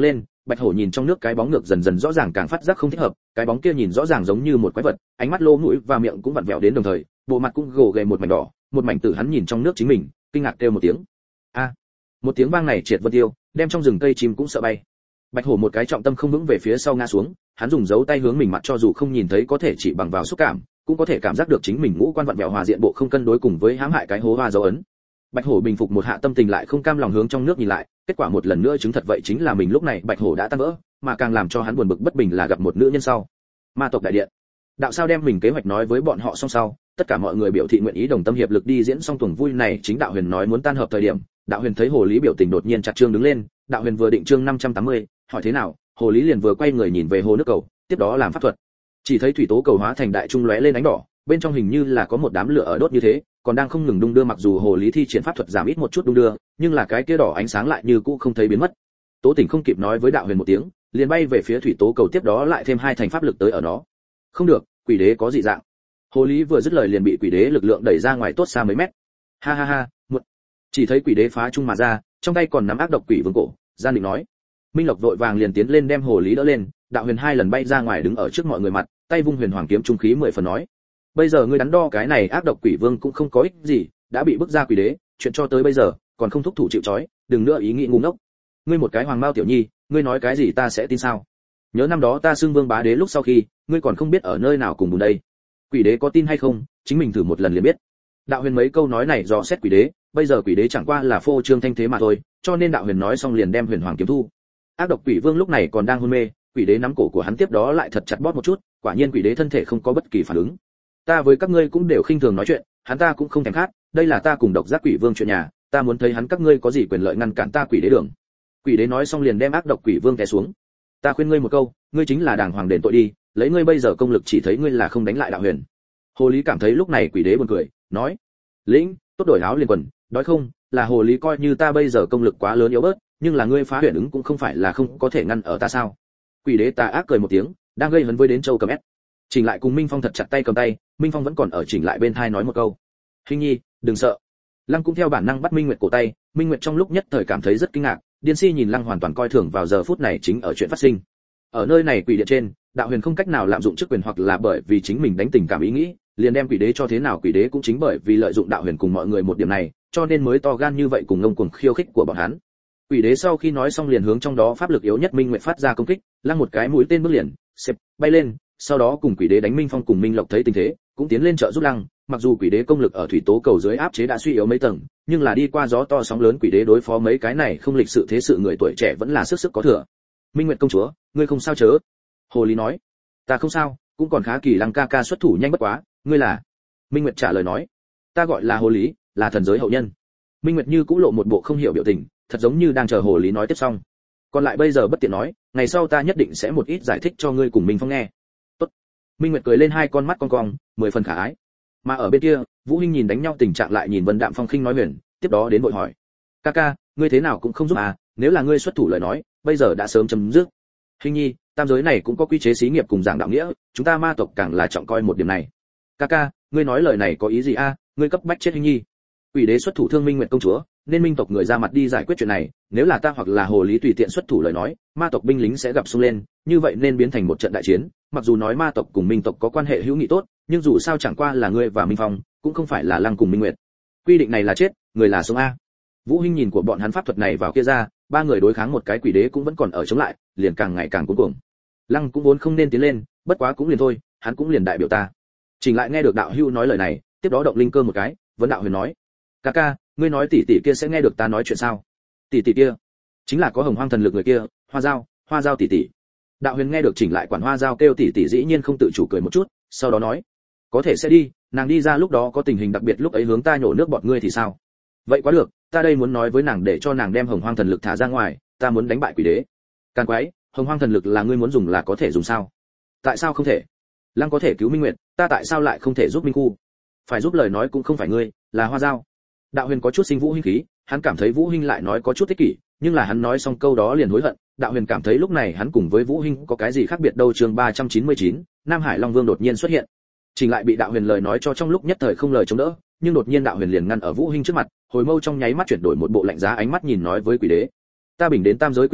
Bạch Hổ nhìn trong nước cái bóng ngược dần dần rõ ràng càng phát giác không thích hợp, cái bóng kia nhìn rõ ràng giống như một quái vật, ánh mắt lỗ mũi và miệng cũng vặn vẹo đến đồng thời, bộ mặt cũng gồ ghề một mảnh đỏ, một mảnh tử hắn nhìn trong nước chính mình, kinh ngạc kêu một tiếng. A! Một tiếng vang này triệt vân tiêu, đem trong rừng cây chim cũng sợ bay. Bạch Hổ một cái trọng tâm không vững về phía sau ngã xuống, hắn dùng dấu tay hướng mình mặt cho dù không nhìn thấy có thể chỉ bằng vào xúc cảm, cũng có thể cảm giác được chính mình ngũ quan vặn vẹo hòa diện bộ không cân đối cùng với hãm hại cái hố hoa dấu ấn. Bạch Hổ bình phục một hạ tâm tình lại không cam lòng hướng trong nước nhìn lại, kết quả một lần nữa chứng thật vậy chính là mình lúc này Bạch Hổ đã tan vỡ, mà càng làm cho hắn buồn bực bất bình là gặp một nữ nhân sau. Ma tộc đại điện. Đạo sao đem mình kế hoạch nói với bọn họ xong sau, tất cả mọi người biểu thị nguyện ý đồng tâm hiệp lực đi diễn xong tuần vui này, chính Đạo Huyền nói muốn tan hợp thời điểm, Đạo Huyền thấy Hồ Lý biểu tình đột nhiên chặt chương đứng lên, Đạo Huyền vừa định chương năm trăm tám mươi, hỏi thế nào, Hồ Lý liền vừa quay người nhìn về hồ nước cầu, tiếp đó làm pháp thuật. Chỉ thấy thủy tố cầu hóa thành đại trung lóe lên ánh đỏ, bên trong hình như là có một đám lửa ở đốt như thế, còn đang không ngừng đung đưa, mặc dù Hồ Lý thi triển pháp thuật giảm ít một chút đung đưa, nhưng là cái kia đỏ ánh sáng lại như cũ không thấy biến mất. Tố Tỉnh không kịp nói với Đạo Huyền một tiếng, liền bay về phía thủy tố cầu, tiếp đó lại thêm hai thành pháp lực tới ở nó. Không được, quỷ đế có dị dạng. Hồ Lý vừa dứt lời liền bị quỷ đế lực lượng đẩy ra ngoài tốt xa mấy mét. Ha ha ha, một. Chỉ thấy quỷ đế phá trung mà ra, trong tay còn nắm ác độc quỷ vương cổ, gian định nói. Minh Lộc vội vàng liền tiến lên đem Hồ Lý đỡ lên, Đạo Huyền hai lần bay ra ngoài đứng ở trước mọi người mặt, tay vung huyền hoàng kiếm trung khí mười phần nói: bây giờ ngươi đắn đo cái này ác độc quỷ vương cũng không có ích gì, đã bị bức ra quỷ đế, chuyện cho tới bây giờ còn không thúc thủ chịu trói, đừng nữa ý nghĩ ngu ngốc. Ngươi một cái hoàng mao tiểu nhi, ngươi nói cái gì ta sẽ tin sao? Nhớ năm đó ta xưng vương bá đế lúc sau khi, ngươi còn không biết ở nơi nào cùng bùn đây. Quỷ đế có tin hay không, chính mình thử một lần liền biết. Đạo Huyền mấy câu nói này dò xét quỷ đế, bây giờ quỷ đế chẳng qua là phô trương thanh thế mà thôi, cho nên Đạo Huyền nói xong liền đem huyền hoàng kiếm thu. Ác độc quỷ vương lúc này còn đang hôn mê, quỷ đế nắm cổ của hắn tiếp đó lại thật chặt bóp một chút, quả nhiên quỷ đế thân thể không có bất kỳ phản ứng. Ta với các ngươi cũng đều khinh thường nói chuyện, hắn ta cũng không thèm khát, đây là ta cùng độc giác quỷ vương chuyện nhà, ta muốn thấy hắn các ngươi có gì quyền lợi ngăn cản ta quỷ đế đường. Quỷ đế nói xong liền đem ác độc quỷ vương té xuống. Ta khuyên ngươi một câu, ngươi chính là đàng hoàng đền tội đi, lấy ngươi bây giờ công lực chỉ thấy ngươi là không đánh lại Đạo Huyền. Hồ Lý cảm thấy lúc này quỷ đế buồn cười, nói: lĩnh, tốt đổi áo liền quần, đói không, là Hồ Lý coi như ta bây giờ công lực quá lớn yếu bớt, nhưng là ngươi phá huyền ứng cũng không phải là không có thể ngăn ở ta sao? Quỷ đế tà ác cười một tiếng, đang gây hấn với đến Châu Cầm ép. Chỉnh lại cùng Minh Phong thật chặt tay cầm tay, Minh Phong vẫn còn ở chỉnh lại bên thai nói một câu: hình nhi, đừng sợ. Lăng cũng theo bản năng bắt Minh Nguyệt cổ tay, Minh Nguyệt trong lúc nhất thời cảm thấy rất kinh ngạc, điên si nhìn Lăng hoàn toàn coi thường vào giờ phút này chính ở chuyện phát sinh. Ở nơi này quỷ điện trên, Đạo Huyền không cách nào lạm dụng chức quyền hoặc là bởi vì chính mình đánh tình cảm ý nghĩ, liền đem quỷ đế cho thế nào, quỷ đế cũng chính bởi vì lợi dụng Đạo Huyền cùng mọi người một điểm này, cho nên mới to gan như vậy cùng ngông cuồng khiêu khích của bọn hắn. Quỷ đế sau khi nói xong liền hướng trong đó pháp lực yếu nhất Minh Nguyệt phát ra công kích, Lăng một cái mũi tên bước liền, xếp, bay lên, sau đó cùng quỷ đế đánh. Minh Phong cùng Minh Lộc thấy tình thế, cũng tiến lên trợ giúp Lăng, mặc dù quỷ đế công lực ở thủy tố cầu dưới áp chế đã suy yếu mấy tầng, nhưng là đi qua gió to sóng lớn quỷ đế đối phó mấy cái này không lịch sự thế sự người tuổi trẻ vẫn là sức sức có thừa. Minh Nguyệt công chúa, ngươi không sao chớ? Hồ Lý nói. Ta không sao, cũng còn khá, kỳ Lăng ca ca xuất thủ nhanh bất quá, ngươi là? Minh Nguyệt trả lời nói. Ta gọi là Hồ Lý, là thần giới hậu nhân. Minh Nguyệt như cũ lộ một bộ không hiểu biểu tình, thật giống như đang chờ Hồ Lý nói tiếp xong. Còn lại bây giờ bất tiện nói, ngày sau ta nhất định sẽ một ít giải thích cho ngươi cùng Minh Phong nghe. Tốt. Minh Nguyệt cười lên, hai con mắt cong cong, mười phần khả ái. Mà ở bên kia, Vũ Hinh nhìn đánh nhau tình trạng lại nhìn Vân Đạm Phong khinh nói huyền, tiếp đó đến vội hỏi: ca ca, ngươi thế nào cũng không giúp à, nếu là ngươi xuất thủ lời nói, bây giờ đã sớm chấm dứt. Hinh nhi, tam giới này cũng có quy chế xí nghiệp cùng giảng đạo nghĩa, chúng ta ma tộc càng là trọng coi một điểm này. Ca ca, ngươi nói lời này có ý gì a? À? Ngươi cấp bách chết Hinh nhi. Quỷ đế xuất thủ thương Minh Nguyệt công chúa, nên minh tộc người ra mặt đi giải quyết chuyện này, nếu là ta hoặc là Hồ Lý tùy tiện xuất thủ lời nói, ma tộc binh lính sẽ gặp xung lên, như vậy nên biến thành một trận đại chiến. Mặc dù nói ma tộc cùng minh tộc có quan hệ hữu nghị tốt, nhưng dù sao chẳng qua là ngươi và Minh Phong, cũng không phải là Lăng cùng Minh Nguyệt. Quy định này là chết, người là sống a. Vũ Hinh nhìn của bọn hắn pháp thuật này vào kia ra, ba người đối kháng một cái quỷ đế cũng vẫn còn ở chống lại, liền càng ngày càng cuống cuồng. Lăng cũng vốn không nên tiến lên, bất quá cũng liền thôi, hắn cũng liền đại biểu ta. Trình lại nghe được đạo hữu nói lời này, tiếp đó động linh cơ một cái, vấn đạo huyền nói: ca ca, ngươi nói tỷ tỷ kia sẽ nghe được ta nói chuyện sao? Tỷ tỷ kia chính là có hồng hoang thần lực người kia, Hoa Giao, Hoa Giao tỷ tỷ. Đạo huyền nghe được Chỉnh lại quản Hoa Giao kêu tỷ tỷ dĩ nhiên không tự chủ cười một chút, sau đó nói: có thể sẽ đi, nàng đi ra lúc đó có tình hình đặc biệt lúc ấy hướng ta nhổ nước bọt ngươi thì sao? Vậy quá được, ta đây muốn nói với nàng để cho nàng đem hồng hoang thần lực thả ra ngoài, ta muốn đánh bại quỷ đế. Càn quái, hồng hoang thần lực là ngươi muốn dùng là có thể dùng sao? Tại sao không thể? Lăng có thể cứu Minh Nguyệt, ta tại sao lại không thể giúp Minh Khu? Phải giúp lời nói cũng không phải ngươi, là Hoa Giao. Đạo huyền có chút sinh Vũ Hinh khí, hắn cảm thấy Vũ Hinh lại nói có chút ích kỷ, nhưng là hắn nói xong câu đó liền hối hận. Đạo huyền cảm thấy lúc này hắn cùng với Vũ Hinh có cái gì khác biệt đâu. Chương ba trăm chín mươi chín, Nam Hải Long Vương đột nhiên xuất hiện. Trình lại bị đạo huyền lời nói cho trong lúc nhất thời không lời chống đỡ, nhưng đột nhiên đạo huyền liền ngăn ở Vũ Hinh trước mặt, hồi mâu trong nháy mắt chuyển đổi một bộ lạnh giá ánh mắt nhìn nói với quỷ đế: ta bình đến tam giới quy tắc,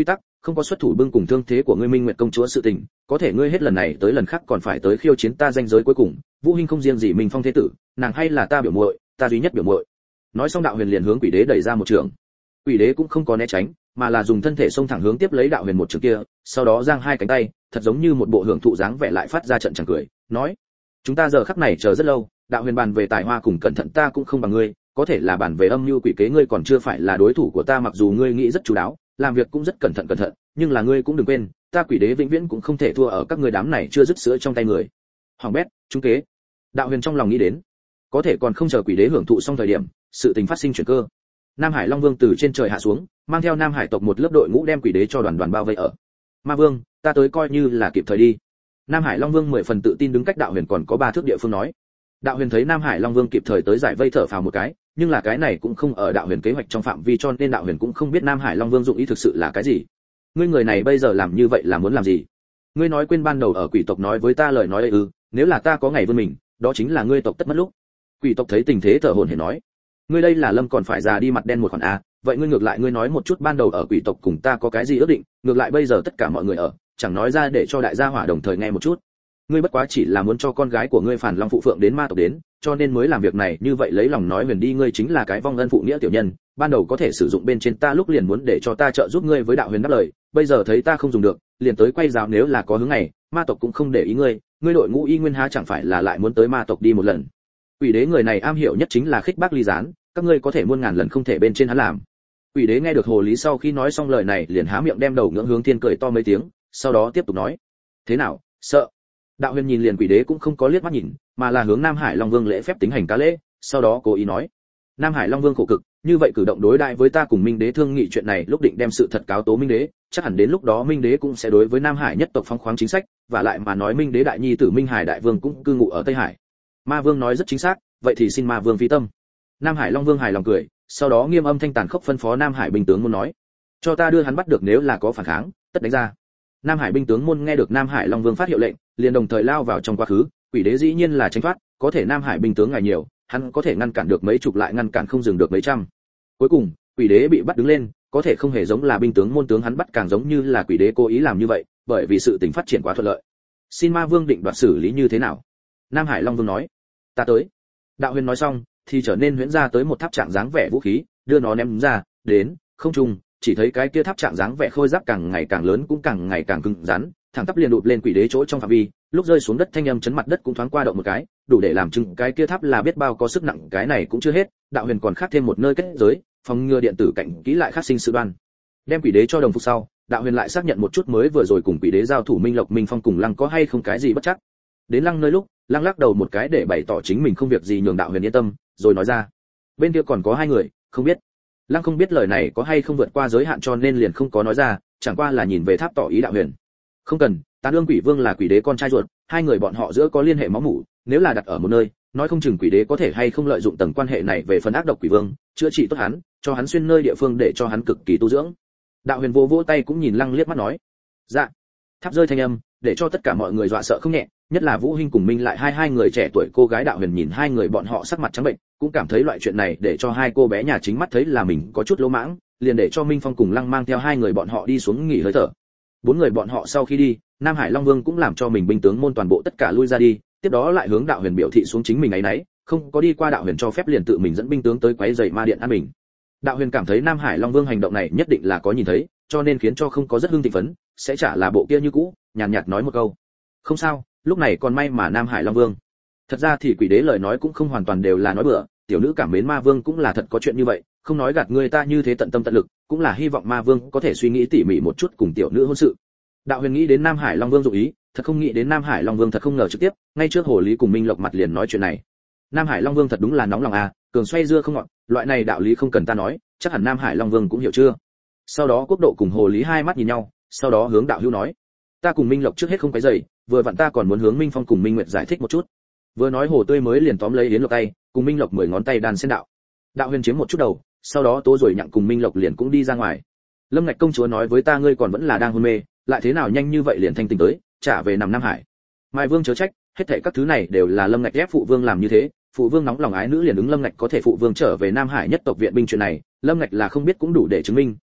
không có xuất thủ bưng cùng thương thế của ngươi Minh Nguyệt công chúa sự tình, có thể ngươi hết lần này tới lần khác còn phải tới khiêu chiến ta danh giới cuối cùng. Vũ Hinh không riêng gì Minh Phong thế tử, nàng hay là ta biểu muội, ta duy nhất biểu muội. Nói xong Đạo Huyền liền hướng Quỷ Đế đẩy ra một trường. Quỷ Đế cũng không có né tránh, mà là dùng thân thể xông thẳng hướng tiếp lấy Đạo Huyền một trường kia, sau đó giang hai cánh tay, thật giống như một bộ hưởng thụ dáng vẻ lại phát ra trận chẳng cười, nói: chúng ta giờ khắc này chờ rất lâu, Đạo Huyền bàn về tài hoa cùng cẩn thận ta cũng không bằng ngươi, có thể là bàn về âm mưu quỷ kế ngươi còn chưa phải là đối thủ của ta, mặc dù ngươi nghĩ rất chú đáo, làm việc cũng rất cẩn thận cẩn thận, nhưng là ngươi cũng đừng quên, ta Quỷ Đế vĩnh viễn cũng không thể thua ở các ngươi đám này chưa dứt sữa trong tay người. Hoàng bét, chúng kế. Đạo Huyền trong lòng nghĩ đến, có thể còn không chờ Quỷ Đế hưởng thụ xong thời điểm, sự tình phát sinh chuyển cơ. Nam Hải Long Vương từ trên trời hạ xuống, mang theo Nam Hải tộc một lớp đội ngũ đem Quỷ Đế cho đoàn đoàn bao vây ở. Ma Vương, ta tới coi như là kịp thời đi. Nam Hải Long Vương mười phần tự tin đứng cách Đạo Huyền còn có ba thước địa phương nói. Đạo Huyền thấy Nam Hải Long Vương kịp thời tới giải vây thở phào một cái, nhưng là cái này cũng không ở Đạo Huyền kế hoạch trong phạm vi, cho nên Đạo Huyền cũng không biết Nam Hải Long Vương dụng ý thực sự là cái gì. Ngươi người này bây giờ làm như vậy là muốn làm gì? Ngươi nói quên ban đầu ở quỷ tộc nói với ta lời nói ấy ư? Nếu là ta có ngày vươn mình, đó chính là ngươi tộc tất mất lúc. Quỷ tộc thấy tình thế thở hổn hển nói, ngươi đây là lâm còn phải già đi mặt đen một khoản a, vậy ngươi ngược lại ngươi nói một chút ban đầu ở quỷ tộc cùng ta có cái gì ước định, ngược lại bây giờ tất cả mọi người ở, chẳng nói ra để cho đại gia hỏa đồng thời nghe một chút. Ngươi bất quá chỉ là muốn cho con gái của ngươi Phản Long phụ phượng đến ma tộc đến, cho nên mới làm việc này như vậy, lấy lòng nói huyền đi, ngươi chính là cái vong ân phụ nghĩa tiểu nhân, ban đầu có thể sử dụng bên trên ta lúc liền muốn để cho ta trợ giúp ngươi với Đạo Huyền đáp lời, bây giờ thấy ta không dùng được, liền tới quay rào, nếu là có hướng này, ma tộc cũng không để ý ngươi, ngươi đội ngũ y nguyên há chẳng phải là lại muốn tới ma tộc đi một lần. Quỷ Đế người này am hiểu nhất chính là khích bác ly gián, các ngươi có thể muôn ngàn lần không thể bên trên hắn làm. Quỷ Đế nghe được hồ lý sau khi nói xong lời này liền há miệng đem đầu ngưỡng hướng thiên cười to mấy tiếng, sau đó tiếp tục nói: thế nào, sợ? Đạo Huyền nhìn liền Quỷ Đế cũng không có liếc mắt nhìn, mà là hướng Nam Hải Long Vương lễ phép tính hành cá lễ, sau đó cố ý nói: Nam Hải Long Vương khổ cực, như vậy cử động đối đại với ta cùng Minh Đế thương nghị chuyện này lúc định đem sự thật cáo tố Minh Đế, chắc hẳn đến lúc đó Minh Đế cũng sẽ đối với Nam Hải nhất tộc phóng khoáng chính sách, và lại mà nói Minh Đế đại nhi tử Minh Hải đại vương cũng cư ngụ ở Tây Hải. Ma Vương nói rất chính xác, vậy thì xin Ma Vương phí tâm. Nam Hải Long Vương hài lòng cười, sau đó nghiêm âm thanh tàn khốc phân phó Nam Hải binh tướng môn nói: cho ta đưa hắn bắt được, nếu là có phản kháng, tất đánh ra. Nam Hải binh tướng môn nghe được Nam Hải Long Vương phát hiệu lệnh, liền đồng thời lao vào trong quá khứ. Quỷ Đế dĩ nhiên là tránh thoát, có thể Nam Hải binh tướng ngài nhiều, hắn có thể ngăn cản được mấy chục lại ngăn cản không dừng được mấy trăm. Cuối cùng, Quỷ Đế bị bắt đứng lên, có thể không hề giống là binh tướng môn tướng hắn bắt, càng giống như là Quỷ Đế cố ý làm như vậy, bởi vì sự tình phát triển quá thuận lợi. Xin Ma Vương định đoạt xử lý như thế nào? Nam Hải Long Vương nói: ta tới. Đạo Huyền nói xong, thì trở nên huyễn ra tới một tháp trạng dáng vẻ vũ khí, đưa nó ném ra, đến không trung, chỉ thấy cái kia tháp trạng dáng vẻ khôi giáp càng ngày càng lớn cũng càng ngày càng cứng rắn, thẳng tắp liền đụt lên Quỷ Đế chỗ trong phạm vi, lúc rơi xuống đất thanh âm chấn mặt đất cũng thoáng qua động một cái, đủ để làm chứng cái kia tháp là biết bao có sức nặng. Cái này cũng chưa hết, Đạo Huyền còn khác thêm một nơi kết giới, phòng ngừa điện tử cảnh kỹ lại phát sinh sự đoan. Đem Quỷ Đế cho đồng phục sau, Đạo Huyền lại xác nhận một chút mới vừa rồi cùng Quỷ Đế giao thủ Minh Lộc Minh Phong cùng Lăng có hay không cái gì bất chắc. Đến Lăng nơi lúc, Lăng lắc đầu một cái để bày tỏ chính mình không việc gì, nhường Đạo Huyền yên tâm, rồi nói ra: bên kia còn có hai người, không biết. Lăng không biết lời này có hay không vượt qua giới hạn cho nên liền không có nói ra, chẳng qua là nhìn về tháp tỏ ý Đạo Huyền. Không cần, Tán Ương Quỷ Vương là Quỷ Đế con trai ruột, hai người bọn họ giữa có liên hệ máu mủ, nếu là đặt ở một nơi, nói không chừng Quỷ Đế có thể hay không lợi dụng tầng quan hệ này về phần ác độc Quỷ Vương, chữa trị tốt hắn, cho hắn xuyên nơi địa phương để cho hắn cực kỳ tu dưỡng. Đạo Huyền vô vỗ tay cũng nhìn Lăng liếc mắt nói: dạ. Tháp rơi thanh âm, để cho tất cả mọi người dọa sợ không nhẹ, nhất là Vũ Hinh cùng Minh lại hai hai người trẻ tuổi cô gái. Đạo Huyền nhìn hai người bọn họ sắc mặt trắng bệnh, cũng cảm thấy loại chuyện này để cho hai cô bé nhà chính mắt thấy là mình có chút lỗ mãng, liền để cho Minh Phong cùng Lăng mang theo hai người bọn họ đi xuống nghỉ hơi thở. Bốn người bọn họ sau khi đi, Nam Hải Long Vương cũng làm cho mình binh tướng môn toàn bộ tất cả lui ra đi, tiếp đó lại hướng Đạo Huyền biểu thị xuống chính mình ấy nấy, không có đi qua Đạo Huyền cho phép liền tự mình dẫn binh tướng tới quấy rầy ma điện an bình. Đạo Huyền cảm thấy Nam Hải Long Vương hành động này nhất định là có nhìn thấy, cho nên khiến cho không có rất hưng thịnh phấn, sẽ trả là bộ kia như cũ, nhàn nhạt, nhạt nói một câu: không sao, lúc này còn may mà Nam Hải Long Vương. Thật ra thì Quỷ Đế lời nói cũng không hoàn toàn đều là nói bừa, tiểu nữ cảm mến Ma Vương cũng là thật có chuyện như vậy, không nói gạt người ta, như thế tận tâm tận lực, cũng là hy vọng Ma Vương có thể suy nghĩ tỉ mỉ một chút cùng tiểu nữ hôn sự. Đạo Huyền nghĩ đến Nam Hải Long Vương dụng ý, thật không nghĩ đến Nam Hải Long Vương thật không ngờ trực tiếp, ngay trước hồ lý cùng Minh Lộc mặt liền nói chuyện này. Nam Hải Long Vương thật đúng là nóng lòng à, cường xoay dưa không ngọt, loại này đạo lý không cần ta nói, chắc hẳn Nam Hải Long Vương cũng hiểu chưa. Sau đó Quốc Độ cùng hồ lý hai mắt nhìn nhau, sau đó hướng Đạo Hữu nói: ta cùng Minh Lộc trước hết không quấy rầy, vừa vặn ta còn muốn hướng Minh Phong cùng Minh Nguyệt giải thích một chút. Vừa nói Hồ Tươi mới liền tóm lấy Yến Lộc tay, cùng Minh Lộc mười ngón tay đàn xen đạo. Đạo Huyền chiếm một chút đầu, sau đó Tố rồi nhặng cùng Minh Lộc liền cũng đi ra ngoài. Lâm Ngạch công chúa nói với ta ngươi còn vẫn là đang hôn mê, lại thế nào nhanh như vậy liền thanh tỉnh tới, trả về nằm Nam Hải. Mai Vương chớ trách, hết thảy các thứ này đều là Lâm Ngạch ép phụ vương làm như thế, phụ vương nóng lòng ái nữ liền ứng Lâm Ngạch có thể phụ vương trở về Nam Hải nhất tộc viện binh chuyện này, Lâm Ngạch là không biết cũng đủ để chứng minh,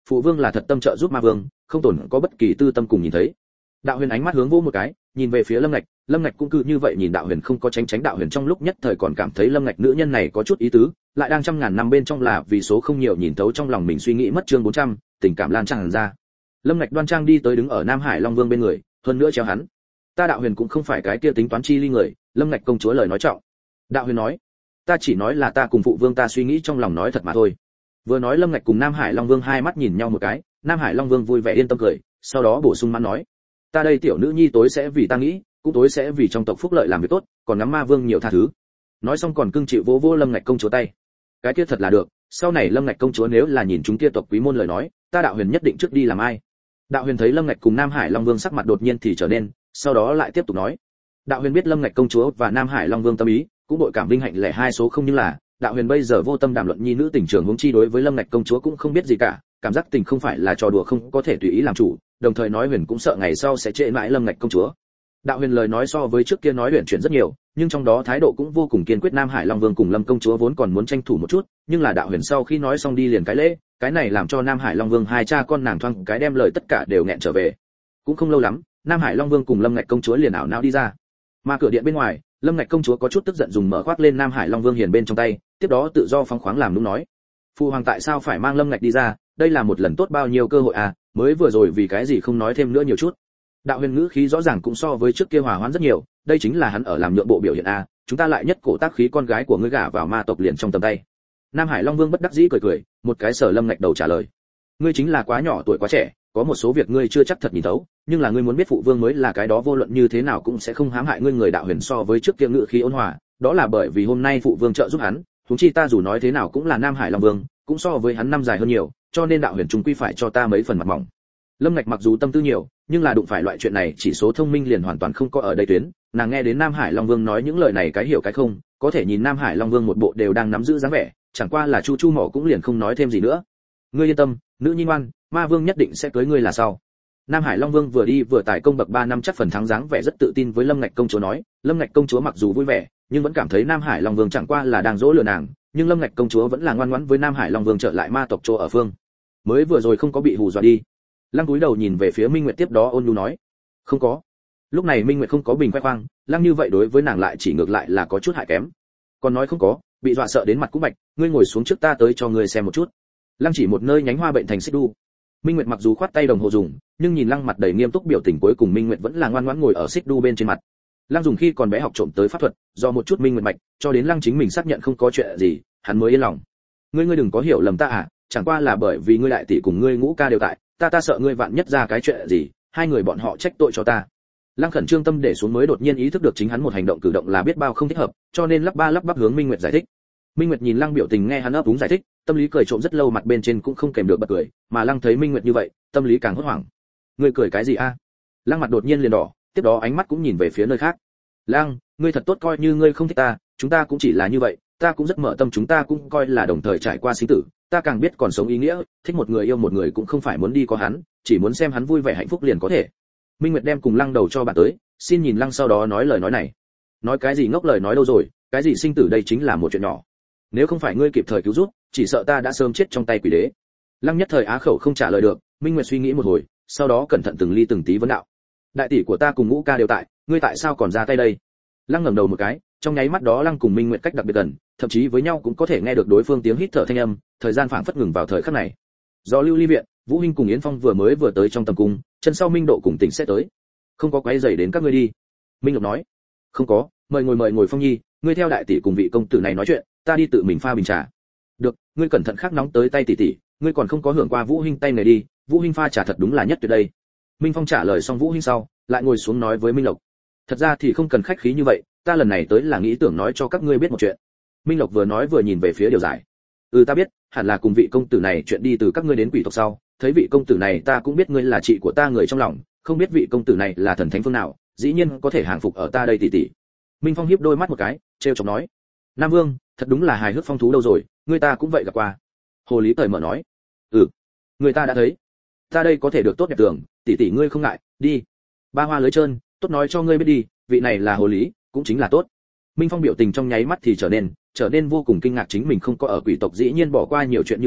phụ vương là thật tâm trợ giúp ma vương, không tổn có bất kỳ tư tâm cùng nhìn thấy. Đạo Huyền ánh mắt hướng vô một cái, nhìn về phía Lâm Ngạch, Lâm Ngạch cũng cứ như vậy nhìn Đạo Huyền, không có tránh tránh. Đạo Huyền trong lúc nhất thời còn cảm thấy Lâm Ngạch nữ nhân này có chút ý tứ, lại đang trăm ngàn năm bên trong là vì số không nhiều nhìn thấu trong lòng mình suy nghĩ mất. Chương bốn trăm, tình cảm lan tràn ra. Lâm Ngạch đoan trang đi tới đứng ở Nam Hải Long Vương bên người, hơn nữa treo hắn. Ta Đạo Huyền cũng không phải cái kia tính toán chi ly người. Lâm Ngạch công chúa lời nói trọng. Đạo Huyền nói, ta chỉ nói là ta cùng phụ vương ta suy nghĩ trong lòng nói thật mà thôi. Vừa nói Lâm Ngạch cùng Nam Hải Long Vương hai mắt nhìn nhau một cái, Nam Hải Long Vương vui vẻ yên tâm cười, sau đó bổ sung mãn nói, ta đây tiểu nữ nhi tối sẽ vì ta nghĩ, cũng tối sẽ vì trong tộc phúc lợi làm việc tốt, còn ngắm ma vương nhiều tha thứ. Nói xong còn cưng chịu vỗ vỗ Lâm Ngạch công chúa tay. Cái kia thật là được, sau này Lâm Ngạch công chúa nếu là nhìn chúng kia tộc quý môn lời nói, ta Đạo Huyền nhất định trước đi làm ai. Đạo Huyền thấy Lâm Ngạch cùng Nam Hải Long Vương sắc mặt đột nhiên thì trở nên, sau đó lại tiếp tục nói. Đạo Huyền biết Lâm Ngạch công chúa và Nam Hải Long Vương tâm ý, cũng đội cảm vinh hạnh lẻ hai số không, nhưng là Đạo Huyền bây giờ vô tâm đàm luận nhi nữ tình trường huống chi đối với Lâm Ngạch công chúa cũng không biết gì cả, cảm giác tình không phải là trò đùa không có thể tùy ý làm chủ, đồng thời nói Huyền cũng sợ ngày sau sẽ trễ mãi Lâm Ngạch công chúa. Đạo Huyền lời nói so với trước kia nói Huyền chuyển rất nhiều, nhưng trong đó thái độ cũng vô cùng kiên quyết. Nam Hải Long Vương cùng Lâm công chúa vốn còn muốn tranh thủ một chút, nhưng là Đạo Huyền sau khi nói xong đi liền cái lễ, cái này làm cho Nam Hải Long Vương hai cha con nàng thoáng cái đem lời tất cả đều nghẹn trở về. Cũng không lâu lắm, Nam Hải Long Vương cùng Lâm Ngạch công chúa liền ảo não đi ra. Mà cửa điện bên ngoài, Lâm Ngạch công chúa có chút tức giận dùng mở khoác lên Nam Hải Long Vương hiền bên trong tay, tiếp đó tự do phóng khoáng làm nũng nói: "Phu hoàng tại sao phải mang Lâm Ngạch đi ra, đây là một lần tốt bao nhiêu cơ hội à, mới vừa rồi vì cái gì không nói thêm nữa nhiều chút." Đạo Huyền ngữ khí rõ ràng cũng so với trước kia hòa hoãn rất nhiều, đây chính là hắn ở làm nhượng bộ biểu hiện à, chúng ta lại nhất cổ tác khí con gái của ngươi gả vào ma tộc liền trong tầm tay. Nam Hải Long Vương bất đắc dĩ cười cười, một cái sở Lâm Ngạch đầu trả lời: "Ngươi chính là quá nhỏ tuổi quá trẻ, có một số việc ngươi chưa chắc thật nhìn thấu, nhưng là ngươi muốn biết phụ vương mới là cái đó vô luận như thế nào cũng sẽ không hãm hại ngươi." Người Đạo Huyền so với trước kia ngữ khí ôn hòa, đó là bởi vì hôm nay phụ vương trợ giúp hắn, huống chi ta dù nói thế nào cũng là Nam Hải Long Vương, cũng so với hắn năm dài hơn nhiều, cho nên Đạo Huyền chúng quy phải cho ta mấy phần mặt mỏng. Lâm Ngạch mặc dù tâm tư nhiều, nhưng là đụng phải loại chuyện này chỉ số thông minh liền hoàn toàn không có ở đây tuyến, nàng nghe đến Nam Hải Long Vương nói những lời này cái hiểu cái không, có thể nhìn Nam Hải Long Vương một bộ đều đang nắm giữ dáng vẻ, chẳng qua là chu chu mỏ cũng liền không nói thêm gì nữa. Ngươi yên tâm, nữ nhi ngoan, ma vương nhất định sẽ cưới ngươi là sao? Nam Hải Long Vương vừa đi vừa tài công bậc ba năm chắc phần thắng dáng vẻ rất tự tin với Lâm Ngạch công chúa nói. Lâm Ngạch công chúa mặc dù vui vẻ, nhưng vẫn cảm thấy Nam Hải Long Vương chẳng qua là đang dỗ lừa nàng, nhưng Lâm Ngạch công chúa vẫn là ngoan ngoãn với Nam Hải Long Vương trở lại ma tộc chỗ ở phương. Mới vừa rồi không có bị hù dọa đi. Lăng cúi đầu nhìn về phía Minh Nguyệt tiếp đó ôn nhu nói, không có. Lúc này Minh Nguyệt không có bình khoe khoang, Lăng như vậy đối với nàng lại chỉ ngược lại là có chút hại kém. Còn nói không có, bị dọa sợ đến mặt cũng bạch, ngươi ngồi xuống trước ta tới cho ngươi xem một chút. Lăng chỉ một nơi nhánh hoa bệnh thành xích đu. Minh Nguyệt mặc dù khoát tay đồng hồ dùng, nhưng nhìn Lăng mặt đầy nghiêm túc biểu tình cuối cùng Minh Nguyệt vẫn là ngoan ngoãn ngồi ở xích đu bên trên mặt. Lăng dùng khi còn bé học trộm tới pháp thuật, do một chút Minh Nguyệt mạch, cho đến Lăng chính mình xác nhận không có chuyện gì, hắn mới yên lòng. Ngươi ngươi đừng có hiểu lầm ta à, chẳng qua là bởi vì ngươi đại tỷ cùng ngươi ngũ ca đều tại, ta ta sợ ngươi vạn nhất ra cái chuyện gì, hai người bọn họ trách tội cho ta. Lăng khẩn trương tâm để xuống mới đột nhiên ý thức được chính hắn một hành động cử động là biết bao không thích hợp, cho nên lắp ba lắp bắp hướng Minh Nguyệt giải thích. Minh Nguyệt nhìn Lăng biểu tình nghe hắn ấp úng giải thích, tâm lý cười trộm rất lâu, mặt bên trên cũng không kèm được bật cười, mà Lăng thấy Minh Nguyệt như vậy, tâm lý càng hốt hoảng. Ngươi cười cái gì a? Lăng mặt đột nhiên liền đỏ, tiếp đó ánh mắt cũng nhìn về phía nơi khác. Lăng, ngươi thật tốt, coi như ngươi không thích ta, chúng ta cũng chỉ là như vậy, ta cũng rất mở tâm, chúng ta cũng coi là đồng thời trải qua sinh tử, ta càng biết còn sống ý nghĩa, thích một người yêu một người cũng không phải muốn đi có hắn, chỉ muốn xem hắn vui vẻ hạnh phúc liền có thể. Minh Nguyệt đem cùng Lăng đầu cho bạn tới, xin nhìn Lăng sau đó nói lời nói này. Nói cái gì ngốc lời nói đâu rồi, cái gì sinh tử đây chính là một chuyện nhỏ. Nếu không phải ngươi kịp thời cứu giúp, chỉ sợ ta đã sớm chết trong tay quỷ đế. Lăng nhất thời á khẩu không trả lời được, Minh Nguyệt suy nghĩ một hồi, sau đó cẩn thận từng ly từng tí vấn đạo. Đại tỷ của ta cùng ngũ ca đều tại, ngươi tại sao còn ra tay đây? Lăng ngẩng đầu một cái, trong nháy mắt đó Lăng cùng Minh Nguyệt cách đặc biệt gần, thậm chí với nhau cũng có thể nghe được đối phương tiếng hít thở thanh âm, thời gian phảng phất ngừng vào thời khắc này. Do Lưu Ly viện, Vũ Hinh cùng Yến Phong vừa mới vừa tới trong tầm cung, chân sau Minh Độ cùng Tỉnh sẽ tới. Không có quấy rầy đến các ngươi đi. Minh Lộc nói. Không có, mời ngồi mời ngồi Phong Nhi, ngươi theo đại tỷ cùng vị công tử này nói chuyện, ta đi tự mình pha bình trà. Được, ngươi cẩn thận khắc nóng tới tay tỷ tỷ, ngươi còn không có hưởng qua Vũ Hinh tay này đi, Vũ Hinh pha trà thật đúng là nhất tuyệt đây. Minh Phong trả lời xong Vũ Hinh sau, lại ngồi xuống nói với Minh Lộc. Thật ra thì không cần khách khí như vậy, ta lần này tới là nghĩ tưởng nói cho các ngươi biết một chuyện. Minh Lộc vừa nói vừa nhìn về phía Điều Giải. Ừ ta biết, hẳn là cùng vị công tử này chuyện đi từ các ngươi đến quỷ tộc sau, thấy vị công tử này ta cũng biết ngươi là chị của ta người trong lòng, không biết vị công tử này là thần thánh phương nào, dĩ nhiên có thể hàng phục ở ta đây tỷ tỷ. Minh Phong hiếp đôi mắt một cái, trêu chọc nói. Nam Vương, thật đúng là hài hước phong thú đâu rồi, người ta cũng vậy gặp qua. Hồ Lý cởi mở nói. Ừ, người ta đã thấy. Ta đây có thể được tốt đẹp tưởng, tỷ tỷ ngươi không ngại, đi. Ba hoa lưới trơn, tốt nói cho ngươi biết đi, vị này là Hồ Lý, cũng chính là tốt. Minh Phong biểu tình trong nháy mắt thì trở nên, trở nên vô cùng kinh ngạc, chính mình không có ở quỷ tộc dĩ nhiên bỏ qua nhiều chuyện như vậy,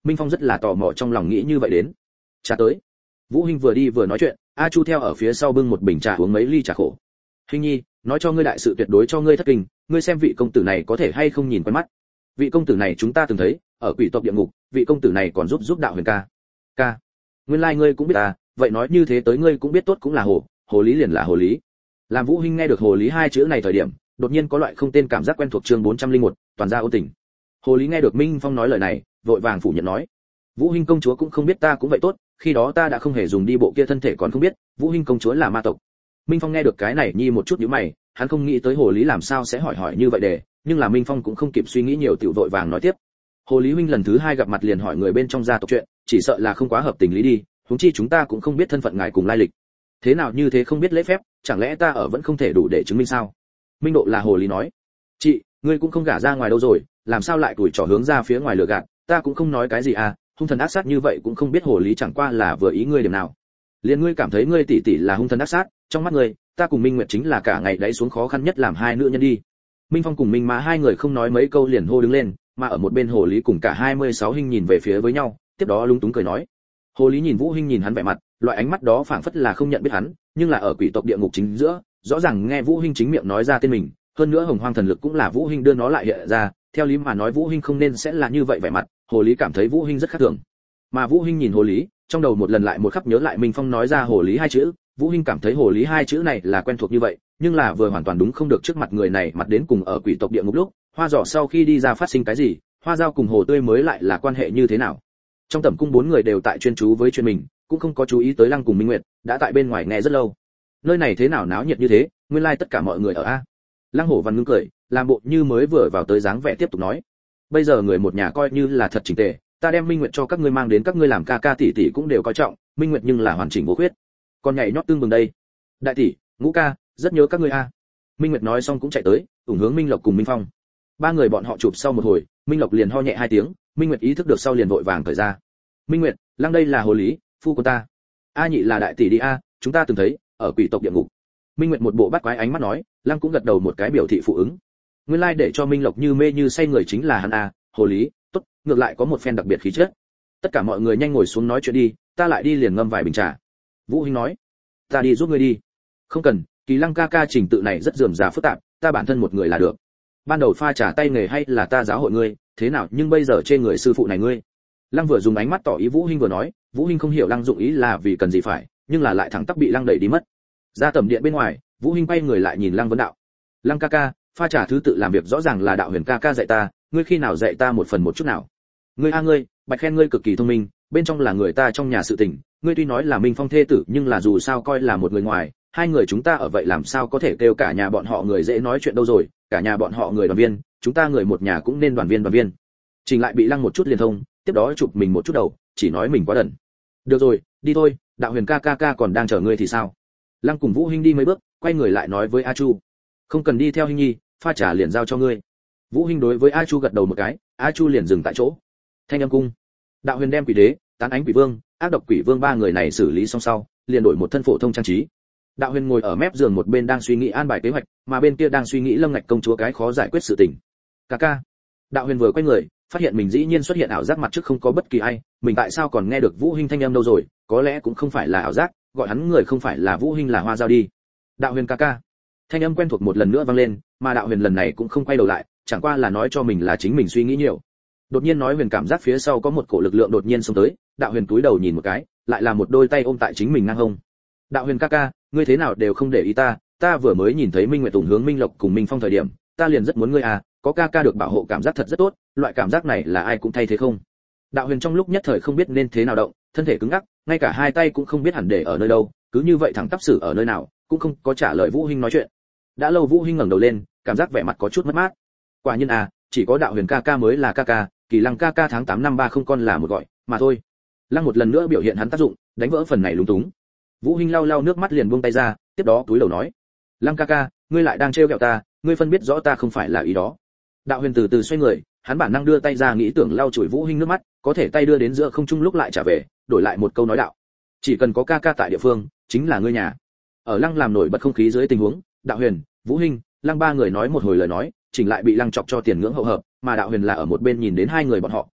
Minh Phong rất là tò mò trong lòng nghĩ như vậy đến. Trà tới. Vũ Hinh vừa đi vừa nói chuyện, A Chu theo ở phía sau bưng một bình trà uống mấy ly trà khổ. Hinh nhi, nói cho ngươi đại sự tuyệt đối cho ngươi thất kinh, ngươi xem vị công tử này có thể hay không nhìn quen mắt. Vị công tử này chúng ta từng thấy, ở quỷ tộc địa ngục, vị công tử này còn giúp giúp đạo huyền ca. Ca. Nguyên lai like ngươi cũng biết à, vậy nói như thế tới ngươi cũng biết tốt cũng là hồ, hồ lý liền là hồ lý. Làm Vũ Hinh nghe được hồ lý hai chữ này thời điểm, đột nhiên có loại không tên cảm giác quen thuộc chương bốn trăm lẻ một, toàn gia ôn tình. Hồ lý nghe được Minh Phong nói lời này, vội vàng phủ nhận nói: Vũ Hinh công chúa cũng không biết ta cũng vậy tốt, khi đó ta đã không hề dùng đi bộ kia thân thể còn không biết, Vũ Hinh công chúa là ma tộc. Minh Phong nghe được cái này nhi một chút nhíu mày, hắn không nghĩ tới hồ lý làm sao sẽ hỏi hỏi như vậy để, nhưng là Minh Phong cũng không kịp suy nghĩ nhiều tiểu vội vàng nói tiếp. Hồ lý huynh lần thứ hai gặp mặt liền hỏi người bên trong gia tộc chuyện, chỉ sợ là không quá hợp tình lý đi, huống chi chúng ta cũng không biết thân phận ngài cùng lai lịch. Thế nào như thế không biết lễ phép, chẳng lẽ ta ở vẫn không thể đủ để chứng minh sao? Minh độ là hồ lý nói. Chị, ngươi cũng không gả ra ngoài đâu rồi, làm sao lại tuổi trò hướng ra phía ngoài lừa gạt, ta cũng không nói cái gì à, hung thần ác sát như vậy cũng không biết hồ lý chẳng qua là vừa ý ngươi điểm nào. Liên ngươi cảm thấy ngươi tỷ tỷ là hung thần ác sát, trong mắt ngươi, ta cùng Minh Nguyệt chính là cả ngày đáy xuống khó khăn nhất làm hai nữ nhân đi. Minh Phong cùng Minh Mã hai người không nói mấy câu liền hô đứng lên, mà ở một bên hồ lý cùng cả hai mươi sáu Hinh nhìn về phía với nhau, tiếp đó lúng túng cười nói. Hồ lý nhìn Vũ Hinh nhìn hắn vẻ mặt, loại ánh mắt đó phảng phất là không nhận biết hắn, nhưng là ở quỷ tộc địa ngục chính giữa, rõ ràng nghe Vũ Hinh chính miệng nói ra tên mình, hơn nữa hồng hoang thần lực cũng là Vũ Hinh đưa nó lại hiện ra, theo lý mà nói Vũ Hinh không nên sẽ là như vậy vẻ mặt, hồ lý cảm thấy Vũ Hinh rất khác thường. Mà Vũ Hinh nhìn hồ lý, trong đầu một lần lại một khắc nhớ lại Minh Phong nói ra hồ lý hai chữ, Vũ Hinh cảm thấy hồ lý hai chữ này là quen thuộc như vậy, nhưng là vừa hoàn toàn đúng không được trước mặt người này mặt đến cùng ở quỷ tộc địa ngục lúc, hoa giỏ sau khi đi ra phát sinh cái gì, hoa dao cùng hồ tươi mới lại là quan hệ như thế nào. Trong tẩm cung bốn người đều tại chuyên chú với chuyên mình, cũng không có chú ý tới Lăng cùng Minh Nguyệt, đã tại bên ngoài nghe rất lâu. Nơi này thế nào náo nhiệt như thế, nguyên lai like tất cả mọi người ở a. Lăng Hổ Văn ngưng cười, làm bộ như mới vừa vào tới dáng vẻ tiếp tục nói. Bây giờ người một nhà coi như là thật chỉnh tề, ta đem Minh Nguyệt cho các ngươi mang đến các ngươi làm ca ca tỷ tỷ cũng đều coi trọng, Minh Nguyệt nhưng là hoàn chỉnh vô khuyết. Còn nhảy nhót tương bừng đây. Đại tỷ, Ngũ ca, rất nhớ các ngươi a. Minh Nguyệt nói xong cũng chạy tới, ủng hướng Minh Lộc cùng Minh Phong. Ba người bọn họ chụp sau một hồi, Minh Lộc liền ho nhẹ hai tiếng, Minh Nguyệt ý thức được sau liền vội vàng cởi ra. Minh Nguyệt, Lăng đây là hồ lý, phu của ta. A nhị là đại tỷ đi a, chúng ta từng thấy, ở quỷ tộc địa ngục. Minh Nguyệt một bộ bắt quái ánh mắt nói, Lăng cũng gật đầu một cái biểu thị phụ ứng. Nguyên lai like để cho Minh Lộc như mê như say người chính là hắn a, hồ lý, tốt, ngược lại có một phen đặc biệt khí chất. Tất cả mọi người nhanh ngồi xuống nói chuyện đi, ta lại đi liền ngâm vài bình trà. Vũ Hinh nói, ta đi giúp ngươi đi. Không cần, Kỳ Lăng ca ca trình tự này rất rườm rà phức tạp, ta bản thân một người là được. Ban đầu pha trà tay nghề hay là ta giáo hội ngươi, thế nào nhưng bây giờ trên người sư phụ này ngươi. Lăng vừa dùng ánh mắt tỏ ý Vũ Hinh vừa nói, Vũ Hinh không hiểu Lăng dụng ý là vì cần gì phải, nhưng là lại thẳng tắp bị Lăng đẩy đi mất. Ra tầm điện bên ngoài, Vũ Hinh quay người lại nhìn Lăng vấn đạo. Lăng ca ca, pha trà thứ tự làm việc rõ ràng là đạo huyền ca ca dạy ta, ngươi khi nào dạy ta một phần một chút nào? Ngươi a ngươi, bạch khen ngươi cực kỳ thông minh, bên trong là người ta trong nhà sự tình, ngươi tuy nói là Minh Phong thê tử nhưng là dù sao coi là một người ngoài, hai người chúng ta ở vậy làm sao có thể kêu cả nhà bọn họ người dễ nói chuyện đâu rồi, cả nhà bọn họ người đoàn viên, chúng ta người một nhà cũng nên đoàn viên đoàn viên. Trình lại bị Lăng một chút liền thông, tiếp đó chụp mình một chút đầu, chỉ nói mình quá đần. Được rồi, đi thôi, đạo huyền ca ca ca còn đang chờ ngươi thì sao? Lăng cùng Vũ Hinh đi mấy bước, quay người lại nói với A Chu, không cần đi theo Hinh nhi, pha trà liền giao cho ngươi. Vũ Hinh đối với A Chu gật đầu một cái, A Chu liền dừng tại chỗ. Thanh âm cung, đạo huyền đem quỷ đế, tán ánh quỷ vương, ác độc quỷ vương ba người này xử lý xong sau, liền đổi một thân phổ thông trang trí. Đạo huyền ngồi ở mép giường một bên đang suy nghĩ an bài kế hoạch, mà bên kia đang suy nghĩ Lâm Ngạch công chúa cái khó giải quyết sự tình. Ca ca. Đạo huyền vừa quay người, phát hiện mình dĩ nhiên xuất hiện ảo giác mặt trước không có bất kỳ ai, mình tại sao còn nghe được Vũ Hinh thanh âm đâu rồi, có lẽ cũng không phải là ảo giác, gọi hắn người không phải là Vũ Hinh là Hoa Giao đi. Đạo huyền ca ca. Thanh âm quen thuộc một lần nữa vang lên, mà đạo huyền lần này cũng không quay đầu lại, chẳng qua là nói cho mình là chính mình suy nghĩ nhiều. Đột nhiên nói huyền cảm giác phía sau có một cổ lực lượng đột nhiên xông tới, đạo huyền cúi đầu nhìn một cái, lại là một đôi tay ôm tại chính mình ngang hông. Đạo huyền ca ca, ngươi thế nào đều không để ý ta, ta vừa mới nhìn thấy Minh Nguyệt Tùng hướng Minh Lộc cùng Minh Phong thời điểm, ta liền rất muốn ngươi à, có ca ca được bảo hộ cảm giác thật rất tốt, loại cảm giác này là ai cũng thay thế không. Đạo huyền trong lúc nhất thời không biết nên thế nào động, thân thể cứng ngắc, ngay cả hai tay cũng không biết hẳn để ở nơi đâu, cứ như vậy thẳng tắp xử ở nơi nào, cũng không có trả lời Vũ Hinh nói chuyện. Đã lâu Vũ Hinh ngẩng đầu lên, cảm giác vẻ mặt có chút mất mát. Quả nhiên à, chỉ có đạo huyền ca ca mới là ca ca, Kỳ Lăng ca ca tháng tám năm ba không con là một gọi, mà thôi. Lăng một lần nữa biểu hiện hắn tác dụng, đánh vỡ phần này lúng túng. Vũ Hinh lau lau nước mắt liền buông tay ra, tiếp đó túi đầu nói: Lăng ca ca, ngươi lại đang trêu ghẹo ta, ngươi phân biết rõ ta không phải là ý đó. Đạo huyền từ từ xoay người, hắn bản năng đưa tay ra nghĩ tưởng lau chùi Vũ Hinh nước mắt, có thể tay đưa đến giữa không trung lúc lại trả về, đổi lại một câu nói đạo: chỉ cần có ca ca tại địa phương, chính là ngươi nhà. Ở Lăng làm nổi bật không khí dưới tình huống, đạo huyền, Vũ Hinh, Lăng ba người nói một hồi lời nói, chỉnh lại bị Lăng chọc cho tiền ngưỡng hậu hợp, mà đạo huyền là ở một bên nhìn đến hai người bọn họ,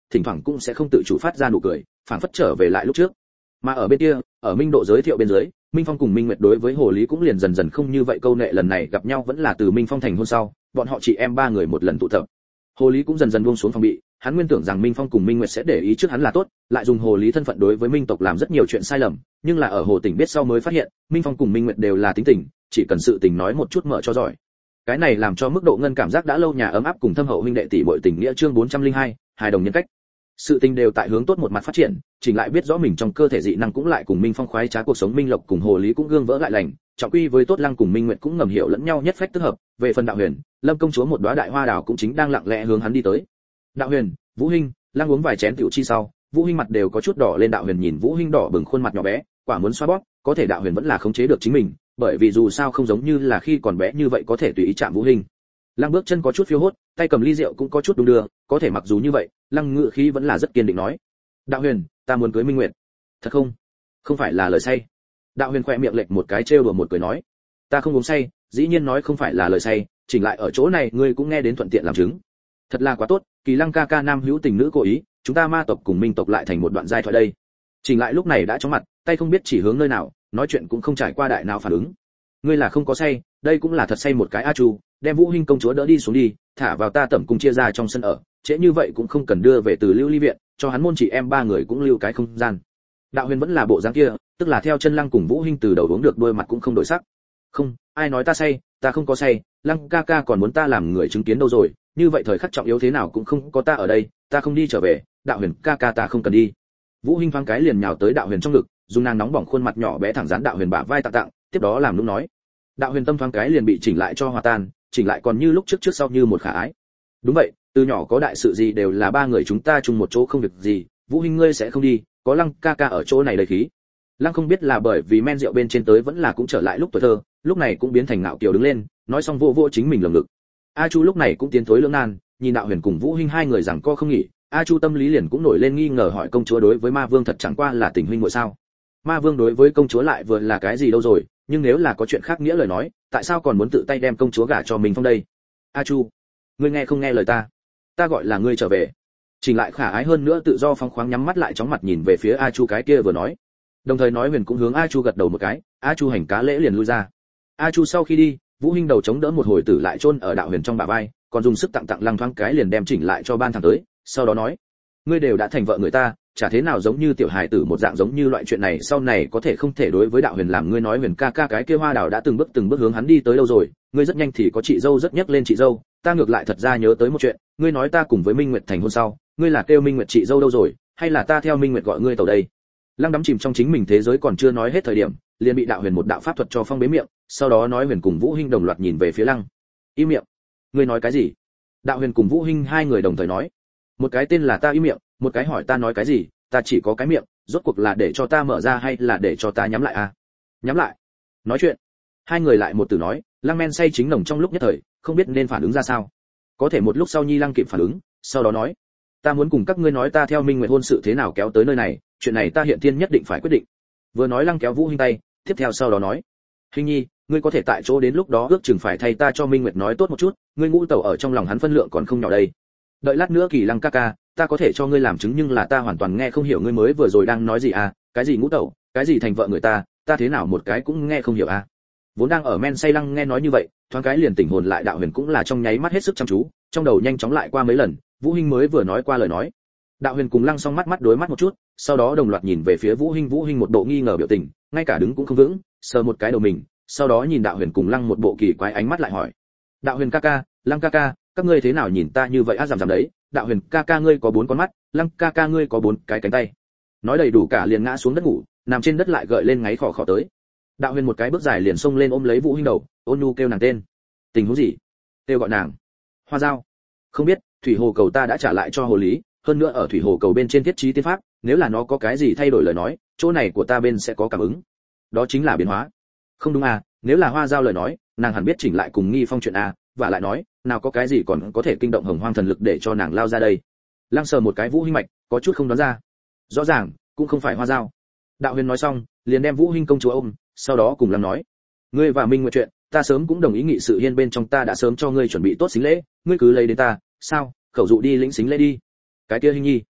thỉnh thoảng cũng sẽ không tự chủ phát ra nụ cười, phảng phất trở về lại lúc trước. Mà ở bên kia, ở Minh Độ giới thiệu bên dưới, Minh Phong cùng Minh Nguyệt đối với Hồ Lý cũng liền dần dần không như vậy câu nệ, lần này gặp nhau vẫn là từ Minh Phong thành hôn sau, bọn họ chị em ba người một lần tụ tập. Hồ Lý cũng dần dần buông xuống phòng bị, hắn nguyên tưởng rằng Minh Phong cùng Minh Nguyệt sẽ để ý trước hắn là tốt, lại dùng Hồ Lý thân phận đối với Minh tộc làm rất nhiều chuyện sai lầm, nhưng là ở Hồ Tỉnh biết sau mới phát hiện, Minh Phong cùng Minh Nguyệt đều là tính tình, chỉ cần sự tình nói một chút mở cho giỏi. Cái này làm cho mức độ ngân cảm giác đã lâu nhà ấm áp cùng thâm hậu huynh đệ tỷ muội tình nghĩa chương bốn trăm lẻ hai, hài đồng nhân cách. Sự tình đều tại hướng tốt một mặt phát triển, chỉnh lại biết rõ mình trong cơ thể dị năng cũng lại cùng Minh Phong khoái trá cuộc sống, Minh Lộc cùng Hồ Lý cũng gương vỡ lại lành, trọng quy với tốt Lăng cùng Minh Nguyệt cũng ngầm hiểu lẫn nhau nhất phách tức hợp, về phần Đạo Huyền, Lâm công chúa một đóa đại hoa đào cũng chính đang lặng lẽ hướng hắn đi tới. Đạo Huyền, Vũ Hinh, Lăng uống vài chén rượu chi sau, Vũ Hinh mặt đều có chút đỏ lên, Đạo Huyền nhìn Vũ Hinh đỏ bừng khuôn mặt nhỏ bé, quả muốn xoa bóp, có thể Đạo Huyền vẫn là khống chế được chính mình, bởi vì dù sao không giống như là khi còn bé như vậy có thể tùy ý chạm Vũ Hinh. Lăng bước chân có chút phiêu hốt, tay cầm ly rượu cũng có chút đung đưa, có thể mặc dù như vậy, Lăng ngự khí vẫn là rất kiên định nói: "Đạo Huyền, ta muốn cưới Minh Nguyệt." "Thật không? Không phải là lời say?" Đạo Huyền khẽ miệng lệch một cái trêu đùa một cười nói: "Ta không uống say, dĩ nhiên nói không phải là lời say, chỉnh lại ở chỗ này ngươi cũng nghe đến thuận tiện làm chứng. Thật là quá tốt, Kỳ Lăng ca ca nam hữu tình nữ cố ý, chúng ta ma tộc cùng Minh tộc lại thành một đoạn giai thoại đây." Chỉnh lại lúc này đã chóng mặt, tay không biết chỉ hướng nơi nào, nói chuyện cũng không trải qua đại nào phản ứng. "Ngươi là không có say, đây cũng là thật say một cái a chu, đem Vũ Hinh công chúa đỡ đi xuống đi, thả vào ta tẩm cung chia ra trong sân ở, trễ như vậy cũng không cần đưa về từ Lưu Ly viện, cho hắn môn chị em ba người cũng lưu cái không gian." Đạo Huyền vẫn là bộ dáng kia, tức là theo chân Lăng cùng Vũ Hinh từ đầu uống được, đôi mặt cũng không đổi sắc. "Không, ai nói ta say, ta không có say, Lăng ca ca còn muốn ta làm người chứng kiến đâu rồi, như vậy thời khắc trọng yếu thế nào cũng không có ta ở đây, ta không đi trở về, Đạo Huyền ca ca ta không cần đi." Vũ Hinh thoáng cái liền nhào tới Đạo Huyền trong ngực, dùng nàng nóng bỏng khuôn mặt nhỏ bé thẳng dán Đạo Huyền bả vai tặng tặng, tiếp đó làm nũng nói. Đạo Huyền tâm thoáng cái liền bị chỉnh lại cho hòa tan, chỉnh lại còn như lúc trước trước sau như một khả ái. "Đúng vậy, từ nhỏ có đại sự gì đều là ba người chúng ta chung một chỗ không việc gì, Vũ Hinh ngươi sẽ không đi, có Lăng ca ca ở chỗ này đầy khí." Lăng không biết là bởi vì men rượu bên trên tới vẫn là cũng trở lại lúc tuổi thơ, lúc này cũng biến thành ngạo kiều đứng lên, nói xong vô vô chính mình lồng ngực. A Chu lúc này cũng tiến thối lưỡng nan, nhìn Đạo Huyền cùng Vũ Hinh hai người giằng co không nghỉ, A Chu tâm lý liền cũng nổi lên nghi ngờ, hỏi công chúa đối với Ma Vương thật chẳng qua là tình huynh muội sao? Ma Vương đối với công chúa lại vừa là cái gì đâu rồi, nhưng nếu là có chuyện khác nghĩa lời nói, tại sao còn muốn tự tay đem công chúa gả cho mình Phong đây? A Chu, ngươi nghe không nghe lời ta? Ta gọi là ngươi trở về. Chỉnh lại khả ái hơn nữa tự do phóng khoáng, nhắm mắt lại chóng mặt nhìn về phía A Chu cái kia vừa nói. Đồng thời nói Huyền cũng hướng A Chu gật đầu một cái, A Chu hành cá lễ liền lui ra. A Chu sau khi đi, Vũ Hinh đầu chống đỡ một hồi tử lại chôn ở Đạo Huyền trong bả vai, còn dùng sức tặng tặng Lăng thoáng cái liền đem chỉnh lại cho ban thẳng tới, sau đó nói: "Ngươi đều đã thành vợ người ta, chả thế nào giống như tiểu hài tử một dạng, giống như loại chuyện này sau này có thể không thể đối với Đạo Huyền làm." Ngươi nói Huyền ca ca cái kia hoa đào đã từng bước từng bước hướng hắn đi tới đâu rồi, ngươi rất nhanh thì có chị dâu rất nhắc lên chị dâu, ta ngược lại thật ra nhớ tới một chuyện, ngươi nói ta cùng với Minh Nguyệt thành hôn sau, ngươi là kêu Minh Nguyệt chị dâu đâu rồi, hay là ta theo Minh Nguyệt gọi ngươi tàu đây? Lăng đắm chìm trong chính mình thế giới còn chưa nói hết thời điểm, liền bị Đạo Huyền một đạo pháp thuật cho phong bế miệng, sau đó nói Huyền cùng Vũ Hinh đồng loạt nhìn về phía Lăng. "Im miệng." "Ngươi nói cái gì?" Đạo Huyền cùng Vũ Hinh hai người đồng thời nói. Một cái tên là ta im miệng, một cái hỏi ta nói cái gì, ta chỉ có cái miệng, rốt cuộc là để cho ta mở ra hay là để cho ta nhắm lại à? Nhắm lại. Nói chuyện. Hai người lại một từ nói, Lăng men say chính nồng trong lúc nhất thời, không biết nên phản ứng ra sao. Có thể một lúc sau Nhi Lăng kịp phản ứng, sau đó nói, ta muốn cùng các ngươi nói ta theo Minh Nguyệt hôn sự thế nào kéo tới nơi này, chuyện này ta hiện tiên nhất định phải quyết định. Vừa nói Lăng kéo Vũ Hinh tay, tiếp theo sau đó nói, Hinh Nhi, ngươi có thể tại chỗ đến lúc đó ước chừng phải thay ta cho Minh Nguyệt nói tốt một chút, ngươi ngũ tẩu ở trong lòng hắn phân lượng còn không nhỏ đây. Đợi lát nữa Kỳ Lăng ca ca, ta có thể cho ngươi làm chứng, nhưng là ta hoàn toàn nghe không hiểu ngươi mới vừa rồi đang nói gì à, cái gì ngũ tẩu, cái gì thành vợ người ta, ta thế nào một cái cũng nghe không hiểu à. Vốn đang ở men say Lăng nghe nói như vậy, thoáng cái liền tỉnh hồn lại, Đạo Huyền cũng là trong nháy mắt hết sức chăm chú, trong đầu nhanh chóng lại qua mấy lần, Vũ Hinh mới vừa nói qua lời nói. Đạo Huyền cùng Lăng song mắt mắt đối mắt một chút, sau đó đồng loạt nhìn về phía Vũ Hinh, Vũ Hinh một bộ nghi ngờ biểu tình, ngay cả đứng cũng không vững, sờ một cái đầu mình, sau đó nhìn Đạo Huyền cùng Lăng một bộ kỳ quái ánh mắt lại hỏi, Đạo Huyền ca ca, Lăng ca ca, các ngươi thế nào nhìn ta như vậy á? Dằm dằm đấy, Đạo Huyền ca ca ngươi có bốn con mắt, Lăng ca ca ngươi có bốn cái cánh tay. Nói đầy đủ cả liền ngã xuống đất ngủ, nằm trên đất lại gợi lên ngáy khò khò tới. Đạo Huyền một cái bước dài liền xông lên ôm lấy Vũ Hinh đầu, ôn nhu kêu nàng tên. Tình huống gì? Kêu gọi nàng. Hoa Dao. Không biết, thủy hồ cầu ta đã trả lại cho hồ lý, hơn nữa ở thủy hồ cầu bên trên thiết trí tiên pháp, nếu là nó có cái gì thay đổi lời nói, chỗ này của ta bên sẽ có cảm ứng. Đó chính là biến hóa. Không đúng à, nếu là Hoa Dao lời nói, nàng hẳn biết chỉnh lại cùng Nghi Phong chuyện à, và lại nói, nào có cái gì còn có thể kinh động Hồng Hoang thần lực để cho nàng lao ra đây. Lăng sờ một cái Vũ Hinh mạch, có chút không đoán ra. Rõ ràng, cũng không phải Hoa Dao. Đạo Huyền nói xong, liền đem Vũ Hinh công chúa ôm, sau đó cùng Lăng nói, ngươi và Minh Nguyệt chuyện, ta sớm cũng đồng ý nghị sự hiên bên trong ta đã sớm cho ngươi chuẩn bị tốt xính lễ, ngươi cứ lấy đến ta, sao, khẩu dụ đi lĩnh xính lễ đi. Cái kia Hinh Nhi,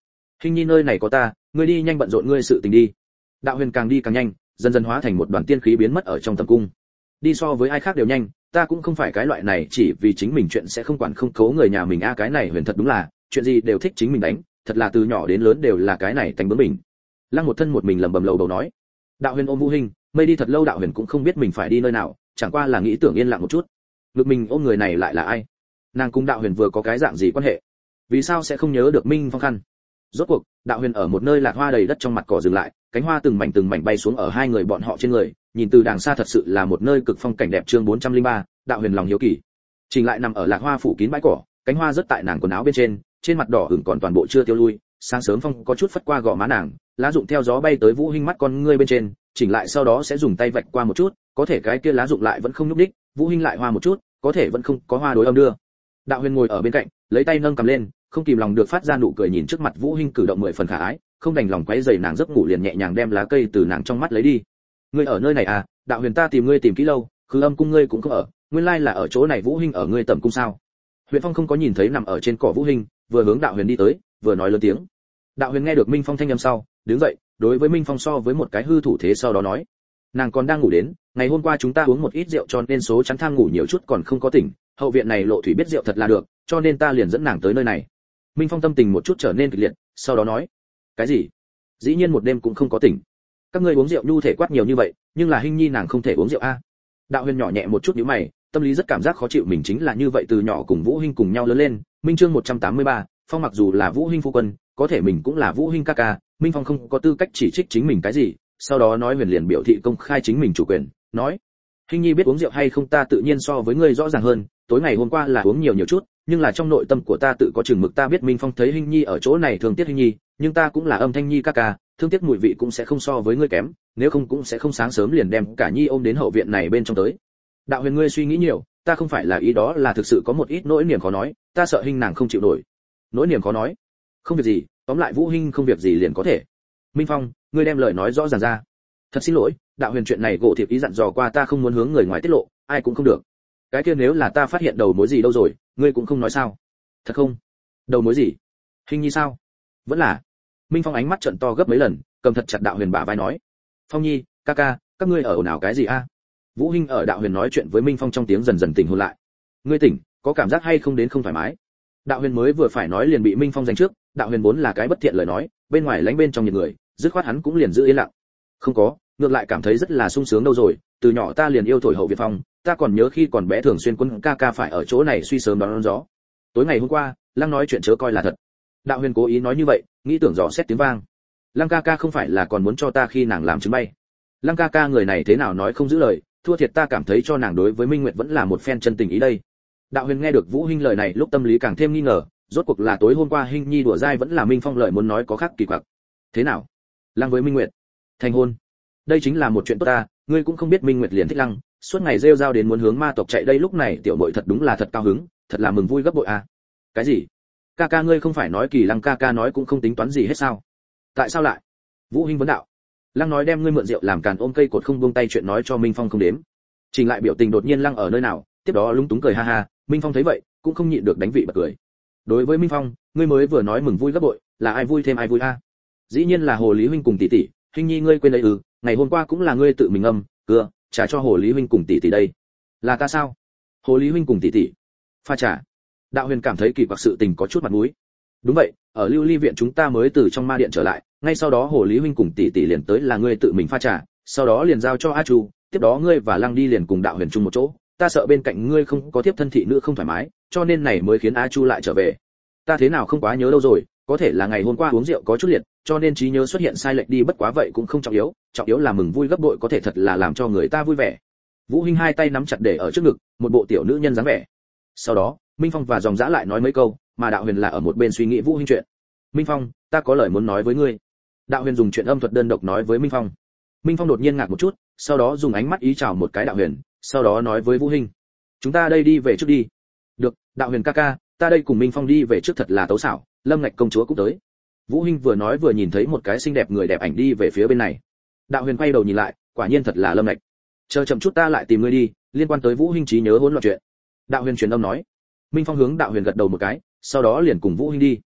Hình nhi nơi này có ta, ngươi đi nhanh bận rộn ngươi sự tình đi. Đạo Huyền càng đi càng nhanh, dần dần hóa thành một đoàn tiên khí biến mất ở trong tầm cung. Đi so với ai khác đều nhanh, ta cũng không phải cái loại này chỉ vì chính mình chuyện sẽ không quản không cố người nhà mình a, cái này Huyền thật đúng là, chuyện gì đều thích chính mình đánh, thật là từ nhỏ đến lớn đều là cái này tánh bướng mình. Lăng một thân một mình lẩm bẩm lầu bầu nói. Đạo Huyền ôm Vũ Hinh, mây đi thật lâu Đạo Huyền cũng không biết mình phải đi nơi nào, chẳng qua là nghĩ tưởng yên lặng một chút. Ngực mình ôm người này lại là ai? Nàng cùng Đạo Huyền vừa có cái dạng gì quan hệ? Vì sao sẽ không nhớ được Minh Phong khăn? Rốt cuộc, Đạo Huyền ở một nơi lạc hoa đầy đất trong mặt cỏ dừng lại, cánh hoa từng mảnh từng mảnh bay xuống ở hai người bọn họ trên người, nhìn từ đàng xa thật sự là một nơi cực phong cảnh đẹp. Chương bốn trăm lẻ ba, Đạo Huyền lòng hiếu kỳ. Trình lại nằm ở lạc hoa phủ kín bãi cỏ, cánh hoa rớt tại nàng quần áo bên trên, trên mặt đỏ ửng còn toàn bộ chưa tiêu lui, sáng sớm phong có chút phất qua gò má nàng, lá rụng theo gió bay tới Vũ Hinh mắt con ngươi bên trên, chỉnh lại sau đó sẽ dùng tay vạch qua một chút, có thể cái kia lá rụng lại vẫn không nhúc nhích, Vũ Hinh lại hoa một chút, có thể vẫn không có hoa đối âm đưa. Đạo Huyền ngồi ở bên cạnh, lấy tay nâng cầm lên, không kìm lòng được phát ra nụ cười nhìn trước mặt Vũ Hinh cử động mười phần khả ái, không đành lòng quấy rầy nàng giấc ngủ liền nhẹ nhàng đem lá cây từ nàng trong mắt lấy đi. Ngươi ở nơi này à? Đạo Huyền ta tìm ngươi tìm kỹ lâu, Khứ Âm cung ngươi cũng không ở, nguyên lai là ở chỗ này. Vũ Hinh ở ngươi tẩm cung sao? Huyền Phong không có nhìn thấy nằm ở trên cỏ Vũ Hinh, vừa hướng Đạo Huyền đi tới, vừa nói lớn tiếng. Đạo Huyền nghe được Minh Phong thanh âm sau, đứng dậy, đối với Minh Phong so với một cái hư thủ thế sau đó nói, nàng còn đang ngủ đến, ngày hôm qua chúng ta uống một ít rượu cho nên số chắn thang ngủ nhiều chút còn không có tỉnh, hậu viện này lộ thủy biết rượu thật là được, cho nên ta liền dẫn nàng tới nơi này. Minh Phong tâm tình một chút trở nên kịch liệt, sau đó nói, cái gì? Dĩ nhiên một đêm cũng không có tỉnh. Các ngươi uống rượu nhu thể quát nhiều như vậy, nhưng là Hinh nhi nàng không thể uống rượu a. Đạo Huyền nhỏ nhẹ một chút nhíu mày, tâm lý rất cảm giác khó chịu, mình chính là như vậy từ nhỏ cùng Vũ Hinh cùng nhau lớn lên. Minh chương một trăm tám mươi ba, Phong mặc dù là Vũ Hinh phu quân, có thể mình cũng là Vũ Hinh ca ca, Minh Phong không có tư cách chỉ trích chính mình cái gì. Sau đó nói Huyền liền biểu thị công khai chính mình chủ quyền, nói, Hinh nhi biết uống rượu hay không ta tự nhiên so với ngươi rõ ràng hơn, tối ngày hôm qua là uống nhiều nhiều chút, nhưng là trong nội tâm của ta tự có chừng mực, ta biết Minh Phong thấy Hinh nhi ở chỗ này thường tiếc Hinh nhi, nhưng ta cũng là Âm Thanh nhi ca ca, thương tiếc mùi vị cũng sẽ không so với ngươi kém, nếu không cũng sẽ không sáng sớm liền đem cả nhi ôm đến hậu viện này bên trong tới. Đạo Huyền ngươi suy nghĩ nhiều, ta không phải là ý đó, là thực sự có một ít nỗi niềm khó nói, ta sợ Hinh nàng không chịu nổi. Nỗi niềm khó nói? Không việc gì, tóm lại Vũ Hinh không việc gì liền có thể. Minh Phong, ngươi đem lời nói rõ ràng ra. Thật xin lỗi, Đạo Huyền chuyện này gỗ thiệp ý dặn dò qua ta không muốn hướng người ngoài tiết lộ, ai cũng không được. Cái kia nếu là ta phát hiện đầu mối gì đâu rồi, ngươi cũng không nói sao? Thật không? Đầu mối gì? Hinh nhi sao? Vẫn là. Minh Phong ánh mắt trợn to gấp mấy lần, cầm thật chặt Đạo Huyền bả vai nói, Phong nhi, ca ca, các ngươi ở ồn ào cái gì a? Vũ Hinh ở Đạo Huyền nói chuyện với Minh Phong trong tiếng dần dần tỉnh hồn lại. Ngươi tỉnh, có cảm giác hay không đến không thoải mái? Đạo Huyền mới vừa phải nói liền bị Minh Phong giành trước, Đạo Huyền vốn là cái bất thiện lời nói, bên ngoài lánh bên trong nhiệt người, dứt khoát hắn cũng liền giữ yên lặng. Không có, ngược lại cảm thấy rất là sung sướng đâu rồi, từ nhỏ ta liền yêu thổi hậu viện phong, ta còn nhớ khi còn bé thường xuyên quân ca ca phải ở chỗ này suy sớm đón gió. Tối ngày hôm qua, Lăng nói chuyện chớ coi là thật. Đạo Huyền cố ý nói như vậy, nghĩ tưởng dò xét tiếng vang. Lăng ca ca không phải là còn muốn cho ta khi nàng làm trứng bay. Lăng ca ca người này thế nào nói không giữ lời, thua thiệt ta cảm thấy cho nàng đối với Minh Nguyệt vẫn là một phen chân tình ý đây. Đạo Huyền nghe được Vũ Hinh lời này lúc tâm lý càng thêm nghi ngờ, rốt cuộc là tối hôm qua Hinh nhi đùa dai vẫn là Minh Phong lời muốn nói có khác kỳ quặc. Thế nào? Lăng với Minh Nguyệt thành hôn, đây chính là một chuyện tốt ta, ngươi cũng không biết Minh Nguyệt liền thích Lăng, suốt ngày rêu rao đến muốn hướng ma tộc chạy đây, lúc này tiểu muội thật đúng là thật cao hứng, thật là mừng vui gấp bội à. Cái gì? Ca ca ngươi không phải nói Kỳ Lăng ca ca nói cũng không tính toán gì hết sao? Tại sao lại? Vũ Hinh vấn đạo. Lăng nói đem ngươi mượn rượu làm càn ôm cây cột không buông tay chuyện nói cho Minh Phong không đếm. Trình lại biểu tình đột nhiên Lăng ở nơi nào, tiếp đó lúng túng cười ha ha, Minh Phong thấy vậy, cũng không nhịn được đánh vị bật cười. Đối với Minh Phong, ngươi mới vừa nói mừng vui gấp bội, là ai vui thêm ai vui a? Dĩ nhiên là Hồ Lý huynh cùng tỷ tỷ, Hinh nhi ngươi quên đấy ư? Ngày hôm qua cũng là ngươi tự mình âm, cưa, trả cho Hồ Lý huynh cùng tỷ tỷ đây. Là ta sao? Hồ Lý huynh cùng tỷ tỷ? Pha trà. Đạo Huyền cảm thấy kỳ quặc sự tình có chút mặt mũi. Đúng vậy, ở Lưu Ly viện chúng ta mới từ trong ma điện trở lại, ngay sau đó Hồ Lý huynh cùng tỷ tỷ liền tới là ngươi tự mình pha trà, sau đó liền giao cho A Chu, tiếp đó ngươi và Lăng đi liền cùng Đạo Huyền chung một chỗ, ta sợ bên cạnh ngươi không có tiếp thân thị nữ không thoải mái, cho nên này mới khiến A Chu lại trở về. Ta thế nào không quá nhớ đâu rồi, có thể là ngày hôm qua uống rượu có chút liệt, cho nên trí nhớ xuất hiện sai lệch đi, bất quá vậy cũng không trọng yếu, trọng yếu là mừng vui gấp bội có thể thật là làm cho người ta vui vẻ. Vũ Hinh hai tay nắm chặt để ở trước ngực, một bộ tiểu nữ nhân dáng vẻ. Sau đó, Minh Phong và Dòng Dã lại nói mấy câu, mà Đạo Huyền là ở một bên suy nghĩ Vũ Hinh chuyện. Minh Phong, ta có lời muốn nói với ngươi. Đạo Huyền dùng chuyện âm thuật đơn độc nói với Minh Phong. Minh Phong đột nhiên ngạc một chút, sau đó dùng ánh mắt ý chào một cái Đạo Huyền, sau đó nói với Vũ Hinh, chúng ta đây đi về trước đi. Được, Đạo Huyền ca ca, ta đây cùng Minh Phong đi về trước, thật là tấu xảo, Lâm Ngạch công chúa cũng tới. Vũ Hinh vừa nói vừa nhìn thấy một cái xinh đẹp người đẹp ảnh đi về phía bên này. Đạo Huyền quay đầu nhìn lại, quả nhiên thật là Lâm Ngạch. Chờ chậm chút ta lại tìm ngươi đi, liên quan tới Vũ Hinh trí nhớ hỗn loạn chuyện. Đạo Huyền truyền âm nói. Minh Phong hướng Đạo Huyền gật đầu một cái, sau đó liền cùng Vũ Hinh đi.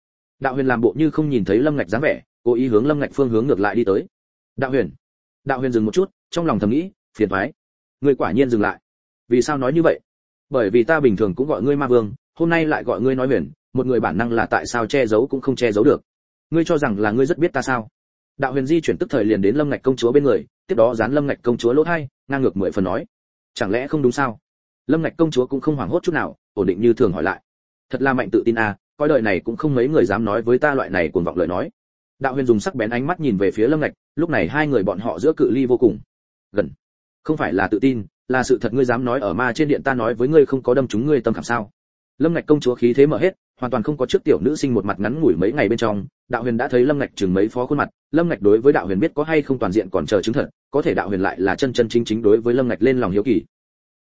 Đạo Huyền làm bộ như không nhìn thấy Lâm Ngạch dáng vẻ, cố ý hướng Lâm Ngạch phương hướng ngược lại đi tới. Đạo Huyền. Đạo Huyền dừng một chút, trong lòng thầm nghĩ, phiền toái. Ngươi quả nhiên dừng lại. Vì sao nói như vậy? Bởi vì ta bình thường cũng gọi ngươi Ma Vương, hôm nay lại gọi ngươi nói Huyền, một người bản năng là tại sao che giấu cũng không che giấu được. Ngươi cho rằng là ngươi rất biết ta sao? Đạo Huyền di chuyển tức thời liền đến Lâm Ngạch công chúa bên người, tiếp đó dán Lâm Ngạch công chúa lỗ tai, ngang ngược mười phần nói: chẳng lẽ không đúng sao? Lâm Ngạch công chúa cũng không hoảng hốt chút nào, ổn định như thường hỏi lại: thật là mạnh tự tin à, coi đời này cũng không mấy người dám nói với ta loại này cuồng vọng lời nói. Đạo Huyền dùng sắc bén ánh mắt nhìn về phía Lâm Ngạch, lúc này hai người bọn họ giữa cự ly vô cùng gần. Không phải là tự tin, là sự thật. Ngươi dám nói ở ma trên điện ta nói với ngươi không có đâm trúng ngươi tâm khảm sao? Lâm Ngạch công chúa khí thế mở hết, hoàn toàn không có trước tiểu nữ sinh một mặt ngắn ngủi mấy ngày bên trong. Đạo Huyền đã thấy Lâm Ngạch chừng mấy phó khuôn mặt, Lâm Ngạch đối với Đạo Huyền biết có hay không toàn diện còn chờ chứng thật, có thể Đạo Huyền lại là chân chân chính chính đối với Lâm Ngạch lên lòng hiếu kỳ.